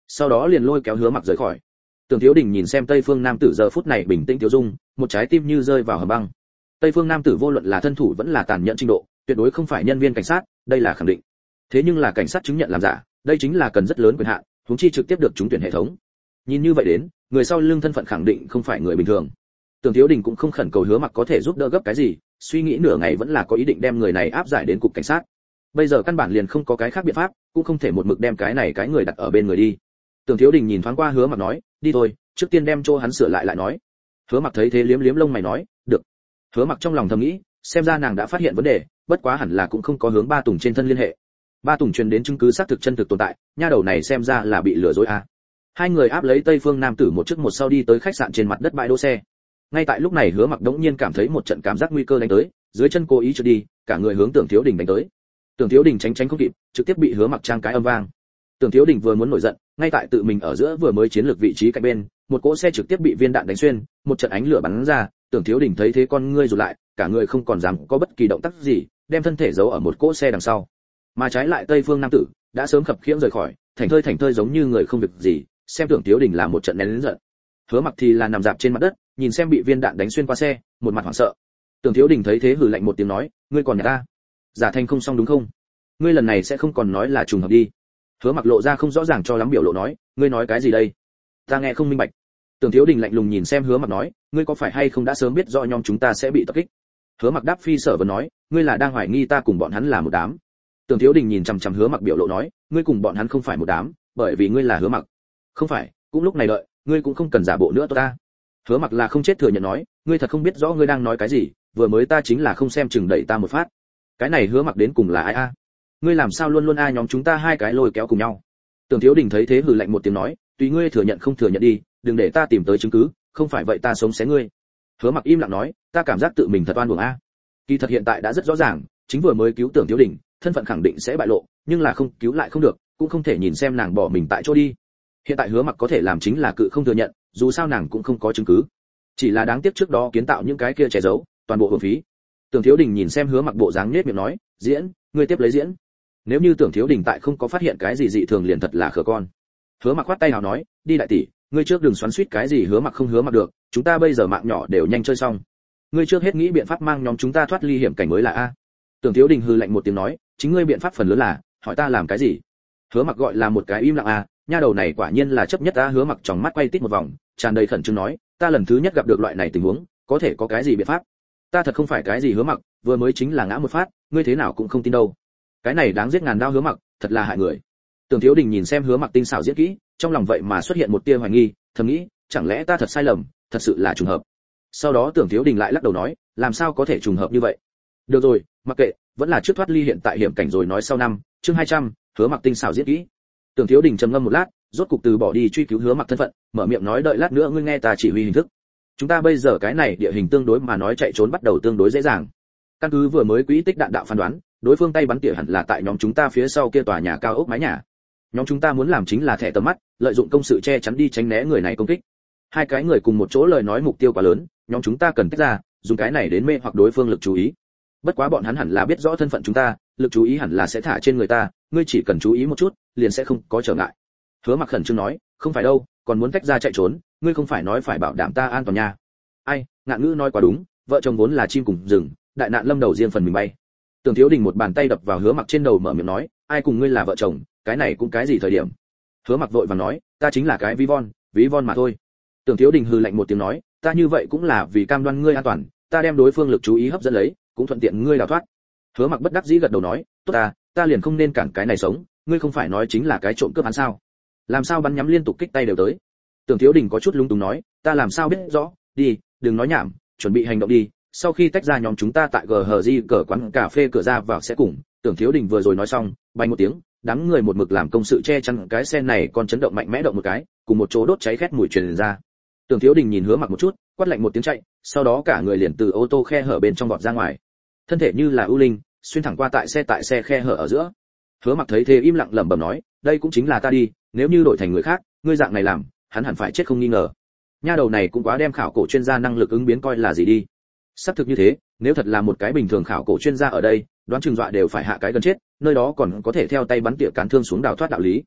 sau đó liền lôi kéo Hứa Mặc rời khỏi. Tưởng Thiếu Đình nhìn xem Tây Phương nam tử giờ phút này bình tĩnh tiêu dung, một trái tim như rơi vào hầm băng. Tây Phương nam tử vô luận là thân thủ vẫn là tàn nhẫn trình độ, tuyệt đối không phải nhân viên cảnh sát, đây là khẳng định. Thế nhưng là cảnh sát chứng nhận làm giả, đây chính là cần rất lớn quyền hạn, huống chi trực tiếp được trúng tuyển hệ thống. Nhìn như vậy đến, người sau lưng thân phận khẳng định không phải người bình thường. Tưởng Thiếu Đình cũng không khẩn cầu Hứa Mặc có thể giúp đỡ gấp cái gì, suy nghĩ nửa ngày vẫn là có ý định đem người này áp giải đến cục cảnh sát. Bây giờ căn bản liền không có cái khác biện pháp, cũng không thể một mực đem cái này cái người đặt ở bên người đi. Tưởng Thiếu Đình nhìn thoáng qua Hứa Mặc nói, đi thôi, trước tiên đem chỗ hắn sửa lại lại nói. Hứa Mặc thấy thế liếm liếm lông mày nói, được. Hứa Mặc trong lòng thầm nghĩ, xem ra nàng đã phát hiện vấn đề, bất quá hẳn là cũng không có hướng Ba Tùng trên thân liên hệ. Ba Tùng truyền đến chứng cứ xác thực chân thực tồn tại, nha đầu này xem ra là bị lừa dối à. Hai người áp lấy Tây Phương nam tử một trước một sau đi tới khách sạn trên mặt đất bãi đỗ xe. Ngay tại lúc này Hứa Mặc đống nhiên cảm thấy một trận cảm giác nguy cơ đánh tới, dưới chân cố ý trượt đi, cả người hướng Tưởng Thiếu Đình đánh tới. Tưởng Thiếu Đình tránh tránh không kịp, trực tiếp bị Hứa Mặc trang cái âm vang. Tưởng Thiếu Đình vừa muốn nổi giận, ngay tại tự mình ở giữa vừa mới chiến lược vị trí cạnh bên, một cỗ xe trực tiếp bị viên đạn đánh xuyên, một trận ánh lửa bắn ra, Tưởng Thiếu Đình thấy thế con ngươi rụt lại, cả người không còn dám có bất kỳ động tác gì, đem thân thể giấu ở một cỗ xe đằng sau. Mà trái lại Tây Phương nam tử đã sớm khập khiễng rời khỏi, thành thơi thành thơi giống như người không việc gì, xem Tưởng Thiếu Đình là một trận nén lớn giận. Hứa Mặc thì là nằm dạp trên mặt đất, nhìn xem bị viên đạn đánh xuyên qua xe, một mặt hoảng sợ. Tưởng Thiếu Đình thấy thế hừ lạnh một tiếng nói, ngươi còn nhà ta, giả thành không xong đúng không? Ngươi lần này sẽ không còn nói là trùng hợp đi. Hứa Mặc lộ ra không rõ ràng cho lắm biểu lộ nói, ngươi nói cái gì đây? Ta nghe không minh bạch. Tưởng Thiếu Đình lạnh lùng nhìn xem Hứa Mặc nói, ngươi có phải hay không đã sớm biết rõ nhóm chúng ta sẽ bị tập kích? Hứa Mặc đáp phi sở và nói, ngươi là đang hoài nghi ta cùng bọn hắn là một đám. Tưởng Thiếu Đình nhìn chằm chằm Hứa Mặc biểu lộ nói, ngươi cùng bọn hắn không phải một đám, bởi vì ngươi là Hứa Mặc. Không phải, cũng lúc này đợi, ngươi cũng không cần giả bộ nữa ta. Hứa Mặc là không chết thừa nhận nói, ngươi thật không biết rõ ngươi đang nói cái gì, vừa mới ta chính là không xem chừng đẩy ta một phát. Cái này Hứa Mặc đến cùng là ai a? Ngươi làm sao luôn luôn ai nhóm chúng ta hai cái lôi kéo cùng nhau? Tưởng Thiếu Đình thấy thế hừ lạnh một tiếng nói, tùy ngươi thừa nhận không thừa nhận đi, đừng để ta tìm tới chứng cứ, không phải vậy ta sống xé ngươi. Hứa Mặc im lặng nói, ta cảm giác tự mình thật oan uổng a. Kỳ thật hiện tại đã rất rõ ràng, chính vừa mới cứu Tưởng Thiếu Đình, thân phận khẳng định sẽ bại lộ, nhưng là không cứu lại không được, cũng không thể nhìn xem nàng bỏ mình tại chỗ đi. Hiện tại Hứa Mặc có thể làm chính là cự không thừa nhận, dù sao nàng cũng không có chứng cứ. Chỉ là đáng tiếc trước đó kiến tạo những cái kia che giấu, toàn bộ hưởng phí. Tưởng Thiếu Đình nhìn xem Hứa Mặc bộ dáng nhếch miệng nói, diễn, ngươi tiếp lấy diễn. Nếu như Tưởng Thiếu Đình tại không có phát hiện cái gì dị thường liền thật là khờ con. Hứa Mặc khoát tay nào nói, đi đại tỷ, ngươi trước đừng xoắn xuýt cái gì Hứa Mặc không Hứa Mặc được, chúng ta bây giờ mạng nhỏ đều nhanh chơi xong. Ngươi trước hết nghĩ biện pháp mang nhóm chúng ta thoát ly hiểm cảnh mới là a. Tưởng Thiếu Đình hừ lạnh một tiếng nói, chính ngươi biện pháp phần lớn là, hỏi ta làm cái gì? Hứa Mặc gọi là một cái im lặng a, nha đầu này quả nhiên là chấp nhất a. Hứa Mặc tròng mắt quay tít một vòng, tràn đầy khẩn trương nói, ta lần thứ nhất gặp được loại này tình huống, có thể có cái gì biện pháp? Ta thật không phải cái gì Hứa Mặc, vừa mới chính là ngã một phát, ngươi thế nào cũng không tin đâu. Cái này đáng giết ngàn đao Hứa Mặc, thật là hại người. Tưởng Thiếu Đình nhìn xem Hứa Mặc tinh xảo diễn kỹ, trong lòng vậy mà xuất hiện một tia hoài nghi, thầm nghĩ, chẳng lẽ ta thật sai lầm, thật sự là trùng hợp. Sau đó Tưởng Thiếu Đình lại lắc đầu nói, làm sao có thể trùng hợp như vậy? Được rồi, mặc kệ, vẫn là trước thoát ly hiện tại hiểm cảnh rồi nói sau năm, chương hai trăm, Hứa Mặc tinh xảo diễn kỹ. Tưởng Thiếu Đình trầm ngâm một lát, rốt cục từ bỏ đi truy cứu Hứa Mặc thân phận, mở miệng nói, đợi lát nữa ngươi nghe ta chỉ huy hình thức. Chúng ta bây giờ cái này địa hình tương đối mà nói chạy trốn bắt đầu tương đối dễ dàng. Căn cứ vừa mới quỹ tích đạn đạo phán đoán, đối phương tay bắn tỉa hẳn là tại nhóm chúng ta phía sau kia tòa nhà cao ốc mái nhà. Nhóm chúng ta muốn làm chính là thẻ tầm mắt, lợi dụng công sự che chắn đi tránh né người này công kích. Hai cái người cùng một chỗ lời nói mục tiêu quá lớn, nhóm chúng ta cần tách ra, dùng cái này đến mê hoặc đối phương lực chú ý. Bất quá bọn hắn hẳn là biết rõ thân phận chúng ta, lực chú ý hẳn là sẽ thả trên người ta, ngươi chỉ cần chú ý một chút, liền sẽ không có trở ngại. Hứa Mặc khẩn trương nói, không phải đâu, còn muốn tách ra chạy trốn, ngươi không phải nói phải bảo đảm ta an toàn nha. Ai, ngạn ngữ nói quá đúng, vợ chồng vốn là chim cùng rừng, đại nạn lâm đầu riêng phần mình bay. Tưởng Thiếu Đình một bàn tay đập vào Hứa Mặc trên đầu mở miệng nói, ai cùng ngươi là vợ chồng, cái này cũng cái gì thời điểm. Hứa Mặc vội vàng nói, ta chính là cái ví von, ví von mà thôi. Tưởng Thiếu Đình hừ lạnh một tiếng nói, ta như vậy cũng là vì cam đoan ngươi an toàn, ta đem đối phương lực chú ý hấp dẫn lấy, cũng thuận tiện ngươi đào thoát. Hứa Mặc bất đắc dĩ gật đầu nói, tốt ta, ta liền không nên cản cái này sống, ngươi không phải nói chính là cái trộm cướp hắn sao? Làm sao bắn nhắm liên tục kích tay đều tới? Tưởng Thiếu Đình có chút lung túng nói, ta làm sao biết rõ, đi, đừng nói nhảm, chuẩn bị hành động đi. Sau khi tách ra nhóm chúng ta tại giê hát giê cờ quán cà phê cửa ra vào sẽ cùng. Tưởng Thiếu Đình vừa rồi nói xong, bay một tiếng, đám người một mực làm công sự che chắn cái xe này còn chấn động mạnh mẽ động một cái, cùng một chỗ đốt cháy khét mùi truyền ra. Tưởng Thiếu Đình nhìn Hứa Mặc một chút, quát lạnh một tiếng chạy, sau đó cả người liền từ ô tô khe hở bên trong vọt ra ngoài. Thân thể như là ưu linh, xuyên thẳng qua tại xe tại xe khe hở ở giữa. Hứa Mặc thấy thế im lặng lẩm bẩm nói, đây cũng chính là ta đi, nếu như đổi thành người khác, ngươi dạng này làm, hắn hẳn phải chết không nghi ngờ. Nha đầu này cũng quá đem khảo cổ chuyên gia năng lực ứng biến coi là gì đi. Xác thực như thế, nếu thật là một cái bình thường khảo cổ chuyên gia ở đây, đoán chừng dọa đều phải hạ cái gần chết, nơi đó còn có thể theo tay bắn tỉa cán thương xuống đào thoát đạo lý.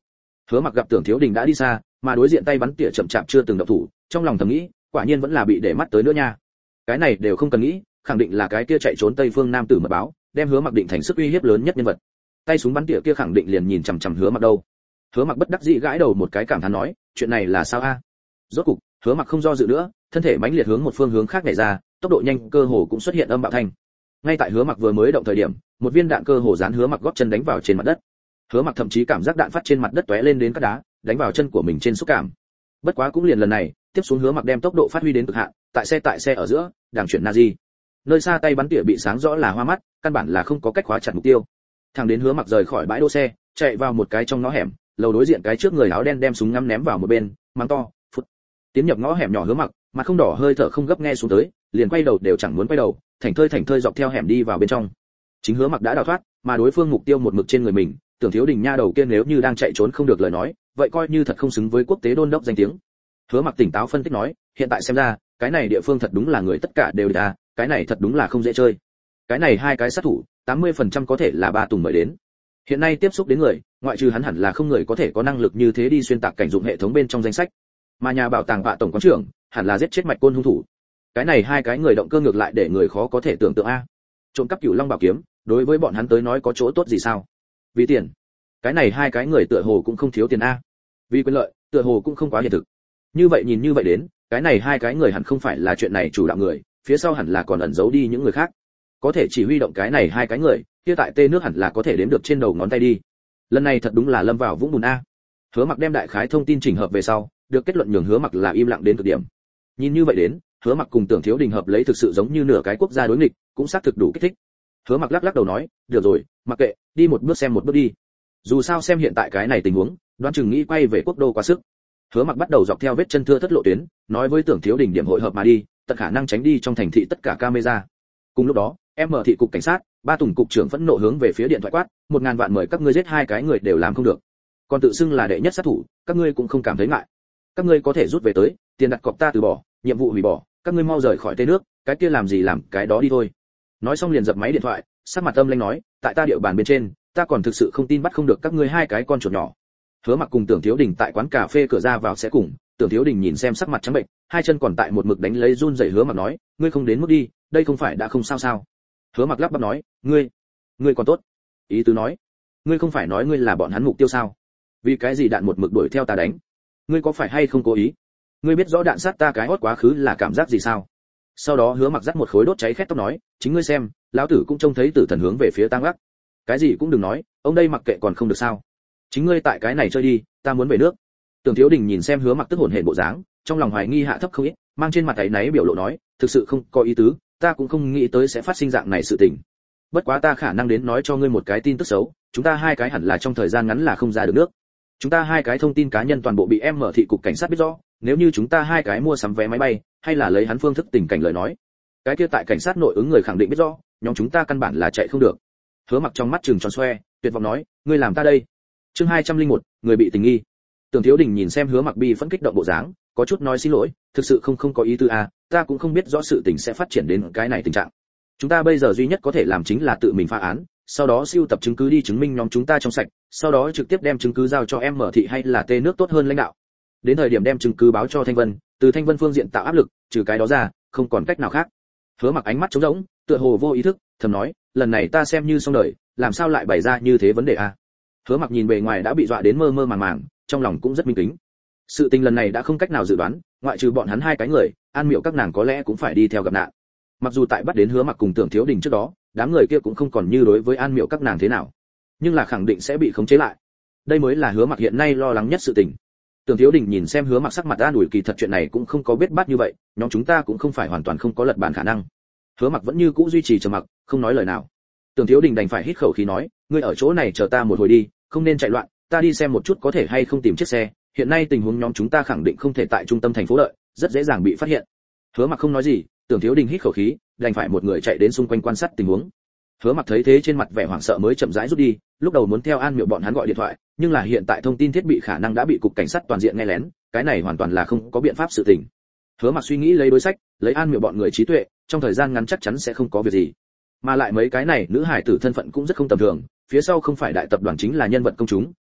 Hứa Mặc gặp Tưởng Thiếu Đình đã đi xa, mà đối diện tay bắn tỉa chậm chạp chưa từng động thủ, trong lòng thầm nghĩ, quả nhiên vẫn là bị để mắt tới nữa nha. Cái này đều không cần nghĩ, khẳng định là cái kia chạy trốn Tây Phương nam tử mật báo, đem Hứa Mặc định thành sức uy hiếp lớn nhất nhân vật. Tay súng bắn tỉa kia khẳng định liền nhìn chằm chằm Hứa Mặc đâu. Hứa Mặc bất đắc dĩ gãi đầu một cái, cảm thán nói, chuyện này là sao a? Rốt cục, Hứa Mặc không do dự nữa, thân thể mãnh liệt hướng một phương hướng khác nhảy ra, tốc độ nhanh, cơ hồ cũng xuất hiện âm bạo thanh. Ngay tại Hứa Mặc vừa mới động thời điểm, một viên đạn cơ hồ dán Hứa Mặc gót chân đánh vào trên mặt đất. Hứa Mặc thậm chí cảm giác đạn phát trên mặt đất tóe lên đến các đá, đánh vào chân của mình trên xúc cảm. Bất quá cũng liền lần này, tiếp xuống Hứa Mặc đem tốc độ phát huy đến cực hạn, tại xe tại xe ở giữa, đàng chuyển Nazi. Nơi xa tay bắn tỉa bị sáng rõ là hoa mắt, căn bản là không có cách khóa chặt mục tiêu. Thẳng đến Hứa Mặc rời khỏi bãi đỗ xe, chạy vào một cái trong ngõ hẻm, lầu đối diện cái trước người áo đen đem súng ngắm ném vào một bên, mang to, phút. Tiến nhập ngõ hẻm nhỏ Hứa Mặc, mà không đỏ hơi thở không gấp nghe xuống tới, liền quay đầu đều chẳng muốn quay đầu, thảnh thơi thảnh thơi dọc theo hẻm đi vào bên trong. Chính Hứa Mặc đã đào thoát, mà đối phương mục tiêu một mực trên người mình, Tưởng Thiếu Đình nha đầu kia nếu như đang chạy trốn không được lời nói, vậy coi như thật không xứng với quốc tế đôn đốc danh tiếng. Hứa Mặc tỉnh táo phân tích nói, hiện tại xem ra, cái này địa phương thật đúng là người tất cả đều địch à, cái này thật đúng là không dễ chơi. Cái này hai cái sát thủ, tám mươi phần trăm có thể là ba Tùng mời đến. Hiện nay tiếp xúc đến người, ngoại trừ hắn hẳn là không người có thể có năng lực như thế đi xuyên tạc cảnh dụng hệ thống bên trong danh sách. Mà nhà bảo tàng Vạ tổng quán trưởng, hẳn là giết chết Mạch Côn hung thủ. Cái này hai cái người động cơ ngược lại để người khó có thể tưởng tượng a. Trộm cắp Cửu Long bảo kiếm, đối với bọn hắn tới nói có chỗ tốt gì sao? Vì tiền. Cái này hai cái người tựa hồ cũng không thiếu tiền a. Vì quyền lợi, tựa hồ cũng không quá hiện thực. Như vậy nhìn như vậy đến, cái này hai cái người hẳn không phải là chuyện này chủ đạo người, phía sau hẳn là còn ẩn giấu đi những người khác. Có thể chỉ huy động cái này hai cái người, kia tại tê nước hẳn là có thể đếm được trên đầu ngón tay đi. Lần này thật đúng là lâm vào vũng bùn a. Hứa Mặc đem đại khái thông tin chỉnh hợp về sau, được kết luận nhường Hứa Mặc là im lặng đến cực điểm. Nhìn như vậy đến, Hứa Mặc cùng Tưởng Thiếu Đình hợp lấy thực sự giống như nửa cái quốc gia đối nghịch, cũng xác thực đủ kích thích. Hứa Mặc lắc lắc đầu nói, được rồi, mặc kệ, đi một bước xem một bước đi. Dù sao xem hiện tại cái này tình huống, đoán chừng nghĩ quay về quốc đô quá sức. Hứa Mặc bắt đầu dọc theo vết chân thưa thất lộ tuyến, nói với Tưởng Thiếu Đình điểm hội hợp mà đi, tận khả năng tránh đi trong thành thị tất cả camera. Cùng lúc đó, em mở thị cục cảnh sát, ba Tùng cục trưởng phẫn nộ hướng về phía điện thoại quát, một ngàn vạn mời các ngươi giết hai cái người đều làm không được. Còn tự xưng là đệ nhất sát thủ, các ngươi cũng không cảm thấy ngại. Các ngươi có thể rút về tới, tiền đặt cọc ta từ bỏ, nhiệm vụ hủy bỏ, các ngươi mau rời khỏi tê nước, cái kia làm gì làm cái đó đi thôi. Nói xong liền dập máy điện thoại, sắc mặt âm lãnh nói, tại ta địa bàn bên trên, ta còn thực sự không tin bắt không được các ngươi hai cái con chuột nhỏ. Hứa Mặc cùng Tưởng Thiếu Đình tại quán cà phê cửa ra vào sẽ cùng, Tưởng Thiếu Đình nhìn xem sắc mặt trắng bệnh, hai chân còn tại một mực đánh lấy run rẩy Hứa Mặc nói, ngươi không đến mức đi, đây không phải đã không sao sao? Hứa Mặc lắp bắp nói, ngươi, ngươi còn tốt. Ý tứ nói, ngươi không phải nói ngươi là bọn hắn mục tiêu sao? Vì cái gì đạn một mực đuổi theo ta đánh? Ngươi có phải hay không cố ý? Ngươi biết rõ đạn sát ta cái hót quá khứ là cảm giác gì sao? Sau đó Hứa Mặc dắt một khối đốt cháy khét tóc nói, chính ngươi xem, lão tử cũng trông thấy tử thần hướng về phía Tăng Ác. Cái gì cũng đừng nói, ông đây mặc kệ còn không được sao? Chính ngươi tại cái này chơi đi, ta muốn về nước. Tưởng Thiếu Đình nhìn xem Hứa Mặc tức hổn hển bộ dáng, trong lòng hoài nghi hạ thấp không ít, mang trên mặt áy náy biểu lộ nói, thực sự không có ý tứ, ta cũng không nghĩ tới sẽ phát sinh dạng này sự tình. Bất quá ta khả năng đến nói cho ngươi một cái tin tức xấu, chúng ta hai cái hẳn là trong thời gian ngắn là không ra được nước. Chúng ta hai cái thông tin cá nhân toàn bộ bị em mở thị cục cảnh sát biết rõ, nếu như chúng ta hai cái mua sắm vé máy bay, hay là lấy hắn phương thức tình cảnh lời nói, cái kia tại cảnh sát nội ứng người khẳng định biết rõ, nhóm chúng ta căn bản là chạy không được. Hứa Mặc trong mắt trừng tròn xoe, tuyệt vọng nói, ngươi làm ta đây. Chương hai trăm lẻ một, người bị tình nghi. Tưởng Thiếu Đình nhìn xem Hứa Mặc bi phẫn kích động bộ dáng, có chút nói xin lỗi, thực sự không không có ý tư à, ta cũng không biết rõ sự tình sẽ phát triển đến cái này tình trạng. Chúng ta bây giờ duy nhất có thể làm chính là tự mình phá án, sau đó sưu tập chứng cứ đi chứng minh nhóm chúng ta trong sạch, sau đó trực tiếp đem chứng cứ giao cho em mở thị hay là tê nước tốt hơn lãnh đạo. Đến thời điểm đem chứng cứ báo cho Thanh Vân, từ Thanh Vân phương diện tạo áp lực, trừ cái đó ra, không còn cách nào khác. Hứa Mặc ánh mắt trống rỗng, tựa hồ vô ý thức, thầm nói, lần này ta xem như xong đời, làm sao lại bày ra như thế vấn đề a? À? Hứa Mặc nhìn bề ngoài đã bị dọa đến mơ mơ màng màng, trong lòng cũng rất minh kính. Sự tình lần này đã không cách nào dự đoán, ngoại trừ bọn hắn hai cái người, An Miệu các nàng có lẽ cũng phải đi theo gặp nạn. Mặc dù tại bắt đến Hứa Mặc cùng Tưởng Thiếu Đình trước đó, đám người kia cũng không còn như đối với An Miệu các nàng thế nào, nhưng là khẳng định sẽ bị khống chế lại. Đây mới là Hứa Mặc hiện nay lo lắng nhất sự tình. Tưởng Thiếu Đình nhìn xem Hứa Mặc sắc mặt an ủi, kỳ thật chuyện này cũng không có biết bát như vậy, nhóm chúng ta cũng không phải hoàn toàn không có lật bàn khả năng. Hứa Mặc vẫn như cũ duy trì trầm mặc, không nói lời nào. Tưởng Thiếu Đình đành phải hít khẩu khí nói, ngươi ở chỗ này chờ ta một hồi đi, không nên chạy loạn, ta đi xem một chút có thể hay không tìm chiếc xe, hiện nay tình huống nhóm chúng ta khẳng định không thể tại trung tâm thành phố đợi, rất dễ dàng bị phát hiện. Hứa Mặc không nói gì, Tưởng Thiếu Đình hít khẩu khí, đành phải một người chạy đến xung quanh quan sát tình huống. Hứa Mặc thấy thế trên mặt vẻ hoảng sợ mới chậm rãi rút đi, lúc đầu muốn theo An Miệu bọn hắn gọi điện thoại, nhưng là hiện tại thông tin thiết bị khả năng đã bị cục cảnh sát toàn diện nghe lén, cái này hoàn toàn là không có biện pháp sự tình. Hứa Mặc suy nghĩ lấy đối sách, lấy An Miệu bọn người trí tuệ, trong thời gian ngắn chắc chắn sẽ không có việc gì. Mà lại mấy cái này nữ hải tử thân phận cũng rất không tầm thường, phía sau không phải đại tập đoàn chính là nhân vật công chúng,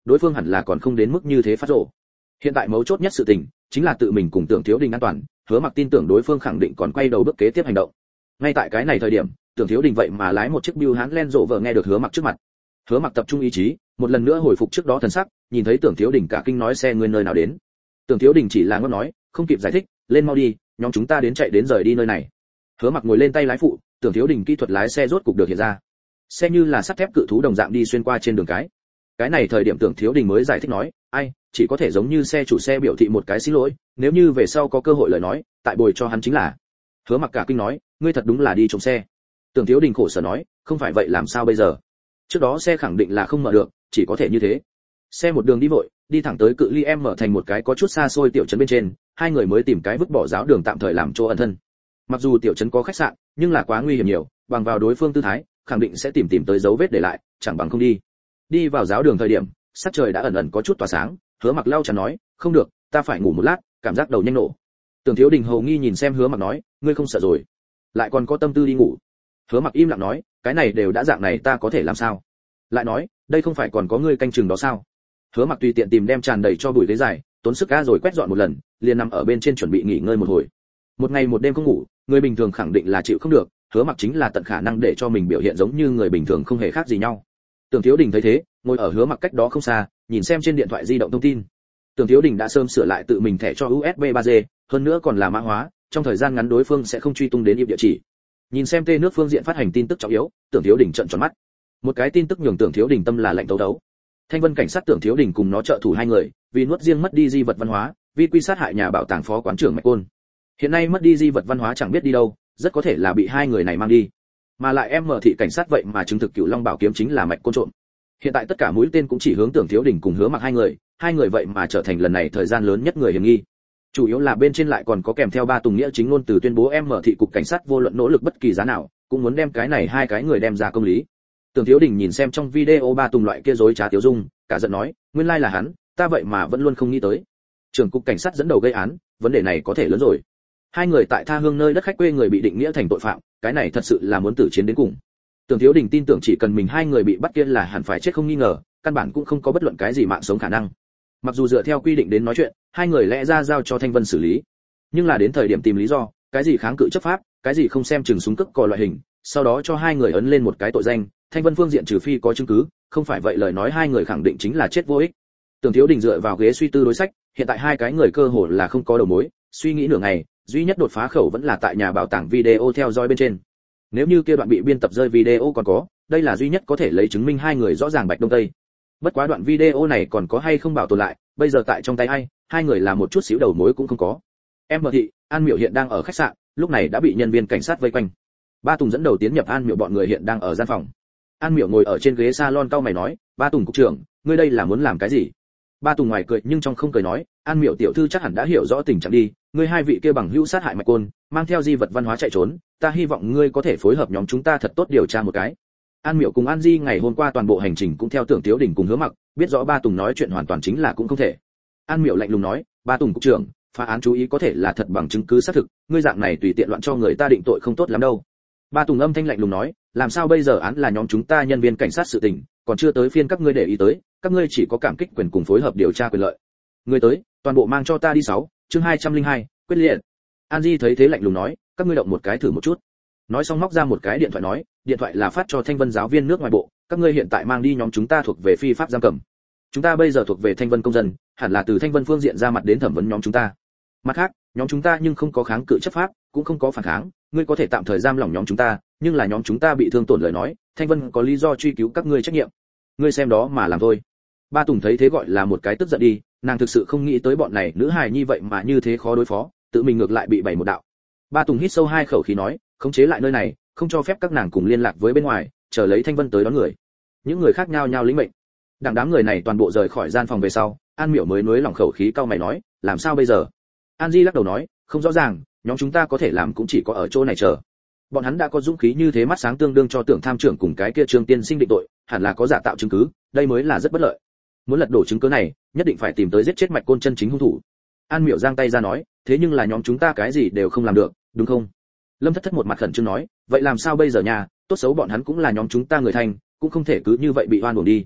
đối phương hẳn là còn không đến mức như thế phát rồ. Hiện tại mấu chốt nhất sự tình chính là tự mình cùng Tưởng Thiếu Đình an toàn, Hứa Mặc tin tưởng đối phương khẳng định còn quay đầu bước kế tiếp hành động. Ngay tại cái này thời điểm, Tưởng Thiếu Đình vậy mà lái một chiếc Buick Land Rover nghe được Hứa Mặc trước mặt. Hứa Mặc tập trung ý chí, một lần nữa hồi phục trước đó thần sắc, nhìn thấy Tưởng Thiếu Đình cả kinh nói xe người nơi nào đến. Tưởng Thiếu Đình chỉ là ngót nói, không kịp giải thích, lên mau đi, nhóm chúng ta đến chạy đến rời đi nơi này. Hứa Mặc ngồi lên tay lái phụ, Tưởng Thiếu Đình kỹ thuật lái xe rốt cục được hiện ra. Xe như là sắt thép cự thú đồng dạng đi xuyên qua trên đường cái. Cái này thời điểm Tưởng Thiếu Đình mới giải thích nói, ai, chỉ có thể giống như xe chủ xe biểu thị một cái xin lỗi, nếu như về sau có cơ hội lời nói, tại bồi cho hắn chính là. Hứa Mặc cả kinh nói, ngươi thật đúng là đi trộm xe. Tưởng Thiếu Đình khổ sở nói, không phải vậy làm sao bây giờ? Trước đó xe khẳng định là không mở được, chỉ có thể như thế. Xe một đường đi vội, đi thẳng tới cự ly em mở thành một cái có chút xa xôi tiểu trấn bên trên, hai người mới tìm cái vứt bỏ giáo đường tạm thời làm chỗ ẩn thân. Mặc dù tiểu trấn có khách sạn, nhưng là quá nguy hiểm nhiều, bằng vào đối phương tư thái, khẳng định sẽ tìm tìm tới dấu vết để lại, chẳng bằng không đi. Đi vào giáo đường thời điểm, sắc trời đã ẩn ẩn có chút tỏa sáng, Hứa Mặc lau chắn nói, không được, ta phải ngủ một lát, cảm giác đầu nhanh nổ. Tưởng Thiếu Đình hầu nghi nhìn xem Hứa Mặc nói, ngươi không sợ rồi, lại còn có tâm tư đi ngủ. Hứa Mặc im lặng nói, cái này đều đã dạng này ta có thể làm sao? Lại nói, đây không phải còn có ngươi canh chừng đó sao? Hứa Mặc tùy tiện tìm đem tràn đầy cho bụi ghế dài, tốn sức ga rồi quét dọn một lần, liền nằm ở bên trên chuẩn bị nghỉ ngơi một hồi. Một ngày một đêm không ngủ, người bình thường khẳng định là chịu không được, Hứa Mặc chính là tận khả năng để cho mình biểu hiện giống như người bình thường không hề khác gì nhau. Tưởng Thiếu Đình thấy thế, ngồi ở Hứa Mặc cách đó không xa, nhìn xem trên điện thoại di động thông tin. Tưởng Thiếu Đình đã sớm sửa lại tự mình thẻ cho u ét bê ba G, hơn nữa còn là mã hóa, trong thời gian ngắn đối phương sẽ không truy tung đến ip địa chỉ. Nhìn xem tê nước phương diện phát hành tin tức trọng yếu, Tưởng Thiếu Đình trợn tròn mắt. Một cái tin tức nhường Tưởng Thiếu Đình tâm là lạnh tấu tấu. Thanh Vân cảnh sát Tưởng Thiếu Đình cùng nó trợ thủ hai người, vì nuốt riêng mất đi di vật văn hóa, vì quy sát hại nhà bảo tàng phó quán trưởng Mạch Côn. Hiện nay mất đi di vật văn hóa chẳng biết đi đâu, rất có thể là bị hai người này mang đi. Mà lại em mở thị cảnh sát vậy mà chứng thực Cửu Long Bảo kiếm chính là Mạch Côn trộm. Hiện tại tất cả mũi tên cũng chỉ hướng Tưởng Thiếu Đình cùng Hứa Mặc hai người, hai người vậy mà trở thành lần này thời gian lớn nhất người hiểm nghi. Chủ yếu là bên trên lại còn có kèm theo ba Tùng Nghĩa chính ngôn từ tuyên bố em mở thị cục cảnh sát vô luận nỗ lực bất kỳ giá nào, cũng muốn đem cái này hai cái người đem ra công lý. Tưởng Thiếu Đình nhìn xem trong video ba Tùng loại kia dối trá Tiếu Dung, cả giận nói, nguyên lai là hắn, ta vậy mà vẫn luôn không nghĩ tới. Trưởng cục cảnh sát dẫn đầu gây án, vấn đề này có thể lớn rồi. Hai người tại tha hương nơi đất khách quê người bị định nghĩa thành tội phạm, cái này thật sự là muốn tử chiến đến cùng. Tưởng Thiếu Đình tin tưởng chỉ cần mình hai người bị bắt kia là hẳn phải chết không nghi ngờ, căn bản cũng không có bất luận cái gì mạng sống khả năng. Mặc dù dựa theo quy định đến nói chuyện, hai người lẽ ra giao cho Thanh Vân xử lý, nhưng là đến thời điểm tìm lý do, cái gì kháng cự chấp pháp, cái gì không xem chừng súng cước cò loại hình, sau đó cho hai người ấn lên một cái tội danh, Thanh Vân phương diện trừ phi có chứng cứ, không phải vậy lời nói hai người khẳng định chính là chết vô ích. Tưởng Thiếu Đình dựa vào ghế suy tư đối sách, hiện tại hai cái người cơ hồ là không có đầu mối, suy nghĩ nửa ngày, duy nhất đột phá khẩu vẫn là tại nhà bảo tàng video theo dõi bên trên. Nếu như kia đoạn bị biên tập rơi video còn có, đây là duy nhất có thể lấy chứng minh hai người rõ ràng bạch đông tây. Bất quá đoạn video này còn có hay không bảo tồn lại, bây giờ tại trong tay ai, hai người là một chút xíu đầu mối cũng không có. Em mở thị, An Miểu hiện đang ở khách sạn, lúc này đã bị nhân viên cảnh sát vây quanh. Ba Tùng dẫn đầu tiến nhập An Miểu, bọn người hiện đang ở gian phòng. An Miểu ngồi ở trên ghế salon cau mày nói, ba Tùng cục trưởng, ngươi đây là muốn làm cái gì? Ba Tùng ngoài cười nhưng trong không cười nói, An Miểu tiểu thư chắc hẳn đã hiểu rõ tình trạng đi, ngươi hai vị kia bằng hữu sát hại Mạch Côn, mang theo di vật văn hóa chạy trốn, ta hy vọng ngươi có thể phối hợp nhóm chúng ta thật tốt điều tra một cái. An Miểu cùng An Di ngày hôm qua toàn bộ hành trình cũng theo Tưởng Thiếu Đình cùng Hứa Mặc, biết rõ ba Tùng nói chuyện hoàn toàn chính là cũng không thể. An Miểu lạnh lùng nói, ba Tùng cục trưởng, phá án chú ý có thể là thật bằng chứng cứ xác thực, ngươi dạng này tùy tiện loạn cho người ta định tội không tốt lắm đâu. Ba Tùng âm thanh lạnh lùng nói, làm sao bây giờ án là nhóm chúng ta nhân viên cảnh sát sự tình, còn chưa tới phiên các ngươi để ý tới, các ngươi chỉ có cảm kích quyền cùng phối hợp điều tra quyền lợi. Ngươi tới, toàn bộ mang cho ta đi sáu, chương hai trăm linh hai, quyết liệt. An Di thấy thế lạnh lùng nói, các ngươi động một cái thử một chút. Nói xong móc ra một cái điện thoại nói, điện thoại là phát cho Thanh Vân giáo viên nước ngoài bộ, các ngươi hiện tại mang đi nhóm chúng ta thuộc về phi pháp giam cầm. Chúng ta bây giờ thuộc về Thanh Vân công dân, hẳn là từ Thanh Vân phương diện ra mặt đến thẩm vấn nhóm chúng ta. Mặt khác, nhóm chúng ta nhưng không có kháng cự chấp pháp, cũng không có phản kháng, ngươi có thể tạm thời giam lỏng nhóm chúng ta, nhưng là nhóm chúng ta bị thương tổn lời nói, Thanh Vân có lý do truy cứu các ngươi trách nhiệm. Ngươi xem đó mà làm thôi. Ba Tùng thấy thế gọi là một cái tức giận đi, nàng thực sự không nghĩ tới bọn này nữ hài như vậy mà như thế khó đối phó, tự mình ngược lại bị bày một đạo. Ba Tùng hít sâu hai khẩu khí nói, khống chế lại nơi này, không cho phép các nàng cùng liên lạc với bên ngoài, chờ lấy Thanh Vân tới đón người. Những người khác nhao nhao lĩnh mệnh. Đằng đám người này toàn bộ rời khỏi gian phòng về sau, An Miểu mới nuối lòng khẩu khí cau mày nói, làm sao bây giờ? An Di lắc đầu nói, không rõ ràng, nhóm chúng ta có thể làm cũng chỉ có ở chỗ này chờ. Bọn hắn đã có dũng khí như thế mắt sáng tương đương cho Tưởng tham trưởng cùng cái kia Trương tiên sinh định tội, hẳn là có giả tạo chứng cứ, đây mới là rất bất lợi. Muốn lật đổ chứng cứ này, nhất định phải tìm tới giết chết Mạch Côn chân chính hung thủ. An Miểu giang tay ra nói, thế nhưng là nhóm chúng ta cái gì đều không làm được, đúng không? Lâm Thất Thất một mặt khẩn trương nói, vậy làm sao bây giờ nha, tốt xấu bọn hắn cũng là nhóm chúng ta người thành, cũng không thể cứ như vậy bị oan uổng đi.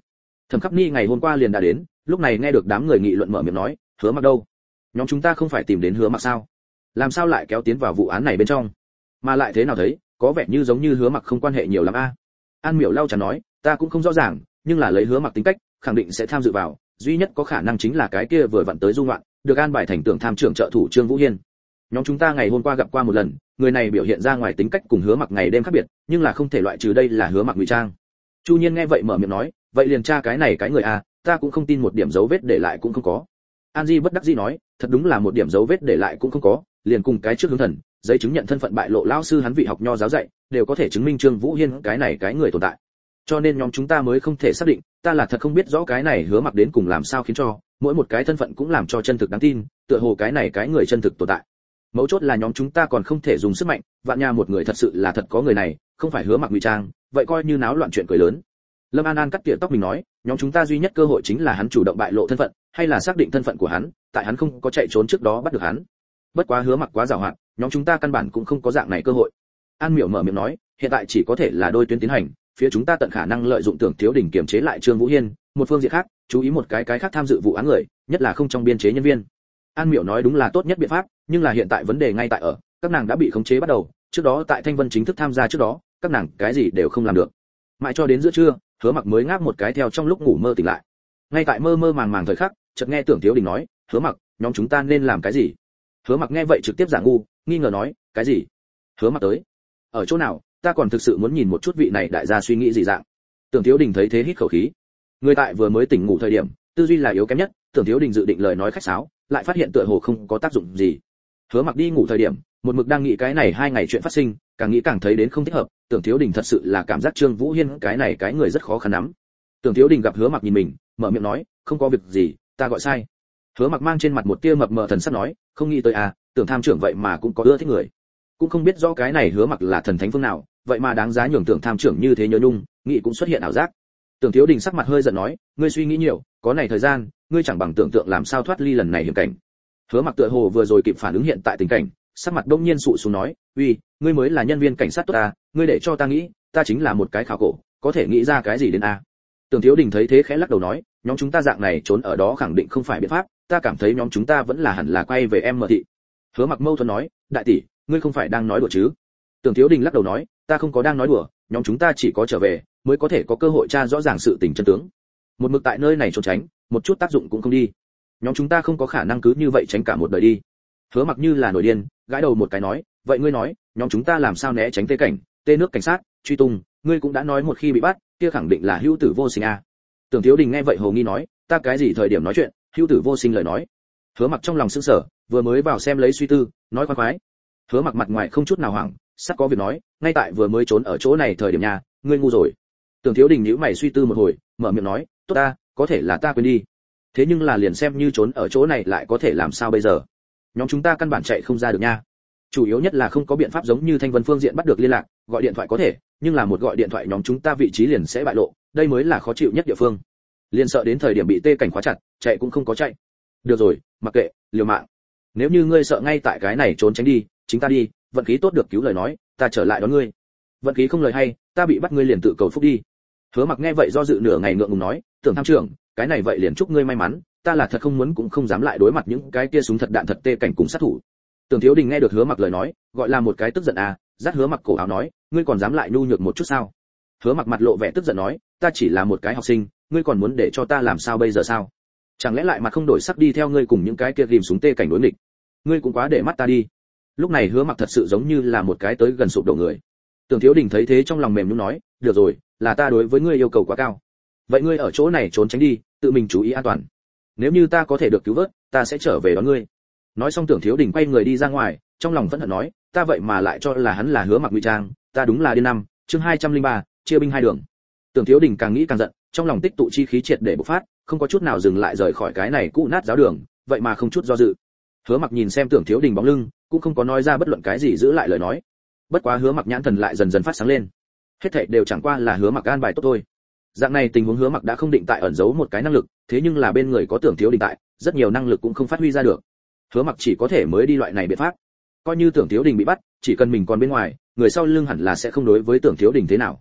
Thẩm Khắc Ni ngày hôm qua liền đã đến, lúc này nghe được đám người nghị luận mở miệng nói, Hứa Mặc đâu? Nhóm chúng ta không phải tìm đến Hứa Mặc sao? Làm sao lại kéo tiến vào vụ án này bên trong? Mà lại thế nào thấy, có vẻ như giống như Hứa Mặc không quan hệ nhiều lắm a. An Miểu lau chán nói, ta cũng không rõ ràng, nhưng là lấy Hứa Mặc tính cách, khẳng định sẽ tham dự vào, duy nhất có khả năng chính là cái kia vừa vặn tới du ngoạn, được an bài thành tưởng tham trưởng trợ thủ Trương Vũ Hiên. Nhóm chúng ta ngày hôm qua gặp qua một lần, người này biểu hiện ra ngoài tính cách cùng Hứa Mặc ngày đêm khác biệt, nhưng là không thể loại trừ đây là Hứa Mặc ngụy trang. Chu Nhiên nghe vậy mở miệng nói, vậy liền tra cái này cái người a, ta cũng không tin một điểm dấu vết để lại cũng không có. An Di bất đắc dĩ nói, thật đúng là một điểm dấu vết để lại cũng không có, liền cùng cái trước hướng thần, giấy chứng nhận thân phận bại lộ lão sư hắn vị học nho giáo dạy, đều có thể chứng minh Trương Vũ Hiên cái này cái người tồn tại. Cho nên nhóm chúng ta mới không thể xác định, ta là thật không biết rõ cái này Hứa Mặc đến cùng làm sao khiến cho, mỗi một cái thân phận cũng làm cho chân thực đáng tin, tựa hồ cái này cái người chân thực tồn tại. Mấu chốt là nhóm chúng ta còn không thể dùng sức mạnh, vạn nhà một người thật sự là thật có người này, không phải Hứa Mặc ngụy trang, vậy coi như náo loạn chuyện cười lớn. Lâm An An cắt tỉa tóc mình nói, nhóm chúng ta duy nhất cơ hội chính là hắn chủ động bại lộ thân phận, hay là xác định thân phận của hắn, tại hắn không có chạy trốn trước đó bắt được hắn. Bất quá Hứa Mặc quá giàu hạn, nhóm chúng ta căn bản cũng không có dạng này cơ hội. An Miểu mở miệng nói, hiện tại chỉ có thể là đôi tuyến tiến hành, phía chúng ta tận khả năng lợi dụng Tưởng Thiếu Đình kiềm chế lại Trương Vũ Hiên, một phương diện khác, chú ý một cái cái khác tham dự vụ án người, nhất là không trong biên chế nhân viên. An Miểu nói đúng là tốt nhất biện pháp, nhưng là hiện tại vấn đề ngay tại ở, các nàng đã bị khống chế bắt đầu, trước đó tại Thanh Vân chính thức tham gia trước đó, các nàng cái gì đều không làm được. Mãi cho đến giữa trưa, Hứa Mặc mới ngáp một cái theo trong lúc ngủ mơ tỉnh lại. Ngay tại mơ mơ màng màng thời khắc, chợt nghe Tưởng Thiếu Đình nói, Hứa Mặc, nhóm chúng ta nên làm cái gì? Hứa Mặc nghe vậy trực tiếp giả ngu, nghi ngờ nói, cái gì? Hứa Mặc tới? Ở chỗ nào? Ta còn thực sự muốn nhìn một chút vị này đại gia suy nghĩ gì dạng. Tưởng Thiếu Đình thấy thế hít khẩu khí. Người tại vừa mới tỉnh ngủ thời điểm, tư duy là yếu kém nhất, Tưởng Thiếu Đình dự định lời nói khách sáo, lại phát hiện tựa hồ không có tác dụng gì. Hứa Mặc đi ngủ thời điểm, một mực đang nghĩ cái này hai ngày chuyện phát sinh, càng nghĩ càng thấy đến không thích hợp, Tưởng Thiếu Đình thật sự là cảm giác Trương Vũ Hiên cái này cái người rất khó khăn nắm. Tưởng Thiếu Đình gặp Hứa Mặc nhìn mình, mở miệng nói, không có việc gì, ta gọi sai. Hứa Mặc mang trên mặt một tia mập mờ thần sắc nói, không nghĩ tới à, Tưởng tham trưởng vậy mà cũng có ưa thích người. Cũng không biết rõ cái này Hứa Mặc là thần thánh phương nào, vậy mà đáng giá nhường Tưởng tham trưởng như thế nhớ nhung, nghĩ cũng xuất hiện ảo giác. Tưởng Thiếu Đình sắc mặt hơi giận nói, ngươi suy nghĩ nhiều, có này thời gian, ngươi chẳng bằng tưởng tượng làm sao thoát ly lần này hiểm cảnh. Hứa Mặc tựa hồ vừa rồi kịp phản ứng hiện tại tình cảnh, sắc mặt đông nhiên sụ xuống nói, uy, ngươi mới là nhân viên cảnh sát tốt ta, ngươi để cho ta nghĩ, ta chính là một cái khảo cổ, có thể nghĩ ra cái gì đến a? Tưởng Thiếu Đình thấy thế khẽ lắc đầu nói, nhóm chúng ta dạng này trốn ở đó khẳng định không phải biện pháp, ta cảm thấy nhóm chúng ta vẫn là hẳn là quay về em mở thị. Hứa Mặc mâu thuẫn nói, đại tỷ, ngươi không phải đang nói đùa chứ? Tưởng Thiếu Đình lắc đầu nói, ta không có đang nói đùa, nhóm chúng ta chỉ có trở về mới có thể có cơ hội tra rõ ràng sự tình chân tướng. Một mực tại nơi này trốn tránh, một chút tác dụng cũng không đi. Nhóm chúng ta không có khả năng cứ như vậy tránh cả một đời đi. Hứa Mặc như là nổi điên, gãi đầu một cái nói, vậy ngươi nói, nhóm chúng ta làm sao né tránh tê cảnh, tê nước cảnh sát, truy tung, ngươi cũng đã nói một khi bị bắt, kia khẳng định là hữu tử vô sinh a. Tưởng Thiếu Đình nghe vậy hồ nghi nói, ta cái gì thời điểm nói chuyện, hữu tử vô sinh lời nói. Hứa Mặc trong lòng sững sờ, vừa mới vào xem lấy suy tư, nói khoái khoái. Hứa Mặc mặt ngoài không chút nào hoảng, sắp có việc nói, ngay tại vừa mới trốn ở chỗ này thời điểm nhà, ngươi ngu rồi. Tưởng Thiếu Đình nhíu mày suy tư một hồi, mở miệng nói, tốt ta, có thể là ta quên đi. Thế nhưng là liền xem như trốn ở chỗ này lại có thể làm sao bây giờ? Nhóm chúng ta căn bản chạy không ra được nha. Chủ yếu nhất là không có biện pháp giống như Thanh Vân phương diện bắt được liên lạc, gọi điện thoại có thể, nhưng là một gọi điện thoại nhóm chúng ta vị trí liền sẽ bại lộ, đây mới là khó chịu nhất địa phương. Liên sợ đến thời điểm bị tê cảnh khóa chặt, chạy cũng không có chạy. Được rồi, mặc kệ, liều mạng. Nếu như ngươi sợ ngay tại cái này trốn tránh đi, chính ta đi, vận khí tốt được cứu lời nói, ta trở lại đón ngươi. Vận khí không lời hay, ta bị bắt ngươi liền tự cầu phúc đi. Hứa Mặc nghe vậy do dự nửa ngày ngượng ngùng nói, Tưởng tham trưởng, cái này vậy liền chúc ngươi may mắn, ta là thật không muốn cũng không dám lại đối mặt những cái kia súng thật đạn thật tê cảnh cùng sát thủ. Tưởng Thiếu Đình nghe được Hứa Mặc lời nói, gọi là một cái tức giận à, dắt Hứa Mặc cổ áo nói, ngươi còn dám lại nhu nhược một chút sao? Hứa Mặc mặt lộ vẻ tức giận nói, ta chỉ là một cái học sinh, ngươi còn muốn để cho ta làm sao bây giờ sao? Chẳng lẽ lại mặt không đổi sắc đi theo ngươi cùng những cái kia ghim súng tê cảnh đối nghịch? Ngươi cũng quá để mắt ta đi. Lúc này Hứa Mặc thật sự giống như là một cái tới gần sụp đổ người. Tưởng Thiếu Đình thấy thế trong lòng mềm nhũn nói, được rồi, là ta đối với ngươi yêu cầu quá cao. Vậy ngươi ở chỗ này trốn tránh đi, tự mình chú ý an toàn. Nếu như ta có thể được cứu vớt, ta sẽ trở về đón ngươi. Nói xong Tưởng Thiếu Đình quay người đi ra ngoài, trong lòng vẫn hận nói, ta vậy mà lại cho là hắn là Hứa Mặc ngụy trang, ta đúng là điên năm. Chương hai trăm lẻ ba, chia binh hai đường. Tưởng Thiếu Đình càng nghĩ càng giận, trong lòng tích tụ chi khí triệt để bộc phát, không có chút nào dừng lại rời khỏi cái này cũ nát giáo đường, vậy mà không chút do dự. Hứa Mặc nhìn xem Tưởng Thiếu Đình bóng lưng, cũng không có nói ra bất luận cái gì giữ lại lời nói. Bất quá Hứa Mặc nhãn thần lại dần dần phát sáng lên. Hết thảy đều chẳng qua là Hứa Mặc an bài tốt thôi. Dạng này tình huống Hứa Mặc đã không định tại ẩn giấu một cái năng lực, thế nhưng là bên người có Tưởng Thiếu Đình tại, rất nhiều năng lực cũng không phát huy ra được. Hứa Mặc chỉ có thể mới đi loại này biện pháp. Coi như Tưởng Thiếu Đình bị bắt, chỉ cần mình còn bên ngoài, người sau lưng hẳn là sẽ không đối với Tưởng Thiếu Đình thế nào.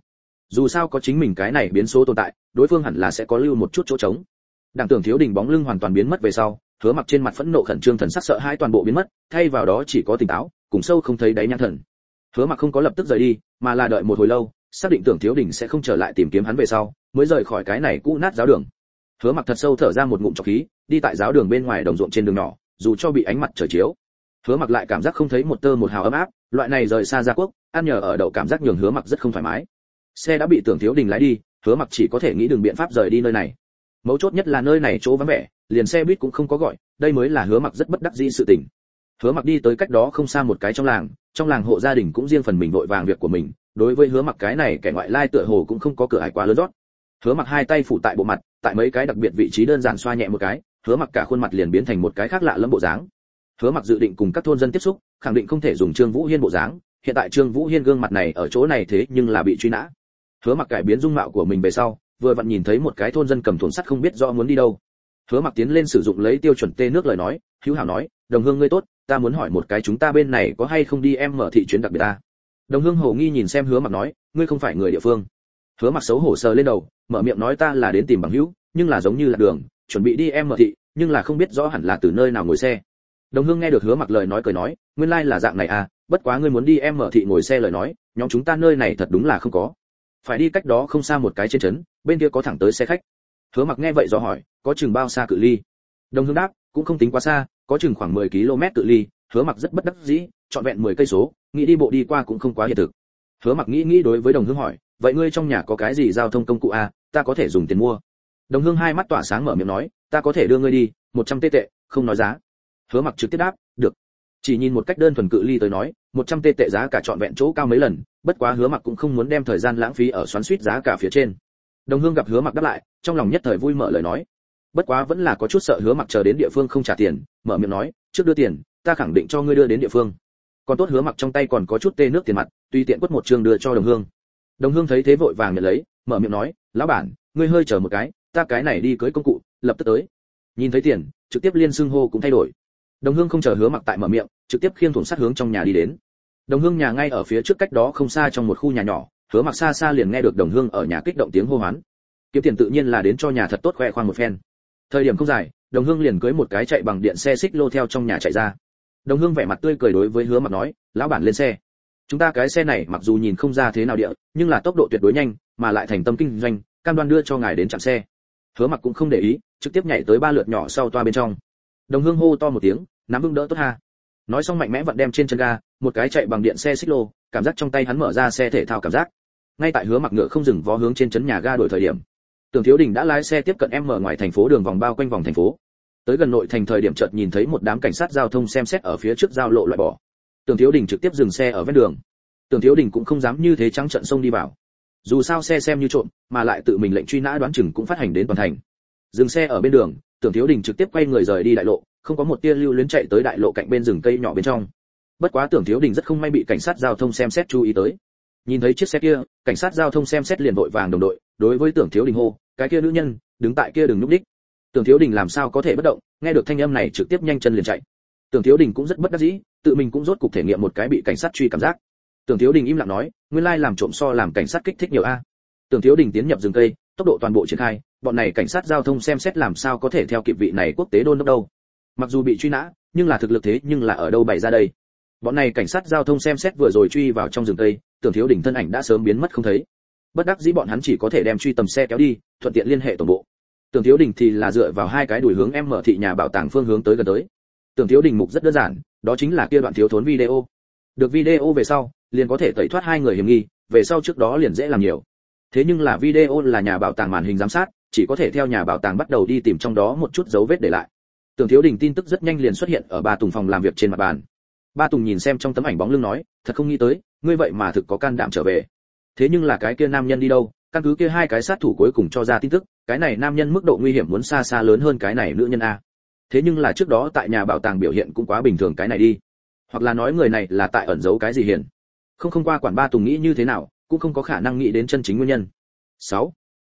Dù sao có chính mình cái này biến số tồn tại, đối phương hẳn là sẽ có lưu một chút chỗ trống. Đảng Tưởng Thiếu Đình bóng lưng hoàn toàn biến mất về sau, Hứa Mặc trên mặt phẫn nộ khẩn trương thần sắc sợ hãi toàn bộ biến mất, thay vào đó chỉ có tỉnh táo, cùng sâu không thấy đáy nhãn thần. Hứa Mặc không có lập tức rời đi, mà là đợi một hồi lâu, xác định Tưởng Thiếu Đình sẽ không trở lại tìm kiếm hắn về sau, mới rời khỏi cái này cũ nát giáo đường. Hứa Mặc thật sâu thở ra một ngụm trọc khí, đi tại giáo đường bên ngoài đồng ruộng trên đường nhỏ, dù cho bị ánh mặt trời chiếu, Hứa Mặc lại cảm giác không thấy một tơ một hào ấm áp, loại này rời xa gia quốc, ăn nhờ ở đậu cảm giác nhường Hứa Mặc rất không thoải mái. Xe đã bị Tưởng Thiếu Đình lái đi, Hứa Mặc chỉ có thể nghĩ đường biện pháp rời đi nơi này. Mấu chốt nhất là nơi này chỗ vắng vẻ, liền xe buýt cũng không có gọi, đây mới là Hứa Mặc rất bất đắc dĩ sự tình. Hứa Mặc đi tới cách đó không xa một cái trong làng, trong làng hộ gia đình cũng riêng phần mình vội vàng việc của mình, đối với Hứa Mặc cái này kẻ ngoại lai tựa hồ cũng không có cửa ải quá lớn rót. Hứa Mặc hai tay phủ tại bộ mặt, tại mấy cái đặc biệt vị trí đơn giản xoa nhẹ một cái, Hứa Mặc cả khuôn mặt liền biến thành một cái khác lạ lẫm bộ dáng. Hứa Mặc dự định cùng các thôn dân tiếp xúc, khẳng định không thể dùng Trương Vũ Hiên bộ dáng, hiện tại Trương Vũ Hiên gương mặt này ở chỗ này thế nhưng là bị truy nã. Hứa Mặc cải biến dung mạo của mình về sau, vừa vặn nhìn thấy một cái thôn dân cầm thùng sắt không biết rõ muốn đi đâu. Hứa Mặc tiến lên sử dụng lấy tiêu chuẩn tê nước lời nói, hữu hảo nói, đồng hương ngươi tốt, ta muốn hỏi một cái chúng ta bên này có hay không đi em mở thị chuyến đặc biệt ta. Đồng hương hồ nghi nhìn xem Hứa Mặc nói, ngươi không phải người địa phương. Hứa Mặc xấu hổ sờ lên đầu, mở miệng nói ta là đến tìm bằng hữu, nhưng là giống như là đường, chuẩn bị đi em mở thị, nhưng là không biết rõ hẳn là từ nơi nào ngồi xe. Đồng hương nghe được Hứa Mặc lời nói cười nói, nguyên lai like là dạng này à, bất quá ngươi muốn đi em mở thị ngồi xe lời nói, nhóm chúng ta nơi này thật đúng là không có. Phải đi cách đó không xa một cái trên trấn, bên kia có thẳng tới xe khách. Hứa Mặc nghe vậy dò hỏi, có chừng bao xa cự ly? Đồng hương đáp, cũng không tính quá xa, có chừng khoảng mười ki lô mét cự ly. Hứa Mặc rất bất đắc dĩ, trọn vẹn mười cây số, nghĩ đi bộ đi qua cũng không quá hiện thực. Hứa Mặc nghĩ nghĩ đối với Đồng hương hỏi, vậy ngươi trong nhà có cái gì giao thông công cụ à, ta có thể dùng tiền mua. Đồng hương hai mắt tỏa sáng mở miệng nói, ta có thể đưa ngươi đi, một trăm tê tệ, không nói giá. Hứa Mặc trực tiếp đáp, được. Chỉ nhìn một cách đơn thuần cự ly tới nói, một trăm tê tệ giá cả trọn vẹn chỗ cao mấy lần, bất quá Hứa Mặc cũng không muốn đem thời gian lãng phí ở xoắn xuýt giá cả phía trên. Đồng hương gặp Hứa Mặc đáp lại, trong lòng nhất thời vui mở lời nói. Bất quá vẫn là có chút sợ Hứa Mặc chờ đến địa phương không trả tiền, mở miệng nói, trước đưa tiền, ta khẳng định cho ngươi đưa đến địa phương. Còn tốt Hứa Mặc trong tay còn có chút tê nước tiền mặt, tùy tiện quất một trường đưa cho Đồng hương. Đồng hương thấy thế vội vàng nhận lấy, mở miệng nói, lão bản, ngươi hơi chờ một cái, ta cái này đi cưới công cụ, lập tức tới. Nhìn thấy tiền, trực tiếp liên xưng hô cũng thay đổi. Đồng hương không chờ Hứa Mặc tại mở miệng, trực tiếp khiêng thùng sắt hướng trong nhà đi đến. Đồng hương nhà ngay ở phía trước cách đó không xa trong một khu nhà nhỏ, Hứa Mặc xa xa liền nghe được Đồng hương ở nhà kích động tiếng hô hoán. Kiếm tiền tự nhiên là đến cho nhà thật tốt khoe khoang một phen. Thời điểm không dài, Đồng hương liền cưới một cái chạy bằng điện xe xích lô theo trong nhà chạy ra. Đồng hương vẻ mặt tươi cười đối với Hứa Mặc nói, lão bản lên xe. Chúng ta cái xe này mặc dù nhìn không ra thế nào địa, nhưng là tốc độ tuyệt đối nhanh, mà lại thành tâm kinh doanh, cam đoan đưa cho ngài đến trạm xe. Hứa Mặc cũng không để ý, trực tiếp nhảy tới ba lượt nhỏ sau toa bên trong. Đồng hương hô to một tiếng, nắm vững đỡ tốt ha. Nói xong mạnh mẽ vặn đem trên chân ga, một cái chạy bằng điện xe xích lô, cảm giác trong tay hắn mở ra xe thể thao cảm giác. Ngay tại Hứa Mặc ngựa không dừng vó hướng trên trấn nhà ga đổi thời điểm, Tưởng Thiếu Đình đã lái xe tiếp cận em mở ngoài thành phố đường vòng bao quanh vòng thành phố. Tới gần nội thành thời điểm chợt nhìn thấy một đám cảnh sát giao thông xem xét ở phía trước giao lộ loại bỏ. Tưởng Thiếu Đình trực tiếp dừng xe ở ven đường. Tưởng Thiếu Đình cũng không dám như thế trắng trợn xông đi vào. Dù sao xe xem như trộm, mà lại tự mình lệnh truy nã đoán chừng cũng phát hành đến toàn thành. Dừng xe ở bên đường, Tưởng Thiếu Đình trực tiếp quay người rời đi đại lộ, không có một tia lưu luyến chạy tới đại lộ cạnh bên rừng cây nhỏ bên trong. Bất quá Tưởng Thiếu Đình rất không may bị cảnh sát giao thông xem xét chú ý tới. Nhìn thấy chiếc xe kia, cảnh sát giao thông xem xét liền vội vàng đồng đội, đối với Tưởng Thiếu Đình hô, cái kia nữ nhân, đứng tại kia đừng nhúc nhích. Tưởng Thiếu Đình làm sao có thể bất động, nghe được thanh âm này trực tiếp nhanh chân liền chạy. Tưởng Thiếu Đình cũng rất bất đắc dĩ, tự mình cũng rốt cục thể nghiệm một cái bị cảnh sát truy cảm giác. Tưởng Thiếu Đình im lặng nói, nguyên lai làm trộm so làm cảnh sát kích thích nhiều a. Tưởng Thiếu Đình tiến nhập rừng cây, tốc độ toàn bộ triển khai, bọn này cảnh sát giao thông xem xét làm sao có thể theo kịp vị này quốc tế đôn đốc đâu. Mặc dù bị truy nã, nhưng là thực lực thế nhưng là ở đâu bày ra đây. Bọn này cảnh sát giao thông xem xét vừa rồi truy vào trong rừng cây, Tưởng Thiếu Đình thân ảnh đã sớm biến mất không thấy. Bất đắc dĩ bọn hắn chỉ có thể đem truy tầm xe kéo đi, thuận tiện liên hệ tổng bộ. Tưởng Thiếu Đình thì là dựa vào hai cái đuổi hướng em mở thị nhà bảo tàng phương hướng tới gần tới. Tưởng Thiếu Đình mục rất đơn giản, đó chính là kia đoạn thiếu thốn video. Được video về sau, liền có thể tẩy thoát hai người hiểm nghi, về sau trước đó liền dễ làm nhiều. Thế nhưng là video là nhà bảo tàng màn hình giám sát, chỉ có thể theo nhà bảo tàng bắt đầu đi tìm trong đó một chút dấu vết để lại. Tưởng Thiếu Đình tin tức rất nhanh liền xuất hiện ở Ba Tùng phòng làm việc trên mặt bàn. Ba Tùng nhìn xem trong tấm ảnh bóng lưng nói, thật không nghĩ tới, ngươi vậy mà thực có can đảm trở về. Thế nhưng là cái kia nam nhân đi đâu? Căn cứ kia hai cái sát thủ cuối cùng cho ra tin tức, cái này nam nhân mức độ nguy hiểm muốn xa xa lớn hơn cái này nữ nhân a. Thế nhưng là trước đó tại nhà bảo tàng biểu hiện cũng quá bình thường cái này đi. Hoặc là nói người này là tại ẩn giấu cái gì hiển. Không không qua quản Ba Tùng nghĩ như thế nào, cũng không có khả năng nghĩ đến chân chính nguyên nhân. sáu